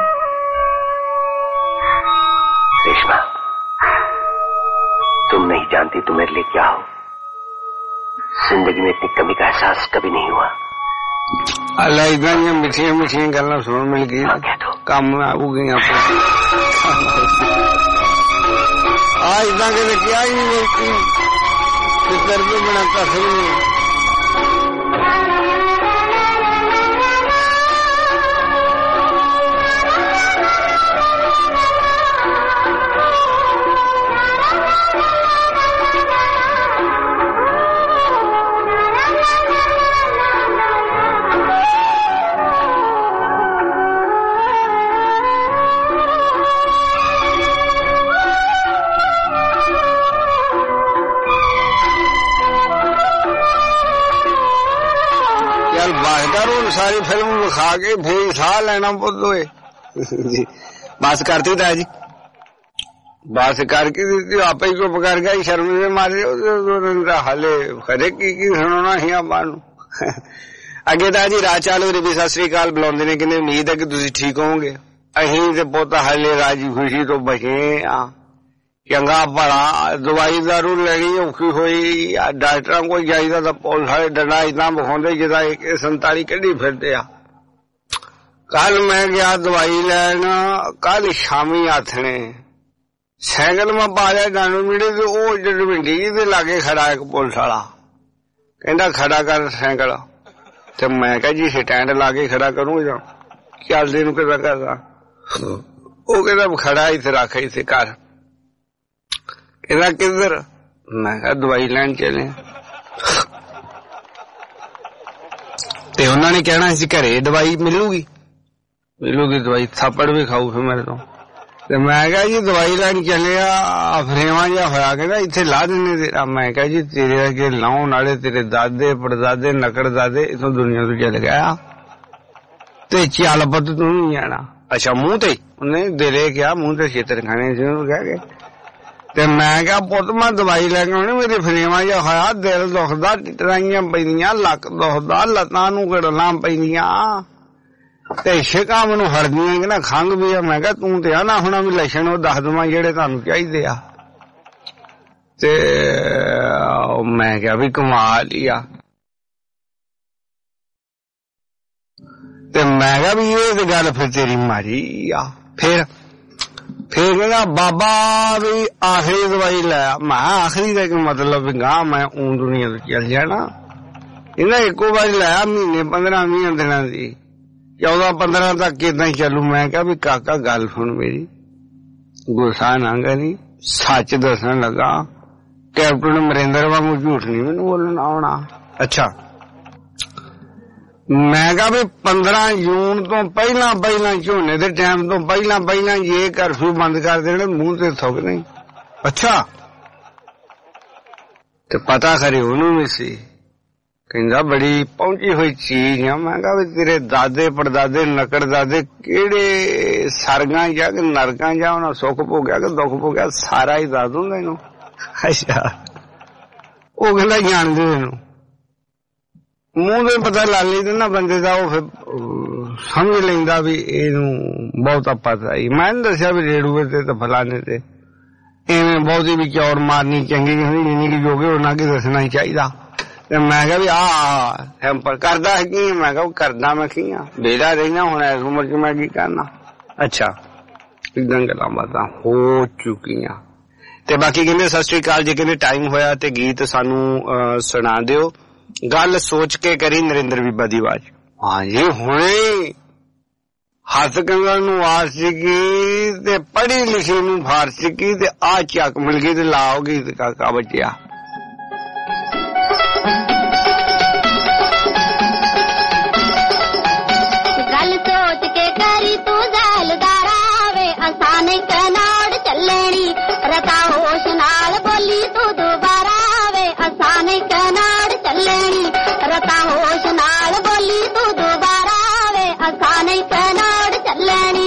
Speaker 3: रेशमा, तुम नहीं जानती तुम मेरे लिए क्या हो। जिंदगी में इतनी कमी का एहसास कभी नहीं हुआ।
Speaker 2: अल्लाह इतना मिठिया मिठिया गल्लां सुन मिल गई, काम हो गई आज इतना के क्या ही नहीं बोलती, फिक्र भी बनाता फिर सारी फिल्म खा के फिर खा लेना बोलो बस करती था जी, बस करके आप ही चुप कर गया शर्म से मारे हाले खरे की सुना ही ਆਪਾਂ ਨੂੰ ਅੱਗੇ ਤਾਂ ਜੀ ਰਾਜ ਚਾਲੂ ਰਵੀ ਸਤਿ ਸ੍ਰੀ ਅਕਾਲ ਬੁਲਾਉਂਦੇ ਨੇ, ਕਿਨੇ ਉਮੀਦ ਹੈ ਕਿ ਤੁਸੀਂ ਠੀਕ ਹੋਵੋਗੇ। ਅਸੀਂ ਤੇ ਪੁੱਤ ਹਾਲੇ ਰਾਜੀ ਖੁਸ਼ੀ ਤੋਂ ਬਚੇ ਆ, ਚੰਗਾ ਭਲਾ ਦਵਾਈ ਦਾਰੂ ਲੈਣੀ ਔਖੀ ਹੋਈ, ਡਾਕਟਰਾਂ ਕੋਲ ਜਾਈਦਾ ਤਾਂ ਪੁਲਿਸ ਵਾਲੇ ਡੰਡਾ ਇਦਾਂ ਵਿਖਾਉਂਦੇ ਜਿੱਦਾਂ AK-47 ਕੱਢੀ ਫਿਰਦੇ ਆ। ਕੱਲ ਮੈਂ ਗਿਆ ਦਵਾਈ ਲੈਣ, ਕੱਲ ਸ਼ਾਮੀ ਆਥਣੇ ਸਾਈਕਲ ਮੈਂ ਪਾ ਲਿਆ ਡਾਂਡੂ ਮੀੜੇ ਤੇ ਉਹ ਡਰਵਿੰਡੀ ਦੇ ਲਾਗੇ ਖੜਾ ਇੱਕ ਪੁਲਿਸ ਵਾਲਾ, ਕਹਿੰਦਾ ਖੜਾ ਕਰ ਸਾਈਕਲ। ਤੇ ਮੈਂ ਕਿਹਾ ਜੀ ਸਟੈਂਡ ਲਾ ਕੇ ਖੜਾ ਕਰੂੰ ਜਾਂ ਚੱਲਦੇ ਨੂੰ ਕਿੱਦਾਂ ਕਰਦਾ? ਉਹ ਕਹਿੰਦਾ ਖੜਾ ਇੱਥੇ ਰੱਖ ਇੱਥੇ ਘਰ। ਕਹਿੰਦਾ ਕਿੱਧਰ? ਮੈਂ ਕਿਹਾ ਦਵਾਈ ਲੈਣ ਚੱਲੇ। ਤੇ ਉਹਨਾਂ ਨੇ ਕਹਿਣਾ ਸੀ ਘਰੇ ਦਵਾਈ ਮਿਲੂਗੀ ਦਵਾਈ, ਥੱਪੜ ਵੀ ਖਾਊ ਫਿਰ ਮੇਰੇ ਤੋਂ। ਤੇ ਮੈਂ ਕਿਹਾ ਜੀ ਦਵਾਈ ਲੈਣ ਚੱਲੇ ਆ, ਫਰੇਵਾ ਜਿਹਾ ਹੋਇਆ, ਕਹਿੰਦਾ ਇੱਥੇ ਲਾ ਦਿੰਦੇ ਤੇਰਾ। ਮੈਂ ਕਿਹਾ ਜੀ ਤੇਰੇ ਅੱਗੇ ਲਾਉਣ ਵਾਲੇ ਤੇਰੇ ਦਾਦੇ ਪੜਦਾਦੇ ਨਕੜ ਦਾਦੇ ਇਥੋਂ ਦੁਨੀਆ ਤੋਂ ਚੱਲ ਗਿਆ ਤੇ ਚੱਲ ਪੁੱਤ ਤੂੰ ਨਹੀਂ ਜਾਣਾ। ਅੱਛਾ ਮੂੰਹ ਤੇ ਉਹਨੇ ਦਿਲੇ ਕਿਹਾ, ਮੂੰਹ ਤੇ ਛੇਤਰ ਖਾਣੇ ਸੀ ਉਹਨੂੰ ਕਹਿ ਕੇ। ਤੇ ਮੈਂ ਕਿਹਾ ਪੁੱਤ ਮੈਂ ਦਵਾਈ ਲੈ ਕੇ ਆਉਣੀ, ਮੇਰੇ ਫਰੇਵਾ ਜਿਹਾ ਹੋਇਆ, ਦਿਲ ਦੁਖਦਾ, ਟਟਰਾਈਆਂ ਪੈਂਦੀਆਂ, ਲੱਕ ਦੁਖਦਾ, ਲੱਤਾਂ ਨੂੰ ਗੜਲਾਂ ਪੈਂਦੀਆਂ ਤੇ ਛਿਕਾਂ ਮੈਨੂੰ ਹੜਦੀਆਂ, ਕਹਿੰਦਾ ਖੰਘ ਵੀ ਆ। ਮੈਂ ਕਿਹਾ ਤੂੰ ਤੇ ਆ ਨਾ ਹੁਣ ਵੀ ਲੱਛਣ ਉਹ ਦੱਸ ਦੇਵਾਂ ਜਿਹੜੇ ਤੁਹਾਨੂੰ ਚਾਹੀਦੇ ਆ। ਤੇ ਮੈਂ ਕਿਹਾ ਵੀ ਕਮਾਲ ਹੀ ਆ। ਤੇ ਮੈਂ ਕਿਹਾ ਵੀ ਇਹ ਤੇ ਗੱਲ ਫਿਰ ਤੇਰੀ ਮਾਰੀ ਆ। ਫਿਰ ਕਹਿੰਦਾ ਬਾਬਾ ਵੀ ਆਖਰੀ ਦਵਾਈ ਲੈ। ਮੈਂ ਆਖਰੀ ਦਾ ਕੀ ਮਤਲਬ ਵੀ ਗਾਂ ਮੈਂ ਊਂ ਦੁਨੀਆ ਤੋਂ ਚੱਲ ਜਾਣਾ? ਇਹਨਾਂ ਇੱਕੋ ਵਾਰੀ ਲਾਇਆ, ਮਹੀਨੇ 15-20 ਦਿਨਾਂ ਦੀ, 14-15 ਤੱਕ ਕਿਦਾਂ ਹੀ ਚੱਲੂ। ਮੈਂ ਕਿਹਾ ਵੀ ਕਾਕਾ ਗੱਲ ਸੁਣ ਮੇਰੀ, ਗੁੱਸਾ ਨਾ ਕਰੀ, ਸੱਚ ਦੱਸਣ ਲੱਗਾ। ਕੈਪਟਨ ਅਮਰਿੰਦਰ ਵਾਂਗੂ ਝੂਠ ਨਹੀਂ ਮੈਨੂੰ ਬੋਲਣਾ ਆਉਣਾ। ਅੱਛਾ ਮੈਂ ਕਿਹਾ ਵੀ 15 ਜੂਨ ਤੋਂ ਪਹਿਲਾਂ ਝੋਨੇ ਦੇ ਟਾਈਮ ਤੋਂ ਪਹਿਲਾਂ ਇਹ ਕਰਫਿਊ ਬੰਦ ਕਰ ਦੇਣੇ, ਮੂੰਹ ਤੇ ਥੁੱਕ ਨਹੀਂ। ਅੱਛਾ ਤੇ ਪਤਾ ਖਰੇ ਉਹਨੂੰ ਵੀ ਸੀ। ਕਹਿੰਦਾ ਬੜੀ ਪਹੁੰਚੀ ਹੋਈ ਚੀਜ਼ ਆ। ਮੈਂ ਕਿਹਾ ਵੀ ਤੇਰੇ ਦਾਦੇ ਪੜਦਾਦੇ ਨਕੜ ਦਾਦੇ ਕਿਹੜੇ ਸਰਗਾਂ ਜਾਂ ਕਿ ਨਰਕਾਂ ਜਾਂ ਉਹਨਾਂ ਸੁੱਖ ਭੋਗਿਆ ਕਿ ਦੁੱਖ ਭੋਗਿਆ, ਸਾਰਾ ਹੀ ਦੱਸ ਦੂੰਗਾ ਇਹਨੂੰ। ਅੱਛਾ ਉਹ ਕਹਿੰਦਾ ਜਾਣਦੇ ਇਹਨੂੰ, ਮੂੰਹ ਤੇ ਪਤਾ ਲਾ ਲਈ ਨਾ ਬੰਦੇ ਦਾ, ਉਹ ਫਿਰ ਸਮਝ ਲੈਂਦਾ ਵੀ ਇਹਨੂੰ ਬਹੁਤਾ ਪਤਾ ਹੀ। ਮੈਂ ਦੱਸਿਆ ਵੀ ਰੇੜੂਏ ਤੇ ਤੇ ਫਲਾਣੇ ਤੇ ਐਵੇਂ ਬਹੁਤੀ ਵੀ ਚੌੜ ਮਾਰਨੀ ਚੰਗੀ ਨਹੀਂ ਹੁੰਦੀ, ਜਿੰਨੀ ਕਿ ਜੋਗੇ ਉਹਨਾਂ ਕੀ ਦੱਸਣਾ ਹੀ ਚਾਹੀਦਾ। ਤੇ ਮੈਂ ਕਿਹਾ ਵੀ ਹੈਂਪਰ ਕਰਦਾ ਹੈ ਕੀ? ਮੈਂ ਕਿਹਾ ਕਰਦਾ ਮੈਂ ਕੀ ਆ, ਵਿਹਲਾ ਰਹਿਣਾ ਹੁਣ ਇਸ ਉਮਰ ਚ ਮੈਂ ਕੀ ਕਰਨਾ। ਅੱਛਾ ਇਦਾਂ ਗੱਲਾਂ ਬਾਤਾਂ ਹੋ ਚੁੱਕੀਆਂ। ਤੇ ਬਾਕੀ ਕਹਿੰਦੇ ਸਤਿ ਸ੍ਰੀ ਅਕਾਲ ਜੀ, ਕਹਿੰਦੇ ਟਾਈਮ ਹੋਇਆ ਤੇ ਗੀਤ ਸਾਨੂੰ ਸੁਣਾ ਦਿਓ, ਗੱਲ ਸੋਚ ਕੇ ਕਰੀ ਨਰਿੰਦਰ ਬੀਬਾ ਦੀ ਆਵਾਜ਼। ਹਾਂਜੀ ਹੁਣੇ ਹੱਥ ਕੰਗਲ ਨੂੰ ਆਸ਼ਿਕੀ ਤੇ ਪੜ੍ਹੀ ਲਿਖੀ ਨੂੰ ਫਾਰਸਿਕੀ ਤੇ ਆ ਚੱਕ ਮਿਲ ਗਈ ਤੇ ਲਾਓਗੀ ਤੇ ਕਾਕਾ ਬਚਿਆ।
Speaker 17: ਗੱਲ ਸੋਚ ਕੇ ਕਰੀ ਤੂੰ ਜ਼ੈਲਦਾਰਾ ਵੇ, ਅਸਾਂ ਨਹੀਂ ਕਨਾੜ ਚੱਲਣੀ, ਰਤਾ ਹੋਸ਼ ਨਾਲ ਬੋਲੀ ਤੂੰ ਦੁਬਾਰਾ ਵੇ, ਅਸਾਂ ਨਹੀਂ ਕਨਾੜ ਚੱਲਣੀ, ਰਤਾ ਹੋਸ਼ ਨਾਲ ਬੋਲੀ ਤੂੰ ਦੁਬਾਰਾ ਵੇ, ਅਸਾਂ ਨਹੀਂ ਕਨਾੜ ਚੱਲਣੀ।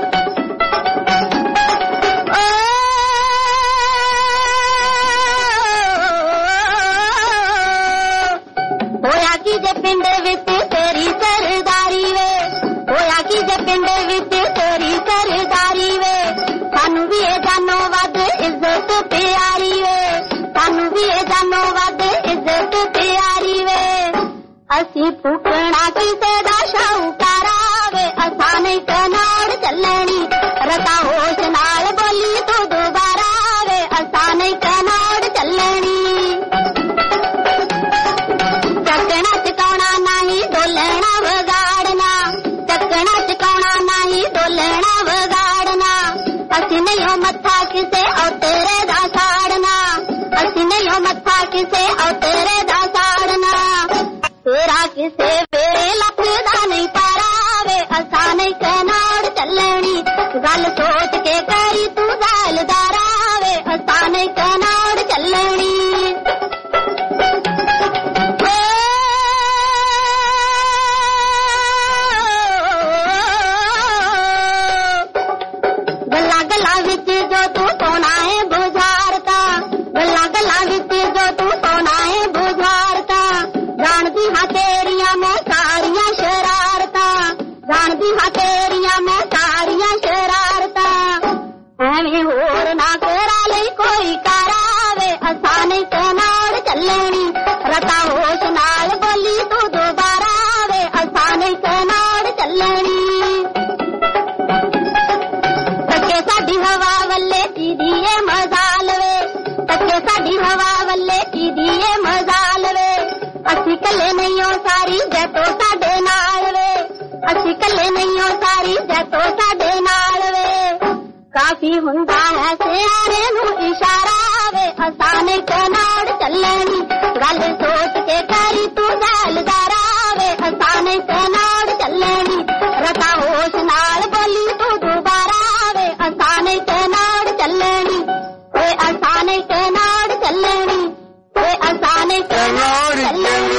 Speaker 17: ਹੋਇਆ ਕੀ ਜੇ ਪਿੰਡ ਵਿੱਚ ਤੇਰੀ ਸਰਦਾਰੀ ਵੇ, ਹੋਇਆ ਕੀ ਜੇ ਪਿੰਡ ਵਿੱਚ ਤੇਰੀ ਸਰਦਾਰੀ ਵੇ, ਸਾਨੂੰ ਵੀ ਇਹ ਜਾਨੋਂ ਵੱਧ ਇੱਜ਼ਤ ਪਿਆਰੀ ਵੇ, ਸਾਨੂੰ ਵੀ ਇਹ ਜਾਨੋਂ ਵੱਧ ਇੱਜ਼ਤ ਪਿਆਰੀ ਵੇ। ਅਸੀਂ ਫੂਕਣਾ ਕਿਸੇ ਦਾ ਸ਼ਾਹੂਕਾਰਾ ਵੇ, ਅਸਾਂ ਨਹੀਂ ਕਨਾੜ ਚੱਲਣੀ, ਰਤਾ ਹੋਸ਼ ਨਾਲ ਬੋਲੀ ਤੂੰ ਦੁਬਾਰਾ ਵੇ, ਅਸਾਂ ਨਹੀਂ ਕਨਾੜ ਚੱਲਣੀ। ਚੱਕਣਾ ਚਕਾਉਣਾ ਨਹੀਂ ਡੋਲਣਾ ਵਿਗਾੜਨਾ, ਚੱਕਣਾ ਚਕਾਉਣਾ ਨਹੀਂ ਡੋਲਣਾ ਵਿਗਾੜਨਾ, ਅਸੀਂ ਨਹੀਂ ਹੋ ਮੱਥਾ ਕਿਸੇ ਔਤਰੇ ਦਾ ਸਾੜਨਾ, ਅਸੀਂ ਨਹੀਂ ਹੋ ਮੱਥਾ ਕਿਸੇ ਔਤਰੇ ਦਾ ਸਾੜਨਾ, ਤੇਰਾ ਕਿਸੇ ਵੇਲੇ ਲੱਖ ਦਾ ਨਹੀਂ ਪਾਰਾ ਵੇ, ਅਸਾਂ ਨਹੀਂ ਕਨਾੜ ਚੱਲਣੀ, ਗੱਲ ਸੋਚ ਕੇ ਕਰੀ ਤੂੰ ਜ਼ੈਲਦਾਰਾ ਵੇ, ਅਸਾਂ ਨਹੀਂ ਕਨਾੜ ਚੱਲਣੀ। ਗੱਲਾਂ ਗੱਲਾਂ ਵਿੱਚ ਜੋ ਤੂੰ ਪਾਉਣਾ ਹੈ ਬੁਝਾਰਤਾ, ਗੱਲਾਂ ਗੱਲਾਂ ਵਿੱਚ ਜੋ ਤੂੰ ਪਾਉਣਾ ਹੈ ਬੁਝਾਰਤਾ, ਜਾਣਦੀ ਹਾਂ ਤੇਰੀਆਂ ਮੈਂ ਸਾਰੀਆਂ ਸ਼ਰਾਰਤਾਂ, ਜਾਣਦੀ ਹਾਂ ਤੇਰੀਆਂ ਮੈਂ ਸਾਰੀਆਂ ਸ਼ਰਾਰਤਾਂ, ਐਵੇਂ ਹੋਰ ਨਾ ਕਰਾ ਲਈ ਕੋਈ ਕਰਾਵੇ, ਅਸਾਂ ਨਹੀਂ ਕਨਾੜ ਚੱਲਣੀ, ਰਤਾ ਹੋਸ਼ ਨਾਲ ਬੋਲੀ ਤੂੰ ਦੁਬਾਰਾ ਵੇ, ਅਸਾਂ ਨਹੀਂ ਕਨਾੜ ਚੱਲਣੀ। ਤੱਕੇ ਸਾਡੀ ਹਵਾ ਵੱਲੇ ਚੀਦੀ ਏ ਮਜ਼ਾਲ ਵੇ, ਤੱਕੇ ਸਾਡੀ ਹਵਾ ਵੱਲੇ ਚੀਦੀ ਏ ਮਜ਼ਾਲ ਵੇ, ਅਸੀਂ ਕੱਲੇ ਨਹੀਂ ਹੋ ਸਾਰੀ ਸਾਰੀ ਜੈਤੋ ਸਾਡੇ ਨਾਲ ਵੇ ਅਸੀਂ ਕੱਲੇ ਨਹੀਂ ਹੋ ਸਾਰੀ ਜੈਤੋ ਸਾਡੇ ਨਾਲ ਵੇ ਕਾਫੀ ਹੁੰਦਾ ਹੈ ਸਿਆਰੇ ਨੂੰ ਇਸ਼ਾਰਾ ਵੇ ਅਸਾਨੇ ਤੇ ਨਾਲ ਚੱਲਣੀ ਗੱਲ ਸੋਚ ਕੇ ਕਰੀ ਤੂੰ ਜਲਦਾਰਾ ਵੇ ਅਸਾਨੇ ਤੇ ਨਾਲ ਚੱਲਣੀ ਰਤਾ ਹੋਸ਼ ਨਾਲ ਬੋਲੀ ਤੂੰ ਦੁਬਾਰਾ ਵੇ ਅਸਾਨੇ ਤੇ ਨਾਲ ਚੱਲਣੀ ਵੇ ਅਸਾਨੇ ਤੇ ਨਾਲ ਚੱਲਣੀ ਵੇ ਅਸਾਨੇ ਤੇ ਨਾਲ ਚੱਲਣੀ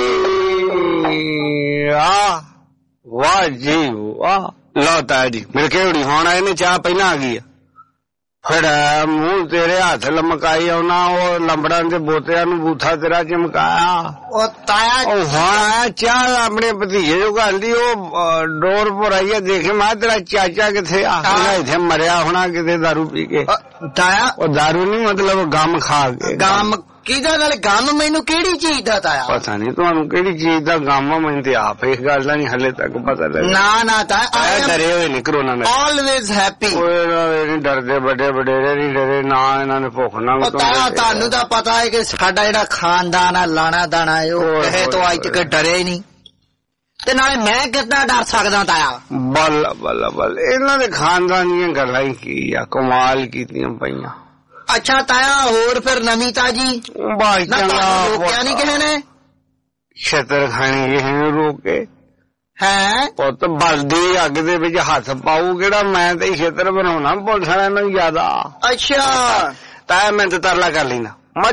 Speaker 2: वाह जी वाह लो ताया जी मिल के होनी हुण आए ने चाह पहला आ गई फिर मुंह तेरे हाथ लमकाई आना वो लंबड़ा के बोतिया नु बूथा तेरा चमकाया
Speaker 4: ताया
Speaker 2: हुण आया चाह अपने भतीजे जो गांधी डोर पर आई है देखे मैं तेरा चाचा किथे इथे मरिया होना किते दारू पी के
Speaker 4: ताया
Speaker 2: दारू नहीं मतलब गम खा के
Speaker 4: गम किदा नाल गम मैनू केड़ी चीज दा ताया
Speaker 2: पता नहीं तुहानू केड़ी चीज दा गम है मैनू ते आप इस गल दा नहीं हले तक पता लगा
Speaker 4: ना ना ताया
Speaker 2: डरे हुए नहीं कोरोना में
Speaker 4: ऑलवेज हैप्पी
Speaker 2: नहीं डरदे बड़े बडेरे नहीं डरे ना इन्हां ने भुख ना
Speaker 4: ताया तानू दा पता है कि साडा जेड़ा खानदान है लाना दाना है ओ कहे तो आज तक डरे नहीं ते नाले मैं कितना डर सकदा ताया
Speaker 2: बल्ला बल्ला बल्ला इन्हां दे खानदान दी गल्लां ही की आ कमाल कीतियां पईयां
Speaker 4: अच्छा ताया होर फिर नवी ताजी रोकिया नहीं किसी ने
Speaker 2: छतर खानी किसी ने रोके
Speaker 4: है
Speaker 2: पुत बलदी अग दे विच हथ पाऊ केड़ा मैं ते छतर बनाउणा पुलिस वालियां नूं ज्यादा
Speaker 4: अच्छा
Speaker 2: ताया मैं ते तरला कर लेना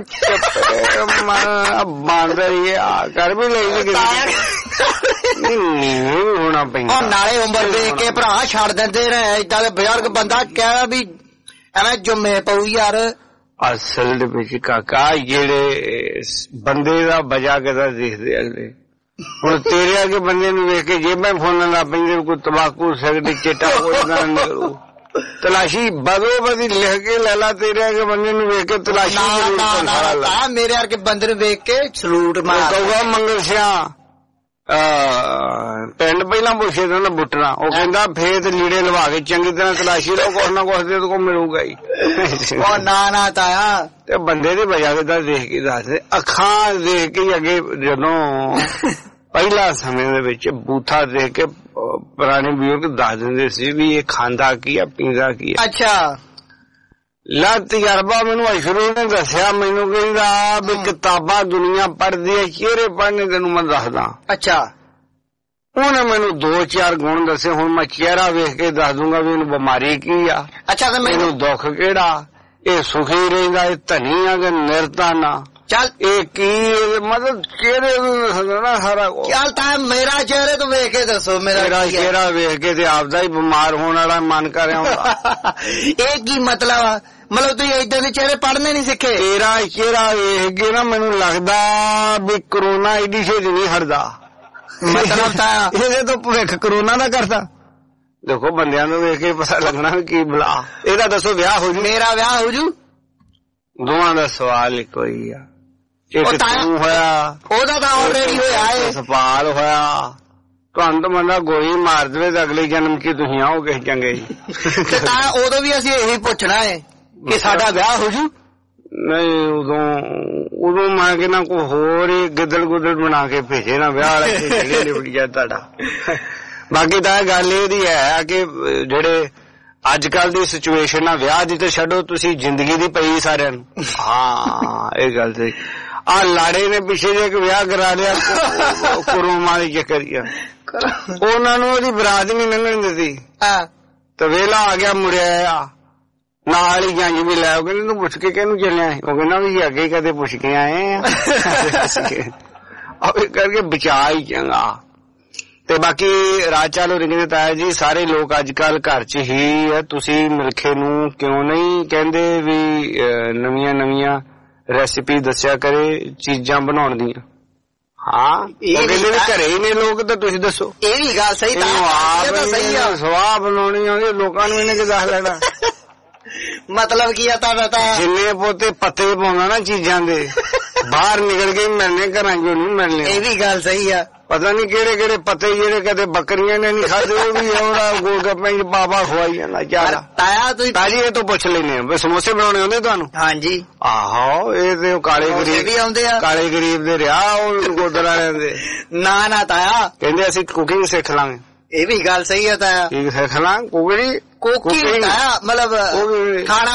Speaker 2: बांदर ये कर भी ले होना पैंदा
Speaker 4: नाले उम्र देख के भरा छड़ दिंदे ने इदां दे बजुर्ग बंदा कह भी ਐਵੇਂ ਜੁਮੇ ਪਊ ਯਾਰ
Speaker 2: ਅਸਲ ਦੇ ਵਿੱਚ ਕਾਕਾ ਜਿਹੜੇ ਬੰਦੇ ਦਾ ਬਜਾ ਕੇ ਤਾਂ ਦੇਖਦੇ ਅਗਲੇ ਹੁਣ ਤੇਰੇ ਅੱਗੇ ਬੰਦੇ ਨੂੰ ਵੇਖ ਕੇ ਜੇਬਾਂ ਫੋਨਾਂ ਲਾ ਪੈਂਦੇ ਕੋਈ ਤਬਾਕੂ ਸਿਗਰਟ ਚਿੱਟਾ ਕੋਈ ਨਾ ਨਿਕਲੂ ਤਲਾਸ਼ੀ ਬਦੋ ਬਦੀ ਲਿਖ ਕੇ ਲੈ ਲਾ ਤੇਰੇ ਅੱਗੇ ਬੰਦੇ ਨੂੰ ਵੇਖ ਕੇ ਤਲਾਸ਼ੀ
Speaker 4: ਨਾ ਮੇਰੇ ਅੱਗੇ ਬੰਦੇ ਨੂੰ ਵੇਖ ਕੇ ਸਲੂਟ ਮਾਰ
Speaker 2: ਕਹੂਗਾ ਮੰਗਲ ਸਿਆ ਪਿੰਡ ਪਹਿਲਾਂ ਪੁੱਛੇ ਤਾਂ ਬੁੱਟਣਾ ਉਹ ਕਹਿੰਦਾ ਫੇਰ ਤੇ ਲੀੜੇ ਲਵਾ ਕੇ ਚੰਗੀ ਤਰ੍ਹਾਂ ਤਲਾਸ਼ੀ ਲਓ ਕੁਛ ਨਾ ਕੁਛ ਤੇ ਕੋ ਮਿਲੂਗਾ ਹੀ
Speaker 4: ਉਹ ਨਾ ਤਾਇਆ
Speaker 2: ਤੇ ਬੰਦੇ ਦੀ ਵਜ੍ਹਾ ਕਿਦਾਂ ਦੇਖ ਕੇ ਦੱਸਦੇ ਅੱਖਾਂ ਦੇਖ ਕੇ ਅੱਗੇ ਜਦੋਂ ਪਹਿਲਾ ਸਮੇਂ ਦੇ ਵਿੱਚ ਬੂਥਾ ਦੇਖ ਕੇ ਪੁਰਾਣੇ ਬਜ਼ੁਰਗ ਦੱਸ ਦਿੰਦੇ ਸੀ ਵੀ ਇਹ ਖਾਂਦਾ ਕੀ ਆ ਪੀਂਦਾ ਕੀ ਆ
Speaker 4: ਅੱਛਾ
Speaker 2: ਲਾ ਤਜਰਬਾ ਮੈਨੂੰ ਅਸ਼ਰੂ ਨੇ ਦੱਸਿਆ ਮੈਨੂੰ ਕਹਿੰਦਾ ਵੀ ਕਿਤਾਬਾਂ ਦੁਨੀਆ ਪੜ੍ਹਦੀ ਹੈ ਚਿਹਰੇ ਪੜ੍ਹਨੇ ਤੈਨੂੰ ਮੈਂ ਦੱਸਦਾ
Speaker 4: ਅੱਛਾ
Speaker 2: ਉਹਨੇ ਮੈਨੂੰ 2-4 ਗੁਣ ਦੱਸੇ ਹੁਣ ਮੈਂ ਚਿਹਰਾ ਵੇਖ ਕੇ ਦੱਸ ਦੂੰਗਾ ਵੀ ਇਹਨੂੰ ਬਿਮਾਰੀ ਕੀ ਆ
Speaker 4: ਅੱਛਾ ਤੇ
Speaker 2: ਮੈਨੂੰ ਦੁੱਖ ਕਿਹੜਾ ਇਹ ਸੁਖੀ ਰਹਿੰਦਾ ਇਹ ਧਨੀ ਆ ਕਿ ਨਿਰਧਾਨਾ
Speaker 4: ਚੱਲ
Speaker 2: ਇਹ ਕੀ ਮਤਲਬ ਚਿਹਰੇ ਨੂੰ ਦੱਸਦਾ ਨਾ ਸਾਰਾ
Speaker 4: ਚੱਲ ਤਾਂ ਮੇਰਾ ਚਿਹਰੇ ਤੋਂ ਵੇਖ ਕੇ ਦੱਸੋ ਮੇਰਾ
Speaker 2: ਚਿਹਰਾ ਵੇਖ ਕੇ ਤੇ ਆਪਦਾ ਹੀ ਬਿਮਾਰ ਹੋਣ ਵਾਲਾ ਮਨ ਕਰ ਰਿਹਾ ਹੁੰਦਾ
Speaker 4: ਇਹ ਕੀ ਮਤਲਬ ਆ ਮਤਲਬ ਤੁਸੀਂ ਏਦਾਂ ਦੇ ਚਿਹਰੇ ਪੜ੍ਹਨੇ ਨਹੀਂ ਸਿੱਖੇ
Speaker 2: ਤੇਰਾ ਚਿਹਰਾ ਵੇਖ ਕੇ ਨਾ ਮੈਨੂੰ ਲੱਗਦਾ ਵੀ ਕਰੋਨਾ ਏਡੀ ਛੇਤੀ ਨਹੀਂ ਹਟਦਾ
Speaker 4: ਮਤਲਬ ਤਾਂ
Speaker 2: ਇਹਦੇ ਤੋਂ ਭਵਿੱਖ ਕਰੋਨਾ ਦਾ ਕਰਦਾ ਦੇਖੋ ਬੰਦਿਆਂ ਨੂੰ ਵੇਖ ਕੇ ਪਤਾ ਲੱਗਣਾ ਕੀ ਬਲਾ ਇਹਦਾ ਦੱਸੋ ਵਿਆਹ ਹੋ ਜੂ
Speaker 4: ਮੇਰਾ ਵਿਆਹ ਹੋ ਜੂ
Speaker 2: ਦੋਵਾਂ ਦਾ ਸਵਾਲ ਇੱਕੋ ਹੀ ਆ ਇੱਕ ਤੂੰ ਹੋਇਆ
Speaker 4: ਉਹਦਾ ਤਾਂ ਆਲਰੇਡੀ ਹੋਇਆ ਏ
Speaker 2: ਸਵਾਲ ਹੋਇਆ ਤੁਹਾਨੂੰ ਤਾਂ ਬੰਦਾ ਗੋਲੀ ਮਾਰ ਦੇਵੇ ਤਾਂ ਅਗਲੇ ਜਨਮ ਕੀ ਤੁਸੀਂ ਆਓ ਕਿਸੇ ਚੰਗੇ
Speaker 4: ਤੇ ਤਾਂ ਉਦੋਂ ਵੀ ਅਸੀਂ ਇਹੀ ਪੁੱਛਣਾ ਏ ਕਿ ਸਾਡਾ ਵਿਆਹ ਹੋ ਜੂ
Speaker 2: ਨਹੀਂ ਉਦੋਂ ਮੈਂ ਕਹਿੰਦਾ ਕੋਈ ਹੋਰ ਹੀ ਗਿੱਦੜ ਗੁੱਦੜ ਬਣਾ ਕੇ ਭੇਜੇ ਨਾ ਵਿਆਹ ਵਾਲੇ ਨਿਬੜ ਜਾ ਤੁਹਾਡਾ ਬਾਕੀ ਤਾਂ ਗੱਲ ਇਹਦੀ ਹੈ ਕਿ ਜਿਹੜੇ ਅੱਜ ਕੱਲ ਦੀ ਸਿਚੁਏਸ਼ਨ ਆ ਵਿਆਹ ਦੀ ਤੇ ਛੱਡੋ ਤੁਸੀਂ ਜ਼ਿੰਦਗੀ ਦੀ ਪਈ ਸਾਰਿਆਂ ਨੂੰ ਹਾਂ ਇਹ ਗੱਲ ਤੇ ਆ ਲਾੜੇ ਨੇ ਪਿੱਛੇ ਜੇ ਇੱਕ ਵਿਆਹ ਕਰਾ ਲਿਆ ਕਰੋਮਾ ਦੀ ਚੱਕਰੀਆ ਉਹਨਾਂ ਨੂੰ ਉਹਦੀ ਬਰਾਤ ਨਹੀਂ ਲੰਘਣ ਦਿੱਤੀ ਤੇ ਵੇਲਾ ਆ ਗਿਆ ਮੁੜਿਆ ਨਾਲ ਹੀ ਜੰਜ ਵੀ ਲੈ ਉਹ ਕਹਿੰਦੇ ਤੂੰ ਪੁੱਛ ਕੇ ਕਿਹਨੂੰ ਚੱਲਿਆ ਉਹ ਕਹਿੰਦਾ ਵੀ ਅੱਗੇ ਕਦੇ ਪੁੱਛ ਕੇ ਆਏ ਆ ਆਵੇ ਕਰਕੇ ਬਚਾ ਹੀ ਚੰਗਾ ਤੇ ਬਾਕੀ ਰਾਜ ਚਾਲੂ ਰਿੰਗਦੇ ਤਾਇਆ ਜੀ ਸਾਰੇ ਲੋਕ ਅੱਜ ਕੱਲ ਘਰ ਚ ਹੀ ਹੈ ਤੁਸੀਂ ਮਿਲਖੇ ਨੂੰ ਕਿਉਂ ਨਹੀਂ ਕਹਿੰਦੇ ਵੀ ਨਵੀਆਂ ਨਵੀਆਂ ਰੈਸਿਪੀ ਦੱਸਿਆ ਕਰੇ ਚੀਜ਼ਾਂ ਬਣਾਉਣ ਦੀਆਂ ਹਾਂ ਇਹ ਕਹਿੰਦੇ ਵੀ ਘਰੇ ਹੀ ਨੇ ਲੋਕ ਤਾਂ ਤੁਸੀਂ ਦੱਸੋ
Speaker 4: ਇਹ ਵੀ ਗੱਲ ਸਹੀ ਤਾਂ ਸਹੀ ਆ
Speaker 2: ਸਵਾਹ ਬਣਾਉਣੀ ਆਉਂਦੀ ਲੋਕਾਂ ਨੂੰ ਇਹਨੇ ਕਿ ਦੱਸ ਲੈਣਾ
Speaker 4: ਮਤਲਬ ਕੀ ਆ ਤਾਂ
Speaker 2: ਜਿੰਨੇ ਪੋਤੇ ਪੱਤੇ ਪਾਉਂਦਾ ਨਾ ਚੀਜ਼ਾਂ ਦੇ ਬਾਹਰ ਨਿਕਲ ਕੇ ਮਿਲਣੇ ਘਰਾਂ ਚੋਂ ਨਹੀਂ ਮਿਲਣੇ
Speaker 4: ਇਹ ਵੀ ਗੱਲ ਸਹੀ ਆ
Speaker 2: ਪਤਾ ਨਹੀਂ ਕਿਹੜੇ ਕਿਹੜੇ ਪਤੇ ਜਿਹੜੇ ਕਦੇ ਬੱਕਰੀਆਂ ਨੇ ਨਹੀਂ ਖਾਦੇ ਉਹ ਵੀ ਉਹਦਾ ਗੋਲਗੱਪੇ ਚ ਬਾਬਾ ਖਵਾਈ ਜਾਂਦਾ ਜ਼ਿਆਦਾ।
Speaker 4: ਤਾਇਆ ਤੁਸੀਂ
Speaker 2: ਤਾਜੀ ਇਹ ਤੋਂ ਪੁੱਛ ਲੈਨੇ ਆ ਸਮੋਸੇ ਬਣਾਉਣੇ ਆਉਂਦੇ ਤੁਹਾਨੂੰ?
Speaker 4: ਹਾਂਜੀ।
Speaker 2: ਆਹੋ ਇਹ ਤੇ ਕਾਲੇ ਗਰੀਬ
Speaker 4: ਵੀ ਆਉਂਦੇ ਆ, ਕਾਲੇ
Speaker 2: ਗਰੀਬ ਦੇ ਰਿਹਾ ਉਹ ਗੋਦਰ ਵਾਲਿਆਂ ਦੇ।
Speaker 4: ਨਾ ਤਾਇਆ
Speaker 2: ਕਹਿੰਦੇ ਅਸੀਂ ਕੁਕਿੰਗ ਸਿੱਖ ਲਾਂਗੇ।
Speaker 4: ਇਹ ਵੀ ਗੱਲ ਸਹੀ ਹੈ ਤਾਇਆ,
Speaker 2: ਸਿੱਖ ਲਾਂ ਕੁਕਿੰਗ
Speaker 4: ਮਤਲਬ ਖਾਣਾ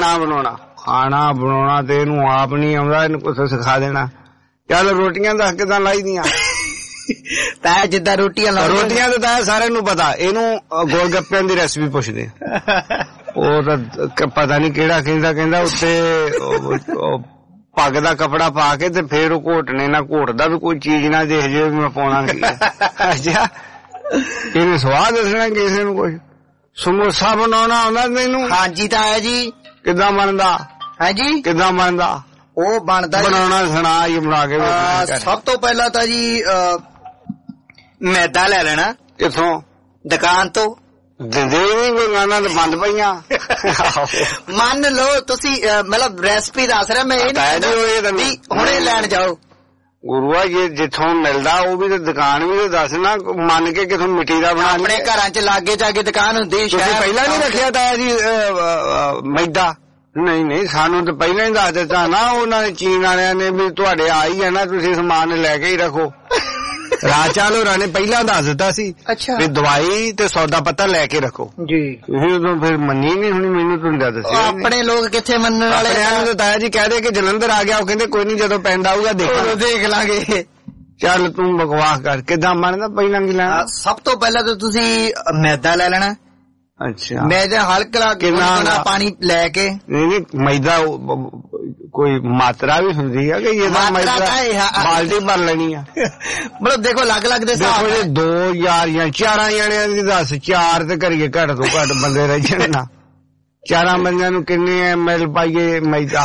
Speaker 2: ਬਣਾਉਣਾ ਤੇ ਇਹਨੂੰ ਆਪ ਨੀ ਆਉਂਦਾ, ਇਹਨੂੰ ਕੁਛ ਸਿਖਾ ਦੇਣਾ। ਚੱਲ ਰੋਟੀਆਂ ਦੱਸ ਕਿੱਦਾਂ ਲਾਈ ਦੀਆਂ?
Speaker 4: ਤਾਇਆ ਜਿੱਦਾਂ ਰੋਟੀਆਂ
Speaker 2: ਤੇ ਤਾਇਆ ਸਾਰਿਆਂ ਨੂੰ ਪਤਾ, ਇਹਨੂੰ ਗੋਲਗੱਪਿਆਂ ਦੀ ਰੈਸਿਪੀ ਪੁੱਛਦੇ। ਉਹ ਤਾਂ ਪਤਾ ਨੀ ਕਿਹੜਾ ਕਹਿੰਦਾ ਉੱਤੇ ਪੱਗ ਦਾ ਕੱਪੜਾ ਪਾ ਕੇ ਤੇ ਫੇਰ ਉਹ ਘੋਟਣੇ ਨਾਲ ਘੋਟਦਾ ਵੀ ਕੋਈ ਚੀਜ਼ ਨਾ ਦੇਖ ਜੇ ਮੈਂ ਪਾਉਣਾ ਕੀ। ਅੱਛਾ ਇਹਨੇ ਸਵਾਦ ਦੱਸਣਾ ਕਿਸੇ ਨੂੰ ਕੁਛ। ਸਮੋਸਾ ਬਣਾਉਣਾ ਆਉਂਦਾ ਤੈਨੂੰ?
Speaker 4: ਹਾਂਜੀ ਤਾਇਆ ਜੀ।
Speaker 2: ਕਿੱਦਾਂ ਬਣਦਾ?
Speaker 4: ਹਾਂਜੀ
Speaker 2: ਕਿੱਦਾਂ ਬਣਦਾ?
Speaker 4: ਉਹ ਬਣਦਾ
Speaker 2: ਬਣਾਉਣਾ ਸੁਣਾ ਜੀ ਬਣਾ ਕੇ।
Speaker 4: ਸਭ ਤੋਂ ਪਹਿਲਾਂ ਤਾਂ ਜੀ ਮੈਦਾ ਲੈ ਲੈਣਾ।
Speaker 2: ਕਿੱਥੋਂ?
Speaker 4: ਦੁਕਾਨ ਤੋਂ।
Speaker 2: ਦਿੰਦੇ ਨਹੀਂ ਦੁਕਾਨਾਂ ਤੇ ਬੰਦ ਪਈਆਂ।
Speaker 4: ਮੰਨ ਲਓ ਤੁਸੀਂ ਮਤਲਬ ਰੈਸਪੀ ਦੱਸ ਰਿਹਾ ਮੈਂ, ਇਹ ਨਹੀਂ ਹੁਣੇ ਲੈਣ ਜਾਓ।
Speaker 2: ਗੁਰੂਆ ਜੇ ਜਿੱਥੋਂ ਮਿਲਦਾ ਉਹ ਵੀ ਤੇ ਦੁਕਾਨ ਵੀ ਤੇ ਦੱਸ ਨਾ, ਮੰਨ ਕੇ ਕਿਥੋਂ ਮਿੱਟੀ ਦਾ ਬਣਾ।
Speaker 4: ਆਪਣੇ ਘਰਾਂ ਚ ਲਾਗੇ ਜਾਗੇ ਦੁਕਾਨ ਹੁੰਦੀ।
Speaker 2: ਪਹਿਲਾਂ ਨੀ ਰੱਖਿਆ ਤਾਇਆ ਜੀ ਮੈਦਾ? ਨਹੀਂ ਸਾਨੂੰ ਤਾਂ ਪਹਿਲਾਂ ਹੀ ਦੱਸ ਦਿੱਤਾ ਨਾ ਉਹਨਾਂ ਨੇ, ਚੀਨ ਵਾਲਿਆਂ ਨੇ, ਵੀ ਤੁਹਾਡੇ ਆ ਹੀ ਜਾਣਾ, ਤੁਸੀਂ ਸਮਾਨ ਲੈ ਕੇ ਹੀ ਰੱਖੋ। ਰਾਜਚਾਲ ਹੋਰਾਂ ਨੇ ਪਹਿਲਾਂ ਦੱਸ ਦਿੱਤਾ ਸੀ ਵੀ ਦਵਾਈ ਤੇ ਸੌਦਾ ਪੱਤਾ ਲੈ ਕੇ ਰੱਖੋ ਜੀ। ਤੁਸੀਂ ਉਦੋਂ ਫਿਰ ਮੰਨੀ ਨਹੀਂ ਹੋਣੀ, ਮੈਨੂੰ ਤੁਹਾਨੂੰ ਦੱਸਿਆ।
Speaker 4: ਆਪਣੇ ਲੋਕ ਕਿੱਥੇ ਮੰਨਣ ਵਾਲੇ ਆ।
Speaker 2: ਤਾਇਆ ਜੀ ਕਹਿ ਦੇ ਕਿ ਜਲੰਧਰ ਆ ਗਿਆ, ਉਹ ਕਹਿੰਦੇ ਕੋਈ ਨੀ ਜਦੋਂ ਪਿੰਡ ਆਊਗਾ ਦੇਖ ਲਾਂਗੇ। ਚੱਲ ਤੂੰ ਬਕਵਾਸ ਕਰ, ਕਿੱਦਾਂ ਬਣਦਾ? ਪਹਿਲਾਂ ਕੀ ਲੈਣਾ?
Speaker 4: ਸਭ ਤੋਂ ਪਹਿਲਾਂ ਤਾਂ ਤੁਸੀਂ ਮੈਦਾ ਲੈ ਲੈਣਾ।
Speaker 2: ਅੱਛਾ
Speaker 4: ਮੈਦਾ ਹਲਕਾ ਕਿੰਨਾ ਪਾਣੀ ਲੈ ਕੇ।
Speaker 2: ਨਹੀਂ ਮੈਦਾ ਕੋਈ ਮਾਤਰਾ ਵੀ ਹੁੰਦੀ ਹੈ ਕਿ ਮੈਦਾ ਬਾਲਟੀ ਭਰ ਲੈਣੀ ਆ?
Speaker 4: ਮਤਲਬ ਦੇਖੋ ਅਲੱਗ ਅਲੱਗ ਦੇ ਹਿਸਾਬ ਨਾਲ
Speaker 2: 2 ਜਾਂ 4 ਜਣਿਆਂ ਦੀ ਦੱਸ। 4 ਤੇ ਕਰੀਏ ਘੱਟ ਤੋਂ ਘੱਟ ਬੰਦੇ ਰਹਿ ਜਾਣਾ। 4 ਬੰਦਿਆਂ ਨੂੰ ਕਿੰਨੇ ml ਪਾਈਏ ਮੈਦਾ?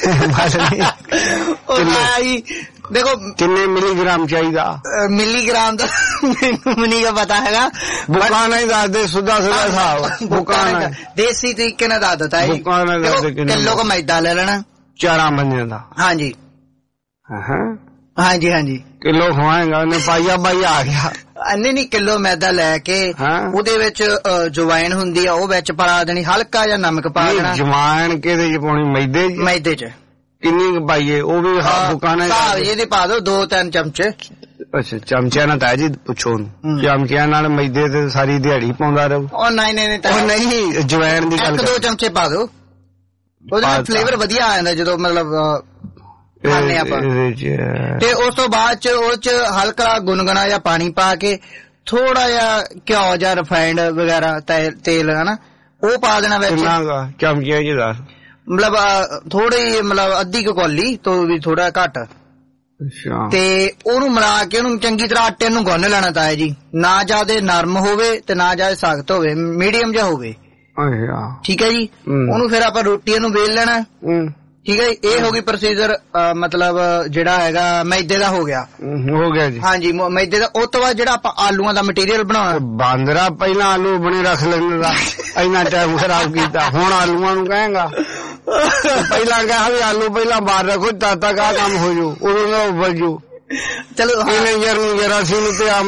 Speaker 4: ਦੇਖੋ
Speaker 2: ਕਿੰਨੇ ਮਿਲੀਗ੍ਰਾਮ ਚਾਹੀਦਾ?
Speaker 4: ਮਿਲੀਗ੍ਰਾਮ ਦਾ ਮੈਨੂੰ ਨਹੀਂ ਪਤਾ ਹੈਗਾ,
Speaker 2: ਬੁਕਾਨਾ ਹੀ ਦੱਸਦੇ। ਸੁਦਾ ਹਿਸਾਬ ਬੁਕਾਨਾ
Speaker 4: ਦੇਸੀ ਤਰੀਕੇ ਨਾਲ ਦੱਸ ਦਿੱਤਾ ਹੈ। ਕਿਲੋ ਕੋ ਮੈਦਾ ਲੈ ਲੈਣਾ 4
Speaker 2: ਬੰਦਿਆਂ ਦਾ।
Speaker 4: ਹਾਂਜੀ ਹਾਂਜੀ
Speaker 2: ਕਿਲੋ ਖਵਾਏਗਾ ਉਹਨੇ, ਪਾਈਆ ਆ ਗਿਆ।
Speaker 4: ਨਹੀਂ ਕਿਲੋ ਮੈਦਾ ਲੈ ਕੇ ਉਹਦੇ ਵਿੱਚ ਜਵੈਣ ਹੁੰਦੀ ਆ, ਉਹ ਵਿੱਚ ਪਾ ਦੇਣੀ, ਹਲਕਾ ਜਿਹਾ ਨਮਕ ਪਾ ਦੇਣਾ।
Speaker 2: ਜਵੈਣ ਕਿਹਦੇ ਚ ਪਾਉਣੀ? ਮੈਦੇ ਚ। ਕਿੰਨੀ ਪਾਈਏ? ਉਹ ਵੀ ਬੁਕਾਨਾ
Speaker 4: ਇਹਦੇ ਪਾ ਦੋ 2-3 ਚਮਚੇ।
Speaker 2: ਅੱਛਾ ਚਮਚਿਆਂ ਨਾਲ ਤਾਇਆ ਜੀ ਪੁੱਛੋ ਉਹਨੂੰ, ਚਮਚਿਆਂ ਨਾਲ ਮੈਦੇ ਤੇ ਸਾਰੀ ਦਿਹਾੜੀ ਪਾਉਂਦਾ ਰਹੂ?
Speaker 4: ਉਹ ਨਹੀਂ
Speaker 2: ਜਵੈਣ ਦੀ ਗੱਲ।
Speaker 4: 1-2 ਚਮਚੇ ਪਾ ਦੋ, ਉਹਦੇ ਨਾਲ ਫਲੇਵਰ ਵਧੀਆ ਆ ਜਾਂਦਾ ਜਦੋਂ ਮਤਲਬ ਖਾਣੇ ਆਪਾਂ। ਤੇ ਉਸ ਤੋਂ ਬਾਅਦ ਚ ਉਹ ਚ ਹਲਕਾ ਗੁਨਗੁਨਾ ਜਾਂ ਪਾਣੀ ਪਾ ਕੇ ਥੋੜਾ ਜਿਹਾ ਘਿਓ ਜਾਂ ਰਿਫਾਈਂਡ ਵਗੈਰਾ ਤੇਲ ਹਨਾ ਉਹ ਪਾ ਦੇਣਾ ਵਿੱਚ।
Speaker 2: ਚਮਚਿਆਂ ਚ ਦੱਸ?
Speaker 4: ਮਤਲਬ ਥੋੜੀ ਮਤਲਬ ਅੱਧੀ ਕੁ ਕੌਲੀ ਤੋਂ ਵੀ ਥੋੜਾ ਘੱਟ। ਤੇ ਉਹਨੂੰ ਮਿਲਾ ਕੇ ਉਹਨੂੰ ਚੰਗੀ ਤਰ੍ਹਾਂ ਆਟੇ ਨੂੰ ਗੁੰਨ ਲੈਣਾ ਤਾਇਆ ਜੀ। ਨਾ ਜ਼ਿਆਦਾ ਨਰਮ ਹੋਵੇ ਤੇ ਨਾ ਜ਼ਿਆਦਾ ਸਖਤ ਹੋਵੇ, ਮੀਡੀਅਮ ਜਿਹਾ ਹੋਵੇ। ਠੀਕ ਹੈ ਜੀ। ਉਹਨੂੰ ਫਿਰ ਆਪਾਂ ਰੋਟੀਆਂ ਨੂੰ ਵੇਲ ਲੈਣਾ। ਠੀਕ ਹੈ ਜੀ। ਇਹ ਹੋ ਗਈ ਪ੍ਰੋਸੀਜਰ, ਮਤਲਬ ਜਿਹੜਾ ਹੈਗਾ ਮੈਦੇ ਦਾ ਹੋ ਗਿਆ
Speaker 2: ਜੀ।
Speaker 4: ਹਾਂਜੀ ਮੈਦੇ ਦਾ। ਉਸ ਤੋਂ ਬਾਅਦ ਜਿਹੜਾ ਆਪਾਂ ਆਲੂਆਂ ਦਾ ਮਟੀਰੀਅਲ ਬਣਾਉਣਾ।
Speaker 2: ਬਾਂਦਰਾ ਪਹਿਲਾਂ ਆਲੂ ਬਣੇ ਰੱਖ ਲੈਂਦਾ, ਇੰਨਾ ਟਾਈਮ ਖਰਾਬ ਕੀਤਾ। ਹੁਣ ਆਲੂਆਂ ਨੂੰ ਕਹੇਗਾ? ਪਹਿਲਾਂ ਕਿਹਾ ਵੀ ਆਲੂ ਪਹਿਲਾਂ ਬਾਹਰ ਰੱਖੋ, ਤਦ ਤੱਕ ਆਹ ਕੰਮ ਹੋ ਜੂ, ਉਦੋਂ ਦਾ ਉੱਬਲ ਜੂ।
Speaker 4: ਚਲੋ
Speaker 2: ਜਰਾਸੀ ਨੂੰ ਤੇ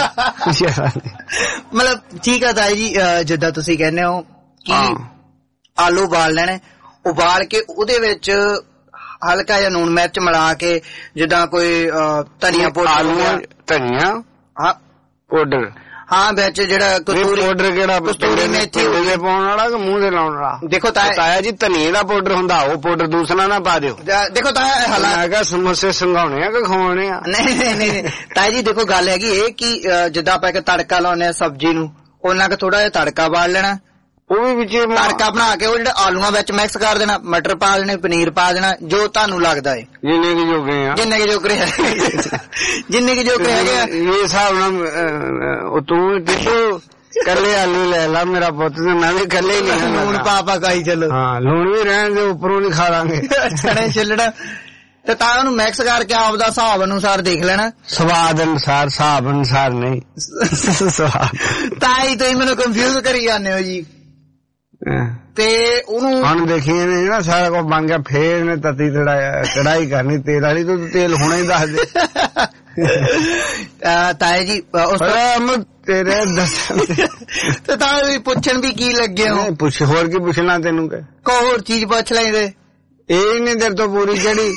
Speaker 4: ਮਤਲਬ ਠੀਕ ਆ ਤਾਈ ਜੀ, ਜਿੱਦਾਂ ਤੁਸੀਂ ਕਹਿੰਦੇ ਹੋ ਕਿ ਆਲੂ ਉਬਾਲ ਲੈਣੇ, ਉਬਾਲ ਕੇ ਉਹਦੇ ਵਿੱਚ ਹਲਕਾ ਜਿਹਾ ਲੂਣ ਮਿਰਚ ਮਿਲਾ ਕੇ, ਜਿੱਦਾਂ ਕੋਈ ਧਨੀਆ ਪਾਊਡਰ,
Speaker 2: ਧਨੀਆ ਪਾਊਡਰ
Speaker 4: ਵਿੱਚ ਜਿਹੜਾ ਕਸਤੂਰੀ
Speaker 2: ਪਾਊਡਰ, ਕਿਹੜਾ
Speaker 4: ਕਸਤੂਰੀ ਮੇਥੀ
Speaker 2: ਪਾਉਣ ਵਾਲਾ ਕਿ ਮੂੰਹ ਦੇ ਲਾਉਣ ਵਾਲਾ?
Speaker 4: ਦੇਖੋ
Speaker 2: ਤਾਇਆ ਜੀ ਧਨੀਏ ਦਾ ਪਾਊਡਰ ਹੁੰਦਾ, ਉਹ ਪਾਊਡਰ ਦੂਸਰਾ ਨਾ ਪਾ ਦਿਓ।
Speaker 4: ਦੇਖੋ ਤਾਇਆ
Speaker 2: ਸਮੋਸੇ ਸੰਘਾਉਣੇ ਆ ਕਿ ਖਵਾਉਣੇ ਆ?
Speaker 4: ਨਹੀਂ ਤਾਇਆ ਜੀ ਦੇਖੋ ਗੱਲ ਹੈਗੀ ਇਹ ਕਿ ਜਿੱਦਾਂ ਆਪਾਂ ਇੱਕ ਤੜਕਾ ਲਾਉਨੇ ਆ ਸਬਜ਼ੀ ਨੂੰ, ਉਹਨਾਂ ਕੁ ਥੋੜਾ ਜਿਹਾ ਤੜਕਾ ਬਾਲ ਲੈਣਾ,
Speaker 2: ਉਹ ਵੀ ਵਿੱਚ
Speaker 4: ਤੜਕਾ ਬਣਾ ਕੇ ਉਹ ਜਿਹੜੇ ਆਲੂਆਂ ਵਿੱਚ ਮਿਕਸ ਕਰ ਦੇਣਾ, ਮਟਰ ਪਾ ਦੇਣੇ, ਪਨੀਰ ਪਾ ਦੇਣਾ, ਜੋ ਤੁਹਾਨੂੰ ਲੱਗਦਾ ਹੈ
Speaker 2: ਜਿੰਨੇ ਕਿ ਜੋਗੇ ਆ,
Speaker 4: ਜਿੰਨੇ ਕਿ ਜੋਗਰੇ ਹੈਗੇ ਆ।
Speaker 2: ਇਹ ਹਿਸਾਬ ਨਾਲ ਤੂੰ ਕੱਲੇ ਆਲੂ ਲੈ ਲਾ ਮੇਰਾ ਪੁੱਤ, ਤੇ ਮੈਂ ਵੀ ਕੱਲੇ ਹੀ ਨਹੀਂ
Speaker 4: ਲੂਣ ਪਾ ਕਾਈ ਚਲੋ।
Speaker 2: ਹਾਂ ਲੂਣ ਵੀ ਰਹਿਣ ਦੇ, ਉੱਪਰੋਂ ਨਹੀਂ ਖਾ ਲਾਂਗੇ
Speaker 4: ਛੜੇ ਛਿੱਲੜ। ਤੇ ਤਾਂ ਉਹਨੂੰ ਮਿਕਸ ਕਰਕੇ ਆਪਦਾ ਹਿਸਾਬ ਅਨੁਸਾਰ ਦੇਖ ਲੈਣਾ,
Speaker 2: ਸਵਾਦ ਅਨੁਸਾਰ, ਹਿਸਾਬ ਅਨੁਸਾਰ ਨਹੀਂ।
Speaker 4: ਤਾਂ ਹੀ ਤੁਸੀਂ ਮੈਨੂੰ ਕੰਫਿਊਜ਼ ਕਰੀ ਜਾਂਦੇ ਹੋ ਜੀ। ਤੇ ਉਹਨੂੰ
Speaker 2: ਹੁਣ ਦੇਖੀ ਨੇ ਨਾ ਸਾਰਾ ਕੁਝ ਬਣ ਗਿਆ, ਫੇਰ ਨੇ ਤਤੀ ਕੜਾਈ ਕਰਨੀ ਤੇਲ ਵਾਲੀ, ਤੂੰ ਤੇਲ ਹੁਣੇ ਹੀ ਦੱਸ ਦੇ।
Speaker 4: ਤਾਏ ਜੀ ਉਸ
Speaker 2: ਤੇਰੇ ਦੱਸਣ
Speaker 4: ਤੇ ਤਾਂ ਵੀ ਪੁੱਛਣ ਵੀ ਕੀ ਲੱਗੇ ਹੋ?
Speaker 2: ਪੁੱਛ, ਹੋਰ ਕੀ ਪੁੱਛਣਾ ਤੈਨੂੰ?
Speaker 4: ਕੋ ਹੋਰ ਚੀਜ਼ ਪੁੱਛ ਲੈਂਦੇ,
Speaker 2: ਇਹ ਨਹੀਂ ਤੇਰੇ ਤੋਂ ਪੂਰੀ ਚੜੀ।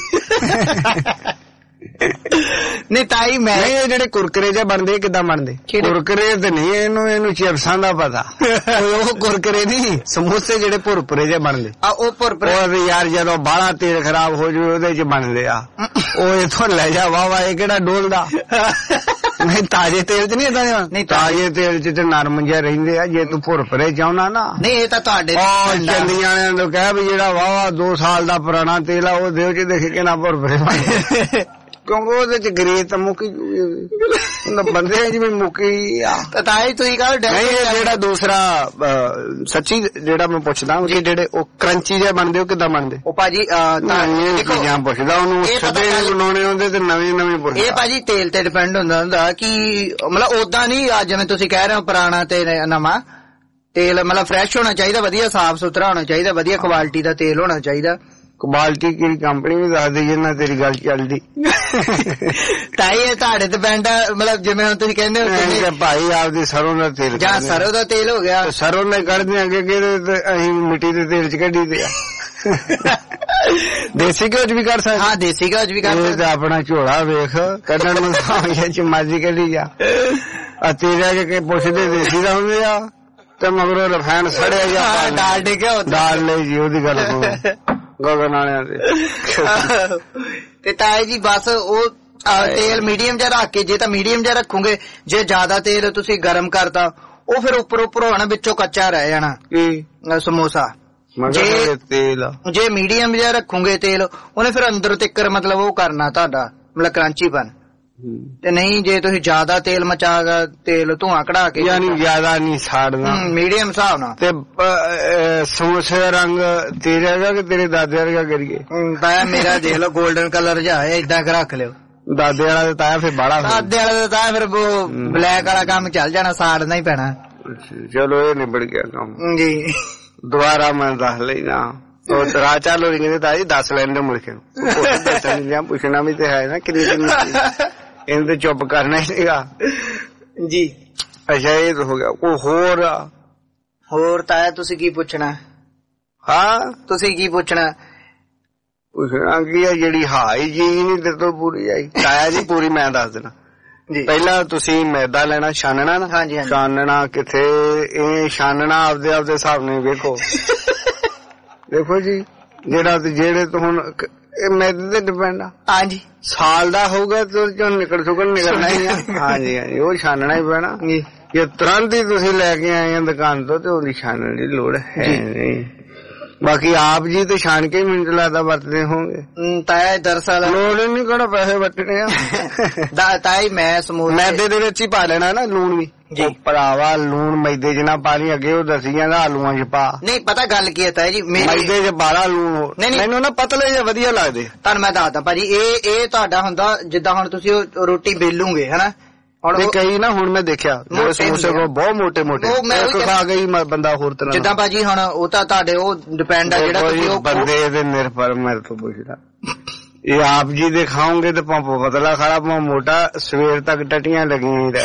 Speaker 4: ਨਹੀਂ ਤਾਈ ਮੈਂ
Speaker 2: ਇਹ ਜਿਹੜੇ ਕੁਰਕਰੇ ਜੇ ਬਣਦੇ ਕਿੱਦਾਂ ਬਣਦੇ? ਕੁਰਕਰੇ ਤੇ ਨਹੀਂ, ਇਹਨੂੰ ਚਿਪਸਾਂ ਦਾ ਪਤਾ। ਉਹ ਕੁਰਕਰੇ ਨਹੀਂ, ਸਮੋਸੇ ਜਿਹੜੇ ਭੁਰਭੁਰੇ ਜੇ ਬਣਦੇ,
Speaker 4: ਉਹ ਭੁਰਭੁਰੇ
Speaker 2: ਯਾਰ ਜਦੋਂ ਬਾਹਲਾ ਤੇਲ ਖਰਾਬ ਹੋ ਜਾਵੇ ਉਹਦੇ ਚ ਬਣਦੇ ਆ। ਉਹ ਇਥੋਂ ਲੈ ਜਾ ਵਾਹ, ਇਹ ਕਿਹੜਾ ਡੋਲਦਾ? ਨਹੀਂ ਤਾਜ਼ੇ ਤੇਲ ਚ ਨਹੀਂ ਏਦਾਂ ਦੇ। ਨਹੀਂ ਤਾਜ਼ੇ ਤੇਲ ਚ ਤੇ ਨਰਮ ਜਿਹਾ ਰਹਿੰਦੇ ਆ। ਜੇ ਤੂੰ ਭੁਰਭੁਰੇ ਚਾਹੁੰਦਾ ਨਾ,
Speaker 4: ਨਹੀਂ ਇਹ ਤਾਂ ਤੁਹਾਡੇ
Speaker 2: ਚੰਦੀਆਂ ਨੇ ਨੂੰ ਕਹਿ ਵੀ ਜਿਹੜਾ ਵਾਹ 2 ਸਾਲ ਦਾ ਪੁਰਾਣਾ ਤੇਲ ਆ ਉਹ ਦਿਓ ਚ ਦੇਖ ਕੇ ਨਾ ਭੁਰਭੁਰੇ ਬਣਦੇ, ਕਿਉਂਕਿ ਉਹਦੇ ਚ ਗਰੀਸ ਤਾਂ ਮੁੱਕੀ ਬੰਦੇ ਜਿਵੇਂ ਮੁੱਕੀ ਆ।
Speaker 4: ਤਾਈ ਤੁਸੀਂ ਕਹੋ
Speaker 2: ਨਹੀਂ, ਜਿਹੜਾ ਦੂਸਰਾ ਸੱਚੀ ਜਿਹੜਾ ਮੈਂ ਪੁੱਛਦਾ ਜਿਹੜੇ ਉਹ ਕਰੰਚੀ ਜਿਹੇ ਬਣਦੇ ਉਹ ਕਿੱਦਾਂ ਬਣਦੇ?
Speaker 4: ਉਹ ਭਾਜੀ
Speaker 2: ਚੀਜ਼ਾਂ ਪੁੱਛਦਾ ਉਹਨੂੰ, ਸਦੇ ਬਣਾਉਣੇ ਹੁੰਦੇ ਤੇ ਨਵੇਂ ਪੁੱਛਦਾ।
Speaker 4: ਇਹ ਭਾਜੀ ਤੇਲ ਤੇ ਡਿਪੈਂਡ ਹੁੰਦਾ ਕਿ ਮਤਲਬ ਓਦਾਂ ਨਹੀਂ ਜਿਵੇਂ ਤੁਸੀਂ ਕਹਿ ਰਹੇ ਹੋ ਪੁਰਾਣਾ ਤੇ ਨਵਾਂ ਤੇਲ, ਮਤਲਬ ਫਰੈਸ਼ ਹੋਣਾ ਚਾਹੀਦਾ, ਵਧੀਆ ਸਾਫ਼ ਸੁਥਰਾ ਹੋਣਾ ਚਾਹੀਦਾ, ਵਧੀਆ ਕੁਆਲਿਟੀ ਦਾ ਤੇਲ ਹੋਣਾ ਚਾਹੀਦਾ।
Speaker 2: ਕੁਆਲਿਟੀ ਕਿਹੜੀ ਕੰਪਨੀ ਵੀ ਦੱਸ ਦੇ ਜਿੰਨਾ ਤੇਰੀ ਗੱਲ ਚੱਲਦੀ।
Speaker 4: ਤਾਈ ਇਹ ਤੁਹਾਡੇ ਤੇ ਪੈਂਦਾ, ਮਤਲਬ ਜਿਵੇਂ ਹੁਣ ਤੁਸੀਂ ਕਹਿੰਦੇ ਹੋ
Speaker 2: ਭਾਈ ਆਪਦੀ ਸਰੋਂ ਦਾ ਤੇਲ,
Speaker 4: ਜਾਂ ਸਰੋਂ ਦਾ ਤੇਲ ਹੋ ਗਿਆ,
Speaker 2: ਸਰੋਂ ਨੇ ਕੱਢਦੇ ਆ ਅੱਗੇ ਅਸੀਂ ਮਿੱਟੀ ਦੇ ਤੇਲ ਚ ਕੱਢੀ ਦੇ ਆ। ਦੇਸੀ ਘਿਓ ਚ ਵੀ ਕੱਢ ਸਕਦੇ?
Speaker 4: ਹਾਂ ਦੇਸੀ ਘਿਓ ਚ ਵੀ ਕੱਢ ਸਕਦੇ।
Speaker 2: ਆਪਣਾ ਝੋਲਾ ਵੇਖ, ਕੱਢਣ ਮਸਾਲੇ ਚ ਮਰਜ਼ੀ ਕੱਢੀ ਜਾ। ਤੇਰੇ ਕੇ ਪੁੱਛਦੇ ਦੇਸੀ ਦਾ ਹੁੰਦੇ ਆ ਤੇ ਮਗਰੋਂ ਰਿਫਾਈਨ ਸੜਿਆ ਜਾ
Speaker 4: ਡਾਲ ਡੇ ਘਿਓ
Speaker 2: ਡਾਲ ਲਈ ਜੀ, ਉਹਦੀ ਗੱਲ ਗਗਨ ਵਾਲਿਆਂ ਦੇ।
Speaker 4: ਤੇ ਤਾਏ ਜੀ ਬਸ ਉਹ ਤੇਲ ਮੀਡੀਅਮ ਜਿਹਾ ਰੱਖ ਕੇ, ਜੇ ਤਾਂ ਮੀਡੀਅਮ ਜਿਹਾ ਰੱਖੋਗੇ, ਜੇ ਜ਼ਿਆਦਾ ਤੇਲ ਤੁਸੀਂ ਗਰਮ ਕਰਤਾ ਉਹ ਫਿਰ ਉੱਪਰ ਹੋਣਾ, ਵਿੱਚੋਂ ਕੱਚਾ ਰਹਿ ਜਾਣਾ ਸਮੋਸਾ। ਜੇ ਮੀਡੀਅਮ ਜਿਹਾ ਰੱਖੋਗੇ ਤੇਲ, ਉਹਨੇ ਫਿਰ ਅੰਦਰੋਂ ਤਿੱਕਰ ਮਤਲਬ ਉਹ ਕਰਨਾ ਤੁਹਾਡਾ, ਮਤਲਬ ਕਰੰਚੀਪਨ। ਤੇ ਨਹੀਂ ਜੇ ਤੁਸੀਂ ਜ਼ਿਆਦਾ ਤੇਲ ਮਚਾ ਤੇਲ ਧੂਆਂ ਕਢਾ ਕੇ,
Speaker 2: ਯਾਨੀ ਜ਼ਿਆਦਾ ਨਹੀਂ ਸਾੜਨਾ,
Speaker 4: ਮੀਡੀਅਮ ਹਿਸਾਬ ਨਾਲ।
Speaker 2: ਤੇ ਸਮੋਸੇ ਦਾ ਰੰਗ ਤੇਰੇ ਵਰਗਾ ਕਿ ਤੇਰੇ ਦਾਦੇ ਵਰਗਾ ਕਰੀਏ?
Speaker 4: ਤਾਇਆ ਮੇਰਾ ਦੇਖ ਲਓ 골ਡਨ ਕਲਰ ਜਿਹਾ ਹੈ, ਏਦਾਂ ਰੱਖ ਲਿਓ।
Speaker 2: ਦਾਦੇ ਵਾਲਾ ਤੇ ਤਾਇਆ ਫਿਰ ਬਾਹਲਾ,
Speaker 4: ਦਾਦੇ ਵਾਲਾ ਤੇ ਤਾਇਆ ਫਿਰ ਬਲੈਕ ਵਾਲਾ ਕੰਮ ਚੱਲ ਜਾਣਾ, ਸਾੜਨਾ ਹੀ ਪੈਣਾ।
Speaker 2: ਚਲੋ ਇਹ ਨਿਬੜ ਗਿਆ ਕੰਮ
Speaker 4: ਜੀ।
Speaker 2: ਦੁਬਾਰਾ ਮੈਂ ਦੱਸ ਲੈਣਾ ਉਹ ਰਾਹ ਚਾਲੂ ਨਹੀਂ ਕਹਿੰਦੇ ਤਾਜੀ ਦੱਸ ਲੈਣ ਦੇ ਮੁਲਕੇ ਨੂੰ, ਪੁੱਛਣਾ ਵੀ ਤੇ ਹੈ ਨਾ ਕਿੰਨੀ ਇਹਨੂੰ ਤੇ ਚੁੱਪ ਕਰਨਾ ਹੀ ਸੀਗਾ
Speaker 4: ਜੀ।
Speaker 2: ਅੱਛਾ ਇਹ ਤਾਂ ਹੋ ਗਿਆ। ਕੋਈ
Speaker 4: ਹੋਰ ਤਾਇਆ ਤੁਸੀਂ ਕੀ ਪੁੱਛਣਾ?
Speaker 2: ਹਾਂ
Speaker 4: ਤੁਸੀਂ ਕੀ ਪੁੱਛਣਾ
Speaker 2: ਕੀ ਆ? ਜਿਹੜੀ ਹਾਈ ਜੀ ਨੀ ਤੇਰੇ ਤੋਂ ਪੂਰੀ ਆਈ ਤਾਇਆ ਜੀ, ਪੂਰੀ ਮੈਂ ਦੱਸ ਦੇਣਾ। ਪਹਿਲਾਂ ਤੁਸੀਂ ਮੈਦਾ ਲੈਣਾ, ਛਾਨਣਾ ਨਾ, ਛਾਨਣਾ ਕਿੱਥੇ, ਇਹ ਛਾਨਣਾ ਆਪਦੇ ਹਿਸਾਬ ਨਾਲ ਵੇਖੋ। ਦੇਖੋ ਜੀ ਜਿਹੜੇ ਤੋਂ ਹੁਣ ਇਹ ਮੈਦੇ ਤੇ ਡਿਪੈਂਡ ਆ।
Speaker 4: ਹਾਂਜੀ
Speaker 2: ਸਾਲ ਦਾ ਹੋਊਗਾ ਤੇ ਚੋਂ ਨਿਕਲਣਾ ਹੀ ਆ। ਹਾਂਜੀ ਉਹ ਛਾਨਣਾ ਹੀ ਪੈਣਾ। ਜੇ ਤੁਰੰਤ ਹੀ ਤੁਸੀਂ ਲੈ ਕੇ ਆਏ ਆ ਦੁਕਾਨ ਤੋਂ ਤੇ ਉਹਦੀ ਛਾਨਣ ਦੀ ਲੋੜ ਹੈ ਨਹੀਂ। ਬਾਕੀ ਆਪ ਜੀ ਤੇ ਛਾਣ ਕੇ ਮਿੰਟ ਲੱਗਦਾ ਵਰਤਦੇ ਹੋਗੇ।
Speaker 4: ਤਾਇਆ ਦਰਅਸਲ
Speaker 2: ਲੋੜ ਨਹੀਂ ਕਿਹੜਾ ਪੈਸੇ ਵਰਤਣੇ ਆ।
Speaker 4: ਤਾਈ ਮੈਂ ਸਮੋਸੇ
Speaker 2: ਮੈਦੇ ਦੇ ਵਿੱਚ ਹੀ ਪਾ ਲੈਣਾ ਨਾ ਲੂਣ ਵੀ। ਭਰਾਵਾ ਲੂਣ ਮੈਦੇ ਚ ਨਾ ਪਾ ਲਈ, ਅੱਗੇ ਉਹ ਦੱਸੀ ਜਾਂਦਾ ਆਲੂਆਂ ਚ ਪਾ।
Speaker 4: ਨਹੀਂ ਪਤਾ ਗੱਲ ਕੀ ਹੈ ਤਾਇਆ ਜੀ,
Speaker 2: ਮੈਦੇ ਚ ਬਾਲਾ ਲੂਣ ਮੈਨੂੰ ਨਾ ਪਤਲੇ ਜਿਹੇ ਵਧੀਆ ਲੱਗਦੇ।
Speaker 4: ਤੁਹਾਨੂੰ ਮੈਂ ਦੱਸਦਾ ਭਾਜੀ, ਇਹ ਤੁਹਾਡਾ ਹੁੰਦਾ ਜਿੱਦਾਂ ਹੁਣ ਤੁਸੀਂ ਰੋਟੀ ਬੇਲੂਗੇ ਹਨਾ।
Speaker 2: ਹੁਣ ਕਈ ਨਾ ਹੁਣ ਮੈਂ ਦੇਖਿਆ ਸਮੋਸੇ ਬਹੁਤ ਮੋਟੇ ਖਾ ਗਈ ਬੰਦਾ ਹੋਰ ਤਰ੍ਹਾਂ।
Speaker 4: ਜਿੱਦਾਂ ਭਾਜੀ ਹੁਣ ਉਹ ਤਾਂ ਤੁਹਾਡੇ ਉਹ ਡਿਪੈਂਡ ਆ ਜਿਹੜਾ
Speaker 2: ਬੰਦੇ ਦੇ ਨਿਰਭਰ ਮੇਰੇ ਤੋਂ ਪੁੱਛਦਾ। ਇਹ ਆਪ ਜੀ ਦੇ ਖਾਓਗੇ ਤੇ ਪੰਪ ਪਤਲਾ ਖਾਣਾ ਪਾ ਮੋਟਾ, ਸਵੇਰ ਤੱਕ ਟਟੀਆਂ ਲੱਗੀਆਂ ਹੀ ਰਹਿ।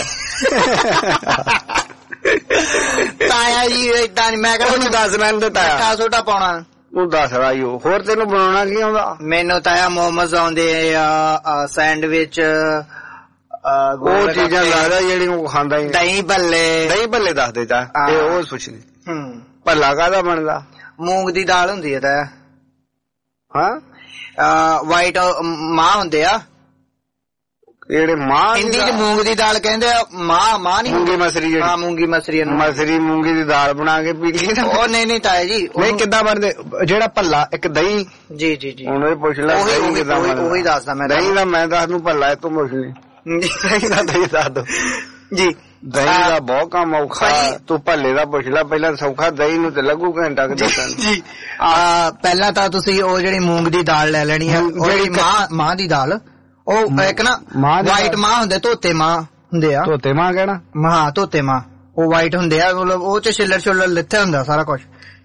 Speaker 4: ਤਾਇਆ ਜੀ ਏਦਾਂ ਨੀ, ਮੈਂ ਕਹਿੰਦਾ
Speaker 2: ਦੱਸ ਲੈਣ ਦੇ ਤਾਇਆ
Speaker 4: ਸੋਟਾ ਪਾਉਣਾ
Speaker 2: ਤੂੰ ਦੱਸ ਰਾਈ। ਹੋਰ ਤੈਨੂੰ ਬਣਾਉਣਾ ਕੀ ਆਉਂਦਾ?
Speaker 4: ਮੈਨੂੰ ਤਾਇਆ ਮੋਮੋਸ ਆਉਂਦੇ ਆ, ਸੈਂਡਵਿਚ,
Speaker 2: ਉਹ ਚੀਜ਼ਾਂ ਲੱਗਦਾ ਜਿਹੜੀ ਉਹ ਖਾਂਦਾ ਹੀ।
Speaker 4: ਦਹੀਂ
Speaker 2: ਭੱਲੇ ਦੱਸ ਦੇ ਤਾ ਉਹ ਪੁੱਛਦੀ। ਭੱਲਾ ਕਾਹਦਾ ਬਣਦਾ?
Speaker 4: ਮੂੰਗ ਦੀ ਦਾਲ ਹੁੰਦੀ ਹੈ ਤਾਇਆ।
Speaker 2: ਹਾਂ
Speaker 4: ਵਾਈਟ ਮਾਂ ਹੁੰਦੇ ਆ
Speaker 2: ਜਿਹੜੇ ਮਾਂ,
Speaker 4: ਹਿੰਦੀ ਚ ਮੂੰਗ ਦੀ ਦਾਲ ਕਹਿੰਦੇ ਆ। ਮਾਂ ਨੀ,
Speaker 2: ਮੂੰਗੀ ਮਸਰੀ ਜਿਹੜੀ।
Speaker 4: ਹਾਂ ਮੂੰਗੀ ਮਸਰੀ
Speaker 2: ਮੂੰਗੀ ਦੀ ਦਾਲ ਬਣਾ ਕੇ ਪੀ ਲਈ।
Speaker 4: ਉਹ ਨਹੀਂ ਤਾਇਆ ਜੀ,
Speaker 2: ਨਹੀਂ ਕਿੱਦਾਂ ਬਣਦੇ? ਜਿਹੜਾ ਭੱਲਾ ਇੱਕ ਦਹੀਂ।
Speaker 4: ਜੀ
Speaker 2: ਹੁਣ ਇਹ ਪੁੱਛ ਲੈ
Speaker 4: ਉਹੀ ਦੱਸਦਾ ਮੈਂ।
Speaker 2: ਦਹੀਂ ਦਾ ਮੈਂ ਦੱਸ ਦੂੰ, ਭੱਲਾ ਤੂੰ ਪੁੱਛ ਲਈ। ਦਹੀਂ ਦਾ ਦੱਸ ਦੋ
Speaker 4: ਜੀ।
Speaker 2: ਦਹੀਂ ਦਾ ਬਹੁਤ ਕੰਮ ਔਖਾ, ਤੂੰ ਭੱਲੇ ਦਾ ਪੁੱਛ ਲੈ ਪਹਿਲਾਂ। ਸੌਖਾ ਦਹੀਂ ਨੂੰ ਤੇ ਲੱਗੂ ਘੰਟਾ ਕਿ
Speaker 4: ਜੀ। ਪਹਿਲਾਂ ਤਾਂ ਤੁਸੀਂ ਉਹ ਜਿਹੜੀ ਮੂੰਗ ਦੀ ਦਾਲ ਲੈ ਲੈਣੀ ਹੈ, ਜਿਹੜੀ ਮਾਂ ਦੀ ਦਾਲ। ਉਹ ਇੱਕ ਨਾ ਵਾਈਟ ਮਾਂ ਹੁੰਦੇ, ਧੋਤੇ ਮਾਂ ਹੁੰਦੇ ਆ।
Speaker 2: ਧੋਤੇ ਮਾਂ ਕਹਿਣਾ?
Speaker 4: ਹਾਂ ਧੋਤੇ ਮਾਂ, ਉਹ ਵਾਈਟ ਹੁੰਦੇ ਆ, ਮਤਲਬ ਉਹ ਚ ਛਿੱਲੜ ਲਿੱਥੇ ਹੁੰਦਾ ਸਾਰਾ ਕੁਛ।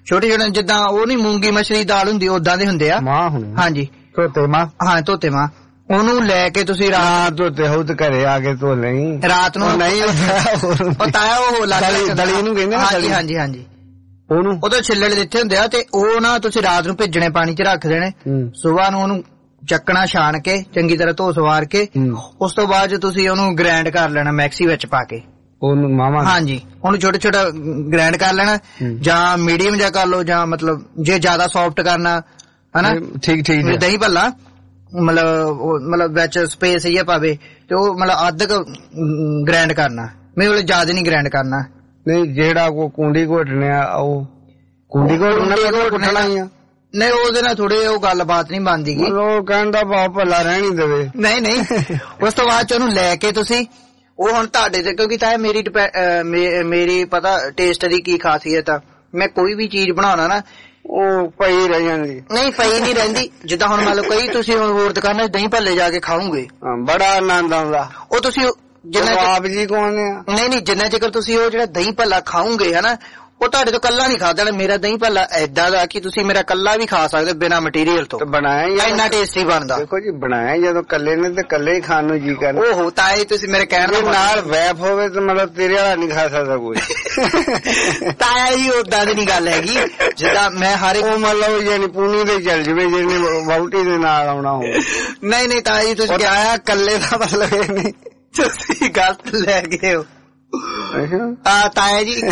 Speaker 4: ਛੋਟੇ ਛੋਟੇ ਜਿੱਦਾਂ ਉਹ ਨੀ ਮੂੰਗੀ ਮਛਲੀ ਦਾਲ ਹੁੰਦੀ ਓਦਾਂ ਦੇ ਹੁੰਦੇ ਆ
Speaker 2: ਮਾਂ ਹੁਣ।
Speaker 4: ਹਾਂਜੀ
Speaker 2: ਧੋਤੇ ਮਾਂ।
Speaker 4: ਹਾਂ ਧੋਤੇ ਮਾਂ। ਉਹਨੂੰ ਲੈ ਕੇ ਤੁਸੀਂ ਰਾਤ
Speaker 2: ਧੋਤੇ ਹੋ ਤੇ ਘਰੇ ਆ ਕੇ ਧੋ ਲਈ
Speaker 4: ਰਾਤ ਨੂੰ
Speaker 2: ਨਹੀਂ
Speaker 4: ਪਤਾ ਉਹ
Speaker 2: ਦਲੀ ਨੂੰ ਕਹਿੰਦੇ।
Speaker 4: ਹਾਂਜੀ ਹਾਂਜੀ ਹਾਂਜੀ
Speaker 2: ਉਹਨੂੰ
Speaker 4: ਉਹਦੇ ਛਿੱਲੜ ਦਿੱਤੇ ਹੁੰਦੇ ਆ ਤੇ ਉਹ ਨਾ ਤੁਸੀਂ ਰਾਤ ਨੂੰ ਭਿੱਜਣੇ ਪਾਣੀ 'ਚ ਰੱਖ ਦੇਣੇ। ਸੁਬਾਹ ਨੂੰ ਉਹਨੂੰ ਚੱਕਣਾ ਛਾਣ ਕੇ ਚੰਗੀ ਤਰ੍ਹਾਂ ਧੋ ਸਵਾਰ ਕੇ ਉਸ ਤੋਂ ਬਾਅਦ ਤੁਸੀਂ ਉਹਨੂੰ ਗ੍ਰਾਈਂਡ ਕਰ ਲੈਣਾ ਮਿਕਸੀ ਵਿੱਚ ਪਾ ਕੇ
Speaker 2: ਉਹਨੂੰ ਮਾਵਾ।
Speaker 4: ਹਾਂਜੀ ਉਹਨੂੰ ਛੋਟਾ ਛੋਟਾ ਗ੍ਰਾਈਂਡ ਕਰ ਲੈਣਾ ਜਾਂ ਮੀਡੀਅਮ ਜਿਹਾ ਕਰ ਲਓ ਜਾਂ ਮਤਲਬ ਜੇ ਜ਼ਿਆਦਾ ਸੌਫਟ ਕਰਨਾ ਹਨਾ
Speaker 2: ਠੀਕ ਠੀਕ
Speaker 4: ਦਹੀਂ ਭੱਲਾ ਮਤਲਬ ਵਿੱਚ ਸਪੇਸ ਇਹ ਪਾਵੇ ਤੇ ਉਹ ਮਤਲਬ ਅੱਧ ਗ੍ਰਾਈਂਡ ਕਰਨਾ ਮੇਰੇ ਕੋਲ ਜ਼ਿਆਦਾ ਨਹੀਂ ਗ੍ਰਾਈਂਡ ਕਰਨਾ।
Speaker 2: ਨਹੀਂ ਜਿਹੜਾ ਕੋ ਕੁੰਡੀ ਘੋਟਣਿਆ ਉਹ ਕੁੰਡੀ ਘੋਟਣਾ ਹੀ ਆ।
Speaker 4: ਨਹੀਂ ਉਹਦੇ ਨਾਲ ਥੋੜੇ ਉਹ ਗੱਲਬਾਤ ਨਹੀਂ ਬਣਦੀ ਗੀ।
Speaker 2: ਉਹ ਕਹਿੰਦਾ ਬਾਪ ਭੱਲਾ ਰਹਿਣੀ ਦੇਵੇ।
Speaker 4: ਨਹੀਂ ਉਸ ਤੋਂ ਬਾਅਦ ਚ ਉਹਨੂੰ ਲੈ ਕੇ ਤੁਸੀਂ ਉਹ ਹੁਣ ਤੁਹਾਡੇ ਤੇ ਕਿਉਂਕਿ ਤਾਂ ਮੇਰੀ ਪਤਾ ਟੇਸਟ ਦੀ ਕੀ ਖਾਸੀਅਤ ਆ। ਮੈਂ ਕੋਈ ਵੀ ਚੀਜ਼ ਬਣਾਉਣਾ ਨਾ
Speaker 2: ਉਹ ਪਈ ਰਹਿ ਜਾਂਦੀ।
Speaker 4: ਨਹੀਂ ਪਈ ਨਹੀਂ ਰਹਿੰਦੀ। ਜਿੱਦਾਂ ਹੁਣ ਮੰਨ ਲਓ ਕਈ ਤੁਸੀਂ ਹੁਣ ਹੋਰ ਦੁਕਾਨਾਂ 'ਚ ਦਹੀਂ ਭੱਲੇ ਜਾ ਕੇ ਖਾਓਗੇ
Speaker 2: ਬੜਾ ਆਨੰਦ ਆਉਂਦਾ।
Speaker 4: ਉਹ ਤੁਸੀਂ ਜਿੰਨਾ
Speaker 2: ਆਪ ਜੀ ਕੌਣ ਆ?
Speaker 4: ਨਹੀਂ ਜਿੰਨਾ ਚਿਰ ਤੁਸੀਂ ਉਹ ਜਿਹੜਾ ਦਹੀਂ ਭੱਲਾ ਖਾਓਗੇ ਹਨਾ ਉਹ ਤੁਹਾਡੇ ਤੋਂ ਕੱਲਾ ਨਹੀਂ ਖਾ ਜਾਣਾ। ਮੇਰਾ ਦਹੀਂ ਭੱਲਾ ਏਦਾਂ ਦਾ ਕਿ ਤੁਸੀਂ ਮੇਰਾ ਕੱਲਾ ਵੀ ਖਾ ਸਕਦੇ ਬਿਨਾਂ ਮਟੀਰੀਅਲ ਤੋਂ।
Speaker 2: ਬਣਾਇਆ
Speaker 4: ਇੰਨਾ ਟੇਸਟੀ ਬਣਦਾ।
Speaker 2: ਦੇਖੋ ਜੀ ਬਣਾਇਆ ਜਦੋਂ ਕੱਲੇ ਨੇ ਤੇ ਕੱਲੇ ਹੀ ਖਾਣ ਨੂੰ ਜੀ ਕਰਦਾ।
Speaker 4: ਓਹੋ ਤਾਏ ਤੁਸੀਂ ਮੇਰੇ ਕਹਿਣ ਦੇ
Speaker 2: ਨਾਲ ਵੈਫ ਹੋਵੇ ਤਾਂ ਮਤਲਬ ਤੇਰੇ ਵਾਲਾ ਨਹੀਂ ਖਾ ਸਕਦਾ ਕੋਈ।
Speaker 4: ਤਾਇਆ ਜੀ ਓਦਾਂ ਦੀ ਨੀ ਗੱਲ ਹੈਗੀ ਜਿੱਦਾਂ ਮੈਂ ਹਰ ਇੱਕ
Speaker 2: ਮਤਲਬ ਯਾਨੀ ਪੂਣੀ ਦੇ ਚੱਲ ਜਵੇ ਜਿਹਨੇ ਵਹੁਟੀ ਦੇ ਨਾਲ ਆਉਣਾ ਹੋਵੇ।
Speaker 4: ਨਹੀਂ ਤਾਇਆ ਜੀ ਤੁਸੀਂ
Speaker 2: ਆਇਆ ਕੱਲੇ ਦਾ ਮਤਲਬ ਇਹ ਨਹੀਂ
Speaker 4: ਤੁਸੀਂ ਗਲਤ ਲੈ ਗਏ ਹੋ। ਤਾਇਆ ਜੀ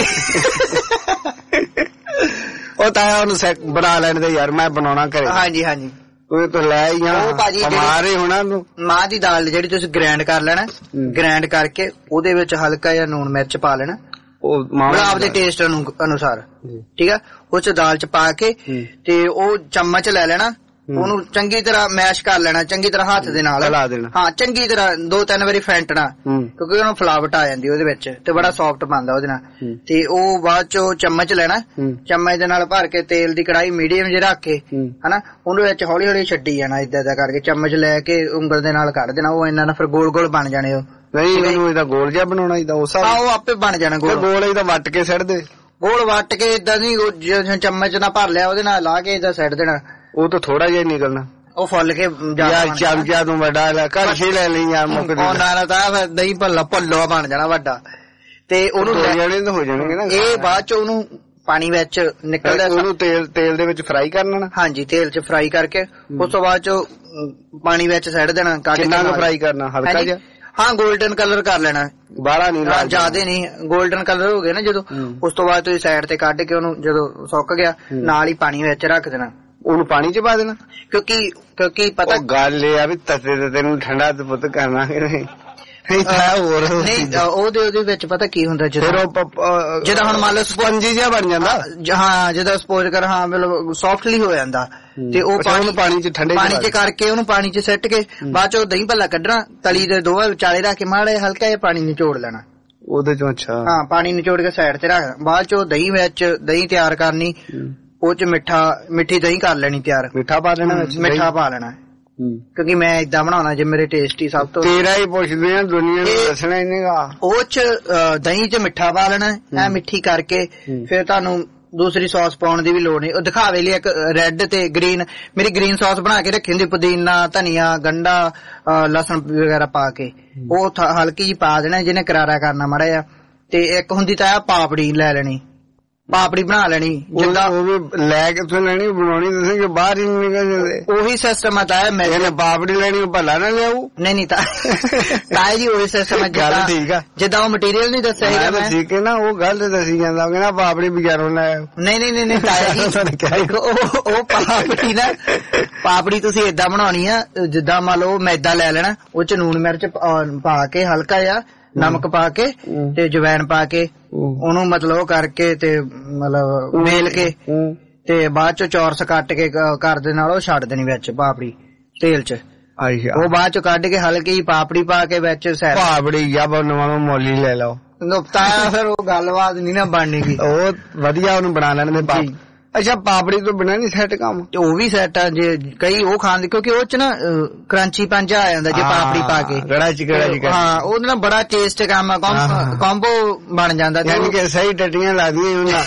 Speaker 2: ਉਹ ਤਾਇਆ ਉਹਨੂੰ ਬਣਾ ਲੈਣ ਦੇ ਯਾਰ ਮੈਂ ਬਣਾਉਣਾ ਘਰੇ।
Speaker 4: ਹਾਂਜੀ ਹਾਂਜੀ
Speaker 2: ਉਹ ਤਾਂ ਲੈ ਹੀ ਆ ਮਾਰੇ ਹੋਣਾ ਨੂੰ।
Speaker 4: ਮਾਂ ਦੀ ਦਾਲ ਜਿਹੜੀ ਤੁਸੀਂ ਗ੍ਰਾਈਂਡ ਕਰ ਲੈਣਾ ਗ੍ਰਾਈਂਡ ਕਰਕੇ ਉਹਦੇ ਵਿੱਚ ਹਲਕਾ ਜਿਹਾ ਲੂਣ ਮਿਰਚ ਪਾ ਲੈਣਾ ਉਹ ਆਪਦੇ ਟੇਸਟ ਅਨੁਸਾਰ ਠੀਕ ਆ। ਉਹ ਚ ਦਾਲ ਚ ਪਾ ਕੇ ਤੇ ਉਹ ਚਮਚ ਲੈ ਲੈਣਾ ਉਹਨੂੰ ਚੰਗੀ ਤਰ੍ਹਾਂ ਮੈਸ਼ ਕਰ ਲੈਣਾ ਚੰਗੀ ਤਰ੍ਹਾਂ ਹੱਥ ਦੇ ਨਾਲ
Speaker 2: ਲਾ ਦੇਣਾ।
Speaker 4: ਹਾਂ ਚੰਗੀ ਤਰ੍ਹਾਂ 2-3 ਵਾਰੀ ਫੈਂਟਣਾ ਕਿਉਂਕਿ ਉਹਨੂੰ ਫਲਾਵਟ ਆ ਜਾਂਦੀ ਉਹਦੇ ਵਿੱਚ ਤੇ ਬੜਾ ਸੌਫਟ ਬਣਦਾ ਉਹਦੇ ਨਾਲ। ਤੇ ਉਹ ਬਾਅਦ ਚੋਂ ਚਮਚ ਲੈਣਾ ਚਮਚ ਦੇ ਨਾਲ ਭਰ ਕੇ ਤੇਲ ਦੀ ਕੜਾਈ ਮੀਡੀਅਮ ਜਿਹੀ ਰੱਖ ਕੇ ਹਨਾ ਉਹਦੇ ਵਿੱਚ ਹੌਲੀ ਹੌਲੀ ਛੱਡੀ ਜਾਣਾ ਏਦਾਂ ਦਾ ਕਰਕੇ ਚਮਚ ਲੈ ਕੇ ਉਂਗਲ ਦੇ ਨਾਲ ਕੱਢ ਦੇਣਾ। ਉਹ ਇਹਨਾਂ ਨਾਲ ਫਿਰ ਗੋਲ ਗੋਲ ਬਣ ਜਾਣੇ। ਉਹ
Speaker 2: ਨਹੀਂ ਮੈਨੂੰ ਇਹਦਾ ਗੋਲ ਜਿਹਾ ਬਣਾਉਣਾ ਇਹਦਾ ਉਸ
Speaker 4: ਉਹ ਆਪੇ ਬਣ ਜਾਣਾ
Speaker 2: ਗੋਲ ਇਹਦਾ ਵੱਟ ਕੇ ਸਿੱਟ ਦੇ।
Speaker 4: ਗੋਲ ਵੱਟ ਕੇ ਏਦਾਂ ਨਹੀਂ ਚਮਚ ਨਾਲ ਭਰ ਲਿਆ ਉਹਦੇ ਨਾਲ ਲਾ ਕੇ ਏਦਾਂ ਸਿੱਟ ਦੇਣਾ।
Speaker 2: ਉਹ ਤਾਂ ਥੋੜਾ ਜਿਹਾ ਨਿਕਲਣਾ ਉਹ
Speaker 4: ਫੁੱਲ ਕੇ
Speaker 2: ਚਮਚਾ ਤੂੰ ਵੱਡਾ ਲੈ ਕੜਛੀ ਲੈ ਲਈ ਯਾਰ ਮੁੱਕ
Speaker 4: ਨਾਰਾ ਤਾਂ ਦਹੀਂ ਭੱਲਾ ਭੱਲੋ ਬਣ ਜਾਣਾ ਵੱਡਾ ਤੇ ਉਹਨੂੰ
Speaker 2: ਹੋ ਜਾਣਗੇ ਨਾ।
Speaker 4: ਇਹ ਬਾਅਦ ਚ ਉਹਨੂੰ ਪਾਣੀ ਵਿੱਚ ਨਿਕਲਦਾ
Speaker 2: ਉਹਨੂੰ ਤੇਲ ਦੇ ਵਿੱਚ ਫਰਾਈ ਕਰਨਾ।
Speaker 4: ਹਾਂਜੀ ਤੇਲ ਚ ਫਰਾਈ ਕਰਕੇ ਉਸ ਤੋਂ ਬਾਅਦ ਚ ਪਾਣੀ ਵਿੱਚ ਸਿੱਟ ਦੇਣਾ।
Speaker 2: ਕਿੰਨਾ ਕੁ ਫਰਾਈ ਕਰਨਾ ਹਲਕਾ ਜਿਹਾ?
Speaker 4: ਹਾਂ ਗੋਲਡਨ ਕਲਰ ਕਰ ਲੈਣਾ
Speaker 2: ਬਾਹਲਾ ਨਹੀਂ
Speaker 4: ਜ਼ਿਆਦਾ ਨਹੀਂ ਗੋਲਡਨ ਕਲਰ ਹੋ ਗਿਆ ਨਾ ਜਦੋਂ ਉਸ ਤੋਂ ਬਾਅਦ ਤੁਸੀਂ ਸਾਈਡ ਤੇ ਕੱਢ ਕੇ ਉਹਨੂੰ ਜਦੋਂ ਸੁੱਕ ਗਿਆ ਨਾਲ ਹੀ ਪਾਣੀ ਵਿੱਚ ਰੱਖ ਦੇਣਾ।
Speaker 2: ਉਹਨੂੰ ਪਾਣੀ ਚ ਪਾ ਦੇਣਾ
Speaker 4: ਕਿਉਂਕਿ ਪਤਾ
Speaker 2: ਗੱਲ ਇਹ ਆ ਵੀ ਤਸੇ ਤੇ ਤੈਨੂੰ ਠੰਡਾ ਤੇ ਪੁੱਤ ਕਰਨਾ ਕਿ ਨਹੀਂ।
Speaker 4: ਨਹੀਂ ਉਹਦੇ ਵਿੱਚ ਪਤਾ ਕੀ ਹੁੰਦਾ ਜਦੋਂ ਹੁਣ ਮੰਨ ਲਓ
Speaker 2: ਸਪੰਜੀ ਜਿਹਾ ਬਣ ਜਾਂਦਾ।
Speaker 4: ਹਾਂ ਜਦੋਂ ਸਪੋਜ਼ ਕਰ ਹਾਂ ਮਤਲਬ ਸੌਫਟਲੀ ਹੋ ਜਾਂਦਾ ਤੇ ਉਹ
Speaker 2: ਪਾਣੀ ਚ ਠੰਡੇ
Speaker 4: ਪਾਣੀ ਚ ਕਰਕੇ ਉਹਨੂੰ ਪਾਣੀ ਚ ਸਿੱਟ ਕੇ ਬਾਅਦ ਚ ਦਹੀਂ ਭੱਲਾ ਕੱਢਣਾ ਤਲੀ ਦੇ ਦੋਵਾਂ ਵਿਚਾਲੇ ਰੱਖ ਕੇ ਮਾੜਾ ਹਲਕਾ ਜਿਹਾ ਪਾਣੀ ਨਿਚੋੜ ਲੈਣਾ
Speaker 2: ਉਹਦੇ ਚੋਂ। ਅੱਛਾ ਹਾਂ
Speaker 4: ਪਾਣੀ ਨਿਚੋੜ ਕੇ ਸਾਈਡ ਤੇ ਰੱਖ ਬਾਅਦ ਚ ਦਹੀਂ ਵਿੱਚ ਦਹੀਂ ਤਿਆਰ ਕਰਨੀ ਉਹ ਚ ਮਿੱਠੀ ਦਹੀਂ ਕਰ ਲੈਣੀ ਤਿਆਰ।
Speaker 2: ਮਿੱਠਾ ਪਾ ਲੈਣਾ
Speaker 4: ਮਿੱਠਾ ਪਾ ਲੈਣਾ ਕਿਉਂਕਿ ਮੈਂ ਏਦਾਂ ਬਣਾਉਣਾ ਜੇ ਮੇਰੇ ਟੇਸਟੀ ਸਭ ਤੋਂ
Speaker 2: ਤੇਰਾ ਹੀ ਪੁੱਛਦੇ ਆ ਦੁਨੀਆ ਨੂੰ ਦੱਸਣਾ ਹੀ ਨਹੀਂਗਾ।
Speaker 4: ਉਹ ਚ ਦਹੀਂ ਚ ਮਿੱਠਾ ਪਾ ਲੈਣਾ ਐ ਮਿੱਠੀ ਕਰਕੇ ਫਿਰ ਤੁਹਾਨੂੰ ਦੂਸਰੀ ਸੌਸ ਪਾਉਣ ਦੀ ਵੀ ਲੋੜ ਨਹੀਂ। ਉਹ ਦਿਖਾਵੇ ਲਈ ਇੱਕ ਰੈੱਡ ਤੇ ਗ੍ਰੀਨ ਮੇਰੀ ਗ੍ਰੀਨ ਸੌਸ ਬਣਾ ਕੇ ਰੱਖੀ ਹੁੰਦੀ ਪੁਦੀਨਾ ਧਨੀਆ ਗੰਢਾ ਲਸਣ ਵਗੈਰਾ ਪਾ ਕੇ ਉਹ ਹਲਕੀ ਜਿਹੀ ਪਾ ਦੇਣਾ ਜਿਹਨੇ ਕਰਾਰਾ ਕਰਨਾ ਮਾੜਾ ਜਿਹਾ। ਤੇ ਇੱਕ ਹੁੰਦੀ ਤਾਂ ਪਾਪੜੀ ਲੈ ਲੈਣੀ ਪਾਪੜੀ ਬਣਾ ਲੈਣੀ ਜਿੱਦਾਂ
Speaker 2: ਉਹ ਵੀ ਲੈ ਕੇ ਉੱਥੇ ਲੈਣੀ ਬਣਾਉਣੀ ਤੁਸੀਂ ਕਿ ਬਾਹਰ ਹੀ ਨਹੀਂ ਨਿਕਲਦੇ।
Speaker 4: ਉਹੀ ਸਿਸਟਮ ਆ ਤਾਇਆ ਮੈਂ
Speaker 2: ਪਾਪੜੀ ਲੈਣੀ ਭੱਲਾ ਨਾ ਲਿਆਊ।
Speaker 4: ਨਹੀਂ ਤਾਇਆ ਜੀ ਉਹੀ ਸਿਸਟਮ
Speaker 2: ਗੱਲ ਠੀਕ ਆ
Speaker 4: ਜਿੱਦਾਂ ਉਹ ਮਟੀਰੀਅਲ ਨਹੀਂ ਦੱਸਿਆ ਹੈਗਾ ਮੈਂ
Speaker 2: ਠੀਕ ਹੈ ਨਾ ਉਹ ਗੱਲ ਤੇ ਦੱਸੀ ਜਾਂਦਾ ਉਹ ਕਹਿੰਦਾ ਪਾਪੜੀ ਬਾਜ਼ਾਰੋਂ ਲੈ ਆਓ।
Speaker 4: ਨਹੀਂ ਤਾਇਆ ਜੀ ਉਹ ਪਾਪੜੀ ਨਾ ਪਾਪੜੀ ਤੁਸੀਂ ਏਦਾਂ ਬਣਾਉਣੀ ਆ ਜਿੱਦਾਂ ਮੰਨ ਲਓ ਮੈਦਾ ਲੈ ਲੈਣਾ ਉਹ ਚ ਲੂਣ ਮਿਰਚ ਪਾ ਕੇ ਹਲਕਾ ਜਿਹਾ ਨਮਕ ਪਾ ਕੇ ਤੇ ਜਵੈਣ ਪਾ ਕੇ ਉਹਨੂੰ ਮਤਲਬ ਕਰਕੇ ਤੇ ਮਤਲਬ ਮੇਲ ਕੇ ਤੇ ਬਾਅਦ ਚ ਚੌਰਸ ਕੱਟ ਕੇ ਕਰ ਦੇ ਨਾਲ ਉਹ ਛੱਡ ਦੇਣੀ ਵਿੱਚ ਪਾਪੜੀ ਤੇਲ ਚ। ਉਹ ਬਾਅਦ ਚ ਕੱਢ ਕੇ ਹਲਕੀ ਜਿਹੀ ਪਾਪੜੀ ਪਾ ਕੇ ਵਿੱਚ
Speaker 2: ਪਾਪੜੀ ਜਾਂ ਨਵਾਂ ਮੋਲੀ ਲੈ ਲਓ।
Speaker 4: ਤਾਇਆ ਫਿਰ ਉਹ ਗੱਲਬਾਤ ਨਹੀਂ ਨਾ ਬਣਨੀ ਗੀ।
Speaker 2: ਉਹ ਵਧੀਆ ਉਹਨੂੰ ਬਣਾ ਲੈਣ ਦੇ ਅੱਛਾ ਪਾਪੜੀ ਤੋਂ ਬਿਨਾਂ ਨਹੀਂ ਸੈੱਟ ਕੰਮ?
Speaker 4: ਉਹ ਵੀ ਸੈੱਟ ਆ ਜੇ ਕਈ ਉਹ ਖਾਂਦੇ ਕਿਉਂਕਿ ਉਹ ਚ ਨਾ ਕਰੰਚੀ ਪੰਜ ਆ ਜਾਂਦਾ ਜੇ ਪਾਪੜੀ ਪਾ ਕੇ
Speaker 2: ਗੜਾ ਚ
Speaker 4: ਹਾਂ ਉਹਦੇ ਨਾਲ ਬੜਾ ਟੇਸਟ ਕੰਮ ਕੰਬੋ ਬਣ ਜਾਂਦਾ
Speaker 2: ਯਾਨੀ ਕਿ ਸਹੀ ਟੱਟੀਆਂ ਲਾ ਦੀਆਂ ਉਹਨਾਂ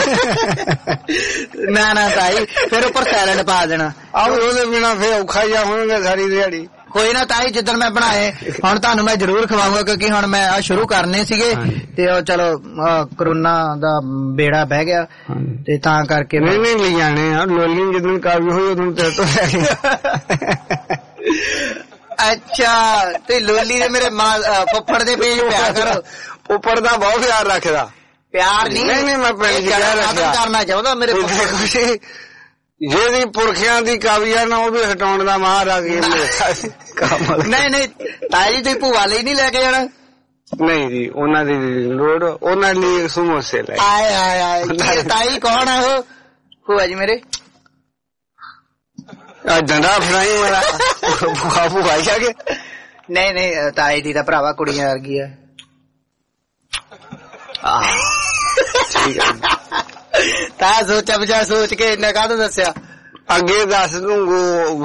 Speaker 4: ਨਾ ਤਾਈ ਫਿਰ ਉੱਪਰ ਸੈਲਡ ਪਾ ਦੇਣਾ
Speaker 2: ਉਹਦੇ ਬਿਨਾਂ ਫਿਰ ਔਖਾ ਜਿਹਾ ਹੋਣਗੇ ਸਾਰੀ ਦਿਹਾੜੀ।
Speaker 4: ਕੋਈ ਨਾ ਤਾਈ ਜਿੱਦਣ ਮੈਂ ਬਣਾਏ ਹੁਣ ਤੁਹਾਨੂੰ ਮੈਂ ਜ਼ਰੂਰ ਖਵਾਉਂਗਾ ਕਿਉਂਕਿ ਹੁਣ ਮੈਂ ਆ ਸ਼ੁਰੂ ਕਰਨੇ ਸੀਗੇ ਤੇ ਉਹ ਚਲੋ ਕਰੋਨਾ ਦਾ ਬੇੜਾ ਬਹਿ ਗਿਆ ਤੇ ਤਾਂ ਕਰਕੇ
Speaker 2: ਨਹੀਂ ਲੈ ਜਾਣੇ ਆ ਲੋਲੀ ਜਦੋਂ ਕਾਬੂ ਹੋਈ ਉਦੋਂ ਤੇਰੇ ਤੋਂ ਲੈ ਗਏ।
Speaker 4: ਅੱਛਾ ਤੇ ਲੋਲੀ ਦੇ ਮੇਰੇ ਫੁੱਫੜ ਦੇ ਪੇਜ ਪਿਆ ਕਰੋ।
Speaker 2: ਫੁੱਫੜ ਦਾ ਬਹੁਤ ਪਿਆਰ ਰੱਖਦਾ।
Speaker 4: ਪਿਆਰ ਨਹੀਂ
Speaker 2: ਮੈਂ ਪਿੰਡ
Speaker 4: ਕਰਨਾ ਚਾਹੁੰਦਾ ਮੇਰੇ
Speaker 2: ਖੁਸ਼ੀ ਜਿਹਦੀ ਪੁਰਖਿਆਂ ਦੀ ਕਾਵੀਆ ਨਾ ਉਹ ਵੀ ਹਟਾਉਣ ਦਾ ਮਾਹਰ ਆ ਗਿਆ।
Speaker 4: ਨਹੀਂ ਤਾਈ ਜੀ ਤੁਸੀਂ ਭੂਆ ਲਈ ਨਹੀਂ ਲੈ ਕੇ ਜਾਣਾ?
Speaker 2: ਨਹੀਂ ਜੀ ਉਹਨਾਂ ਦੀ ਲੋੜ ਉਹਨਾਂ ਲਈ ਸਮੋਸੇ ਲੈ
Speaker 4: ਆਏ ਤਾਈ ਕੌਣ ਆ ਉਹ ਭੂਆ ਜੀ ਮੇਰੇ?
Speaker 2: ਡੰਡਾ ਫਰਾਈ ਵਾਲਾ ਭੂਆ ਜਾ ਕੇ?
Speaker 4: ਨਹੀਂ ਤਾਈ ਦੀ ਤਾਂ ਭਰਾਵਾ ਕੁੜੀਆਂ ਵਰਗੀ ਆ।
Speaker 2: ਠੀਕ ਹੈ
Speaker 4: ਤਾਂ ਸੋਚਿਆ ਬਚਾ ਸੋਚ ਕੇ ਇੰਨਾ ਕਾਹਦੋਂ ਦੱਸਿਆ?
Speaker 2: ਅੱਗੇ ਦੱਸ ਦੂੰਗਾ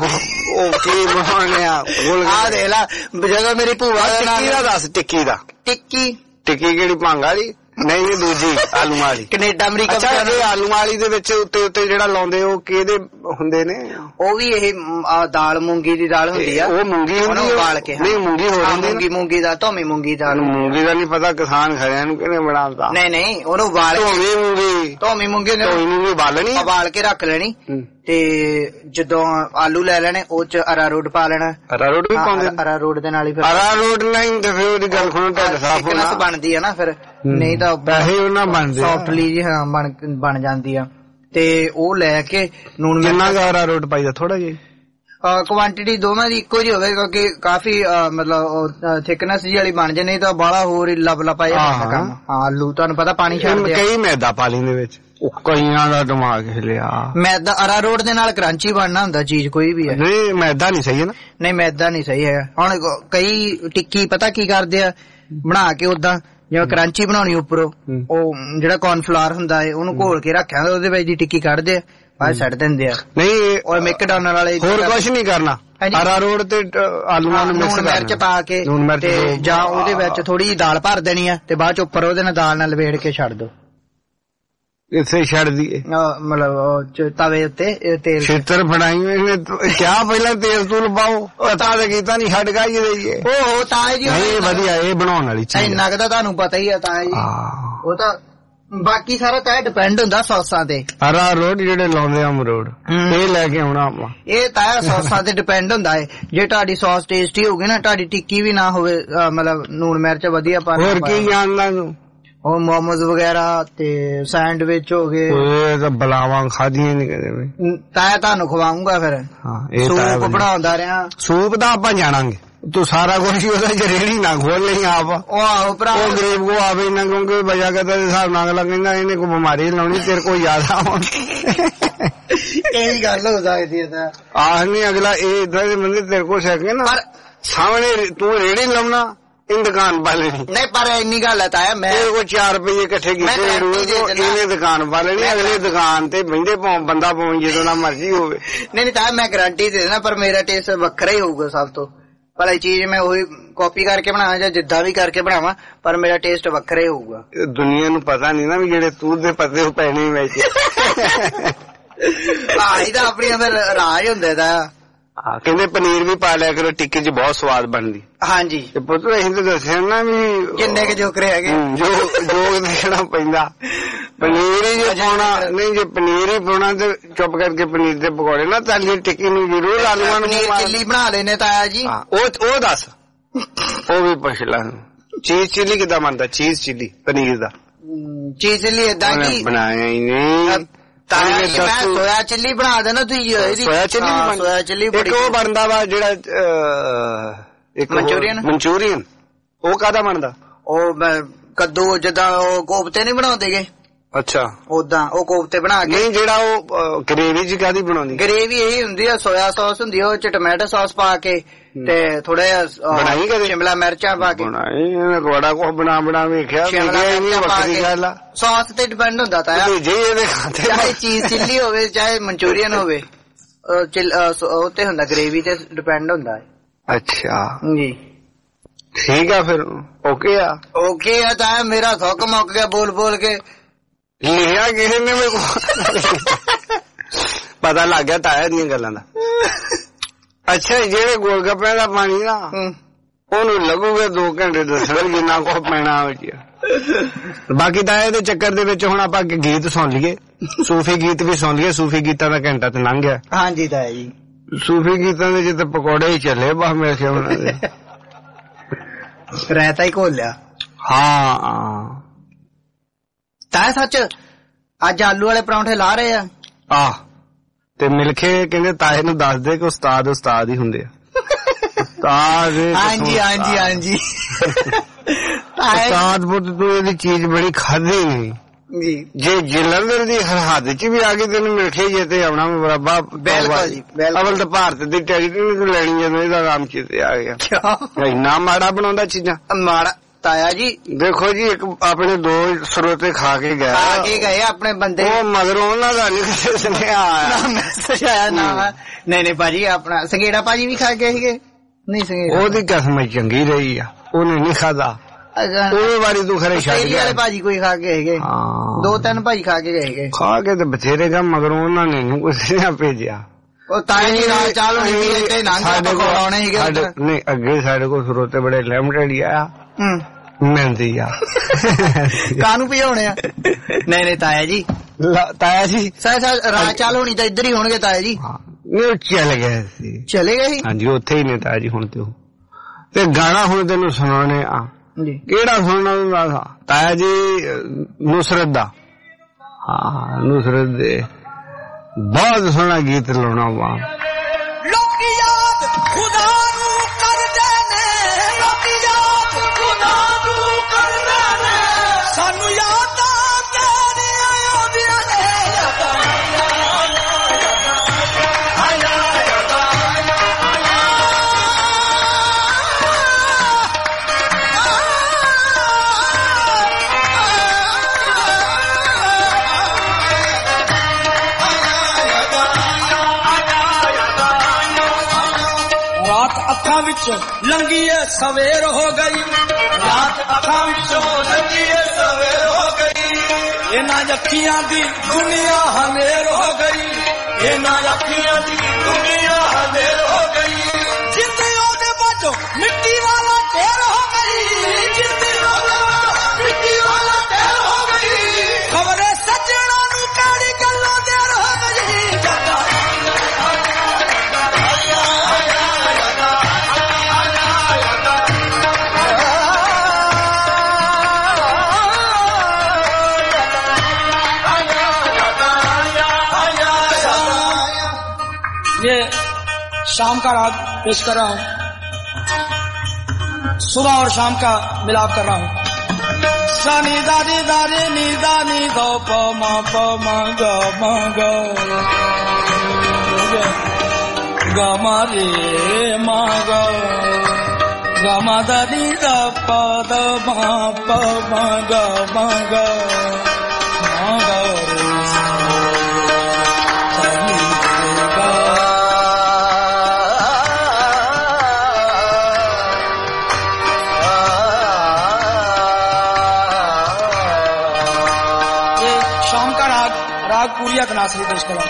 Speaker 2: ਉਹ ਕੀ ਬਣਾਉਣੇ ਆ
Speaker 4: ਦੇਖ ਲਾ ਜਦੋਂ ਮੇਰੀ ਭੂਆ
Speaker 2: ਟਿੱਕੀ ਦਾ ਦੱਸ। ਟਿੱਕੀ ਕਿਹੜੀ ਭੰਗ ਵਾਲੀ? ਨਹੀਂ ਇਹ ਦੂਜੀ ਆਲੂ ਵਾਲੀ
Speaker 4: ਕੈਨੇਡਾ ਅਮਰੀਕਾ।
Speaker 2: ਅੱਛਾ ਇਹ ਆਲੂ ਵਾਲੀ ਦੇ ਵਿੱਚ ਉੱਤੇ ਜਿਹੜਾ ਲਾਉਂਦੇ ਉਹ ਕਿਹਦੇ ਹੁੰਦੇ ਨੇ?
Speaker 4: ਉਹ ਵੀ ਇਹ ਦਾਲ ਮੂੰਗੀ ਦੀ ਦਾਲ ਹੁੰਦੀ ਆ।
Speaker 2: ਉਹ ਮੂੰਗੀ ਹੁੰਦੀ
Speaker 4: ਉਬਾਲ ਕੇ?
Speaker 2: ਨਹੀਂ ਮੂੰਗੀ ਹੋ ਜਾਂਦੀ।
Speaker 4: ਮੂੰਗੀ ਦਾ ਧੋਮੀ ਮੂੰਗੀ ਦਾਲ।
Speaker 2: ਮੂੰਗੀ ਦਾ ਨਹੀਂ ਪਤਾ ਕਿਸਾਨ ਖਰਿਆਂ ਨੂੰ ਕਿਹਨੇ ਬਣਾਉਂਦਾ।
Speaker 4: ਨਹੀਂ ਉਹਨੂੰ ਉਬਾਲ ਕੇ ਧੋਮੀ ਮੂੰਗੀ ਉਬਾਲ ਕੇ ਰੱਖ ਲੈਣੀ ਤੇ ਜਦੋਂ ਆਲੂ ਲੈ ਲੈਣੇ ਉਹ ਚ ਅਰਾਰੋਟ ਪਾ ਲੈਣਾ।
Speaker 2: ਅਰਾਰੋਟ ਵੀ ਪਾਉਂਦੇ?
Speaker 4: ਅਰਾਰੋਟ ਦੇ ਨਾਲ ਹੀ ਫਿਰ
Speaker 2: ਅਰਾਰੋਟ ਨਹੀਂ ਤੇ ਫਿਰ ਉਹਦੀ ਗੱਲ ਸੁਣੋ ਢਿੱਡ ਸਾਫ਼ ਹੋਣਾ
Speaker 4: ਬਣਦੀ ਆ ਨਾ ਫਿਰ ਨਹੀਂ ਤਾਂ
Speaker 2: ਵੈਸੇ ਉਹਨਾਂ ਬਣਦੇ
Speaker 4: ਸੌਫਟਲੀ ਜੀ ਹਾਂ ਬਣ ਜਾਂਦੀ ਆ। ਤੇ ਉਹ ਲੈ ਕੇ ਨੂਣ
Speaker 2: ਜਿੰਨਾ ਕੁ ਅਰਾਰੋਟ ਪਾਈਦਾ ਥੋੜਾ ਜਿਹਾ
Speaker 4: ਕੁਆਂਟਿਟੀ ਦੋਵਾਂ ਦੀ ਇੱਕੋ ਜਿਹੀ ਹੋਵੇ ਕਿਉਂਕਿ ਕਾਫੀ ਮਤਲਬ ਥਿਕਨੈਸ ਜੀ ਵਾਲੀ ਬਣ ਜੇ ਨਹੀਂ ਤਾਂ ਬਾਹਲਾ ਹੋਰ ਲੱਭ ਪਾਇਆ ਕੰਮ। ਹਾਂ ਆਲੂ ਤੁਹਾਨੂੰ ਪਤਾ ਪਾਣੀ ਛੱਡਦੇ
Speaker 2: ਕਈ ਮੈਦਾ ਪਾ ਲੈਂਦੇ ਵਿੱਚ ਕਈਆਂ ਦਾ ਦਿਮਾਗ ਹਿਲਿਆ।
Speaker 4: ਮੈਦਾ ਅਰਾਰੋਟ ਦੇ ਨਾਲ ਕਰੰਚੀ ਬਣਨਾ ਹੁੰਦਾ ਚੀਜ਼ ਕੋਈ ਵੀ ਹੈ।
Speaker 2: ਨਹੀਂ ਮੈਦਾ ਨਹੀਂ ਸਹੀ ਹੈ ਨਾ? ਨਹੀਂ
Speaker 4: ਮੈਦਾ ਨਹੀਂ ਸਹੀ ਹੈਗਾ। ਹੁਣ ਕਈ ਟਿੱਕੀ ਪਤਾ ਕੀ ਕਰਦੇ ਆ ਬਣਾ ਕੇ ਓਦਾਂ ਜਿਵੇਂ ਕਰੰਚੀ ਬਣਾਉਣੀ ਉੱਪਰੋਂ ਉਹ ਜਿਹੜਾ ਕੌਰਨਫਲਾਵਰ ਹੁੰਦਾ ਹੈ ਉਹਨੂੰ ਘੋਲ ਕੇ ਰੱਖਿਆ ਉਹਦੇ ਵਿੱਚ ਦੀ ਟਿੱਕੀ ਕੱਢਦੇ ਆ ਬਾਹਰ ਛੱਡ ਦਿੰਦੇ ਆ।
Speaker 2: ਨਹੀਂ
Speaker 4: ਉਹ ਮੈਕਡੋਨਲਡ ਵਾਲੇ
Speaker 2: ਹੋਰ ਕੁਛ ਨਹੀਂ ਕਰਨਾ ਅਰਾਰੋਟ ਤੇ ਆਲੂਆਂ ਨੂੰ
Speaker 4: ਲੂਣ ਮਿਰਚ ਪਾ ਕੇ ਤੇ ਜਾਂ ਉਹਦੇ ਵਿੱਚ ਥੋੜੀ ਜਿਹੀ ਦਾਲ ਭਰ ਦੇਣੀ ਆ ਤੇ ਬਾਅਦ ਚ ਉੱਪਰ ਉਹਦੇ ਨਾਲ ਦਾਲ ਨਾਲ ਲਵੇੜ ਕੇ ਛੱਡ ਦੋ।
Speaker 2: ਇੱਥੇ ਛੱਡ ਦੀਏ
Speaker 4: ਮਤਲਬ ਤਵੇ ਉੱਤੇ ਤੇਲ
Speaker 2: ਛਿੱਤਰ ਬਣਾਈ ਇਹਨੇ ਕਿਆ ਪਹਿਲਾਂ ਤੇਲ ਤੂਲ ਪਾਓ ਪਤਾ ਤਾਂ ਕੀਤਾ ਨਹੀਂ ਛੱਡ ਗਾਈ ਦੇਈਏ।
Speaker 4: ਉਹ ਤਾਂ ਜੀ
Speaker 2: ਇਹ ਵਧੀਆ ਇਹ ਬਣਾਉਣ ਵਾਲੀ ਚੀਜ਼
Speaker 4: ਇੰਨਾ ਕੁ ਤੁਹਾਨੂੰ ਪਤਾ ਹੀ ਆ ਤਾਂ ਜੀ ਉਹ ਤਾਂ ਬਾਕੀ ਸਾਰਾ ਤਾਂ ਡਿਪੈਂਡ ਹੁੰਦਾ ਸੌਸਾਂ ਤੇ।
Speaker 2: ਅਰਾਰੋਟ ਜਿਹੜੇ ਲਾਉਂਦੇ ਆ ਅਮਰੋਡ ਇਹ ਲੈ ਕੇ ਆਉਣਾ ਆਪਾਂ ਇਹ
Speaker 4: ਤਾਂ ਸੌਸਾਂ ਤੇ ਡਿਪੈਂਡ ਹੁੰਦਾ ਹੈ। ਜੇ ਤੁਹਾਡੀ ਸੌਸ ਟੇਸਟੀ ਹੋਊਗੀ ਨਾ ਤੁਹਾਡੀ ਟਿੱਕੀ ਵੀ ਨਾ ਹੋਵੇ ਮਤਲਬ ਨੂਣ ਮਿਰਚ ਵਧੀਆ ਪਾ
Speaker 2: ਹੋਰ ਕੀ ਜਾਣਦਾ ਤੂੰ
Speaker 4: ਉਹ ਮੋਮੋਜ਼ ਵਗੈਰਾ ਤੇ ਸੈਂਡਵਿਚ ਹੋ ਗਏ
Speaker 2: ਇਹ ਤਾਂ ਬਲਾਵਾਂ ਖਾਧੀਆਂ ਨਹੀਂ ਕਦੇ
Speaker 4: ਤਾਂ ਤੁਹਾਨੂੰ ਖਵਾਉਂਗਾ ਫਿਰ। ਸੂਪ ਬਣਾਉਂਦਾ ਰਿਹਾ।
Speaker 2: ਸੂਪ ਤਾਂ ਆਪਾਂ ਜਾਣਾਂਗੇ ਤੂੰ ਸਾਰਾ ਕੁਝ ਹੀ ਉਹਦਾ ਰੇੜੀ ਨਾ ਖੋਲ ਲਈ ਆਪ
Speaker 4: ਆਹੋ ਭਰਾ
Speaker 2: ਉਹ ਗਰੀਬ ਕੋ ਆਵੇ ਇਹਨਾਂ ਕਿਉਂਕਿ ਵਜ੍ਹਾ ਕਰਦਾ ਹਿਸਾਬ ਨਾਲ ਲੱਗਦਾ ਇਹਨੇ ਕੋਈ ਬਿਮਾਰੀ ਲਾਉਣੀ ਤੇਰੇ ਕੋਲ ਜ਼ਿਆਦਾ ਹੋਣ
Speaker 4: ਇਹ ਗੱਲ ਹੋ ਸਕਦੀ ਹੈ।
Speaker 2: ਆਹ ਨਹੀਂ ਅਗਲਾ ਇਹ ਇਦਾਂ ਦੇ ਬੰਦੇ ਤੇਰੇ ਕੋਲ ਸਕੇ ਨਾ ਸਾਹਮਣੇ ਤੂੰ ਰੇੜੀ ਲਾਉਣਾ in ਦੁਕਾਨ ਪਾ ਲੈਣੀ
Speaker 4: ਨਹੀਂ ਪਰ ਇੰਨੀ ਗੱਲ ਹੈ ਤਾਇਆ ਮੈਂ
Speaker 2: ਕੋਈ 4 ਰੁਪਏ ਇਕੱਠੇ ਕੀਤੇ ਇਹਨੇ ਦੁਕਾਨ ਪਾ ਲੈਣੀ ਅਗਲੇ ਦੁਕਾਨ ਤੇ ਬਹਿੰਦੇ ਬੰਦਾ ਪਹੁੰਚ ਜਦੋਂ ਨਾ ਮਰਜ਼ੀ ਹੋਵੇ।
Speaker 4: ਨਹੀਂ ਤਾਇਆ ਮੈਂ ਗਰੰਟੀ ਦੇ ਦੇਣਾ ਪਰ ਮੇਰਾ ਟੇਸਟ ਵੱਖਰਾ ਹੀ ਹੋਊਗਾ ਸਭ ਤੋਂ। ਪਰ ਇਹ ਚੀਜ਼ ਮੈਂ ਉਹੀ ਕਾਪੀ ਕਰਕੇ ਬਣਾਵਾਂ ਜਾਂ ਜਿੱਦਾਂ ਵੀ ਕਰਕੇ ਬਣਾਵਾਂ ਪਰ ਮੇਰਾ ਟੇਸਟ ਵੱਖਰਾ ਹੀ ਹੋਊਗਾ।
Speaker 2: ਦੁਨੀਆ ਨੂੰ ਪਤਾ ਨਹੀਂ ਨਾ ਵੀ ਜਿਹੜੇ ਤੂੰ ਦੇ ਪਤੇ ਉਹ ਪੈਣੇ ਵਿੱਚ
Speaker 4: ਆਹੀ ਤਾਂ ਆਪਣੀਆਂ ਫਿਰ ਰਾਜ ਹੁੰਦੇ ਦਾ।
Speaker 2: ਕਹਿੰਦੇ ਪਨੀਰ ਵੀ ਪਾ ਲਿਆ ਕਰੋ ਟਿੱਕੀ ਚ ਬਹੁਤ ਸਵਾਦ ਬਣਦੀ।
Speaker 4: ਹਾਂਜੀ
Speaker 2: ਤੇ ਪੁੱਤ ਅਸੀਂ ਤਾਂ ਦੱਸਿਆ ਨਾ ਵੀ
Speaker 4: ਕਿੰਨੇ ਕੁ ਜੋਕਰੇ ਹੈਗੇ
Speaker 2: ਜੋਗ ਦੇਖਣਾ ਪੈਂਦਾ। ਪਨੀਰ ਹੀ ਜੇ ਪਾਉਣਾ ਨਹੀਂ ਜੇ ਪਨੀਰ ਹੀ ਪਾਉਣਾ ਤੇ ਚੁੱਪ ਕਰਕੇ ਪਨੀਰ ਦੇ ਪਕੌੜੇ ਨਾ ਤਾਲੀ ਟਿੱਕੀ ਨੂੰ ਜ਼ਰੂਰ ਆਲੂਆਂ ਨੂੰ
Speaker 4: ਚਿੱਲੀ ਬਣਾ ਲੈਨੇ ਤਾਇਆ ਜੀ।
Speaker 2: ਉਹ ਦੱਸ ਉਹ ਵੀ ਪੁੱਛ ਲਾ ਚੀਜ਼ ਚਿੱਲੀ ਕਿੱਦਾਂ ਬਣਦਾ? ਚੀਜ਼ ਚਿੱਲੀ ਪਨੀਰ ਦਾ
Speaker 4: ਚੀਜ਼ ਚਿੱਲੀ ਏਦਾਂ ਕੀ
Speaker 2: ਬਣਾਇਆ ਹੀ ਨਹੀਂ
Speaker 4: ਮੈਂ ਸੋਇਆ ਚਿੱਲੀ ਬਣਾ ਦੇਣਾ ਤੁਸੀਂ।
Speaker 2: ਸੋਇਆ ਚਿੱਲੀ ਇੱਕ ਉਹ ਬਣਦਾ ਵਾ ਜਿਹੜਾ ਇੱਕ ਮਨਚੂਰੀਅਨ ਉਹ ਕਾਹਦਾ ਬਣਦਾ?
Speaker 4: ਉਹ ਕੱਦੂ ਜਿੱਦਾਂ ਉਹ ਕੋਫਤੇ ਨੀ ਬਣਾਉਂਦੇ ਗੇ
Speaker 2: ਅੱਛਾ
Speaker 4: ਉਦਾਂ ਉਹ ਕੋਫਤੇ ਬਣਾ ਕੇ।
Speaker 2: ਨਹੀਂ ਜਿਹੜਾ ਉਹ ਗ੍ਰੇਵੀ ਚ ਕਾਦੀ ਬਣਾਉਂਦੀ?
Speaker 4: ਗ੍ਰੇਵੀ ਇਹੀ ਹੁੰਦੀ ਆ, ਸੋਇਆ ਸੌਸ ਹੁੰਦੀ ਆ, ਉਹ ਚ ਟਮਾਟੋ ਸੌਸ ਪਾ ਕੇ ਤੇ ਥੋੜਾ ਜਿਹਾ ਸ਼ਿਮਲਾ ਮਿਰਚਾਂ ਪਾ ਕੇ
Speaker 2: ਬਣਾਈ। ਬੜਾ ਕੁਝ ਬਣਾ ਵੇਖਿਆ, ਵੱਖਰੀ ਗੱਲ ਆ।
Speaker 4: ਸੌਸ ਤੇ ਡਿਪੈਂਡ ਹੁੰਦਾ ਤਾਂ, ਚਾਹੇ ਚੀਜ਼ ਚਿੱਲੀ ਹੋਵੇ ਚਾਹੇ ਮਨਚੂਰੀਅਨ ਹੋਵੇ, ਉਹ ਤੇ ਹੁੰਦਾ ਗ੍ਰੇਵੀ ਤੇ ਡਿਪੈਂਡ ਹੁੰਦਾ ਹੈ।
Speaker 2: ਅੱਛਾ
Speaker 4: ਜੀ
Speaker 2: ਠੀਕ ਆ ਫਿਰ। ਓਕੇ ਆ
Speaker 4: ਤਾਂ ਮੇਰਾ ਥੁੱਕ ਮੁੱਕ ਗਿਆ ਬੋਲ ਬੋਲ ਕੇ।
Speaker 2: ਲਿਖਿਆ ਕਿਸੇ ਨੇ ਮੇਰੇ ਕੋਲ ਪਤਾ ਲੱਗ ਗਿਆ ਤਾਇਆ ਦੀਆਂ ਗੱਲਾਂ ਦਾ। ਅੱਛਾ ਜਿਹੜੇ ਗੋਲ ਗੱਪਿਆਂ ਦਾ ਪਾਣੀ ਨਾ ਉਹਨੂੰ ਲੱਗੂਗਾ 2 ਘੰਟੇ ਦੱਸਣਾ ਜਿੰਨਾ ਕੁ ਪੈਣਾ ਵਿੱਚ। ਬਾਕੀ ਤਾਂ ਇਹਦੇ ਚੱਕਰ ਦੇ ਵਿੱਚ ਹੁਣ ਆਪਾਂ ਗੀਤ ਸੁਣ ਲਈਏ, ਸੂਫੀ ਗੀਤ ਵੀ ਸੁਣ ਲਈਏ। ਸੂਫੀ ਗੀਤਾਂ ਦਾ ਘੰਟਾ ਤੇ ਲੰਘ ਗਿਆ।
Speaker 4: ਹਾਂਜੀ ਤਾਇਆ ਜੀ,
Speaker 2: ਸੂਫੀ ਗੀਤਾਂ ਦੇ ਜਿੱਤੇ ਪਕੌੜੇ ਹੀ ਚੱਲੇ ਬਸ ਮੇਰੇ ਖਿਆਲ
Speaker 4: ਰਾਇਤਾ ਹੀ ਘੋਲ ਲਿਆ।
Speaker 2: ਹਾਂ
Speaker 4: ਤਾਇਆ ਸੱਚ ਅੱਜ ਆਲੂ ਵਾਲੇ ਪਰੌਂਠੇ ਲਾ ਰਹੇ ਆ।
Speaker 2: ਤੇ ਮਿਲਖੇ ਕਹਿੰਦੇ ਤਾਏ ਨੂੰ ਦੱਸ ਦੇ ਕਿ ਉਸਤਾਦ ਹੀ ਹੁੰਦੇ ਆ। ਉਸਤਾਦ
Speaker 4: ਹਾਂਜੀ
Speaker 2: ਉਸਤਾਦ ਪੁੱਤ ਤੂੰ ਇਹਦੀ ਚੀਜ਼ ਬੜੀ ਖਾਧੀ ਨਹੀਂ
Speaker 4: ਜੀ।
Speaker 2: ਜੇ ਜਲੰਧਰ ਦੀ ਹੱਦ ਚ ਵੀ ਆ ਕੇ ਤੈਨੂੰ ਮਿਲਖੇ ਜੇ ਤੇ ਆਉਣਾ ਬਰਾਬਾ। ਅਵਲ ਤਾਂ ਭਾਰਤ ਦੀ ਟਿਕਟ ਨਹੀਂ ਤੂੰ ਲੈਣੀ ਜਦੋਂ ਇਹਦਾ ਰਾਮ ਚੇਤੇ ਆ ਗਿਆ। ਇੰਨਾ ਮਾੜਾ ਬਣਾਉਂਦਾ ਚੀਜ਼ਾਂ।
Speaker 4: ਮਾੜਾ ਤਾਇਆ ਜੀ
Speaker 2: ਦੇਖੋ ਜੀ, ਇੱਕ ਆਪਣੇ 2 ਸਰੋਤੇ ਖਾ ਕੇ
Speaker 4: ਗਏ ਆਪਣੇ ਬੰਦੇ,
Speaker 2: ਉਹ ਮਗਰੋਂ ਉਹਨਾਂ ਦਾ ਨਹੀਂ ਸੁਨੇਹਾ ਆਇਆ
Speaker 4: ਨਾ। ਨਹੀਂ ਭਾਜੀ ਆਪਣਾ ਸੰਗੇੜਾ ਭਾਜੀ ਵੀ ਖਾ ਗਏ ਸੀਗੇ। ਨਹੀਂ ਸੰਗੇੜਾ
Speaker 2: ਉਹਦੀ ਕਿਸਮ ਚੰਗੀ ਰਹੀ ਆ, ਉਹਨੇ ਨਹੀਂ ਖਾਦਾ। ਉਹ ਵਾਰੀ ਤੂੰ ਖਰੇ ਛੱਡ ਗਿਆ।
Speaker 4: ਭਾਜੀ ਕੋਈ ਖਾ ਕੇ ਹੈਗੇ 2-3 ਭਾਜੀ ਖਾ ਕੇ ਗਏ।
Speaker 2: ਖਾ ਕੇ ਤੇ ਬਥੇਰੇ ਗਾ ਮਗਰੋਂ ਉਹਨਾਂ ਨੇ ਨੀ ਕੁਛ ਭੇਜਿਆ।
Speaker 4: ਉਹ ਤਾਇਆ ਜੀ ਨਾਲ ਚਾਲ ਹੋਣੀ ਸੀ ਇੱਥੇ
Speaker 2: ਸਾਡੇ ਕੋਲ। ਨਹੀਂ ਅੱਗੇ ਸਾਡੇ ਕੋਲ ਸਰੋਤੇ ਬੜੇ ਲਿਮਟਡ ਹੀ ਆ ਮਿਲਦੀ ਆ।
Speaker 4: ਕਾਹਨੂੰ ਭਜਾਉਣੇ ਆ? ਨਹੀਂ ਤਾਇਆ ਜੀ ਰਾਹ ਚਾਲ ਹੋਣੀ ਤਾਂ ਇੱਧਰ ਹੀ ਹੋਣਗੇ ਤਾਇਆ ਜੀ। ਚਲੇ ਗਏ ਸੀ।
Speaker 2: ਹਾਂਜੀ ਉੱਥੇ ਹੀ ਨੇ ਤਾਇਆ ਜੀ ਹੁਣ ਤੇ ਗਾਣਾ ਹੁਣ ਤੈਨੂੰ ਸੁਣਾਉਣੇ ਆ। ਕਿਹੜਾ ਸੁਣਨਾ ਤਾਇਆ ਜੀ? ਨੁਸਰਤ ਦਾ। ਹਾਂ ਨੁਸਰਤ ਦੇ ਬਹੁਤ ਸੋਹਣਾ ਗੀਤ ਲਾਉਣਾ ਵਾ।
Speaker 12: ਲੋਕੀ ਯਾਦ ਖੁਦਾ ਨੂੰ ਕਰਦੇ ਨੇ, ਲੋਕੀ ਯਾਦ ਖੁਦਾ ਨੂੰ ਕਰਦੇ ਨੇ, ਸਾਨੂੰ ਯਾਦਾਂ ਤੇਰੀਆਂ ਆਉਂਦੀਆਂ ਨੇ। ਅੱਖਾਂ ਵਿੱਚੋਂ ਲੰਘੀਏ ਸਵੇਰ ਹੋ ਗਈ, ਰਾਤ ਅੱਖਾਂ ਵਿੱਚੋਂ ਲੰਘੀਏ ਸਵੇਰ ਹੋ ਗਈ। ਇਹਨਾਂ ਅੱਖੀਆਂ ਦੀ ਦੁਨੀਆ ਹਨੇਰ ਹੋ ਗਈ, ਇਹਨਾਂ ਅੱਖੀਆਂ ਦੀ ਦੁਨੀਆ ਹਨੇਰ ਹੋ ਗਈ। ਜਿੰਦੇ ਉਹਦੇ ਬਾਝੋਂ ਮਿੱਟੀ ਵਾਲਾ ਢੇਰ ਹੋ ਗਈ, ਜਿੰਦੇ ਮਿੱਟੀ ਵਾਲਾ ਢੇਰ ਹੋ ਗਈ। ਖਬਰੇ ਸੱਜਣਾ ਨੂੰ ਕਿਹੜੀ ਗੱਲਾਂ ਦੇਰ ਹੋ ਗਈ। ये शाम का राग पेश कर रहा हूँ, सुबह और शाम का मिलाप कर रहा हूँ। सा नी दा नी दा रे नी दा नी द प म ग ग ग म रे म ग म द नी द प द म प म ग म ग म ग राग पूरिया तनासरी पेश करा।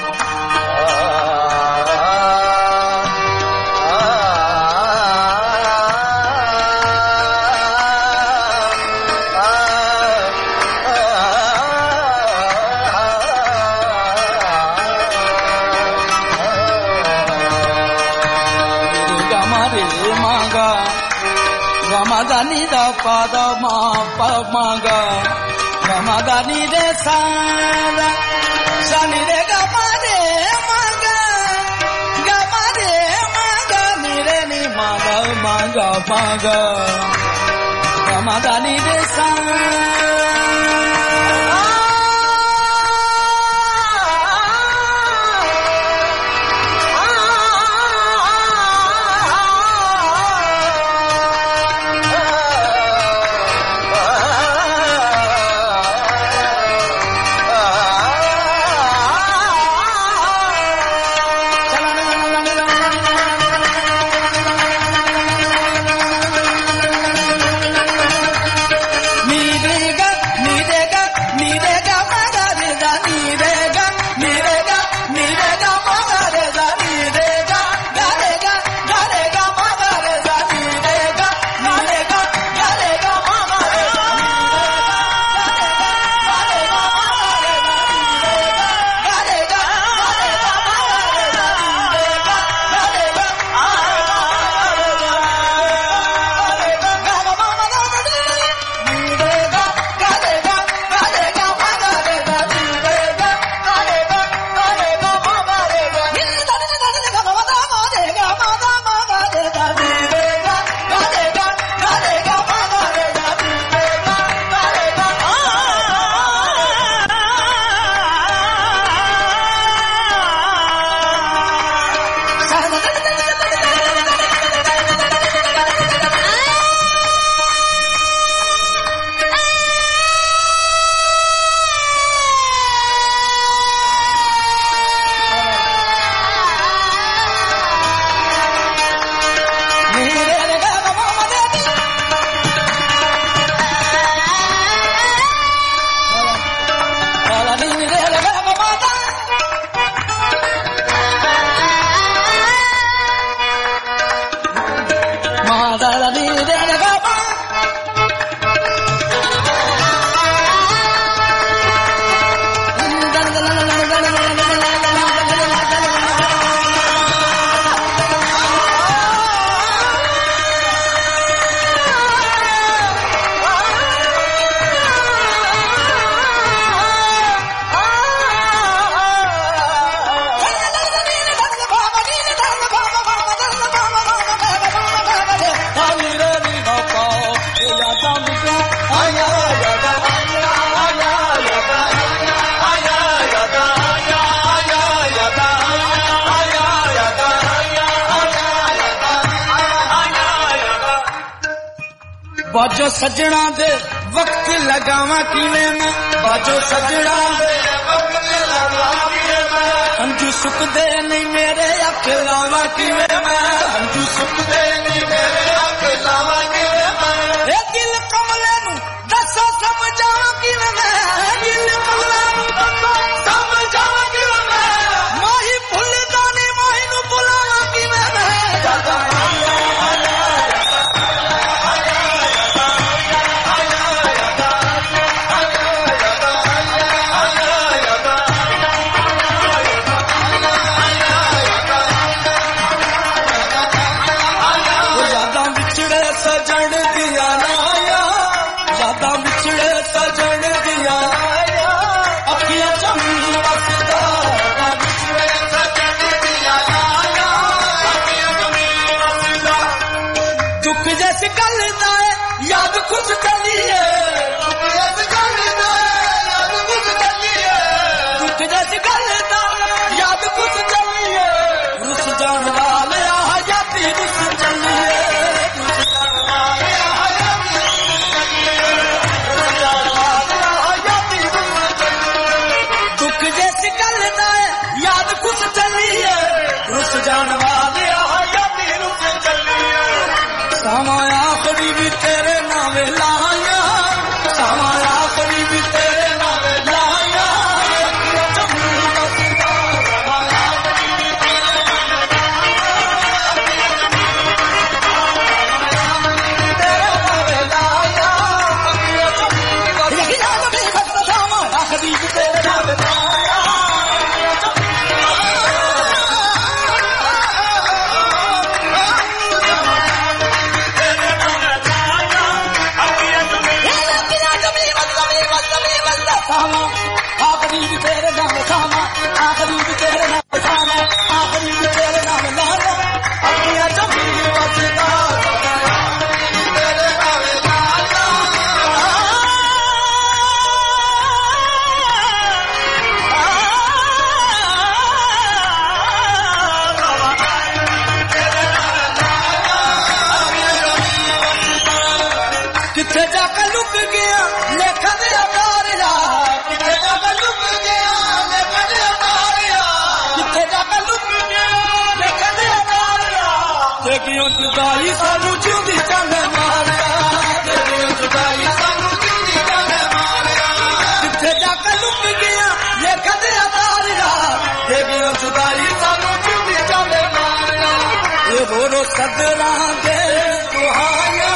Speaker 12: गमादानी दा पादा मा प मागा गमादानी रे सारा सानी रे गमा रे मागा नी रे नी मागा मागा मागा गमादानी रे सारा बाजो सजना दे वक्त लगावा किवें मैं बाजो सजना दे वक्त लगावा किवें मैं अंजू सुकदे नहीं मेरे अख लावा किवें मैं अंजू सुकदे नहीं मेरे अख लावा किवें मैं ए दिल कमले नू दसो समझावा किवें मैं दिल कमले नू दसो समझावा किवें मैं माही भुलदा नहीं माही नू बुलावा किवें मैं याद कुछ चलिए दुख जैसी गलता याद कुछ चलिए रुस जान वाले हयाती रुस चलिए दुख जैसी गलता याद कुछ चलिए रुस जान वाले हयाती रुस चलिए समाया कभी भी तेरे नावे लाया समाया कभी भी तेरे नावे लाया आखिरी भी तेरे नाम सामा आखिरी भी तेरे नाम सामा आखिरी भी तेरे नाम लाना अपनी जमीन वसदा तेरे नाम लाना किथे जाकर लुक गया लेखा दे अतारिया किथे जाकर लुक गया लेखा दे अतारिया किथे जाकर लुक गया लेखा दे अतारिया देखियो जुदाई सानू जिंदी चंद मारिया देखियो जुदाई सानू जिंदी चंद मारिया किथे जाकर लुक गया लेखा दे अतारिया देखियो जुदाई सानू जिंदी चंद मारिया ये बोलो सदरा दे सुहाया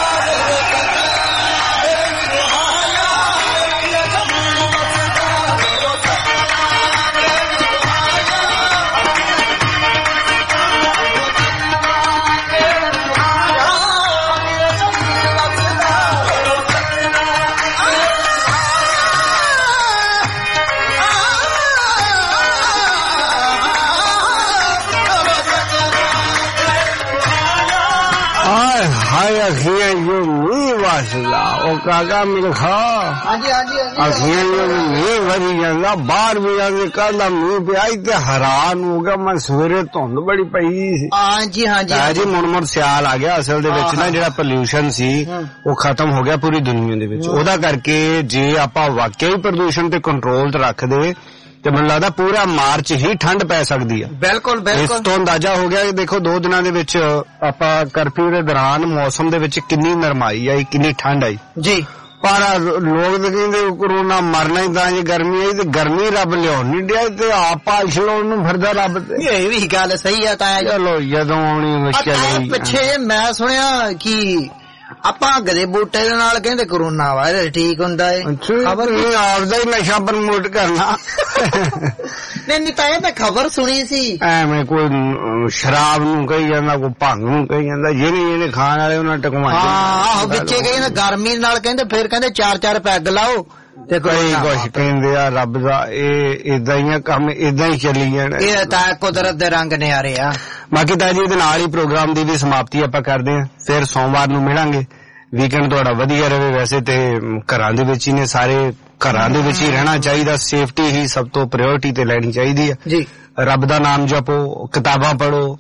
Speaker 2: अखियां जो नहीं वासदा ओ काका मेरे खा अखियां जो नहीं भरी जांदा बाहर भी आके कहदा मींह पिया ते हैरान हो गया मैं सवेरे धुंद बड़ी पई सी हां जी मुड़ सियाल आ गया असल दे विच ना जेड़ा पोल्यूशन सी वो खत्म हो गया पूरी दुनिया दे विच ओदा करके जे आपां वाकई प्रदूषण ते कंट्रोल ते रख दे ਤੇ ਮੈਨੂੰ ਲੱਗਦਾ ਪੂਰਾ ਮਾਰਚ ਹੀ ਠੰਡ ਪੈ ਸਕਦੀ ਆ
Speaker 4: ਬਿਲਕੁਲ
Speaker 2: ਇਸ ਤੋਂ ਅੰਦਾਜ਼ਾ ਹੋ ਗਿਆ ਕਿ ਦੇਖੋ 2 ਦਿਨਾਂ ਦੇ ਵਿੱਚ ਆਪਾਂ ਕਰਫਿਊ ਦੇ ਦੌਰਾਨ ਮੌਸਮ ਦੇ ਵਿੱਚ ਕਿੰਨੀ ਨਰਮਾਈ ਆਈ ਕਿੰਨੀ ਠੰਡ ਆਈ
Speaker 4: ਜੀ
Speaker 2: ਪਰ ਲੋਕ ਤਾਂ ਕਹਿੰਦੇ ਕਰੋਨਾ ਮਰਨਾ ਹੀ ਤਾਂ ਜੇ ਗਰਮੀ ਆਈ ਤੇ ਗਰਮੀ ਰੱਬ ਲਿਆਉਣ ਨਹੀਂ ਡਿਆ ਤੇ ਆਪ ਆਸ਼ਲੋਂ ਨੂੰ ਫਿਰਦਾ ਰੱਬ ਤੇ
Speaker 4: ਇਹ ਵੀ ਗੱਲ ਸਹੀ ਆ ਤਾਂ
Speaker 2: ਚਲੋ ਜਦੋਂ ਆਉਣੀ ਮੁਸ਼ਕਿਲ
Speaker 4: ਪਿੱਛੇ ਮੈਂ ਸੁਣਿਆ ਕਿ ਆਪਾਂ ਗਲੇ ਬੂਟੇ ਦੇ ਨਾਲ ਕਹਿੰਦੇ ਕਰੋਨਾ ਵਾਇਰਸ ਠੀਕ ਹੁੰਦਾ ਏ
Speaker 2: ਖਬਰ ਨਹੀਂ ਆਪਦਾ ਹੀ ਨਸ਼ਾ ਪ੍ਰਮੋਟ ਕਰਨਾ
Speaker 4: ਨਹੀਂ ਤਾਂ ਇਹ ਮੈਂ ਖਬਰ ਸੁਣੀ ਸੀ
Speaker 2: ਐਵੇਂ ਕੋਈ ਸ਼ਰਾਬ ਨੂੰ ਕਹੀ ਜਾਂਦਾ ਕੋਈ ਭੰਗ ਨੂੰ ਕਹੀ ਜਾਂਦਾ ਜਿਹਨੇ ਖਾਣ ਵਾਲੇ ਉਹਨਾਂ ਟਕਵਾਉਂਦੇ
Speaker 4: ਆਹੋ ਵਿੱਚੇ ਕਹਿੰਦੇ ਗਰਮੀ ਨਾਲ ਕਹਿੰਦੇ ਫਿਰ ਕਹਿੰਦੇ 4-4 ਪੈਗ ਲਾਓ
Speaker 2: ਤੇ ਕੋਈ ਕੁਛ ਕਹਿੰਦੇ ਆ ਰੱਬ ਦਾ ਇਹ ਇਦਾਂ ਹੀ ਆ ਕੰਮ ਇਦਾਂ ਹੀ ਚੱਲੀ ਜਾਣਾ
Speaker 4: ਇਹ ਤਾਂ ਕੁਦਰਤ ਦੇ ਰੰਗ ਨਿਆਰੇ ਆ
Speaker 2: ਬਾਕੀ ਤਾਂ ਜੀ ਇਹਦੇ ਨਾਲ ਹੀ ਪ੍ਰੋਗਰਾਮ ਦੀ ਵੀ ਸਮਾਪਤੀ ਆਪਾਂ ਕਰਦੇ ਆਂ ਫਿਰ ਸੋਮਵਾਰ ਨੂੰ ਮਿਲਾਂਗੇ ਵੀਕਐਂਡ ਤੁਹਾਡਾ ਵਧੀਆ ਰਹੇ ਵੈਸੇ ਤੇ ਘਰਾਂ ਦੇ ਵਿੱਚ ਹੀ ਨੇ ਸਾਰੇ ਘਰਾਂ ਦੇ ਵਿੱਚ ਹੀ ਰਹਿਣਾ ਚਾਹੀਦਾ ਸੇਫਟੀ ਹੀ ਸਭ ਤੋਂ ਪ੍ਰਾਇੋਰਟੀ ਤੇ ਲੈਣੀ ਚਾਹੀਦੀ ਆ
Speaker 4: ਜੀ
Speaker 2: ਰੱਬ ਦਾ ਨਾਮ ਜਪੋ ਕਿਤਾਬਾਂ ਪੜੋ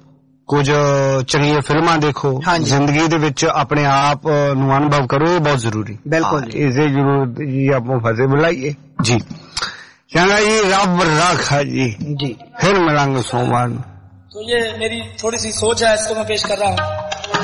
Speaker 2: ਕੁਝ ਚੰਗੀਆਂ ਫਿਲਮਾਂ ਦੇਖੋ, ਜ਼ਿੰਦਗੀ ਦੇ ਵਿੱਚ ਆਪਣੇ ਆਪ ਨੂੰ ਅਨੁਭਵ ਕਰੋ, ਇਹ ਬਹੁਤ ਜ਼ਰੂਰੀ।
Speaker 4: ਬਿਲਕੁਲ
Speaker 2: ਇਸੇ ਜ਼ਰੂਰ ਜੀ ਆਪਾਂ ਫਸੇ ਬੁਲਾਈਏ ਜੀ। चंगा जी, रब रखा जी
Speaker 4: जी,
Speaker 2: फिर मिलेंगे सोमवार।
Speaker 5: तो ये मेरी थोड़ी सी सोच है, इसको मैं पेश कर रहा हूँ।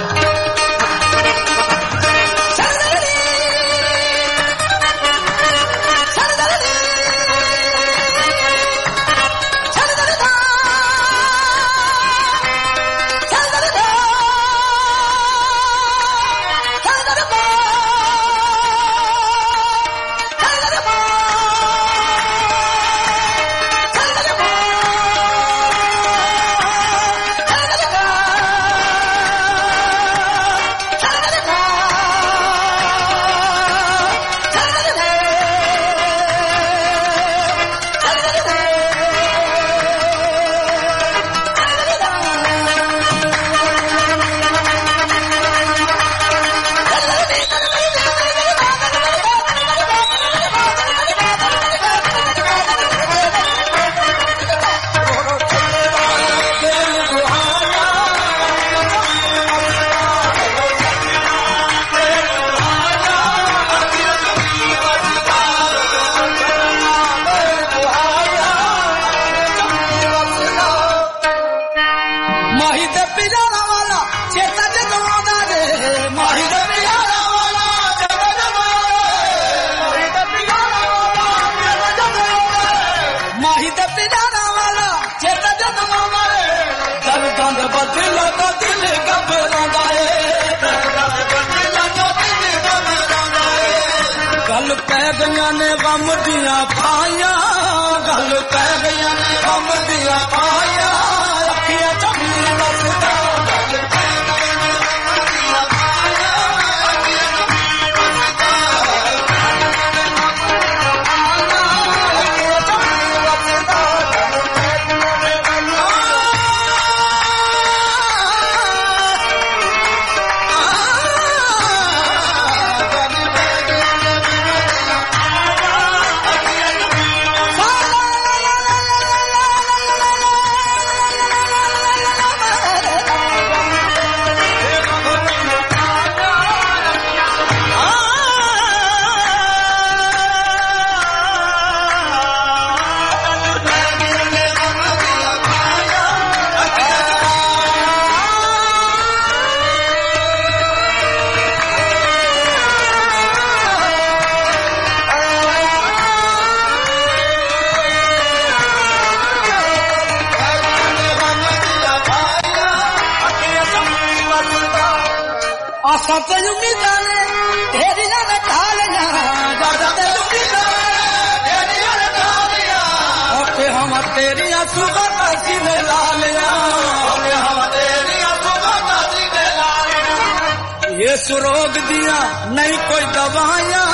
Speaker 18: रोग दिया नहीं कोई दवाइयाँ,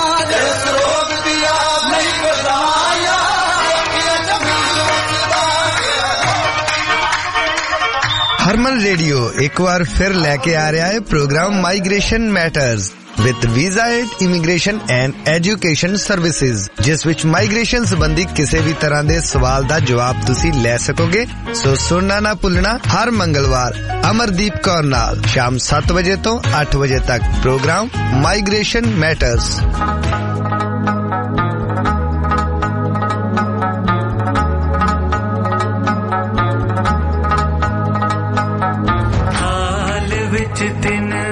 Speaker 18: रोग दिया नहीं कोई दवाइयाँ।
Speaker 2: हरमन रेडियो एक बार फिर लेके आ रहा है programme migration matters with visa aid immigration and education services, जिस विच माइग्रेशन संबंधी किसी भी तरह के सवाल का जवाब तुसी ले सकोगे। सो सुनना ना भुलना हर मंगलवार अमरदीप कौर नाल शाम 7 बजे तो 8 बजे तक प्रोग्राम माइग्रेशन मैटर्स।
Speaker 19: हाल विच दिन